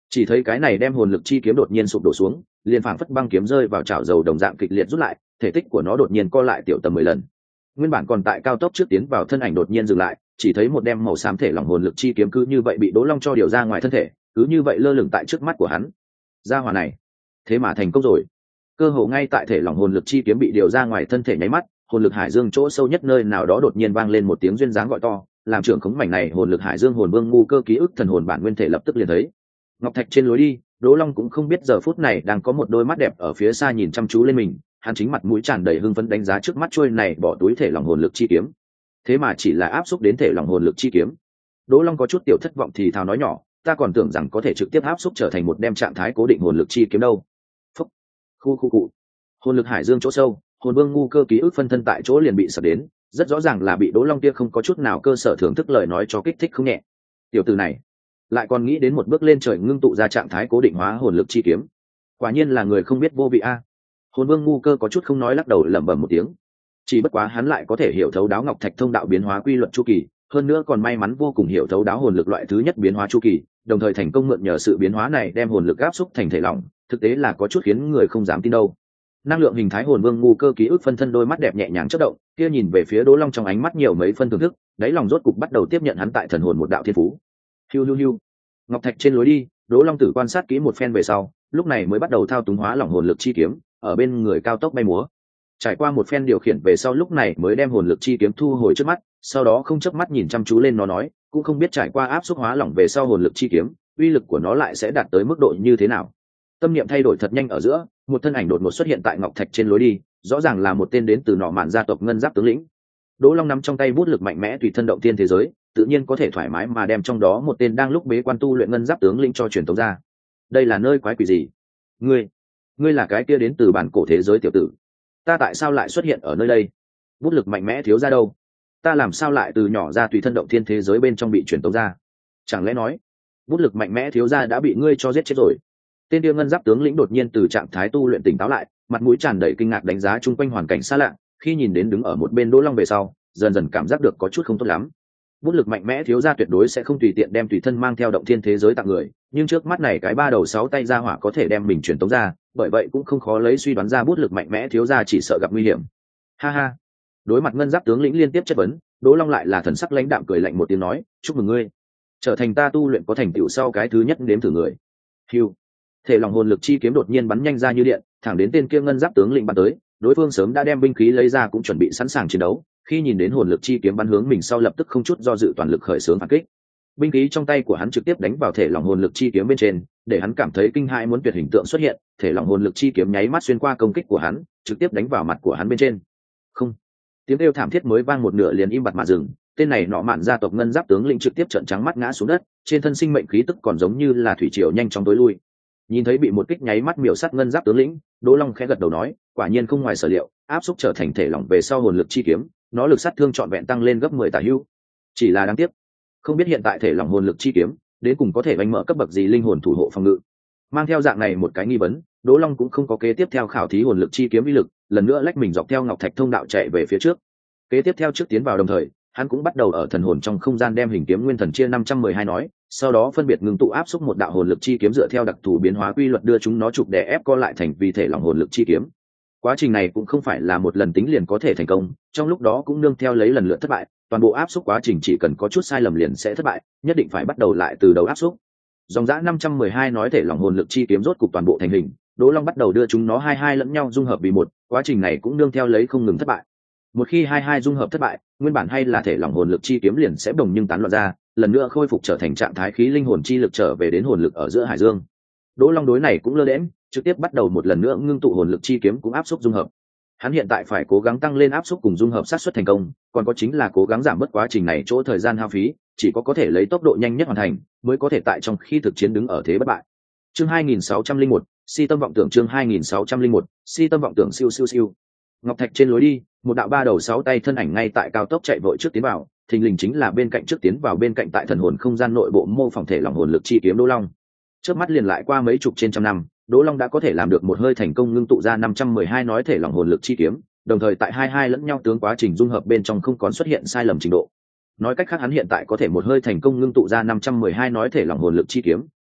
Chỉ thấy cái này đem hồn lực chi kiếm đột nhiên sụp đổ xuống, liền phảng phất băng kiếm rơi vào chảo dầu đồng dạng kịch liệt rút lại, thể tích của nó đột nhiên co lại tiểu tầm mười lần. Nguyên bản còn tại cao tốc trước tiến vào thân ảnh đột nhiên dừng lại, chỉ thấy một đem màu xám thể lỏng hồn lực chi kiếm cứ như vậy bị Đỗ Long cho điều ra ngoài thân thể, cứ như vậy lơ lửng tại trước mắt của hắn. Gia hỏa này, thế mà thành công rồi. Cơ hồ ngay tại thể lỏng hồn lực chi kiếm bị điều ra ngoài thân thể nháy mắt, hồn lực hải dương chỗ sâu nhất nơi nào đó đột nhiên vang lên một tiếng duyên dáng gọi to, làm trưởng khống mảnh này hồn lực hải dương hồn vương ngu cơ ký ức thần hồn bản nguyên thể lập tức liền thấy. Ngọc thạch trên lối đi, Đỗ Long cũng không biết giờ phút này đang có một đôi mắt đẹp ở phía xa nhìn chăm chú lên mình, hắn chính mặt mũi tràn đầy hưng phấn đánh giá trước mắt trôi này bỏ túi thể lòng hồn lực chi kiếm. Thế mà chỉ là áp xúc đến thể lòng hồn lực chi kiếm. Đỗ Long có chút tiểu thất vọng thì thào nói nhỏ, ta còn tưởng rằng có thể trực tiếp áp xúc trở thành một đem trạng thái cố định hồn lực chi kiếm đâu. Phúc, khu khu cụ. Hồn lực hải dương chỗ sâu, hồn vương ngu cơ ký ức phân thân tại chỗ liền bị sập đến, rất rõ ràng là bị Đỗ Long kia không có chút nào cơ sở thưởng thức lời nói cho kích thích không nhẹ. Tiểu tử này lại còn nghĩ đến một bước lên trời ngưng tụ ra trạng thái cố định hóa hồn lực chi kiếm, quả nhiên là người không biết vô vị a. Hồn vương ngu cơ có chút không nói lắc đầu lẩm bẩm một tiếng, chỉ bất quá hắn lại có thể hiểu thấu đáo ngọc thạch thông đạo biến hóa quy luật chu kỳ, hơn nữa còn may mắn vô cùng hiểu thấu đáo hồn lực loại thứ nhất biến hóa chu kỳ, đồng thời thành công mượn nhờ sự biến hóa này đem hồn lực áp xúc thành thể lỏng, thực tế là có chút khiến người không dám tin đâu. Năng lượng hình thái hồn vương ngu cơ ký ức phân thân đôi mắt đẹp nhẹ nhàng chớp động, kia nhìn về phía Đỗ Long trong ánh mắt nhiều mấy phân thưởng thức, đáy lòng rốt cục bắt đầu tiếp nhận hắn tại thần hồn một đạo thiên phú. Hiu hiu hiu. Ngọc thạch trên lối đi, Đỗ Long tử quan sát kỹ một phen về sau, lúc này mới bắt đầu thao túng hóa lỏng hồn lực chi kiếm, ở bên người cao tốc bay múa. Trải qua một phen điều khiển về sau lúc này mới đem hồn lực chi kiếm thu hồi trước mắt, sau đó không chớp mắt nhìn chăm chú lên nó nói, cũng không biết trải qua áp suất hóa lỏng về sau hồn lực chi kiếm, uy lực của nó lại sẽ đạt tới mức độ như thế nào. Tâm niệm thay đổi thật nhanh ở giữa, một thân ảnh đột ngột xuất hiện tại ngọc thạch trên lối đi, rõ ràng là một tên đến từ nọ mạn gia tộc ngân giáp tướng lĩnh. Đỗ Long nắm trong tay bút lực mạnh mẽ tùy thân động tiên thế giới, tự nhiên có thể thoải mái mà đem trong đó một tên đang lúc bế quan tu luyện ngân giáp tướng lĩnh cho truyền tống ra. Đây là nơi quái quỷ gì? Ngươi, ngươi là cái kia đến từ bản cổ thế giới tiểu tử? Ta tại sao lại xuất hiện ở nơi đây? Bút lực mạnh mẽ thiếu ra đâu? Ta làm sao lại từ nhỏ ra tùy thân động thiên thế giới bên trong bị truyền tống ra? Chẳng lẽ nói, bút lực mạnh mẽ thiếu ra đã bị ngươi cho giết chết rồi? Tên kia ngân giáp tướng lĩnh đột nhiên từ trạng thái tu luyện tỉnh táo lại, mặt mũi tràn đầy kinh ngạc đánh giá chung quanh hoàn cảnh xa lạ, khi nhìn đến đứng ở một bên Đỗ Long về sau, dần dần cảm giác được có chút không tốt lắm. Bút lực mạnh mẽ thiếu gia tuyệt đối sẽ không tùy tiện đem tùy thân mang theo động thiên thế giới tặng người, nhưng trước mắt này cái ba đầu sáu tay ra hỏa có thể đem mình truyền tống ra, bởi vậy cũng không khó lấy suy đoán ra bút lực mạnh mẽ thiếu gia chỉ sợ gặp nguy hiểm. Ha ha. Đối mặt ngân giáp tướng lĩnh liên tiếp chất vấn, Đỗ Long lại là thần sắc lãnh đạm cười lạnh một tiếng nói, chúc mừng ngươi, trở thành ta tu luyện có thành tựu sau cái thứ nhất nếm thử người. Hưu. Thể lòng hồn lực chi kiếm đột nhiên bắn nhanh ra như điện, thẳng đến tên kia ngân giáp tướng lĩnh bắn tới, đối phương sớm đã đem binh khí lấy ra cũng chuẩn bị sẵn sàng chiến đấu, khi nhìn đến hồn lực chi kiếm bắn hướng mình sau lập tức không chút do dự toàn lực khởi xướng phản kích. Binh khí trong tay của hắn trực tiếp đánh vào thể lòng hồn lực chi kiếm bên trên, để hắn cảm thấy kinh hãi muốn tuyệt hình tượng xuất hiện, thể lòng hồn lực chi kiếm nháy mắt xuyên qua công kích của hắn, trực tiếp đánh vào mặt của hắn bên trên. Không. Tiếng kêu thảm thiết mới vang một nửa liền im bặt mà dừng, tên này nọ mạn gia tộc ngân giáp tướng lĩnh trực tiếp trợn trắng mắt ngã xuống đất, trên thân sinh mệnh khí tức còn giống như là thủy triều nhanh chóng tối lui. Nhìn thấy bị một kích nháy mắt miểu sát ngân giáp tướng lĩnh, Đỗ Long khẽ gật đầu nói, quả nhiên không ngoài sở liệu, áp xúc trở thành thể lỏng về sau hồn lực chi kiếm, nó lực sát thương trọn vẹn tăng lên gấp mười tả hữu. Chỉ là đáng tiếc, không biết hiện tại thể lỏng hồn lực chi kiếm, đến cùng có thể đánh mở cấp bậc gì linh hồn thủ hộ phòng ngự. Mang theo dạng này một cái nghi vấn, Đỗ Long cũng không có kế tiếp theo khảo thí hồn lực chi kiếm uy lực, lần nữa lách mình dọc theo ngọc thạch thông đạo chạy về phía trước. Kế tiếp theo trước tiến vào đồng thời, hắn cũng bắt đầu ở thần hồn trong không gian đem hình kiếm nguyên thần chia năm trăm mười hai nói, sau đó phân biệt ngưng tụ áp xúc một đạo hồn lực chi kiếm dựa theo đặc thù biến hóa quy luật đưa chúng nó trục đè ép co lại thành vi thể lỏng hồn lực chi kiếm. Quá trình này cũng không phải là một lần tính liền có thể thành công, trong lúc đó cũng nương theo lấy lần lượt thất bại, toàn bộ áp xúc quá trình chỉ cần có chút sai lầm liền sẽ thất bại, nhất định phải bắt đầu lại từ đầu áp xúc. Dòng dã năm trăm mười hai nói thể lỏng hồn lực chi kiếm rốt cục toàn bộ thành hình, Đỗ Long bắt đầu đưa chúng nó hai hai lẫn nhau dung hợp vì một, quá trình này cũng nương theo lấy không ngừng thất bại. Một khi hai hai dung hợp thất bại, nguyên bản hay là thể lỏng hồn lực chi kiếm liền sẽ bồng nhưng tán loạn ra, lần nữa khôi phục trở thành trạng thái khí linh hồn chi lực trở về đến hồn lực ở giữa hải dương. Đỗ Long đối này cũng lơ đễnh, trực tiếp bắt đầu một lần nữa ngưng tụ hồn lực chi kiếm cũng áp xúc dung hợp. Hắn hiện tại phải cố gắng tăng lên áp xúc cùng dung hợp xác suất thành công, còn có chính là cố gắng giảm bớt quá trình này chỗ thời gian hao phí, chỉ có có thể lấy tốc độ nhanh nhất hoàn thành, mới có thể tại trong khi thực chiến đứng ở thế bất bại. Chương hai nghìn sáu trăm lẻ một, Si tâm vọng tưởng chương hai nghìn sáu trăm lẻ một, Si tâm vọng tưởng siêu siêu siêu. Ngọc thạch trên lối đi, một đạo ba đầu sáu tay thân ảnh ngay tại cao tốc chạy vội trước tiến vào, thình lình chính là bên cạnh trước tiến vào bên cạnh tại thần hồn không gian nội bộ mô phỏng thể lòng hồn lực chi kiếm Đỗ Long. Trước mắt liền lại qua mấy chục trên trăm năm, Đỗ Long đã có thể làm được một hơi thành công ngưng tụ ra năm trăm mười hai nói thể lòng hồn lực chi kiếm, đồng thời tại hai hai lẫn nhau tướng quá trình dung hợp bên trong không còn xuất hiện sai lầm trình độ. Nói cách khác hắn hiện tại có thể một hơi thành công ngưng tụ ra năm trăm mười hai nói thể lòng hồn lực chi kiếm,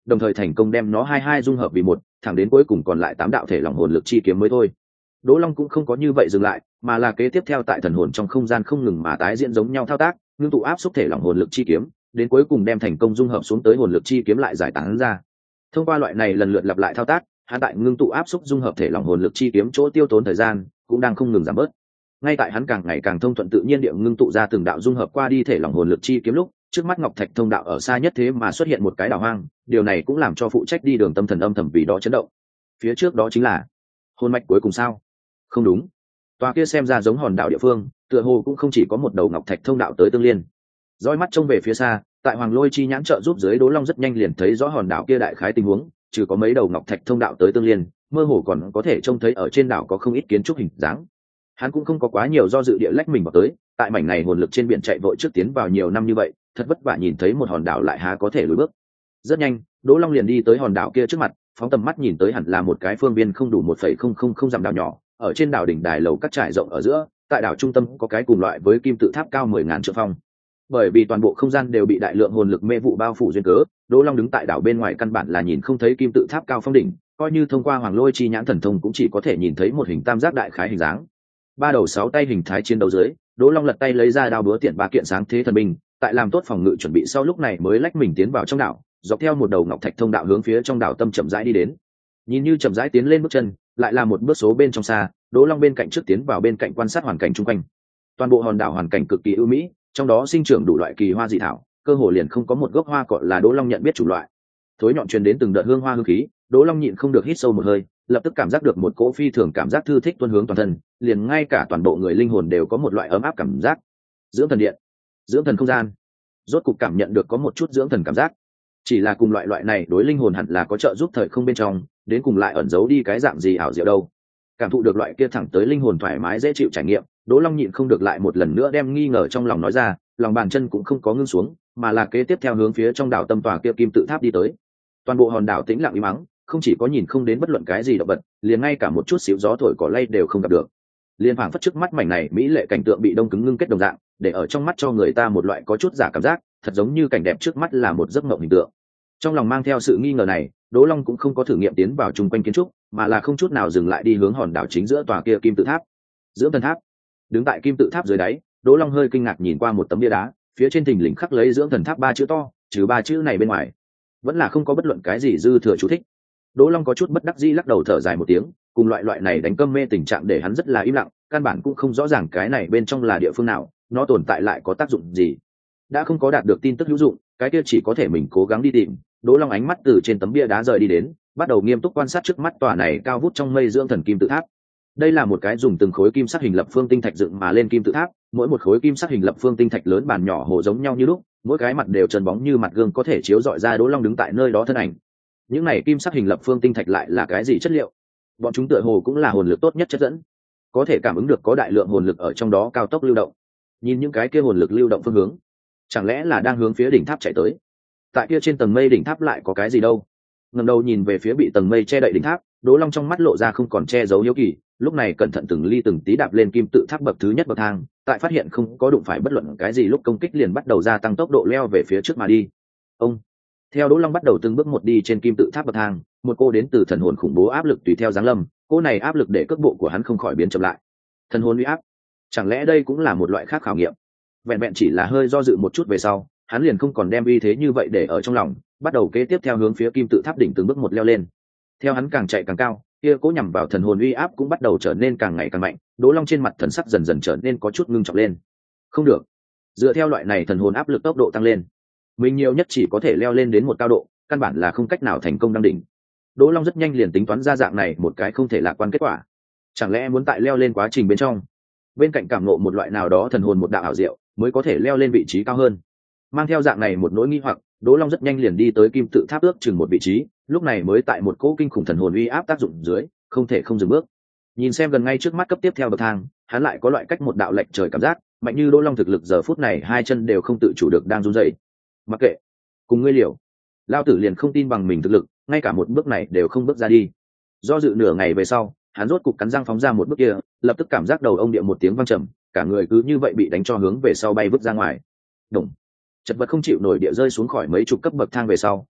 đồng thời thành công đem nó hai hai dung hợp vì một, thẳng đến cuối cùng còn lại tám đạo thể lỏng hồn lực chi kiếm mới thôi. Đỗ Long cũng không có như vậy dừng lại, mà là kế tiếp theo tại thần hồn trong không gian không ngừng mà tái diễn giống nhau thao tác, ngưng tụ áp xúc thể lỏng hồn lực chi kiếm, đến cuối cùng đem thành công dung hợp xuống tới hồn lực chi kiếm lại giải tán ra. Thông qua loại này lần lượt lặp lại thao tác, hắn tại ngưng tụ áp xúc dung hợp thể lỏng hồn lực chi kiếm chỗ tiêu tốn thời gian cũng đang không ngừng giảm bớt. Ngay tại hắn càng ngày càng thông thuận tự nhiên địa ngưng tụ ra từng đạo dung hợp qua đi thể lỏng hồn lực chi kiếm lúc, trước mắt ngọc thạch thông đạo ở xa nhất thế mà xuất hiện một cái đảo hoang, điều này cũng làm cho phụ trách đi đường tâm thần âm thầm vì đó chấn động. Phía trước đó chính là hồn mạch cuối cùng sao? Không đúng, tòa kia xem ra giống hòn đảo địa phương, tựa hồ cũng không chỉ có một đầu ngọc thạch thông đạo tới tương liên. Dõi mắt trông về phía xa, tại Hoàng Lôi chi nhãn trợ giúp dưới, Đỗ Long rất nhanh liền thấy rõ hòn đảo kia đại khái tình huống, trừ có mấy đầu ngọc thạch thông đạo tới tương liên, mơ hồ còn có thể trông thấy ở trên đảo có không ít kiến trúc hình dáng. Hắn cũng không có quá nhiều do dự địa lách mình vào tới, tại mảnh này hồn lực trên biển chạy vội trước tiến vào nhiều năm như vậy, thật vất vả nhìn thấy một hòn đảo lại há có thể lùi bước. Rất nhanh, Đỗ Long liền đi tới hòn đảo kia trước mặt, phóng tầm mắt nhìn tới hẳn là một cái phương viên không đủ một phẩy không không không dặm đảo nhỏ, ở trên đảo đỉnh đài lầu các trải rộng ở giữa, tại đảo trung tâm có cái cùng loại với kim tự tháp cao mười ngàn trượng phong. Bởi vì toàn bộ không gian đều bị đại lượng hồn lực mê vụ bao phủ duyên cớ, Đỗ Long đứng tại đảo bên ngoài căn bản là nhìn không thấy kim tự tháp cao phong đỉnh, coi như thông qua Hoàng Lôi chi nhãn thần thông cũng chỉ có thể nhìn thấy một hình tam giác đại khái hình dáng. Ba đầu sáu tay hình thái chiến đấu dưới, Đỗ Long lật tay lấy ra đao búa tiện ba kiện sáng thế thần binh, tại làm tốt phòng ngự chuẩn bị sau lúc này mới lách mình tiến vào trong đảo, dọc theo một đầu ngọc thạch thông đạo hướng phía trong đảo tâm chậm rãi đi đến. Nhìn như chậm rãi tiến lên bước chân, lại là một bước số bên trong xa, Đỗ Long bên cạnh trước tiến vào bên cạnh quan sát hoàn cảnh xung quanh. Toàn bộ hòn đảo hoàn cảnh cực kỳ ưu mỹ, trong đó sinh trưởng đủ loại kỳ hoa dị thảo, cơ hồ liền không có một gốc hoa cọ là Đỗ Long nhận biết chủ loại. Thối nhọn truyền đến từng đợt hương hoa hương khí, Đỗ Long nhịn không được hít sâu một hơi, lập tức cảm giác được một cỗ phi thường cảm giác thư thích tuôn hướng toàn thân, liền ngay cả toàn bộ người linh hồn đều có một loại ấm áp cảm giác. Dưỡng thần điện, dưỡng thần không gian, rốt cục cảm nhận được có một chút dưỡng thần cảm giác. Chỉ là cùng loại loại này đối linh hồn hẳn là có trợ giúp thời không bên trong, đến cùng lại ẩn giấu đi cái dạng gì ảo diệu đâu. Cảm thụ được loại kia thẳng tới linh hồn thoải mái dễ chịu trải nghiệm, Đỗ Long nhịn không được lại một lần nữa đem nghi ngờ trong lòng nói ra, lòng bàn chân cũng không có ngưng xuống, mà là kế tiếp theo hướng phía trong đảo tâm tòa kia kim tự tháp đi tới. Toàn bộ hòn đảo tĩnh lặng im mắng, không chỉ có nhìn không đến bất luận cái gì động vật, liền ngay cả một chút xíu gió thổi cỏ lay đều không gặp được. Liên phảng phất trước mắt mảnh này mỹ lệ cảnh tượng bị đông cứng ngưng kết đồng dạng, để ở trong mắt cho người ta một loại có chút giả cảm giác, thật giống như cảnh đẹp trước mắt là một giấc mộng hình tượng. Trong lòng mang theo sự nghi ngờ này, Đỗ Long cũng không có thử nghiệm tiến vào chung quanh kiến trúc, mà là không chút nào dừng lại đi hướng hòn đảo chính giữa tòa kia kim tự tháp. Dưỡng thần tháp. Đứng tại kim tự tháp dưới đáy, Đỗ Long hơi kinh ngạc nhìn qua một tấm bia đá, phía trên thình lình khắc lấy dưỡng thần tháp ba chữ to, trừ ba chữ này bên ngoài, vẫn là không có bất luận cái gì dư thừa chú thích. Đỗ Long có chút bất đắc dĩ lắc đầu thở dài một tiếng, cùng loại loại này đánh cơm mê tình trạng để hắn rất là im lặng, căn bản cũng không rõ ràng cái này bên trong là địa phương nào, nó tồn tại lại có tác dụng gì. Đã không có đạt được tin tức hữu dụng, cái kia chỉ có thể mình cố gắng đi tìm. Đỗ Long ánh mắt từ trên tấm bia đá rời đi đến, bắt đầu nghiêm túc quan sát trước mắt tòa này cao vút trong mây dưỡng thần kim tự tháp. Đây là một cái dùng từng khối kim sắc hình lập phương tinh thạch dựng mà lên kim tự tháp, mỗi một khối kim sắc hình lập phương tinh thạch lớn bàn nhỏ hồ giống nhau như lúc, mỗi cái mặt đều trơn bóng như mặt gương có thể chiếu rọi ra Đỗ Long đứng tại nơi đó thân ảnh. Những này kim sắc hình lập phương tinh thạch lại là cái gì chất liệu? Bọn chúng tựa hồ cũng là hồn lực tốt nhất chất dẫn, có thể cảm ứng được có đại lượng hồn lực ở trong đó cao tốc lưu động. Nhìn những cái kia hồn lực lưu động phương hướng, chẳng lẽ là đang hướng phía đỉnh tháp chạy tới? Tại kia trên tầng mây đỉnh tháp lại có cái gì đâu? Ngẩng đầu nhìn về phía bị tầng mây che đậy đỉnh tháp, Đỗ Long trong mắt lộ ra không còn che giấu hiếu kỳ, lúc này cẩn thận từng ly từng tí đạp lên kim tự tháp bậc thứ nhất bậc thang, tại phát hiện không có đụng phải bất luận cái gì lúc công kích liền bắt đầu gia tăng tốc độ leo về phía trước mà đi. Ông theo Đỗ Long bắt đầu từng bước một đi trên kim tự tháp bậc thang, một cô đến từ thần hồn khủng bố áp lực tùy theo giáng lâm, cô này áp lực để cước bộ của hắn không khỏi biến chậm lại. Thần hồn uy áp, chẳng lẽ đây cũng là một loại khác khảo nghiệm? Vẹn vẹn chỉ là hơi do dự một chút về sau, hắn liền không còn đem uy thế như vậy để ở trong lòng, bắt đầu kế tiếp theo hướng phía kim tự tháp đỉnh từng bước một leo lên. Theo hắn càng chạy càng cao, kia cố nhằm vào thần hồn uy áp cũng bắt đầu trở nên càng ngày càng mạnh. Đỗ Long trên mặt thần sắc dần dần trở nên có chút ngưng trọng lên. Không được, dựa theo loại này thần hồn áp lực tốc độ tăng lên, mình nhiều nhất chỉ có thể leo lên đến một cao độ, căn bản là không cách nào thành công đăng đỉnh. Đỗ Long rất nhanh liền tính toán ra dạng này một cái không thể lạc quan kết quả. Chẳng lẽ muốn tại leo lên quá trình bên trong, bên cạnh cảm ngộ một loại nào đó thần hồn một đạo ảo diệu, mới có thể leo lên vị trí cao hơn? Mang theo dạng này một nỗi nghi hoặc, Đỗ Long rất nhanh liền đi tới kim tự tháp ước chừng một vị trí, lúc này mới tại một cỗ kinh khủng thần hồn uy áp tác dụng dưới, không thể không dừng bước. Nhìn xem gần ngay trước mắt cấp tiếp theo bậc thang, hắn lại có loại cách một đạo lệch trời cảm giác, mạnh như Đỗ Long thực lực giờ phút này hai chân đều không tự chủ được đang run rẩy. Mặc kệ, cùng ngươi liều. Lao tử liền không tin bằng mình thực lực, ngay cả một bước này đều không bước ra đi. Do dự nửa ngày về sau, hắn rốt cục cắn răng phóng ra một bước kia, lập tức cảm giác đầu ông địa một tiếng vang trầm, cả người cứ như vậy bị đánh cho hướng về sau bay vứt ra ngoài. Đùng. Chật vật không chịu nổi địa rơi xuống khỏi mấy chục cấp bậc thang về sau,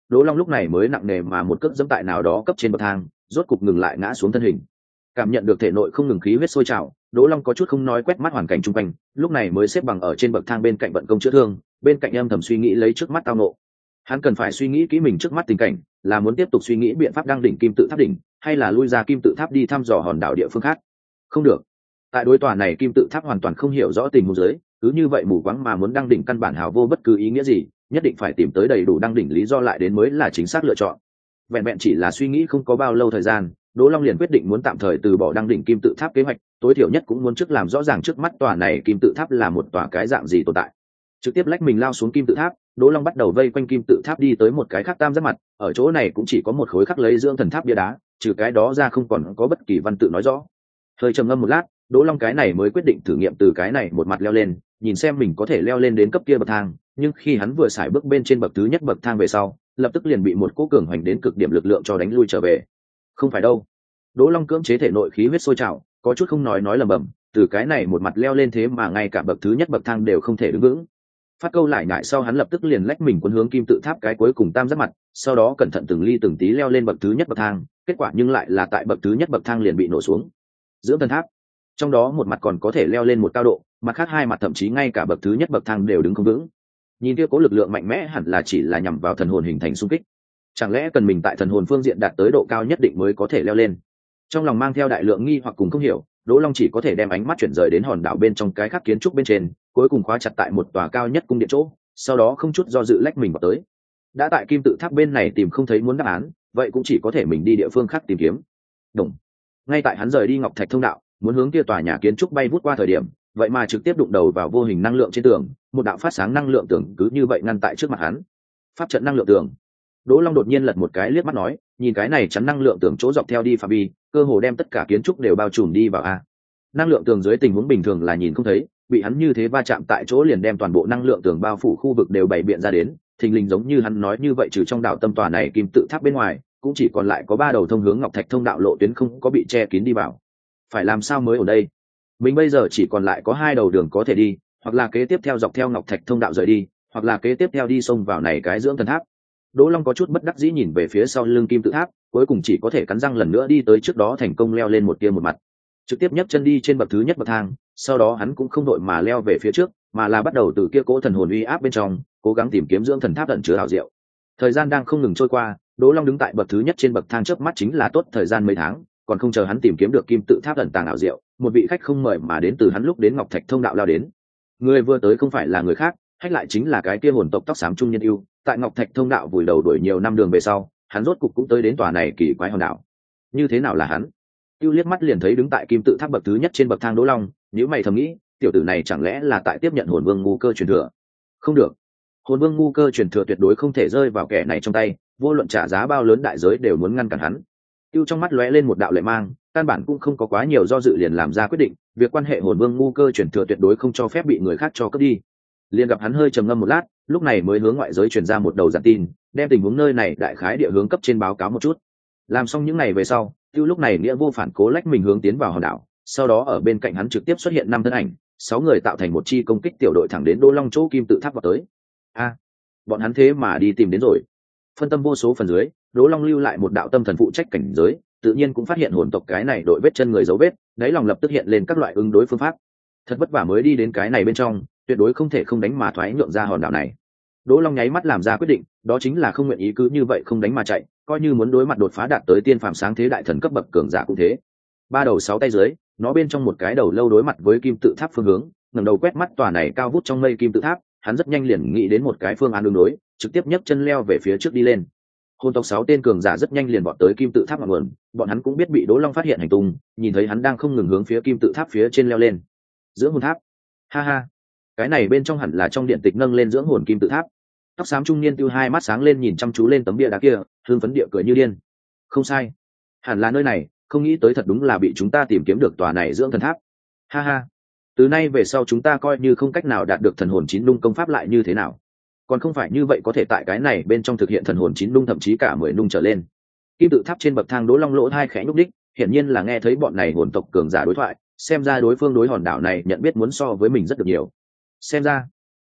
Đỗ Long lúc này mới nặng nề mà một cước dẫm tại nào đó cấp trên bậc thang, rốt cục ngừng lại ngã xuống thân hình. Cảm nhận được thể nội không ngừng khí huyết sôi trào, Đỗ Long có chút không nói, quét mắt hoàn cảnh xung quanh, lúc này mới xếp bằng ở trên bậc thang bên cạnh vận công chữa thương, bên cạnh âm thầm suy nghĩ lấy trước mắt tao nộ. Hắn cần phải suy nghĩ kỹ mình trước mắt tình cảnh, là muốn tiếp tục suy nghĩ biện pháp đăng đỉnh kim tự tháp đỉnh, hay là lui ra kim tự tháp đi thăm dò hòn đảo địa phương khác. Không được, tại đối tòa này kim tự tháp hoàn toàn không hiểu rõ tình huống dưới, cứ như vậy mù quáng mà muốn đăng đỉnh căn bản hào vô bất cứ ý nghĩa gì, nhất định phải tìm tới đầy đủ đăng đỉnh lý do lại đến mới là chính xác lựa chọn. Vẹn vẹn chỉ là suy nghĩ không có bao lâu thời gian, Đỗ Long liền quyết định muốn tạm thời từ bỏ đăng đỉnh kim tự tháp kế hoạch, tối thiểu nhất cũng muốn trước làm rõ ràng trước mắt tòa này kim tự tháp là một tòa cái dạng gì tồn tại. Trực tiếp lách mình lao xuống kim tự tháp, Đỗ Long bắt đầu vây quanh kim tự tháp đi tới một cái khác tam giác mặt, ở chỗ này cũng chỉ có một khối khắc lấy dưỡng thần tháp bia đá, trừ cái đó ra không còn có bất kỳ văn tự nói rõ. Hơi trầm ngâm một lát, Đỗ Long cái này mới quyết định thử nghiệm từ cái này một mặt leo lên, nhìn xem mình có thể leo lên đến cấp kia bậc thang, nhưng khi hắn vừa xài bước bên trên bậc thứ nhất bậc thang về sau, lập tức liền bị một cỗ cường hoành đến cực điểm lực lượng cho đánh lui trở về. Không phải đâu. Đỗ Long cưỡng chế thể nội khí huyết sôi trào, có chút không nói nói lẩm bẩm, từ cái này một mặt leo lên thế mà ngay cả bậc thứ nhất bậc thang đều không thể đứng vững. Phát câu lại nhại sau hắn lập tức liền lách mình quân hướng kim tự tháp cái cuối cùng tam giác mặt, sau đó cẩn thận từng ly từng tí leo lên bậc thứ nhất bậc thang, kết quả nhưng lại là tại bậc thứ nhất bậc thang liền bị nổ xuống. Dưỡng thần tháp, trong đó một mặt còn có thể leo lên một cao độ, mặt khác hai mặt thậm chí ngay cả bậc thứ nhất bậc thang đều đứng không vững. Nhìn kia cố lực lượng mạnh mẽ hẳn là chỉ là nhằm vào thần hồn hình thành xung kích, chẳng lẽ cần mình tại thần hồn phương diện đạt tới độ cao nhất định mới có thể leo lên? Trong lòng mang theo đại lượng nghi hoặc cùng không hiểu, Đỗ Long chỉ có thể đem ánh mắt chuyển rời đến hòn đảo bên trong cái khác kiến trúc bên trên, cuối cùng khóa chặt tại một tòa cao nhất cung điện chỗ, sau đó không chút do dự lách mình vào tới. Đã tại kim tự tháp bên này tìm không thấy muốn đáp án, vậy cũng chỉ có thể mình đi địa phương khác tìm kiếm. Đồng. Ngay tại hắn rời đi ngọc thạch thông đạo, muốn hướng kia tòa nhà kiến trúc bay vút qua thời điểm, vậy mà trực tiếp đụng đầu vào vô hình năng lượng trên tường, một đạo phát sáng năng lượng tường cứ như vậy ngăn tại trước mặt hắn. Pháp trận năng lượng tường. Đỗ Long đột nhiên lật một cái liếc mắt nói, nhìn cái này chắn năng lượng tường chỗ dọc theo đi phạm vi, cơ hồ đem tất cả kiến trúc đều bao trùm đi vào a. Năng lượng tường dưới tình huống bình thường là nhìn không thấy, bị hắn như thế va chạm tại chỗ liền đem toàn bộ năng lượng tường bao phủ khu vực đều bày biện ra đến, thình lình giống như hắn nói như vậy, trừ trong đảo tâm tòa này kim tự tháp bên ngoài, cũng chỉ còn lại có ba đầu thông hướng ngọc thạch thông đạo lộ tuyến không có bị che kín đi vào. Phải làm sao mới ở đây? Mình bây giờ chỉ còn lại có hai đầu đường có thể đi, hoặc là kế tiếp theo dọc theo ngọc thạch thông đạo rời đi, hoặc là kế tiếp theo đi xông vào này cái dưỡng thần tháp. Đỗ Long có chút bất đắc dĩ nhìn về phía sau lưng kim tự tháp, cuối cùng chỉ có thể cắn răng lần nữa đi tới trước đó thành công leo lên một tia một mặt, trực tiếp nhấc chân đi trên bậc thứ nhất bậc thang. Sau đó hắn cũng không đội mà leo về phía trước, mà là bắt đầu từ kia cỗ thần hồn uy áp bên trong cố gắng tìm kiếm dưỡng thần tháp ẩn chứa hảo diệu. Thời gian đang không ngừng trôi qua, Đỗ Long đứng tại bậc thứ nhất trên bậc thang chớp mắt chính là tốt thời gian mấy tháng, còn không chờ hắn tìm kiếm được kim tự tháp ẩn tàng ảo diệu, một vị khách không mời mà đến từ hắn lúc đến ngọc thạch thông đạo lao đến. Người vừa tới không phải là người khác, hay lại chính là cái kia hồn tộc tóc xám trung nhân ưu. Tại ngọc thạch thông đạo vùi đầu đuổi nhiều năm đường về sau, hắn rốt cục cũng tới đến tòa này kỳ quái hòn đảo. Như thế nào là hắn? Ưu liếc mắt liền thấy đứng tại kim tự tháp bậc thứ nhất trên bậc thang Đỗ Long, nếu mày thầm nghĩ, tiểu tử này chẳng lẽ là tại tiếp nhận hồn vương ngu cơ truyền thừa? Không được, hồn vương ngu cơ truyền thừa tuyệt đối không thể rơi vào kẻ này trong tay, vô luận trả giá bao lớn đại giới đều muốn ngăn cản hắn. Ưu trong mắt lóe lên một đạo lệ mang, căn bản cũng không có quá nhiều do dự liền làm ra quyết định, việc quan hệ hồn vương ngu cơ truyền thừa tuyệt đối không cho phép bị người khác cho cướp đi. Liền gặp hắn hơi trầm ngâm một lát, lúc này mới hướng ngoại giới truyền ra một đầu giản tin, đem tình huống nơi này đại khái địa hướng cấp trên báo cáo một chút. Làm xong những này về sau, Tiêu lúc này nghĩa vô phản cố lách mình hướng tiến vào hòn đảo, sau đó ở bên cạnh hắn trực tiếp xuất hiện năm thân ảnh, sáu người tạo thành một chi công kích tiểu đội thẳng đến Đỗ Long chỗ kim tự tháp vào tới. A, bọn hắn thế mà đi tìm đến rồi. Phân tâm vô số phần dưới, Đỗ Long lưu lại một đạo tâm thần phụ trách cảnh giới, tự nhiên cũng phát hiện hồn tộc cái này đội vết chân người dấu vết, đáy lòng lập tức hiện lên các loại ứng đối phương pháp. Thật vất vả mới đi đến cái này bên trong, tuyệt đối không thể không đánh mà thoái nhượng ra hòn đảo này. Đỗ Long nháy mắt làm ra quyết định, đó chính là không nguyện ý cứ như vậy không đánh mà chạy, coi như muốn đối mặt đột phá đạt tới tiên phàm sáng thế đại thần cấp bậc cường giả cũng thế. Ba đầu sáu tay dưới, nó bên trong một cái đầu lâu đối mặt với kim tự tháp phương hướng, ngẩng đầu quét mắt tòa này cao vút trong mây kim tự tháp, hắn rất nhanh liền nghĩ đến một cái phương án ứng đối, trực tiếp nhấc chân leo về phía trước đi lên. Hồn tộc sáu tên cường giả rất nhanh liền bọn tới kim tự tháp ngọn nguồn, bọn hắn cũng biết bị Đỗ Long phát hiện hành tung, nhìn thấy hắn đang không ngừng hướng phía kim tự tháp phía trên leo lên. Dưỡng hồn tháp. Ha ha, cái này bên trong hẳn là trong điện tịch nâng lên dưỡng hồn kim tự tháp. Tóc xám trung niên Tiêu hai mắt sáng lên nhìn chăm chú lên tấm bia đá kia, hưng phấn địa cười như điên. Không sai, hẳn là nơi này, không nghĩ tới thật đúng là bị chúng ta tìm kiếm được tòa này dưỡng thần tháp. Ha ha, từ nay về sau chúng ta coi như không cách nào đạt được thần hồn chín nung công pháp lại như thế nào, còn không phải như vậy có thể tại cái này bên trong thực hiện thần hồn chín nung thậm chí cả mười nung trở lên. Kim tự tháp trên bậc thang Đỗ Long lỗ hai khẽ nhúc đích, hiển nhiên là nghe thấy bọn này hồn tộc cường giả đối thoại, xem ra đối phương đối hòn đảo này nhận biết muốn so với mình rất được nhiều. Xem ra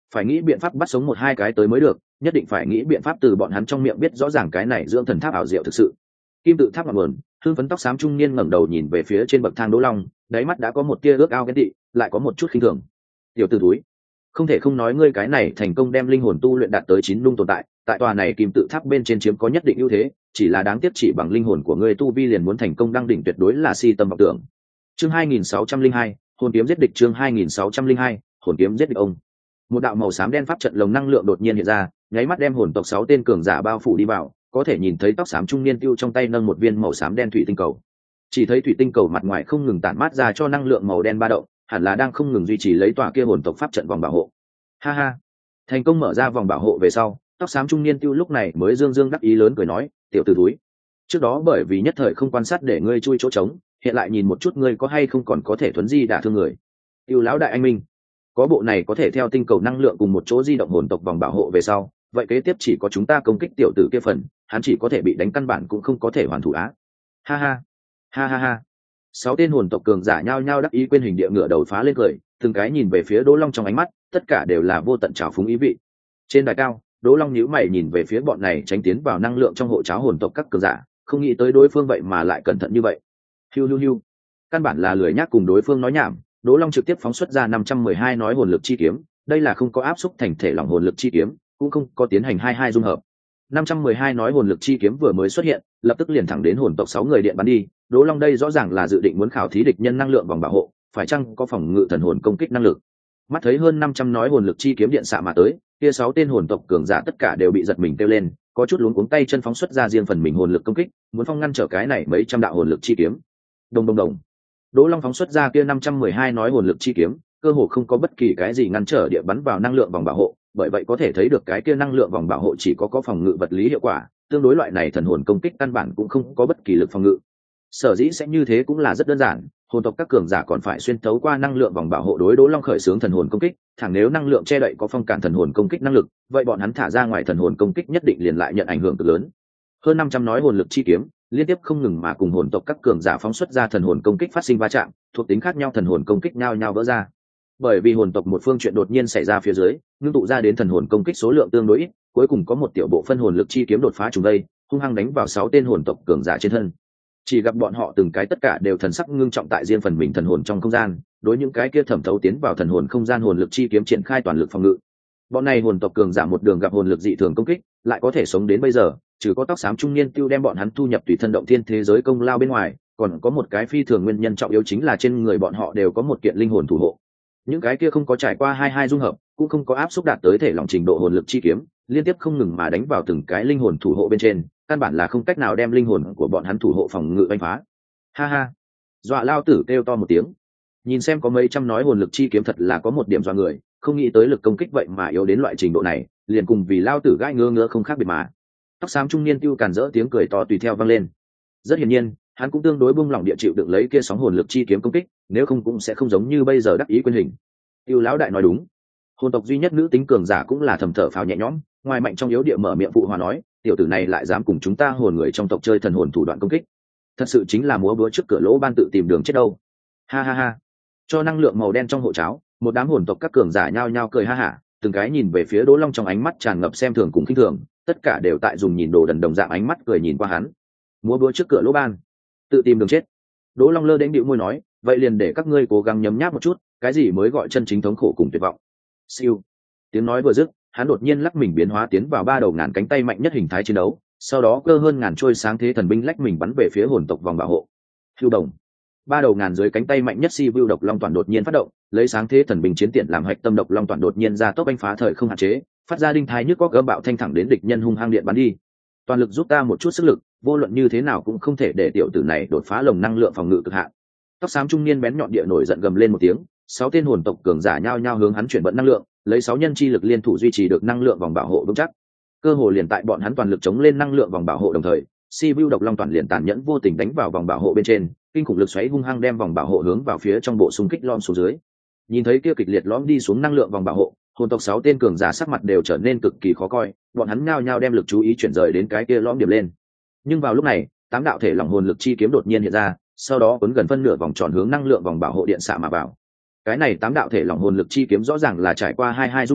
phải nghĩ biện pháp bắt sống một hai cái tới mới được, nhất định phải nghĩ biện pháp từ bọn hắn trong miệng biết rõ ràng cái này dưỡng thần tháp ảo diệu thực sự. Kim tự tháp ngọn nguồn, hương phấn tóc xám trung niên ngẩng đầu nhìn về phía trên bậc thang Đỗ Long, đáy mắt đã có một tia ước ao ghen tị, lại có một chút khinh thường. Tiểu tử túi, không thể không nói ngươi cái này thành công đem linh hồn tu luyện đạt tới chín lung tồn tại, tại tòa này kim tự tháp bên trên chiếm có nhất định ưu thế, chỉ là đáng tiếc chỉ bằng linh hồn của ngươi tu vi liền muốn thành công đăng đỉnh tuyệt đối là si tâm vọng tưởng. Chương hai nghìn sáu trăm lẻ hai, hồn kiếm giết địch. Chương hai nghìn sáu trăm lẻ hai, hồn kiếm giết địch. Ông, một đạo màu xám đen pháp trận lồng năng lượng đột nhiên hiện ra, nháy mắt đem hồn tộc sáu tên cường giả bao phủ đi vào, có thể nhìn thấy tóc xám trung niên tiêu trong tay nâng một viên màu xám đen thủy tinh cầu. Chỉ thấy thủy tinh cầu mặt ngoài không ngừng tản mát ra cho năng lượng màu đen ba động, hẳn là đang không ngừng duy trì lấy tòa kia hồn tộc pháp trận vòng bảo hộ. Ha ha, thành công mở ra vòng bảo hộ về sau, tóc xám trung niên tiêu lúc này mới dương dương đắc ý lớn cười nói, tiểu tử túi, trước đó bởi vì nhất thời không quan sát để ngươi chui chỗ trống, hiện lại nhìn một chút ngươi có hay không còn có thể thuấn di đả thương người. Tiêu lão đại anh minh, có bộ này có thể theo tinh cầu năng lượng cùng một chỗ di động hồn tộc vòng bảo hộ về sau, vậy kế tiếp chỉ có chúng ta công kích tiểu tử kia phần, hắn chỉ có thể bị đánh căn bản cũng không có thể hoàn thủ á. Ha ha, ha ha ha. Sáu tên hồn tộc cường giả nhao nhao đắc ý quên hình địa ngựa đầu phá lên cười, từng cái nhìn về phía Đỗ Long trong ánh mắt, tất cả đều là vô tận trào phúng ý vị. Trên đài cao, Đỗ Long nhíu mày nhìn về phía bọn này tránh tiến vào năng lượng trong hộ cháo hồn tộc các cường giả, không nghĩ tới đối phương vậy mà lại cẩn thận như vậy. Hiu hiu hiu. Căn bản là lười nhác cùng đối phương nói nhảm, Đỗ Long trực tiếp phóng xuất ra năm trăm mười hai nói hồn lực chi kiếm, đây là không có áp xúc thành thể lòng hồn lực chi kiếm, cũng không có tiến hành hai hai dung hợp. năm trăm mười hai nói hồn lực chi kiếm vừa mới xuất hiện, lập tức liền thẳng đến hồn tộc sáu người điện bắn đi. Đỗ Long đây rõ ràng là dự định muốn khảo thí địch nhân năng lượng vòng bảo hộ, phải chăng có phòng ngự thần hồn công kích năng lực. Mắt thấy hơn năm trăm nói hồn lực chi kiếm điện xạ mà tới, kia sáu tên hồn tộc cường giả tất cả đều bị giật mình kêu lên, có chút luống cuống tay chân phóng xuất ra riêng phần mình hồn lực công kích, muốn phong ngăn trở cái này mấy trăm đạo hồn lực chi kiếm. Đồng đồng đồng. Đỗ Long phóng xuất ra kia năm trăm mười hai nói hồn lực chi kiếm, cơ hồ không có bất kỳ cái gì ngăn trở địa bắn vào năng lượng vòng bảo hộ, bởi vậy có thể thấy được cái kia năng lượng vòng bảo hộ chỉ có có phòng ngự vật lý hiệu quả, tương đối loại này thần hồn công kích căn bản cũng không có bất kỳ lực phòng ngự. Sở dĩ sẽ như thế cũng là rất đơn giản, hồn tộc các cường giả còn phải xuyên thấu qua năng lượng vòng bảo hộ đối Đỗ Long khởi xướng thần hồn công kích, thẳng nếu năng lượng che đậy có phong cản thần hồn công kích năng lực, vậy bọn hắn thả ra ngoài thần hồn công kích nhất định liền lại nhận ảnh hưởng cực lớn. Hơn năm trăm nói hồn lực chi kiếm, liên tiếp không ngừng mà cùng hồn tộc các cường giả phóng xuất ra thần hồn công kích phát sinh va chạm, thuộc tính khác nhau thần hồn công kích nhau nhau vỡ ra. Bởi vì hồn tộc một phương chuyện đột nhiên xảy ra phía dưới, ngưng tụ ra đến thần hồn công kích số lượng tương đối ít, cuối cùng có một tiểu bộ phân hồn lực chi kiếm đột phá trùng đây, hung hăng đánh vào sáu tên hồn tộc cường giả trên thân. Chỉ gặp bọn họ từng cái tất cả đều thần sắc ngưng trọng tại riêng phần mình thần hồn trong không gian, đối những cái kia thẩm thấu tiến vào thần hồn không gian hồn lực chi kiếm triển khai toàn lực phòng ngự. Bọn này hồn tộc cường giả một đường gặp hồn lực dị thường công kích, lại có thể sống đến bây giờ, trừ có tóc xám trung niên tiêu đem bọn hắn thu nhập tùy thân động thiên thế giới công lao bên ngoài, còn có một cái phi thường nguyên nhân trọng yếu chính là trên người bọn họ đều có một kiện linh hồn thủ hộ. Những cái kia không có trải qua hai hai dung hợp, cũng không có áp xúc đạt tới thể lòng trình độ hồn lực chi kiếm, liên tiếp không ngừng mà đánh vào từng cái linh hồn thủ hộ bên trên, căn bản là không cách nào đem linh hồn của bọn hắn thủ hộ phòng ngự đánh phá. Ha ha, dọa lao tử kêu to một tiếng, nhìn xem có mấy trăm nói hồn lực chi kiếm thật là có một điểm dọa người, không nghĩ tới lực công kích vậy mà yếu đến loại trình độ này, liền cùng vì lao tử gai ngơ ngơ không khác biệt mà. Tóc xám trung niên tiêu càn rỡ tiếng cười to tùy theo vang lên. Rất hiển nhiên, hắn cũng tương đối buông lỏng địa chịu đựng lấy kia sóng hồn lực chi kiếm công kích, nếu không cũng sẽ không giống như bây giờ đắc ý quên hình. Tiêu lão đại nói đúng, hồn tộc duy nhất nữ tính cường giả cũng là thầm thở phào nhẹ nhõm, ngoài mạnh trong yếu địa mở miệng phụ hòa nói, tiểu tử này lại dám cùng chúng ta hồn người trong tộc chơi thần hồn thủ đoạn công kích, thật sự chính là múa búa trước cửa lỗ ban tự tìm đường chết đâu. Ha ha ha. Cho năng lượng màu đen trong hộ cháo, một đám hồn tộc các cường giả nhao nhao cười ha hả, từng cái nhìn về phía Đỗ Long trong ánh mắt tràn ngập xem thường cùng khinh thường, tất cả đều tại dùng nhìn đồ đần đồng dạng ánh mắt cười nhìn qua hắn. Múa búa trước cửa lỗ ban, tự tìm đường chết. Đỗ Long lơ đến bĩu môi nói, vậy liền để các ngươi cố gắng nhấm nháp một chút, cái gì mới gọi chân chính thống khổ cùng tuyệt vọng. Siêu. Tiếng nói vừa dứt, hắn đột nhiên lắc mình biến hóa tiến vào ba đầu ngàn cánh tay mạnh nhất hình thái chiến đấu, sau đó cơ hơn ngàn trôi sáng thế thần binh lách mình bắn về phía hồn tộc vòng bảo hộ. Hưu đồng. Ba đầu ngàn dưới cánh tay mạnh nhất si view độc long toàn đột nhiên phát động, lấy sáng thế thần binh chiến tiện làm hạch tâm độc long toàn đột nhiên ra tốc anh phá thời không hạn chế, phát ra đinh thái nhức có gỡ bạo thanh thẳng đến địch nhân hung hăng điện bắn đi. Toàn lực giúp ta một chút sức lực, vô luận như thế nào cũng không thể để tiểu tử này đột phá lồng năng lượng phòng ngự cực hạn. Tóc xám trung niên bén nhọn địa nổi giận gầm lên một tiếng, sáu tên hồn tộc cường giả nhao nhao hướng hắn chuyển vận năng lượng, lấy sáu nhân chi lực liên thủ duy trì được năng lượng vòng bảo hộ vững chắc. Cơ hồ liền tại bọn hắn toàn lực chống lên năng lượng vòng bảo hộ đồng thời, si view độc long toàn liền tàn nhẫn vô tình đánh vào vòng bảo hộ bên trên, kinh khủng lực xoáy hung hăng đem vòng bảo hộ hướng vào phía trong bộ xung kích lom xuống dưới. Nhìn thấy kia kịch liệt lõm đi xuống năng lượng vòng bảo hộ, hồn tộc sáu tên cường giả sắc mặt đều trở nên cực kỳ khó coi, bọn hắn nhao nhao đem lực chú ý chuyển rời đến cái kia lõm điểm lên. Nhưng vào lúc này, tám đạo thể lỏng hồn lực chi kiếm đột nhiên hiện ra, sau đó cuốn gần phân nửa vòng tròn hướng năng lượng vòng bảo hộ điện xạ mà vào. Cái này tám đạo thể lỏng hồn lực chi kiếm rõ ràng là trải qua hai hai dung hợp,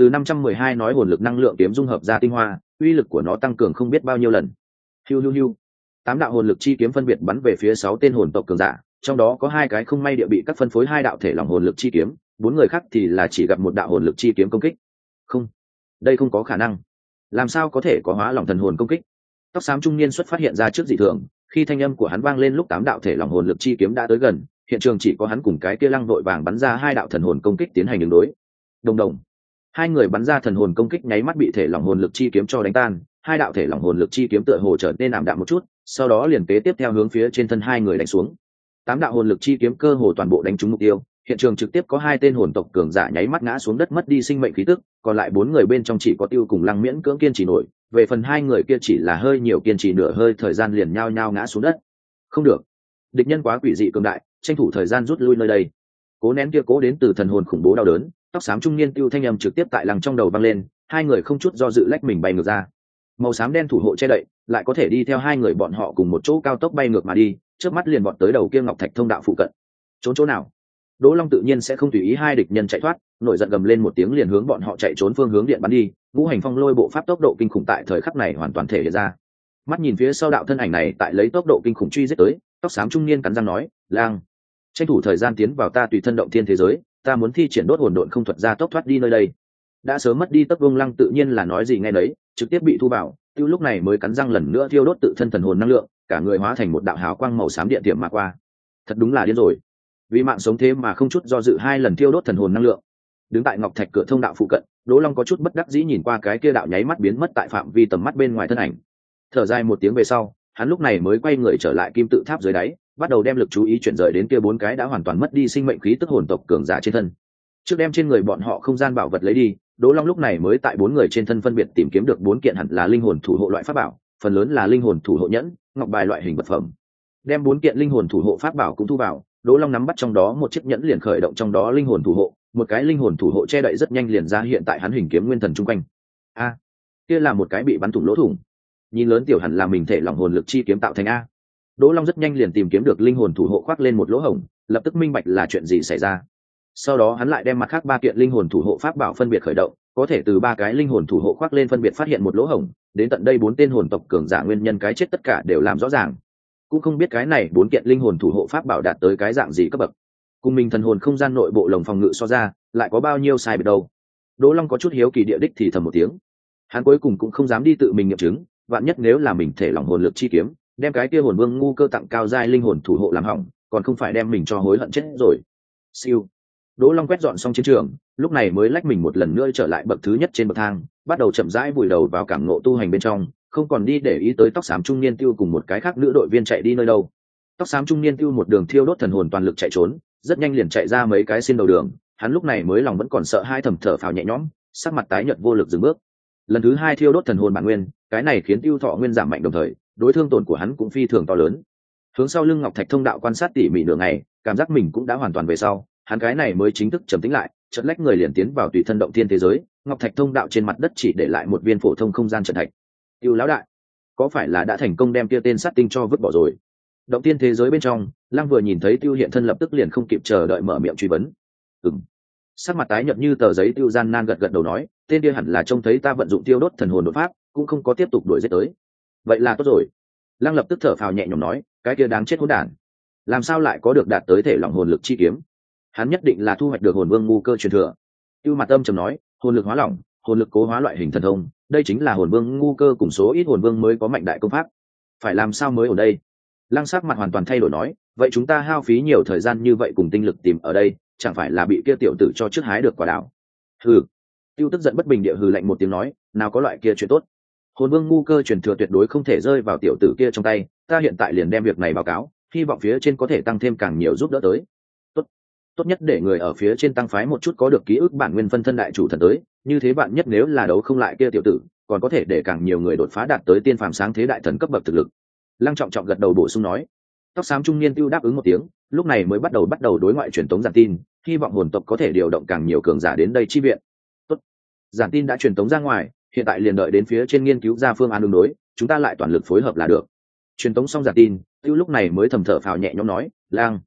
từ năm trăm mười hai nói hồn lực năng lượng kiếm dung hợp ra tinh hoa, uy lực của nó tăng cường không biết bao nhiêu lần. Hiu hiu hiu. Tám đạo hồn lực chi kiếm phân biệt bắn về phía sáu tên hồn tộc cường giả, trong đó có hai cái không may địa bị các phân phối hai đạo thể lòng hồn lực chi kiếm, bốn người khác thì là chỉ gặp một đạo hồn lực chi kiếm công kích. Không, đây không có khả năng. Làm sao có thể có hóa lòng thần hồn công kích? Tóc xám trung niên xuất phát hiện ra trước dị thường, khi thanh âm của hắn vang lên lúc tám đạo thể lòng hồn lực chi kiếm đã tới gần, hiện trường chỉ có hắn cùng cái kia lăng vội vàng bắn ra hai đạo thần hồn công kích tiến hành đường đối. Đồng đồng. Hai người bắn ra thần hồn công kích nháy mắt bị thể lòng hồn lực chi kiếm cho đánh tan, hai đạo thể lòng hồn lực chi kiếm tựa hồ trở nên ảm đạm một chút, sau đó liền kế tiếp theo hướng phía trên thân hai người đánh xuống. Tám đạo hồn lực chi kiếm cơ hồ toàn bộ đánh trúng mục tiêu, hiện trường trực tiếp có hai tên hồn tộc cường giả nháy mắt ngã xuống đất mất đi sinh mệnh khí tức, còn lại bốn người bên trong chỉ có Tiêu cùng Lăng miễn cưỡng kiên trì nổi, về phần hai người kia chỉ là hơi nhiều kiên trì nửa hơi thời gian liền nhao nhao ngã xuống đất. Không được, địch nhân quá quỷ dị cường đại, tranh thủ thời gian rút lui nơi đây. Cố nén kia cố đến từ thần hồn khủng bố đau đớn, tóc xám trung niên Tiêu thanh âm trực tiếp tại Lăng trong đầu vang lên, hai người không chút do dự lách mình bay ngược ra. Màu xám đen thủ hộ che đậy, lại có thể đi theo hai người bọn họ cùng một chỗ cao tốc bay ngược mà đi, trước mắt liền bọn tới đầu kia ngọc thạch thông đạo phụ cận. Trốn chỗ nào? Đỗ Long tự nhiên sẽ không tùy ý hai địch nhân chạy thoát, nổi giận gầm lên một tiếng liền hướng bọn họ chạy trốn phương hướng điện bắn đi, ngũ hành phong lôi bộ pháp tốc độ kinh khủng tại thời khắc này hoàn toàn thể hiện ra. Mắt nhìn phía sau đạo thân ảnh này tại lấy tốc độ kinh khủng truy giết tới, tóc xám trung niên cắn răng nói, "Lang, tranh thủ thời gian tiến vào ta tùy thân động thiên thế giới, ta muốn thi triển đốt hồn độn không thuật ra tốc thoát đi nơi đây." Đã sớm mất đi tốc vương Lăng tự nhiên là nói gì nghe nấy, trực tiếp bị thu vào, Tiêu lúc này mới cắn răng lần nữa thiêu đốt tự thân thần hồn năng lượng, cả người hóa thành một đạo hào quang màu xám điện tiệm mà qua. Thật đúng là điên rồi, vì mạng sống thế mà không chút do dự hai lần thiêu đốt thần hồn năng lượng. Đứng tại ngọc thạch cửa thông đạo phụ cận, Đỗ Long có chút bất đắc dĩ nhìn qua cái kia đạo nháy mắt biến mất tại phạm vi tầm mắt bên ngoài thân ảnh, thở dài một tiếng về sau, hắn lúc này mới quay người trở lại kim tự tháp dưới đáy, bắt đầu đem lực chú ý chuyển rời đến kia bốn cái đã hoàn toàn mất đi sinh mệnh khí tức hồn tộc cường giả trên thân. Trước đem trên người bọn họ không gian bảo vật lấy đi, Đỗ Long lúc này mới tại bốn người trên thân phân biệt tìm kiếm được bốn kiện hẳn là linh hồn thủ hộ loại pháp bảo, phần lớn là linh hồn thủ hộ nhẫn, ngọc bài loại hình vật phẩm. Đem bốn kiện linh hồn thủ hộ pháp bảo cũng thu vào, Đỗ Long nắm bắt trong đó một chiếc nhẫn liền khởi động trong đó linh hồn thủ hộ, một cái linh hồn thủ hộ che đậy rất nhanh liền ra hiện tại hắn hình kiếm nguyên thần trung quanh. A, kia là một cái bị bắn thủng lỗ thủng. Nhìn lớn tiểu hẳn là mình thể lòng hồn lực chi kiếm tạo thành a. Đỗ Long rất nhanh liền tìm kiếm được linh hồn thủ hộ khoác lên một lỗ hổng, lập tức minh bạch là chuyện gì xảy ra. Sau đó hắn lại đem mặt khác ba kiện linh hồn thủ hộ pháp bảo phân biệt khởi động, có thể từ ba cái linh hồn thủ hộ khoác lên phân biệt phát hiện một lỗ hổng, đến tận đây bốn tên hồn tộc cường giả nguyên nhân cái chết tất cả đều làm rõ ràng. Cũng không biết cái này bốn kiện linh hồn thủ hộ pháp bảo đạt tới cái dạng gì cấp bậc. Cùng mình thần hồn không gian nội bộ lồng phòng ngự so ra, lại có bao nhiêu sai biệt đâu. Đỗ Long có chút hiếu kỳ địa đích thì thầm một tiếng. Hắn cuối cùng cũng không dám đi tự mình nghiệm chứng, vạn nhất nếu là mình thể lòng hồn lực chi kiếm, đem cái kia hồn vương ngu cơ tặng cao giai linh hồn thủ hộ làm hỏng, còn không phải đem mình cho hối hận chết rồi. Siêu. Đỗ Long quét dọn xong chiến trường, lúc này mới lách mình một lần nữa trở lại bậc thứ nhất trên bậc thang, bắt đầu chậm rãi vùi đầu vào cảm ngộ tu hành bên trong, không còn đi để ý tới tóc xám trung niên Tiêu cùng một cái khác nữ đội viên chạy đi nơi đâu. Tóc xám trung niên Tiêu một đường thiêu đốt thần hồn toàn lực chạy trốn, rất nhanh liền chạy ra mấy cái xin đầu đường, hắn lúc này mới lòng vẫn còn sợ hai thầm thở phào nhẹ nhõm, sắc mặt tái nhợt vô lực dừng bước. Lần thứ hai thiêu đốt thần hồn bản nguyên, cái này khiến Tiêu thọ nguyên giảm mạnh đồng thời, đối thương tổn của hắn cũng phi thường to lớn. Hướng sau lưng ngọc thạch thông đạo quan sát tỉ mỉ nửa ngày, cảm giác mình cũng đã hoàn toàn về sau, hắn cái này mới chính thức trầm tĩnh lại, chợt lách người liền tiến vào tùy thân động thiên thế giới, ngọc thạch thông đạo trên mặt đất chỉ để lại một viên phổ thông không gian trận thạch. Tiêu lão đại, có phải là đã thành công đem kia tên sát tinh cho vứt bỏ rồi? Động thiên thế giới bên trong, Lăng vừa nhìn thấy Tiêu hiện thân lập tức liền không kịp chờ đợi mở miệng truy vấn. Ừm. Sắc mặt tái nhợt như tờ giấy Tiêu gian nan gật gật đầu nói, tên kia hẳn là trông thấy ta vận dụng tiêu đốt thần hồn đột pháp, cũng không có tiếp tục đuổi giết tới. Vậy là tốt rồi. Lăng lập tức thở phào nhẹ nhõm nói, cái kia đáng chết hỗn đản, làm sao lại có được đạt tới thể lòng hồn lực chi kiếm? Hắn nhất định là thu hoạch được hồn vương ngu cơ truyền thừa. Tiêu mặt âm trầm nói, hồn lực hóa lỏng, hồn lực cố hóa loại hình thần thông, đây chính là hồn vương ngu cơ cùng số ít hồn vương mới có mạnh đại công pháp. Phải làm sao mới ở đây? Lăng sắc mặt hoàn toàn thay đổi nói, vậy chúng ta hao phí nhiều thời gian như vậy cùng tinh lực tìm ở đây, chẳng phải là bị kia tiểu tử cho trước hái được quả đảo? Hừ. Tiêu tức giận bất bình địa hừ lạnh một tiếng nói, nào có loại kia chuyện tốt. Hồn vương ngu cơ truyền thừa tuyệt đối không thể rơi vào tiểu tử kia trong tay, ta hiện tại liền đem việc này báo cáo, hy vọng phía trên có thể tăng thêm càng nhiều giúp đỡ tới. Tốt, tốt nhất để người ở phía trên tăng phái một chút có được ký ức bản nguyên phân thân đại chủ thần tới, như thế bạn nhất nếu là đấu không lại kia tiểu tử, còn có thể để càng nhiều người đột phá đạt tới tiên phàm sáng thế đại thần cấp bậc thực lực. Lăng trọng trọng gật đầu bổ sung nói. Tóc xám trung niên Tiêu đáp ứng một tiếng, lúc này mới bắt đầu bắt đầu đối ngoại truyền tống giản tin, hy vọng hồn tộc có thể điều động càng nhiều cường giả đến đây chi viện. Tốt, giản tin đã truyền tống ra ngoài, hiện tại liền đợi đến phía trên nghiên cứu ra phương án ứng đối, chúng ta lại toàn lực phối hợp là được. Truyền tống xong giản tin, Tiêu lúc này mới thầm thở phào nhẹ nhõm nói, Lang,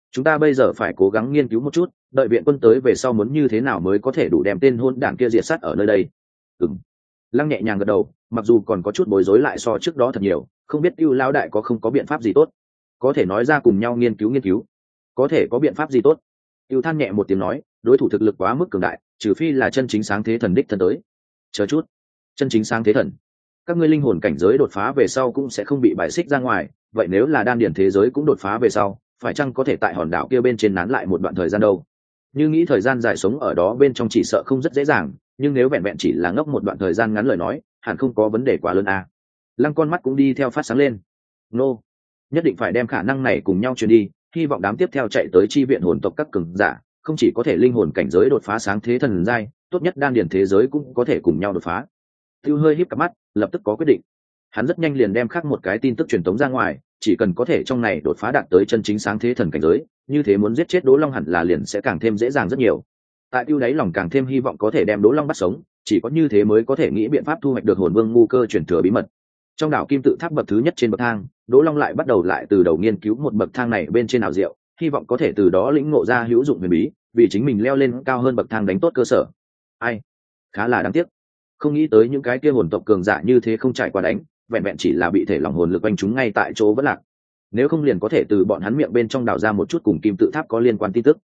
chúng ta bây giờ phải cố gắng nghiên cứu một chút, đợi viện quân tới về sau muốn như thế nào mới có thể đủ đem tên hôn đảng kia diệt sát ở nơi đây. Ừm. Lăng nhẹ nhàng gật đầu, mặc dù còn có chút bối rối lại so trước đó thật nhiều, không biết Cưu lão đại có không có biện pháp gì tốt, có thể nói ra cùng nhau nghiên cứu nghiên cứu. Có thể có biện pháp gì tốt? Cưu than nhẹ một tiếng nói, đối thủ thực lực quá mức cường đại, trừ phi là chân chính sáng thế thần đích thân tới. Chờ chút, chân chính sáng thế thần, các ngươi linh hồn cảnh giới đột phá về sau cũng sẽ không bị bài xích ra ngoài, vậy nếu là đan điển thế giới cũng đột phá về sau, phải chăng có thể tại hòn đảo kia bên trên nán lại một đoạn thời gian đâu? Như nghĩ thời gian dài sống ở đó bên trong chỉ sợ không rất dễ dàng, nhưng nếu vẹn vẹn chỉ là ngốc một đoạn thời gian ngắn lời nói, hẳn không có vấn đề quá lớn à. Lăng con mắt cũng đi theo phát sáng lên. Nô, nhất định phải đem khả năng này cùng nhau truyền đi, hy vọng đám tiếp theo chạy tới chi viện hồn tộc các cường giả, không chỉ có thể linh hồn cảnh giới đột phá sáng thế thần giai, tốt nhất đan điển thế giới cũng có thể cùng nhau đột phá. Tiêu hơi híp cặp mắt, lập tức có quyết định. Hắn rất nhanh liền đem khác một cái tin tức truyền tống ra ngoài, chỉ cần có thể trong này đột phá đạt tới chân chính sáng thế thần cảnh giới, như thế muốn giết chết Đỗ Long hẳn là liền sẽ càng thêm dễ dàng rất nhiều. Tại Tiêu đáy lòng càng thêm hy vọng có thể đem Đỗ Long bắt sống, chỉ có như thế mới có thể nghĩ biện pháp thu hoạch được hồn vương ngu cơ truyền thừa bí mật. Trong đảo kim tự tháp bậc thứ nhất trên bậc thang, Đỗ Long lại bắt đầu lại từ đầu nghiên cứu một bậc thang này bên trên ảo diệu, hy vọng có thể từ đó lĩnh ngộ ra hữu dụng huyền bí, vì chính mình leo lên cao hơn bậc thang đánh tốt cơ sở. Ai, khá là đáng tiếc, không nghĩ tới những cái kia hồn tộc cường giả như thế không trải qua đánh, vẹn vẹn chỉ là bị thể lòng hồn lực quanh chúng ngay tại chỗ vẫn lạc. Nếu không liền có thể từ bọn hắn miệng bên trong đào ra một chút cùng kim tự tháp có liên quan tin tức.